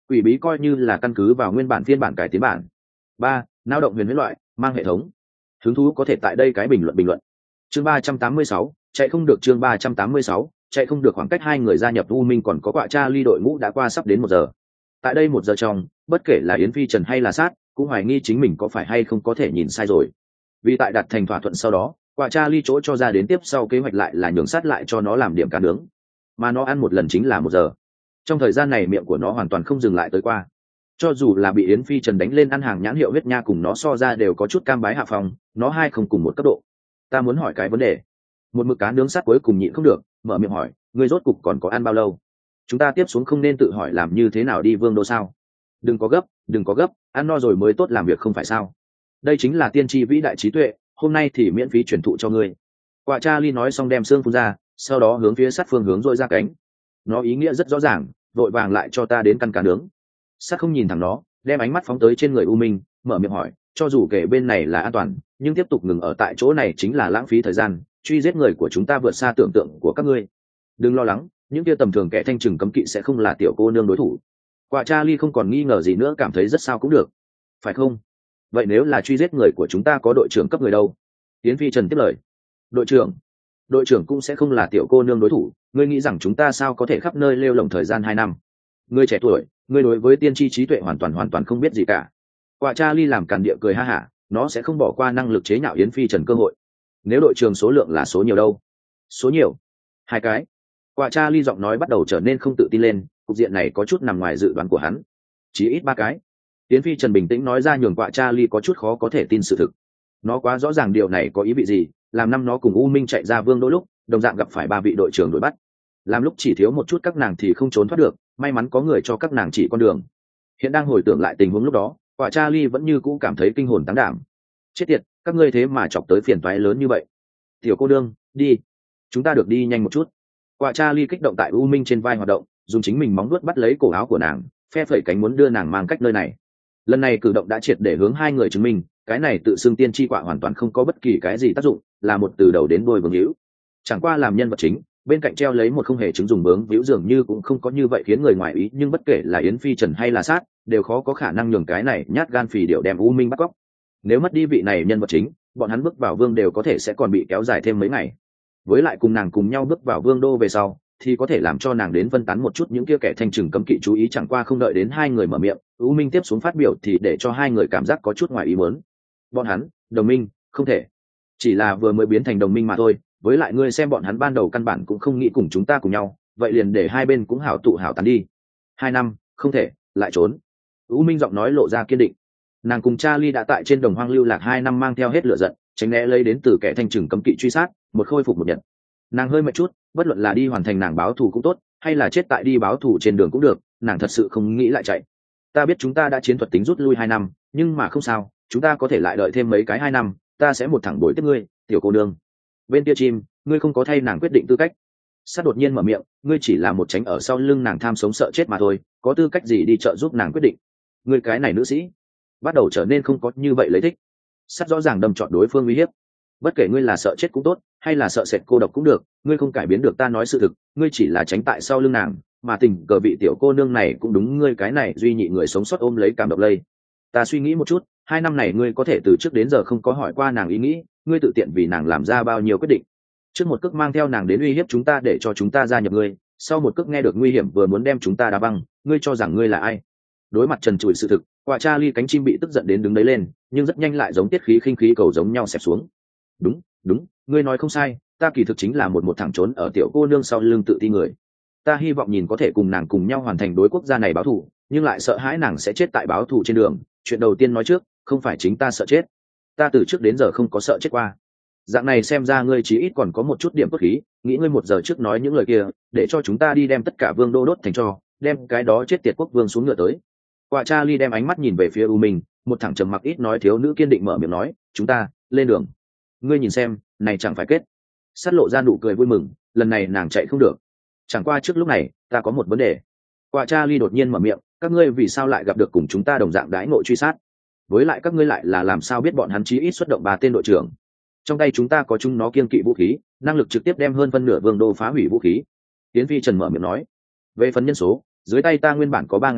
Quỷ bí coi như là căn cứ vào nguyên bản phiên bản cải tiến bản. Ba, lao động huyền huyễn loại, mang hệ thống. Hứng thú có thể tại đây cái bình luận bình luận. Chương ba trăm tám mươi sáu, chạy không được. Chương ba trăm tám mươi sáu, chạy không được. Khoảng cách hai người gia nhập U Minh còn có quạ cha ly đội ngũ đã qua sắp đến một giờ. Tại đây một giờ trong, bất kể là Yến Phi Trần hay là Sát, cũng hoài nghi chính mình có phải hay không có thể nhìn sai rồi. Vì tại đặt thành thỏa thuận sau đó, quạ cha ly chỗ cho ra đến tiếp sau kế hoạch lại là nhường Sát lại cho nó làm điểm cá nướng, mà nó ăn một lần chính là một giờ. Trong thời gian này miệng của nó hoàn toàn không dừng lại tới qua. Cho dù là bị Yến Phi Trần đánh lên ăn hàng nhãn hiệu huyết nha cùng nó so ra đều có chút cam bái hạ phòng, nó hai không cùng một cấp độ. Ta muốn hỏi cái vấn đề. Một mực cá nướng Sát cuối cùng nhịn không được, mở miệng hỏi, ngươi rốt cục còn có ăn bao lâu? Chúng ta tiếp xuống không nên tự hỏi làm như thế nào đi Vương đô sao? Đừng có gấp, đừng có gấp, ăn no rồi mới tốt làm việc không phải sao? Đây chính là tiên tri vĩ đại trí tuệ, hôm nay thì miễn phí truyền thụ cho ngươi. Quạ cha ly nói xong đem xương phun ra, sau đó hướng phía Sát phương hướng dội ra cánh. Nó ý nghĩa rất rõ ràng, vội vàng lại cho ta đến căn cá nướng. Sát không nhìn thẳng nó, đem ánh mắt phóng tới trên người U Minh, mở miệng hỏi, cho dù kể bên này là an toàn, nhưng tiếp tục ngừng ở tại chỗ này chính là lãng phí thời gian, truy giết người của chúng ta vượt xa tưởng tượng của các ngươi. Đừng lo lắng, những kia tầm thường kẻ thanh trừng cấm kỵ sẽ không là tiểu cô nương đối thủ. Quạ cha ly không còn nghi ngờ gì nữa, cảm thấy rất sao cũng được, phải không? Vậy nếu là truy giết người của chúng ta có đội trưởng cấp người đâu? Tiến Phi Trần tiếp lời. Đội trưởng? Đội trưởng cũng sẽ không là tiểu cô nương đối thủ. Ngươi nghĩ rằng chúng ta sao có thể khắp nơi lêu lồng thời gian hai năm? Ngươi trẻ tuổi, ngươi đối với tiên tri trí tuệ hoàn toàn hoàn toàn không biết gì cả. Quạ cha ly làm càn địa cười ha hả, nó sẽ không bỏ qua năng lực chế nhạo Yến Phi Trần cơ hội. Nếu đội trưởng số lượng là số nhiều đâu? Số nhiều? Hai cái. Quạ cha ly giọng nói bắt đầu trở nên không tự tin lên, cục diện này có chút nằm ngoài dự đoán của hắn. Chỉ ít ba cái. Yến Phi Trần bình tĩnh nói ra, nhường quạ cha ly có chút khó có thể tin sự thực. Nó quá rõ ràng điều này có ý vị gì, làm năm nó cùng U Minh chạy ra Vương đôi lúc, đồng dạng gặp phải ba vị đội trưởng đuổi bắt. Làm lúc chỉ thiếu một chút các nàng thì không trốn thoát được, may mắn có người cho các nàng chỉ con đường. Hiện đang hồi tưởng lại tình huống lúc đó, quạ cha ly vẫn như cũ cảm thấy kinh hồn táng đảm. Chết tiệt, các ngươi thế mà chọc tới phiền toái lớn như vậy. Tiểu cô đương, đi, chúng ta được đi nhanh một chút. Quạ cha ly kích động tại U Minh trên vai hoạt động, dùng chính mình móng vuốt bắt lấy cổ áo của nàng, phe phẩy cánh muốn đưa nàng mang cách nơi này. Lần này cử động đã triệt để hướng hai người chứng minh, cái này tự xưng tiên tri quạ hoàn toàn không có bất kỳ cái gì tác dụng, là một từ đầu đến đuôi vương hữu. Chẳng qua làm nhân vật chính, bên cạnh treo lấy một không hề chứng dùng bướng víu dường như cũng không có như vậy khiến người ngoài ý, nhưng bất kể là Yến Phi Trần hay là Sát, đều khó có khả năng nhường cái này nhát gan phì điệu đem U Minh bắt cóc. Nếu mất đi vị này nhân vật chính, bọn hắn bước vào Vương đều có thể sẽ còn bị kéo dài thêm mấy ngày. Với lại cùng nàng cùng nhau bước vào Vương đô về sau, thì có thể làm cho nàng đến phân tán một chút những kia kẻ thanh trừng cấm kỵ chú ý. Chẳng qua không đợi đến hai người mở miệng, U Minh tiếp xuống phát biểu thì để cho hai người cảm giác có chút ngoài ý muốn. Bọn hắn, đồng minh, không thể. Chỉ là vừa mới biến thành đồng minh mà thôi, với lại ngươi xem bọn hắn ban đầu căn bản cũng không nghĩ cùng chúng ta cùng nhau, vậy liền để hai bên cũng hảo tụ hảo tán đi. Hai năm, không thể, lại trốn. U Minh giọng nói lộ ra kiên định. Nàng cùng Charlie đã tại trên đồng hoang lưu lạc hai năm, mang theo hết lửa giận, tránh né lấy đến từ kẻ thanh trừng cấm kỵ truy sát, một khôi phục một nhật. Nàng hơi mệt chút, bất luận là đi hoàn thành nàng báo thù cũng tốt, hay là chết tại đi báo thù trên đường cũng được, nàng thật sự không nghĩ lại chạy. Ta biết chúng ta đã chiến thuật tính rút lui hai năm, nhưng mà không sao, chúng ta có thể lại đợi thêm mấy cái hai năm, ta sẽ một thẳng đuổi tiếp ngươi, tiểu cô nương. Bên kia chim, ngươi không có thay nàng quyết định tư cách. Sát đột nhiên mở miệng, ngươi chỉ là một tránh ở sau lưng nàng tham sống sợ chết mà thôi, có tư cách gì đi trợ giúp nàng quyết định? Ngươi cái này nữ sĩ, bắt đầu trở nên không có như vậy lấy thích. Sát rõ ràng đâm trọn đối phương uy hiếp. Bất kể ngươi là sợ chết cũng tốt, hay là sợ sệt cô độc cũng được, ngươi không cải biến được ta nói sự thực, ngươi chỉ là tránh tại sau lưng nàng, mà tình cờ vị tiểu cô nương này cũng đúng ngươi cái này duy nhị người sống sót ôm lấy cảm động lây. Ta suy nghĩ một chút, hai năm này ngươi có thể từ trước đến giờ không có hỏi qua nàng ý nghĩ, ngươi tự tiện vì nàng làm ra bao nhiêu quyết định. Trước một cước mang theo nàng đến uy hiếp chúng ta để cho chúng ta gia nhập ngươi, sau một cước nghe được nguy hiểm vừa muốn đem chúng ta đá văng, ngươi cho rằng ngươi là ai? Đối mặt trần trụi sự thực, quả Charlie cánh chim bị tức giận đến đứng đấy lên, nhưng rất nhanh lại giống tiết khí khinh khí cầu giống nhau xẹp xuống. Đúng, đúng, ngươi nói không sai, ta kỳ thực chính là một một thằng trốn ở tiểu cô nương sau lưng tự ti người. Ta hy vọng nhìn có thể cùng nàng cùng nhau hoàn thành đối quốc gia này báo thù, nhưng lại sợ hãi nàng sẽ chết tại báo thù trên đường. Chuyện đầu tiên nói trước, không phải chính ta sợ chết, ta từ trước đến giờ không có sợ chết qua. Dạng này xem ra ngươi chí ít còn có một chút điểm cốt khí, nghĩ ngươi một giờ trước nói những lời kia, để cho chúng ta đi đem tất cả vương đô đốt thành tro, đem cái đó chết tiệt quốc vương xuống ngựa tới. Quả Charlie đem ánh mắt nhìn về phía U Minh, một thằng trầm mặc ít nói thiếu nữ kiên định mở miệng nói, chúng ta lên đường. Ngươi nhìn xem, này chẳng phải kết. Sát lộ ra nụ cười vui mừng, lần này nàng chạy không được. Chẳng qua trước lúc này, ta có một vấn đề. Quả Charlie đột nhiên mở miệng, các ngươi vì sao lại gặp được cùng chúng ta đồng dạng đãi ngộ truy sát? Với lại các ngươi lại là làm sao biết bọn hắn chí ít xuất động ba tên đội trưởng? Trong tay chúng ta có chúng nó kiên kỵ vũ khí, năng lực trực tiếp đem hơn phân nửa vương đô phá hủy vũ khí. Tiến Phi Trần mở miệng nói, về phần nhân số, dưới tay ta nguyên bản có ba ngàn người,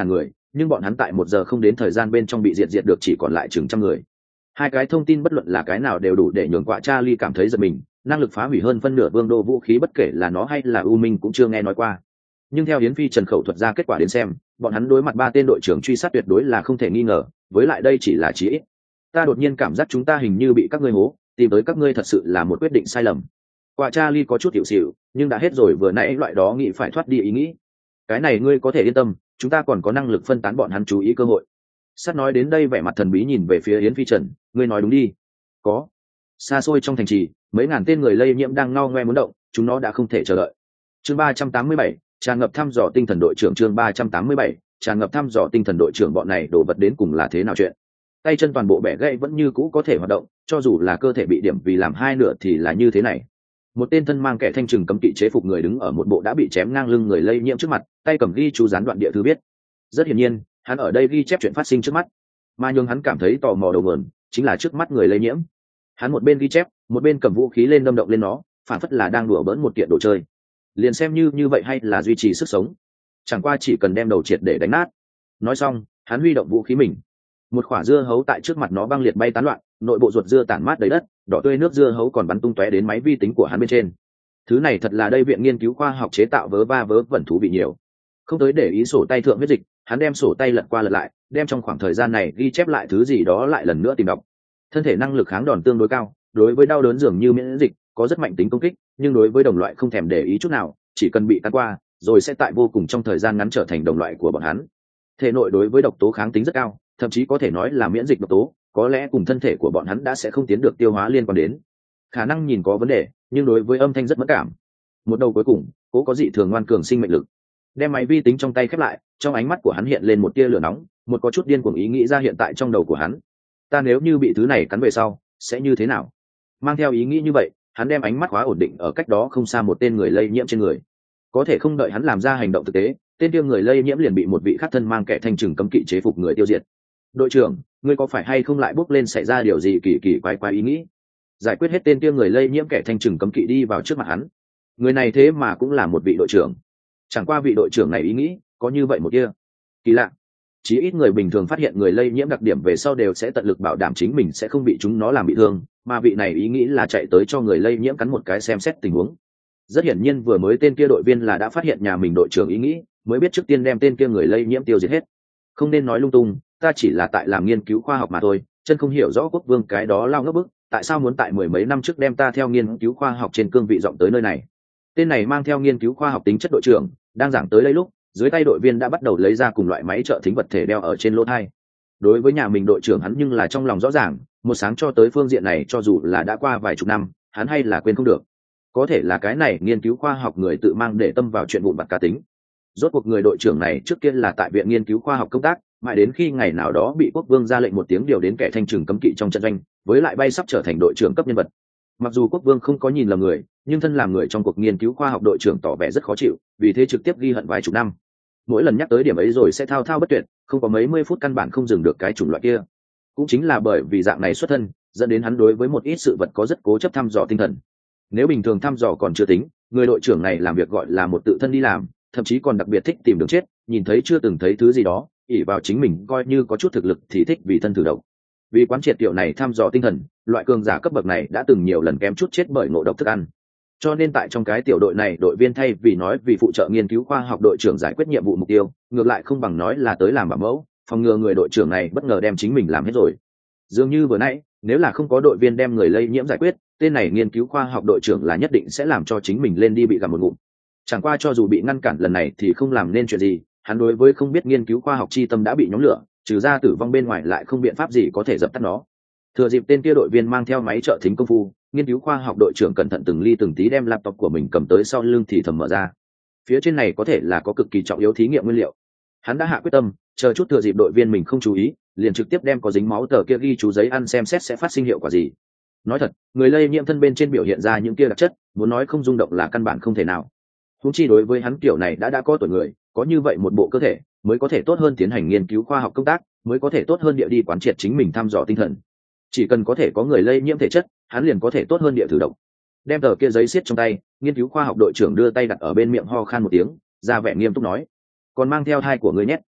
nhưng bọn hắn tại một giờ không đến thời gian bên trong bị diệt diệt được chỉ còn lại chừng trăm người. Hai cái thông tin bất luận là cái nào đều đủ để nhường quạ Charlie cảm thấy giật mình, năng lực phá hủy hơn phân nửa vương đô vũ khí bất kể là nó hay là U Minh cũng chưa nghe nói qua. Nhưng theo Yến Phi Trần khẩu thuật ra kết quả đến xem, bọn hắn đối mặt ba tên đội trưởng truy sát tuyệt đối là không thể nghi ngờ, với lại đây chỉ là chí ít. Ta đột nhiên cảm giác chúng ta hình như bị các ngươi hố, tìm tới các ngươi thật sự là một quyết định sai lầm. Quạ Charlie có chút hiểu xỉu, nhưng đã hết rồi vừa nãy loại đó nghĩ phải thoát đi ý nghĩ. Cái này ngươi có thể yên tâm, chúng ta còn có năng lực phân tán bọn hắn chú ý cơ hội. Sát nói đến đây vẻ mặt thần bí nhìn về phía Yến Phi Trần, ngươi nói đúng đi. Có. Xa xôi trong thành trì, mấy ngàn tên người lây nhiễm đang ngao ngoe muốn động, chúng nó đã không thể chờ đợi. Chương ba trăm tám mươi bảy, tràn ngập thăm dò tinh thần đội trưởng chương ba trăm tám mươi bảy, tràn ngập thăm dò tinh thần đội trưởng bọn này đồ vật đến cùng là thế nào chuyện. Tay chân toàn bộ bẻ gãy vẫn như cũ có thể hoạt động, cho dù là cơ thể bị điểm vì làm hai nửa thì là như thế này. Một tên thân mang kẻ thanh trừng cấm kỵ chế phục người đứng ở một bộ đã bị chém ngang lưng người lây nhiễm trước mặt, tay cầm ghi chú gián đoạn địa thư viết. Rất hiển nhiên, hắn ở đây ghi chép chuyện phát sinh trước mắt, mà nhường hắn cảm thấy tò mò đầu nguồn chính là trước mắt người lây nhiễm. Hắn một bên ghi chép, một bên cầm vũ khí lên đâm động lên nó, phản phất là đang đùa bỡn một kiện đồ chơi. Liền xem như như vậy hay là duy trì sức sống, chẳng qua chỉ cần đem đầu triệt để đánh nát. Nói xong, hắn huy động vũ khí mình. Một quả dưa hấu tại trước mặt nó băng liệt bay tán loạn, nội bộ ruột dưa tản mát đầy đất, đỏ tươi nước dưa hấu còn bắn tung tóe đến máy vi tính của hắn bên trên. Thứ này thật là đây viện nghiên cứu khoa học chế tạo vớ va vớ vẩn thú vị nhiều. Không tới để ý sổ tay thượng huyết dịch, hắn đem sổ tay lật qua lật lại, đem trong khoảng thời gian này ghi chép lại thứ gì đó lại lần nữa tìm đọc. Thân thể năng lực kháng đòn tương đối cao, đối với đau đớn dường như miễn dịch, có rất mạnh tính công kích, nhưng đối với đồng loại không thèm để ý chút nào, chỉ cần bị cắn qua, rồi sẽ tại vô cùng trong thời gian ngắn trở thành đồng loại của bọn hắn. Thể nội đối với độc tố kháng tính rất cao, thậm chí có thể nói là miễn dịch độc tố, có lẽ cùng thân thể của bọn hắn đã sẽ không tiến được tiêu hóa liên quan đến. Khả năng nhìn có vấn đề, nhưng đối với âm thanh rất mẫn cảm. Một đầu cuối cùng, cố có dị thường ngoan cường sinh mệnh lực. Đem máy vi tính trong tay khép lại, trong ánh mắt của hắn hiện lên một tia lửa nóng, một có chút điên cuồng ý nghĩ ra hiện tại trong đầu của hắn. Ta nếu như bị thứ này cắn về sau, sẽ như thế nào? Mang theo ý nghĩ như vậy, hắn đem ánh mắt khóa ổn định ở cách đó không xa một tên người lây nhiễm trên người. Có thể không đợi hắn làm ra hành động thực tế, tên kia người lây nhiễm liền bị một vị khác thân mang kẻ thanh trừng cấm kỵ chế phục người tiêu diệt. Đội trưởng, ngươi có phải hay không lại bước lên xảy ra điều gì kỳ kỳ quái quái ý nghĩ? Giải quyết hết tên kia người lây nhiễm kẻ thanh trừng cấm kỵ đi vào trước mặt hắn. Người này thế mà cũng là một vị đội trưởng. Chẳng qua vị đội trưởng này ý nghĩ có như vậy một kia kỳ lạ. Chí ít người bình thường phát hiện người lây nhiễm đặc điểm về sau đều sẽ tận lực bảo đảm chính mình sẽ không bị chúng nó làm bị thương, mà vị này ý nghĩ là chạy tới cho người lây nhiễm cắn một cái xem xét tình huống. Rất hiển nhiên vừa mới tên kia đội viên là đã phát hiện nhà mình đội trưởng ý nghĩ, mới biết trước tiên đem tên kia người lây nhiễm tiêu diệt hết. Không nên nói lung tung, ta chỉ là tại làm nghiên cứu khoa học mà thôi, chân không hiểu rõ quốc vương cái đó lao ngốc bức, tại sao muốn tại mười mấy năm trước đem ta theo nghiên cứu khoa học trên cương vị rộng tới nơi này. Tên này mang theo nghiên cứu khoa học tính chất đội trưởng, đang giảng tới đây lúc, dưới tay đội viên đã bắt đầu lấy ra cùng loại máy trợ thính vật thể đeo ở trên lỗ tai. Đối với nhà mình đội trưởng hắn nhưng là trong lòng rõ ràng, một sáng cho tới phương diện này cho dù là đã qua vài chục năm, hắn hay là quên không được. Có thể là cái này nghiên cứu khoa học người tự mang để tâm vào chuyện vụn vặt cá tính. Rốt cuộc người đội trưởng này trước kia là tại viện nghiên cứu khoa học công tác, mãi đến khi ngày nào đó bị quốc vương ra lệnh một tiếng điều đến kẻ thanh trừng cấm kỵ trong trận doanh, với lại bay sắp trở thành đội trưởng cấp nhân vật. Mặc dù quốc vương không có nhìn lầm người, nhưng thân làm người trong cuộc nghiên cứu khoa học đội trưởng tỏ vẻ rất khó chịu, vì thế trực tiếp ghi hận vài chục năm. Mỗi lần nhắc tới điểm ấy rồi sẽ thao thao bất tuyệt, không có mấy mươi phút căn bản không dừng được cái chủng loại kia. Cũng chính là bởi vì dạng này xuất thân, dẫn đến hắn đối với một ít sự vật có rất cố chấp thăm dò tinh thần. Nếu bình thường thăm dò còn chưa tính, người đội trưởng này làm việc gọi là một tự thân đi làm, thậm chí còn đặc biệt thích tìm đường chết, nhìn thấy chưa từng thấy thứ gì đó, ỷ vào chính mình coi như có chút thực lực thì thích vì thân thử độc. Vì quán triệt tiểu này thăm dò tinh thần, loại cường giả cấp bậc này đã từng nhiều lần kém chút chết bởi ngộ độc thức ăn. Cho nên tại trong cái tiểu đội này, đội viên thay vì nói vì phụ trợ nghiên cứu khoa học đội trưởng giải quyết nhiệm vụ mục tiêu, ngược lại không bằng nói là tới làm bảo mẫu, phòng ngừa người đội trưởng này bất ngờ đem chính mình làm hết rồi. Dường như vừa nãy, nếu là không có đội viên đem người lây nhiễm giải quyết, tên này nghiên cứu khoa học đội trưởng là nhất định sẽ làm cho chính mình lên đi bị gặm một ngụm. Chẳng qua cho dù bị ngăn cản lần này thì không làm nên chuyện gì, hắn đối với không biết nghiên cứu khoa học chi tâm đã bị nhóm lửa, trừ ra tử vong bên ngoài lại không biện pháp gì có thể dập tắt nó. Thừa dịp tên kia đội viên mang theo máy trợ thính công phu, nghiên cứu khoa học đội trưởng cẩn thận từng ly từng tí đem laptop của mình cầm tới sau lưng thì thầm mở ra. Phía trên này có thể là có cực kỳ trọng yếu thí nghiệm nguyên liệu. Hắn đã hạ quyết tâm, chờ chút thừa dịp đội viên mình không chú ý, liền trực tiếp đem có dính máu tờ kia ghi chú giấy ăn xem xét sẽ phát sinh hiệu quả gì. Nói thật, người lây nhiễm thân bên trên biểu hiện ra những kia đặc chất, muốn nói không rung động là căn bản không thể nào. Huống chi đối với hắn kiểu này đã đã có tuổi người, có như vậy một bộ cơ thể, mới có thể tốt hơn tiến hành nghiên cứu khoa học công tác, mới có thể tốt hơn địa đi quán triệt chính mình thăm dò tinh thần. Chỉ cần có thể có người lây nhiễm thể chất, hắn liền có thể tốt hơn địa thử độc. Đem tờ kia giấy xiết trong tay, nghiên cứu khoa học đội trưởng đưa tay đặt ở bên miệng ho khan một tiếng, ra vẻ nghiêm túc nói: "Còn mang theo thai của ngươi nhé."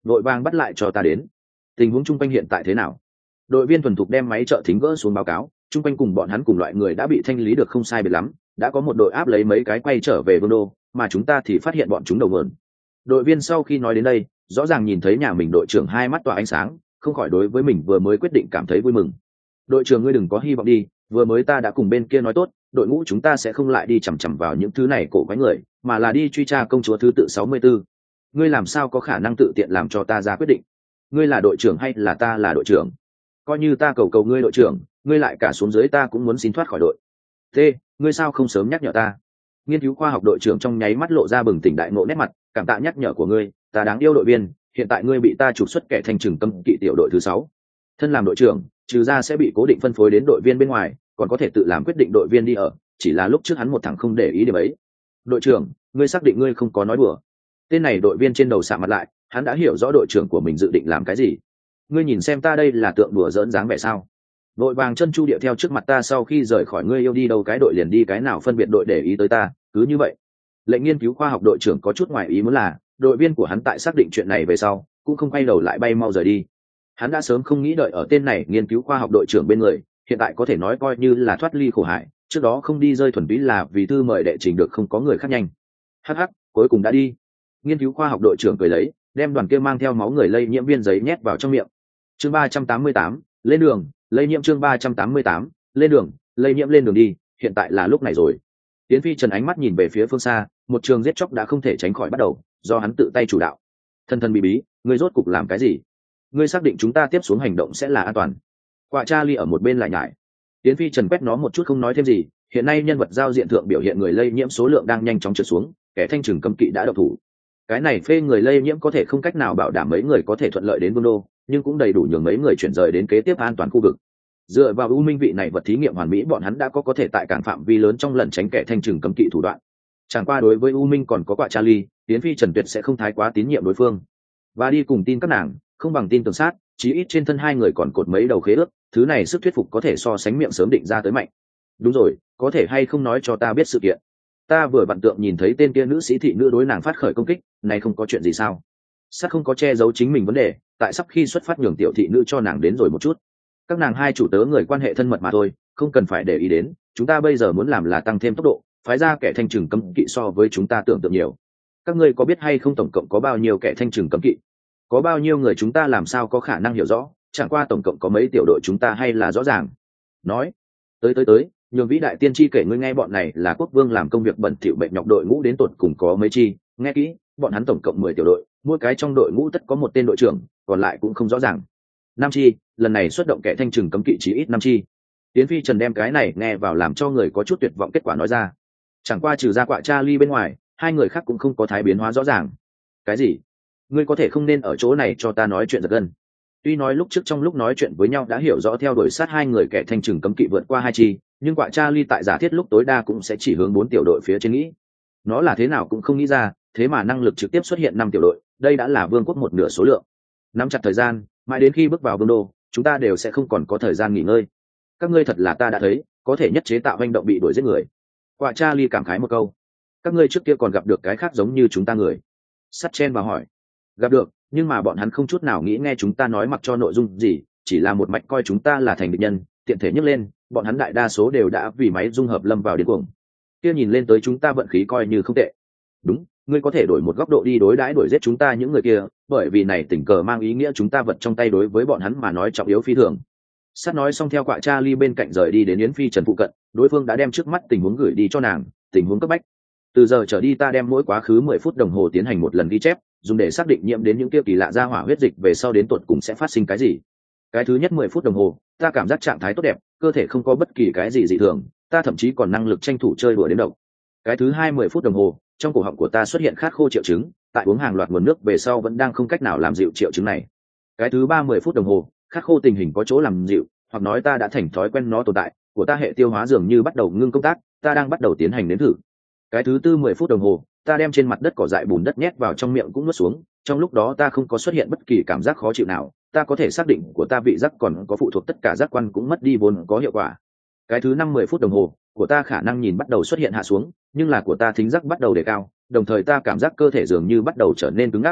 vội vàng bắt lại cho ta đến. Tình huống chung quanh hiện tại thế nào? Đội viên thuần thục đem máy trợ thính gỡ xuống báo cáo, chung quanh cùng bọn hắn cùng loại người đã bị thanh lý được không sai biệt lắm, đã có một đội áp lấy mấy cái quay trở về vương đô, mà chúng ta thì phát hiện bọn chúng đầu mượn. Đội viên sau khi nói đến đây, rõ ràng nhìn thấy nhà mình đội trưởng hai mắt tỏa ánh sáng, không khỏi đối với mình vừa mới quyết định cảm thấy vui mừng. Đội trưởng ngươi đừng có hy vọng đi, vừa mới ta đã cùng bên kia nói tốt, đội ngũ chúng ta sẽ không lại đi chằm chằm vào những thứ này cổ quái người, mà là đi truy tra công chúa thứ tự sáu mươi tư. Ngươi làm sao có khả năng tự tiện làm cho ta ra quyết định? Ngươi là đội trưởng hay là ta là đội trưởng? Coi như ta cầu cầu ngươi đội trưởng, ngươi lại cả xuống dưới ta cũng muốn xin thoát khỏi đội. T, ngươi sao không sớm nhắc nhở ta? Nghiên cứu khoa học đội trưởng trong nháy mắt lộ ra bừng tỉnh đại ngộ nét mặt, cảm tạ nhắc nhở của ngươi, ta đáng yêu đội viên, hiện tại ngươi bị ta trục xuất kẻ thành trừng cấm kỵ tiểu đội thứ sáu. Thân làm đội trưởng, trừ ra sẽ bị cố định phân phối đến đội viên bên ngoài, còn có thể tự làm quyết định đội viên đi ở, chỉ là lúc trước hắn một thằng không để ý điểm ấy. Đội trưởng, ngươi xác định ngươi không có nói đùa? Tên này đội viên trên đầu sạm mặt lại, hắn đã hiểu rõ đội trưởng của mình dự định làm cái gì. Ngươi nhìn xem ta đây là tượng đùa giỡn dáng vẻ sao? Đội vàng chân chu điệu theo trước mặt ta, sau khi rời khỏi ngươi yêu đi đâu cái đội liền đi cái nào, phân biệt đội để ý tới ta, cứ như vậy. Lệnh nghiên cứu khoa học đội trưởng có chút ngoài ý muốn là, đội viên của hắn tại xác định chuyện này về sau, cũng không quay đầu lại bay mau rời đi. Hắn đã sớm không nghĩ đợi ở tên này nghiên cứu khoa học đội trưởng bên người, hiện tại có thể nói coi như là thoát ly khổ hại, trước đó không đi rơi thuần túy là vì thư mời đệ trình được không có người khác nhanh. Hắc hắc, cuối cùng đã đi. Nghiên cứu khoa học đội trưởng cười lấy, đem đoàn kia mang theo máu người lây nhiễm viên giấy nhét vào trong miệng. Chương ba trăm tám mươi tám, lên đường, lây nhiễm. Chương ba trăm tám mươi tám, lên đường, lây nhiễm. Lên đường đi, hiện tại là lúc này rồi. Tiến Phi Trần ánh mắt nhìn về phía phương xa, một trường giết chóc đã không thể tránh khỏi bắt đầu, do hắn tự tay chủ đạo. Thân thân bí bí, ngươi rốt cục làm cái gì? Ngươi xác định chúng ta tiếp xuống hành động sẽ là an toàn? Quạ Charlie ở một bên lại nhải. Tiến Phi Trần quét nó một chút không nói thêm gì, hiện nay nhân vật giao diện thượng biểu hiện người lây nhiễm số lượng đang nhanh chóng trượt xuống, kẻ thanh trừng cấm kỵ đã độc thủ. Cái này phê người lây nhiễm có thể không cách nào bảo đảm mấy người có thể thuận lợi đến Vương đô, nhưng cũng đầy đủ nhường mấy người chuyển rời đến kế tiếp an toàn khu vực. Dựa vào u minh vị này vật thí nghiệm hoàn mỹ, bọn hắn đã có có thể tại cảng phạm vi lớn trong lần tránh kẻ thanh trừng cấm kỵ thủ đoạn. Chẳng qua đối với u minh còn có Quạ Charlie, Tiến Phi Trần tuyệt sẽ không thái quá tín nhiệm đối phương, và đi cùng tin các nàng không bằng tin tường sát, chí ít trên thân hai người còn cột mấy đầu khế ước, thứ này sức thuyết phục có thể so sánh miệng sớm định ra tới mạnh. Đúng rồi, có thể hay không nói cho ta biết sự kiện? Ta vừa vặn tượng nhìn thấy tên kia nữ sĩ thị nữ đối nàng phát khởi công kích, này không có chuyện gì sao? Sát không có che giấu chính mình vấn đề, tại sắp khi xuất phát nhường tiểu thị nữ cho nàng đến rồi một chút. Các nàng hai chủ tớ người quan hệ thân mật mà thôi, không cần phải để ý đến, chúng ta bây giờ muốn làm là tăng thêm tốc độ, phái ra kẻ thanh trừng cấm kỵ so với chúng ta tưởng tượng nhiều. Các ngươi có biết hay không tổng cộng có bao nhiêu kẻ thanh trừng cấm kỵ? Có bao nhiêu người chúng ta làm sao có khả năng hiểu rõ, chẳng qua tổng cộng có mấy tiểu đội chúng ta hay là rõ ràng. Nói, tới tới tới, nhường vĩ đại tiên tri kể ngươi nghe, bọn này là quốc vương làm công việc bẩn thỉu bệnh nhọc đội ngũ đến tột cùng có mấy chi, nghe kỹ, bọn hắn tổng cộng mười tiểu đội, mỗi cái trong đội ngũ tất có một tên đội trưởng, còn lại cũng không rõ ràng. Năm chi, lần này xuất động kẻ thanh trừng cấm kỵ chỉ ít năm chi. Tiến Phi Trần đem cái này nghe vào làm cho người có chút tuyệt vọng kết quả nói ra. Chẳng qua trừ ra Quạ Charlie bên ngoài, hai người khác cũng không có thái biến hóa rõ ràng. Cái gì? Ngươi có thể không nên ở chỗ này cho ta nói chuyện giật gân. Tuy nói lúc trước trong lúc nói chuyện với nhau đã hiểu rõ theo đuổi sát hai người kẻ thanh trừng cấm kỵ vượt qua hai chi, nhưng Quạ Charlie tại giả thiết lúc tối đa cũng sẽ chỉ hướng bốn tiểu đội phía trên nghĩ. Nó là thế nào cũng không nghĩ ra, thế mà năng lực trực tiếp xuất hiện năm tiểu đội, đây đã là vương quốc một nửa số lượng. Nắm chặt thời gian, mãi đến khi bước vào vương đô, chúng ta đều sẽ không còn có thời gian nghỉ ngơi. Các ngươi thật là ta đã thấy, có thể nhất chế tạo hành động bị đuổi giết người. Quạ Charlie cảm khái một câu. Các ngươi trước kia còn gặp được cái khác giống như chúng ta người? Sắt chen vào hỏi. Gặp được, nhưng mà bọn hắn không chút nào nghĩ nghe chúng ta nói mặc cho nội dung gì, chỉ là một mạch coi chúng ta là thành địch nhân, tiện thể nhấc lên, bọn hắn đại đa số đều đã vì máy dung hợp lâm vào điên cuồng. Kia nhìn lên tới chúng ta vận khí coi như không tệ. Đúng, ngươi có thể đổi một góc độ đi đối đãi đuổi giết chúng ta những người kia, bởi vì này tình cờ mang ý nghĩa chúng ta vật trong tay đối với bọn hắn mà nói trọng yếu phi thường. Sát nói xong theo Quạ Charlie bên cạnh rời đi đến Yến Phi Trần phụ cận, đối phương đã đem trước mắt tình huống gửi đi cho nàng, tình huống cấp bách. Từ giờ trở đi ta đem mỗi quá khứ mười phút đồng hồ tiến hành một lần ghi chép, dùng để xác định nhiễm đến những kia kỳ lạ ra hỏa huyết dịch về sau đến tuột cùng sẽ phát sinh cái gì. Cái thứ nhất mười phút đồng hồ, ta cảm giác trạng thái tốt đẹp, cơ thể không có bất kỳ cái gì dị thường, ta thậm chí còn năng lực tranh thủ chơi đùa đến độc. Cái thứ hai mười phút đồng hồ, trong cổ họng của ta xuất hiện khát khô triệu chứng, tại uống hàng loạt nguồn nước về sau vẫn đang không cách nào làm dịu triệu chứng này. Cái thứ ba mười phút đồng hồ, khát khô tình hình có chỗ làm dịu, hoặc nói ta đã thành thói quen nó tồn tại, của ta hệ tiêu hóa dường như bắt đầu ngưng công tác, ta đang bắt đầu tiến hành nếm thử. Cái thứ tư mười phút đồng hồ, ta đem trên mặt đất cỏ dại bùn đất nhét vào trong miệng cũng nuốt xuống, trong lúc đó ta không có xuất hiện bất kỳ cảm giác khó chịu nào, ta có thể xác định của ta vị giác còn có phụ thuộc tất cả giác quan cũng mất đi vốn có hiệu quả. Cái thứ năm mười phút đồng hồ, của ta khả năng nhìn bắt đầu xuất hiện hạ xuống, nhưng là của ta thính giác bắt đầu đề cao, đồng thời ta cảm giác cơ thể dường như bắt đầu trở nên cứng ngắc.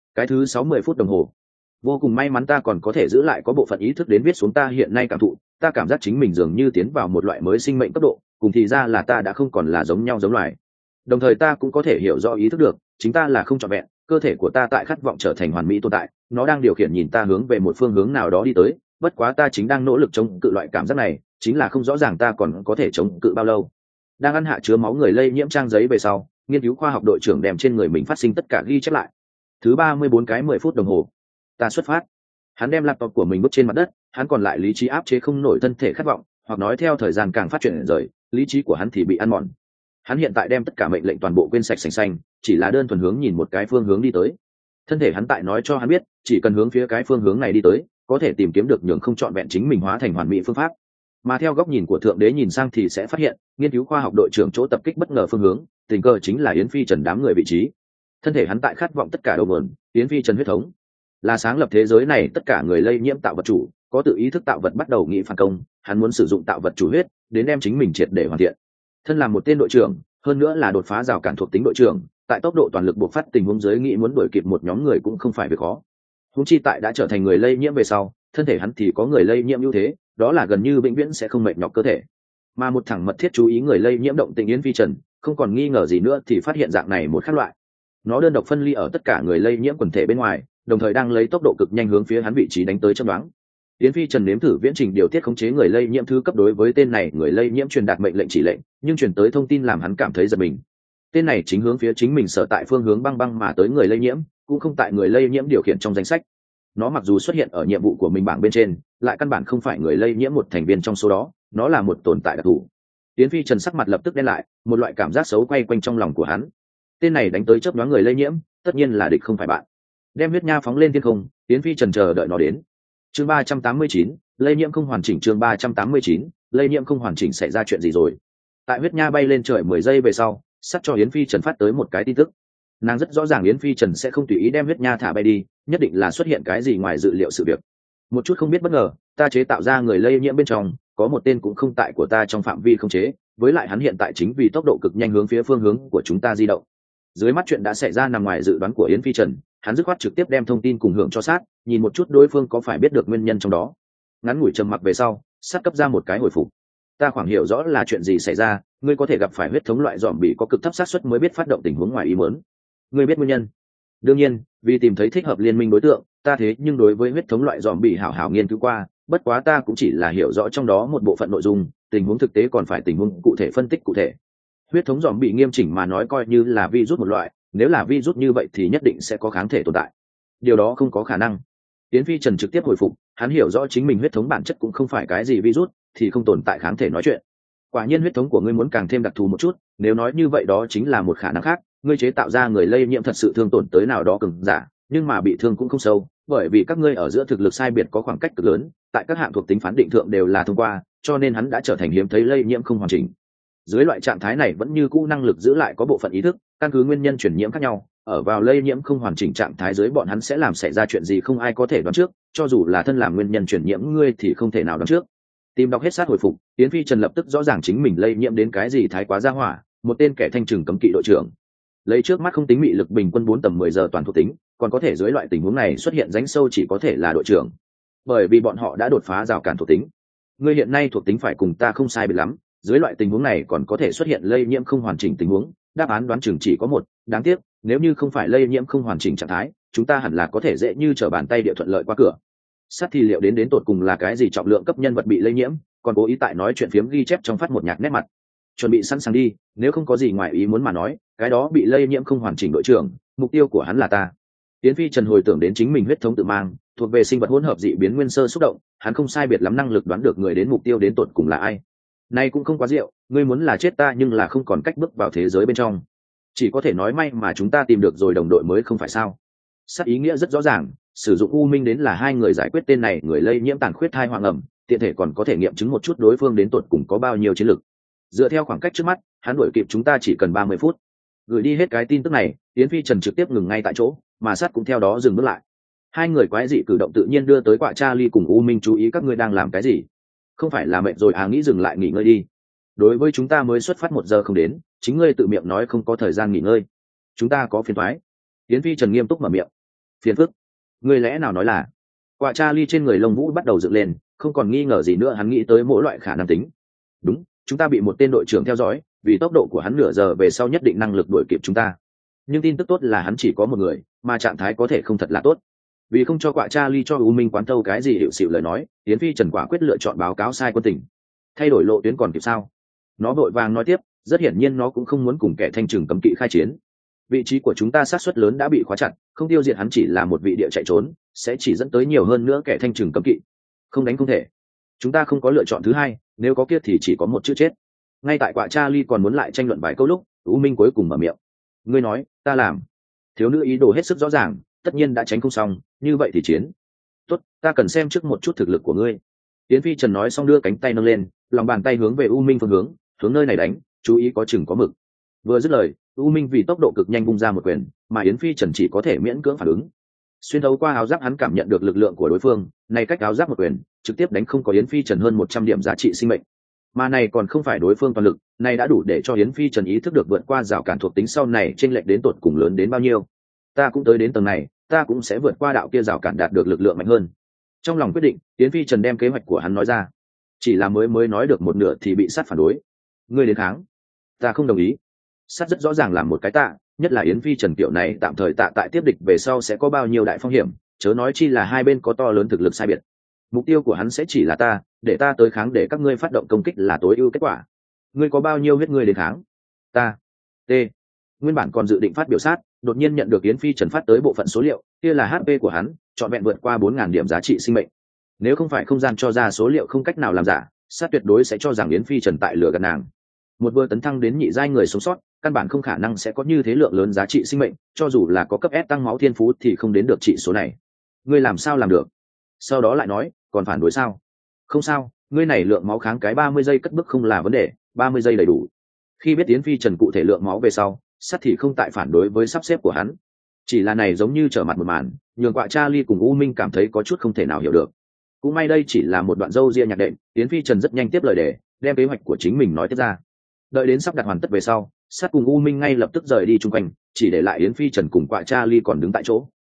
cái thứ sáu mươi phút đồng hồ. Vô cùng may mắn ta còn có thể giữ lại có bộ phận ý thức đến viết xuống ta hiện nay cảm thụ, ta cảm giác chính mình dường như tiến vào một loại mới sinh mệnh cấp độ, cùng thì ra là ta đã không còn là giống nhau giống loài. Đồng thời ta cũng có thể hiểu rõ ý thức được chính ta là không trọn vẹn, cơ thể của ta tại khát vọng trở thành hoàn mỹ tồn tại, nó đang điều khiển nhìn ta hướng về một phương hướng nào đó đi tới, bất quá ta chính đang nỗ lực chống cự loại cảm giác này, chính là không rõ ràng ta còn có thể chống cự bao lâu. Đang ăn hạ chứa máu người lây nhiễm trang giấy về sau, nghiên cứu khoa học đội trưởng đem trên người mình phát sinh tất cả ghi chép lại. Thứ ba mươi bốn cái mười phút đồng hồ, ta xuất phát. Hắn đem laptop của mình bước trên mặt đất, hắn còn lại lý trí áp chế không nổi thân thể khát vọng, hoặc nói theo thời gian càng phát triển rời, lý trí của hắn thì bị ăn mòn. Hắn hiện tại đem tất cả mệnh lệnh toàn bộ quên sạch sành xanh, chỉ là đơn thuần hướng nhìn một cái phương hướng đi tới. Thân thể hắn tại nói cho hắn biết, chỉ cần hướng phía cái phương hướng này đi tới, có thể tìm kiếm được nhường không trọn vẹn chính mình hóa thành hoàn mỹ phương pháp. Mà theo góc nhìn của thượng đế nhìn sang thì sẽ phát hiện, nghiên cứu khoa học đội trưởng chỗ tập kích bất ngờ phương hướng, tình cờ chính là Yến Phi Trần đám người vị trí. Thân thể hắn tại khát vọng tất cả đầu nguồn, Yến Phi Trần huyết thống là sáng lập thế giới này tất cả người lây nhiễm tạo vật chủ, có tự ý thức tạo vật bắt đầu nghĩ phản công, hắn muốn sử dụng tạo vật chủ huyết đến đem chính mình triệt để hoàn thiện. Thân là một tên đội trưởng, hơn nữa là đột phá rào cản thuộc tính đội trưởng, tại tốc độ toàn lực bộc phát tình huống dưới nghĩ muốn đuổi kịp một nhóm người cũng không phải việc khó. Huống chi tại đã trở thành người lây nhiễm về sau, thân thể hắn thì có người lây nhiễm ưu thế, đó là gần như vĩnh viễn sẽ không mệt nhọc cơ thể. Mà một thằng mật thiết chú ý người lây nhiễm động tình Yến Phi Trần, không còn nghi ngờ gì nữa thì phát hiện dạng này một khác loại. Nó đơn độc phân ly ở tất cả người lây nhiễm quần thể bên ngoài, đồng thời đang lấy tốc độ cực nhanh hướng phía hắn vị trí đánh tới chớp nhoáng. Yến Phi Trần nếm thử viễn trình điều tiết khống chế người lây nhiễm thứ cấp đối với tên này người lây nhiễm truyền đạt mệnh lệnh chỉ lệnh, nhưng truyền tới thông tin làm hắn cảm thấy giật mình. Tên này chính hướng phía chính mình sở tại phương hướng băng băng mà tới người lây nhiễm, cũng không tại người lây nhiễm điều khiển trong danh sách. Nó mặc dù xuất hiện ở nhiệm vụ của mình bảng bên trên, lại căn bản không phải người lây nhiễm một thành viên trong số đó, nó là một tồn tại đặc thù. Yến Phi Trần sắc mặt lập tức đen lại, một loại cảm giác xấu quay quanh trong lòng của hắn. Tên này đánh tới chớp nhoáng người lây nhiễm, tất nhiên là địch không phải bạn. Đem huyết nha phóng lên thiên không, Yến Phi Trần chờ đợi nó đến. Chương ba trăm tám mươi chín, lây nhiễm không hoàn chỉnh. Chương ba trăm tám mươi chín, lây nhiễm không hoàn chỉnh. Xảy ra chuyện gì rồi? Tại huyết nha bay lên trời mười giây về sau, sắp cho Yến Phi Trần phát tới một cái tin tức. Nàng rất rõ ràng Yến Phi Trần sẽ không tùy ý đem huyết nha thả bay đi, nhất định là xuất hiện cái gì ngoài dự liệu sự việc. Một chút không biết bất ngờ, ta chế tạo ra người lây nhiễm bên trong, có một tên cũng không tại của ta trong phạm vi không chế, với lại hắn hiện tại chính vì tốc độ cực nhanh hướng phía phương hướng của chúng ta di động. Dưới mắt chuyện đã xảy ra nằm ngoài dự đoán của Yến Phi Trần, hắn dứt khoát trực tiếp đem thông tin cùng hưởng cho sát, nhìn một chút đối phương có phải biết được nguyên nhân trong đó. Ngắn ngủi trầm mặc về sau, sát cấp ra một cái hồi phục. Ta khoảng hiểu rõ là chuyện gì xảy ra, ngươi có thể gặp phải huyết thống loại dòm bị có cực thấp xác suất mới biết phát động tình huống ngoài ý muốn. Ngươi biết nguyên nhân? Đương nhiên, vì tìm thấy thích hợp liên minh đối tượng, ta thế nhưng đối với huyết thống loại dòm bị hảo hảo nghiên cứu qua, bất quá ta cũng chỉ là hiểu rõ trong đó một bộ phận nội dung, tình huống thực tế còn phải tình huống cụ thể phân tích cụ thể. Huyết thống dòm bị nghiêm chỉnh mà nói coi như là virus một loại, nếu là virus như vậy thì nhất định sẽ có kháng thể tồn tại. Điều đó không có khả năng. Tiến Phi Trần trực tiếp hồi phục, hắn hiểu rõ chính mình huyết thống bản chất cũng không phải cái gì virus, thì không tồn tại kháng thể nói chuyện. Quả nhiên huyết thống của ngươi muốn càng thêm đặc thù một chút, nếu nói như vậy đó chính là một khả năng khác, ngươi chế tạo ra người lây nhiễm thật sự thương tổn tới nào đó cường giả, nhưng mà bị thương cũng không sâu, bởi vì các ngươi ở giữa thực lực sai biệt có khoảng cách cực lớn, tại các hạng thuộc tính phán định thượng đều là thông qua, cho nên hắn đã trở thành hiếm thấy lây nhiễm không hoàn chỉnh. Dưới loại trạng thái này vẫn như cũ năng lực giữ lại có bộ phận ý thức, căn cứ nguyên nhân truyền nhiễm khác nhau, ở vào lây nhiễm không hoàn chỉnh trạng thái dưới bọn hắn sẽ làm xảy ra chuyện gì không ai có thể đoán trước, cho dù là thân làm nguyên nhân truyền nhiễm ngươi thì không thể nào đoán trước. Tìm đọc hết sát hồi phục, Yến Phi Trần lập tức rõ ràng chính mình lây nhiễm đến cái gì thái quá ra hỏa, một tên kẻ thanh trừng cấm kỵ đội trưởng. Lấy trước mắt không tính mị lực bình quân bốn tầm mười giờ toàn thuộc tính, còn có thể dưới loại tình huống này xuất hiện rãnh sâu chỉ có thể là đội trưởng, bởi vì bọn họ đã đột phá rào cản thuộc tính. Ngươi hiện nay thuộc tính phải cùng ta không sai biệt lắm, dưới loại tình huống này còn có thể xuất hiện lây nhiễm không hoàn chỉnh tình huống, đáp án đoán chừng chỉ có một, đáng tiếc, nếu như không phải lây nhiễm không hoàn chỉnh trạng thái, chúng ta hẳn là có thể dễ như trở bàn tay địa thuận lợi qua cửa. Sát thì liệu đến đến tột cùng là cái gì trọng lượng cấp nhân vật bị lây nhiễm, còn cố ý tại nói chuyện phiếm ghi chép trong phát một nhạc nét mặt. Chuẩn bị sẵn sàng đi, nếu không có gì ngoài ý muốn mà nói, cái đó bị lây nhiễm không hoàn chỉnh đội trưởng, mục tiêu của hắn là ta. Tiến Phi Trần hồi tưởng đến chính mình huyết thống tự mang, thuộc về sinh vật hỗn hợp dị biến nguyên sơ xúc động, hắn không sai biệt lắm năng lực đoán được người đến mục tiêu đến tột cùng là ai. Nay cũng không quá diệu, ngươi muốn là chết ta nhưng là không còn cách bước vào thế giới bên trong. Chỉ có thể nói may mà chúng ta tìm được rồi đồng đội mới không phải sao? Sát ý nghĩa rất rõ ràng, sử dụng u minh đến là hai người giải quyết tên này người lây nhiễm tàn khuyết thai hoang ẩm, tiện thể còn có thể nghiệm chứng một chút đối phương đến tột cùng có bao nhiêu chiến lực. Dựa theo khoảng cách trước mắt, hắn đuổi kịp chúng ta chỉ cần ba mươi phút. Gửi đi hết cái tin tức này, Yến Phi Trần trực tiếp ngừng ngay tại chỗ, mà Sát cũng theo đó dừng bước lại. Hai người quái dị cử động tự nhiên đưa tới Quạ Charlie cùng U Minh chú ý các ngươi đang làm cái gì? Không phải là mệt rồi à, nghĩ dừng lại nghỉ ngơi đi. Đối với chúng ta mới xuất phát một giờ không đến, chính ngươi tự miệng nói không có thời gian nghỉ ngơi. Chúng ta có phiền toái. Yến Phi Trần nghiêm túc mở miệng. phiền phức. Ngươi lẽ nào nói là? Quả Charlie trên người lông vũ bắt đầu dựng lên, không còn nghi ngờ gì nữa, hắn nghĩ tới mỗi loại khả năng tính. Đúng, chúng ta bị một tên đội trưởng theo dõi, vì tốc độ của hắn nửa giờ về sau nhất định năng lực đuổi kịp chúng ta. Nhưng tin tức tốt là hắn chỉ có một người, mà trạng thái có thể không thật là tốt. Vì không cho Quả Charlie cho U Minh quán thâu cái gì hiệu xịu lời nói, Yến Phi Trần quả quyết lựa chọn báo cáo sai quân tình. Thay đổi lộ tuyến còn kịp sao? Nó vội vàng nói tiếp, rất hiển nhiên nó cũng không muốn cùng kẻ thanh trừng cấm kỵ khai chiến. Vị trí của chúng ta sát suất lớn đã bị khóa chặt, không tiêu diệt hắn chỉ là một vị địa chạy trốn, sẽ chỉ dẫn tới nhiều hơn nữa kẻ thanh trừng cấm kỵ. Không đánh không thể. Chúng ta không có lựa chọn thứ hai, nếu có kia thì chỉ có một chữ chết. Ngay tại Quả Charlie còn muốn lại tranh luận vài câu lúc, U Minh cuối cùng mở miệng. Ngươi nói, ta làm. Thiếu nữ ý đồ hết sức rõ ràng, tất nhiên đã tránh không xong, như vậy thì chiến. Tốt, ta cần xem trước một chút thực lực của ngươi. Yến Phi Trần nói xong đưa cánh tay nâng lên, lòng bàn tay hướng về U Minh phương hướng, hướng nơi này đánh, chú ý có chừng có mực. Vừa dứt lời, U Minh vì tốc độ cực nhanh bung ra một quyền, mà Yến Phi Trần chỉ có thể miễn cưỡng phản ứng. Xuyên thấu qua áo giáp hắn cảm nhận được lực lượng của đối phương, này cách áo giáp một quyền, trực tiếp đánh không có Yến Phi Trần hơn một trăm điểm giá trị sinh mệnh. Mà này còn không phải đối phương toàn lực, này đã đủ để cho Yến Phi Trần ý thức được vượt qua rào cản thuộc tính sau này chênh lệch đến tột cùng lớn đến bao nhiêu. Ta cũng tới đến tầng này, ta cũng sẽ vượt qua đạo kia rào cản đạt được lực lượng mạnh hơn. Trong lòng quyết định, Yến Phi Trần đem kế hoạch của hắn nói ra. Chỉ là mới mới nói được một nửa thì bị sát phản đối. Ngươi đến kháng, ta không đồng ý. Sát rất rõ ràng làm một cái tạ, nhất là Yến Phi Trần kiểu này tạm thời tạ tại tiếp địch về sau sẽ có bao nhiêu đại phong hiểm, chớ nói chi là hai bên có to lớn thực lực sai biệt. Mục tiêu của hắn sẽ chỉ là ta, để ta tới kháng để các ngươi phát động công kích là tối ưu kết quả. Ngươi có bao nhiêu huyết ngươi đến kháng? Ta. T. Nguyên bản còn dự định phát biểu sát, đột nhiên nhận được Yến Phi Trần phát tới bộ phận số liệu, kia là hát pê của hắn, trọn vẹn vượt qua bốn nghìn điểm giá trị sinh mệnh. Nếu không phải không gian cho ra số liệu không cách nào làm giả, sát tuyệt đối sẽ cho rằng Yến Phi Trần tại lừa gạt nàng. Một vừa tấn thăng đến nhị giai người sống sót, căn bản không khả năng sẽ có như thế lượng lớn giá trị sinh mệnh, cho dù là có cấp S tăng máu thiên phú thì không đến được trị số này. Ngươi làm sao làm được? Sau đó lại nói, còn phản đối sao? Không sao, ngươi này lượng máu kháng cái ba mươi giây cất bước không là vấn đề, ba mươi giây đầy đủ. Khi biết Yến Phi Trần cụ thể lượng máu về sau, sát thì không tại phản đối với sắp xếp của hắn. Chỉ là này giống như trở mặt một màn, nhường Quả Charlie cùng U Minh cảm thấy có chút không thể nào hiểu được. Cũng may đây chỉ là một đoạn dâu ria nhạc đệm, Yến Phi Trần rất nhanh tiếp lời để đem kế hoạch của chính mình nói tiếp ra. Đợi đến sắp đặt hoàn tất về sau, sát cùng U Minh ngay lập tức rời đi chung quanh, chỉ để lại Yến Phi Trần cùng Quả Charlie còn đứng tại chỗ.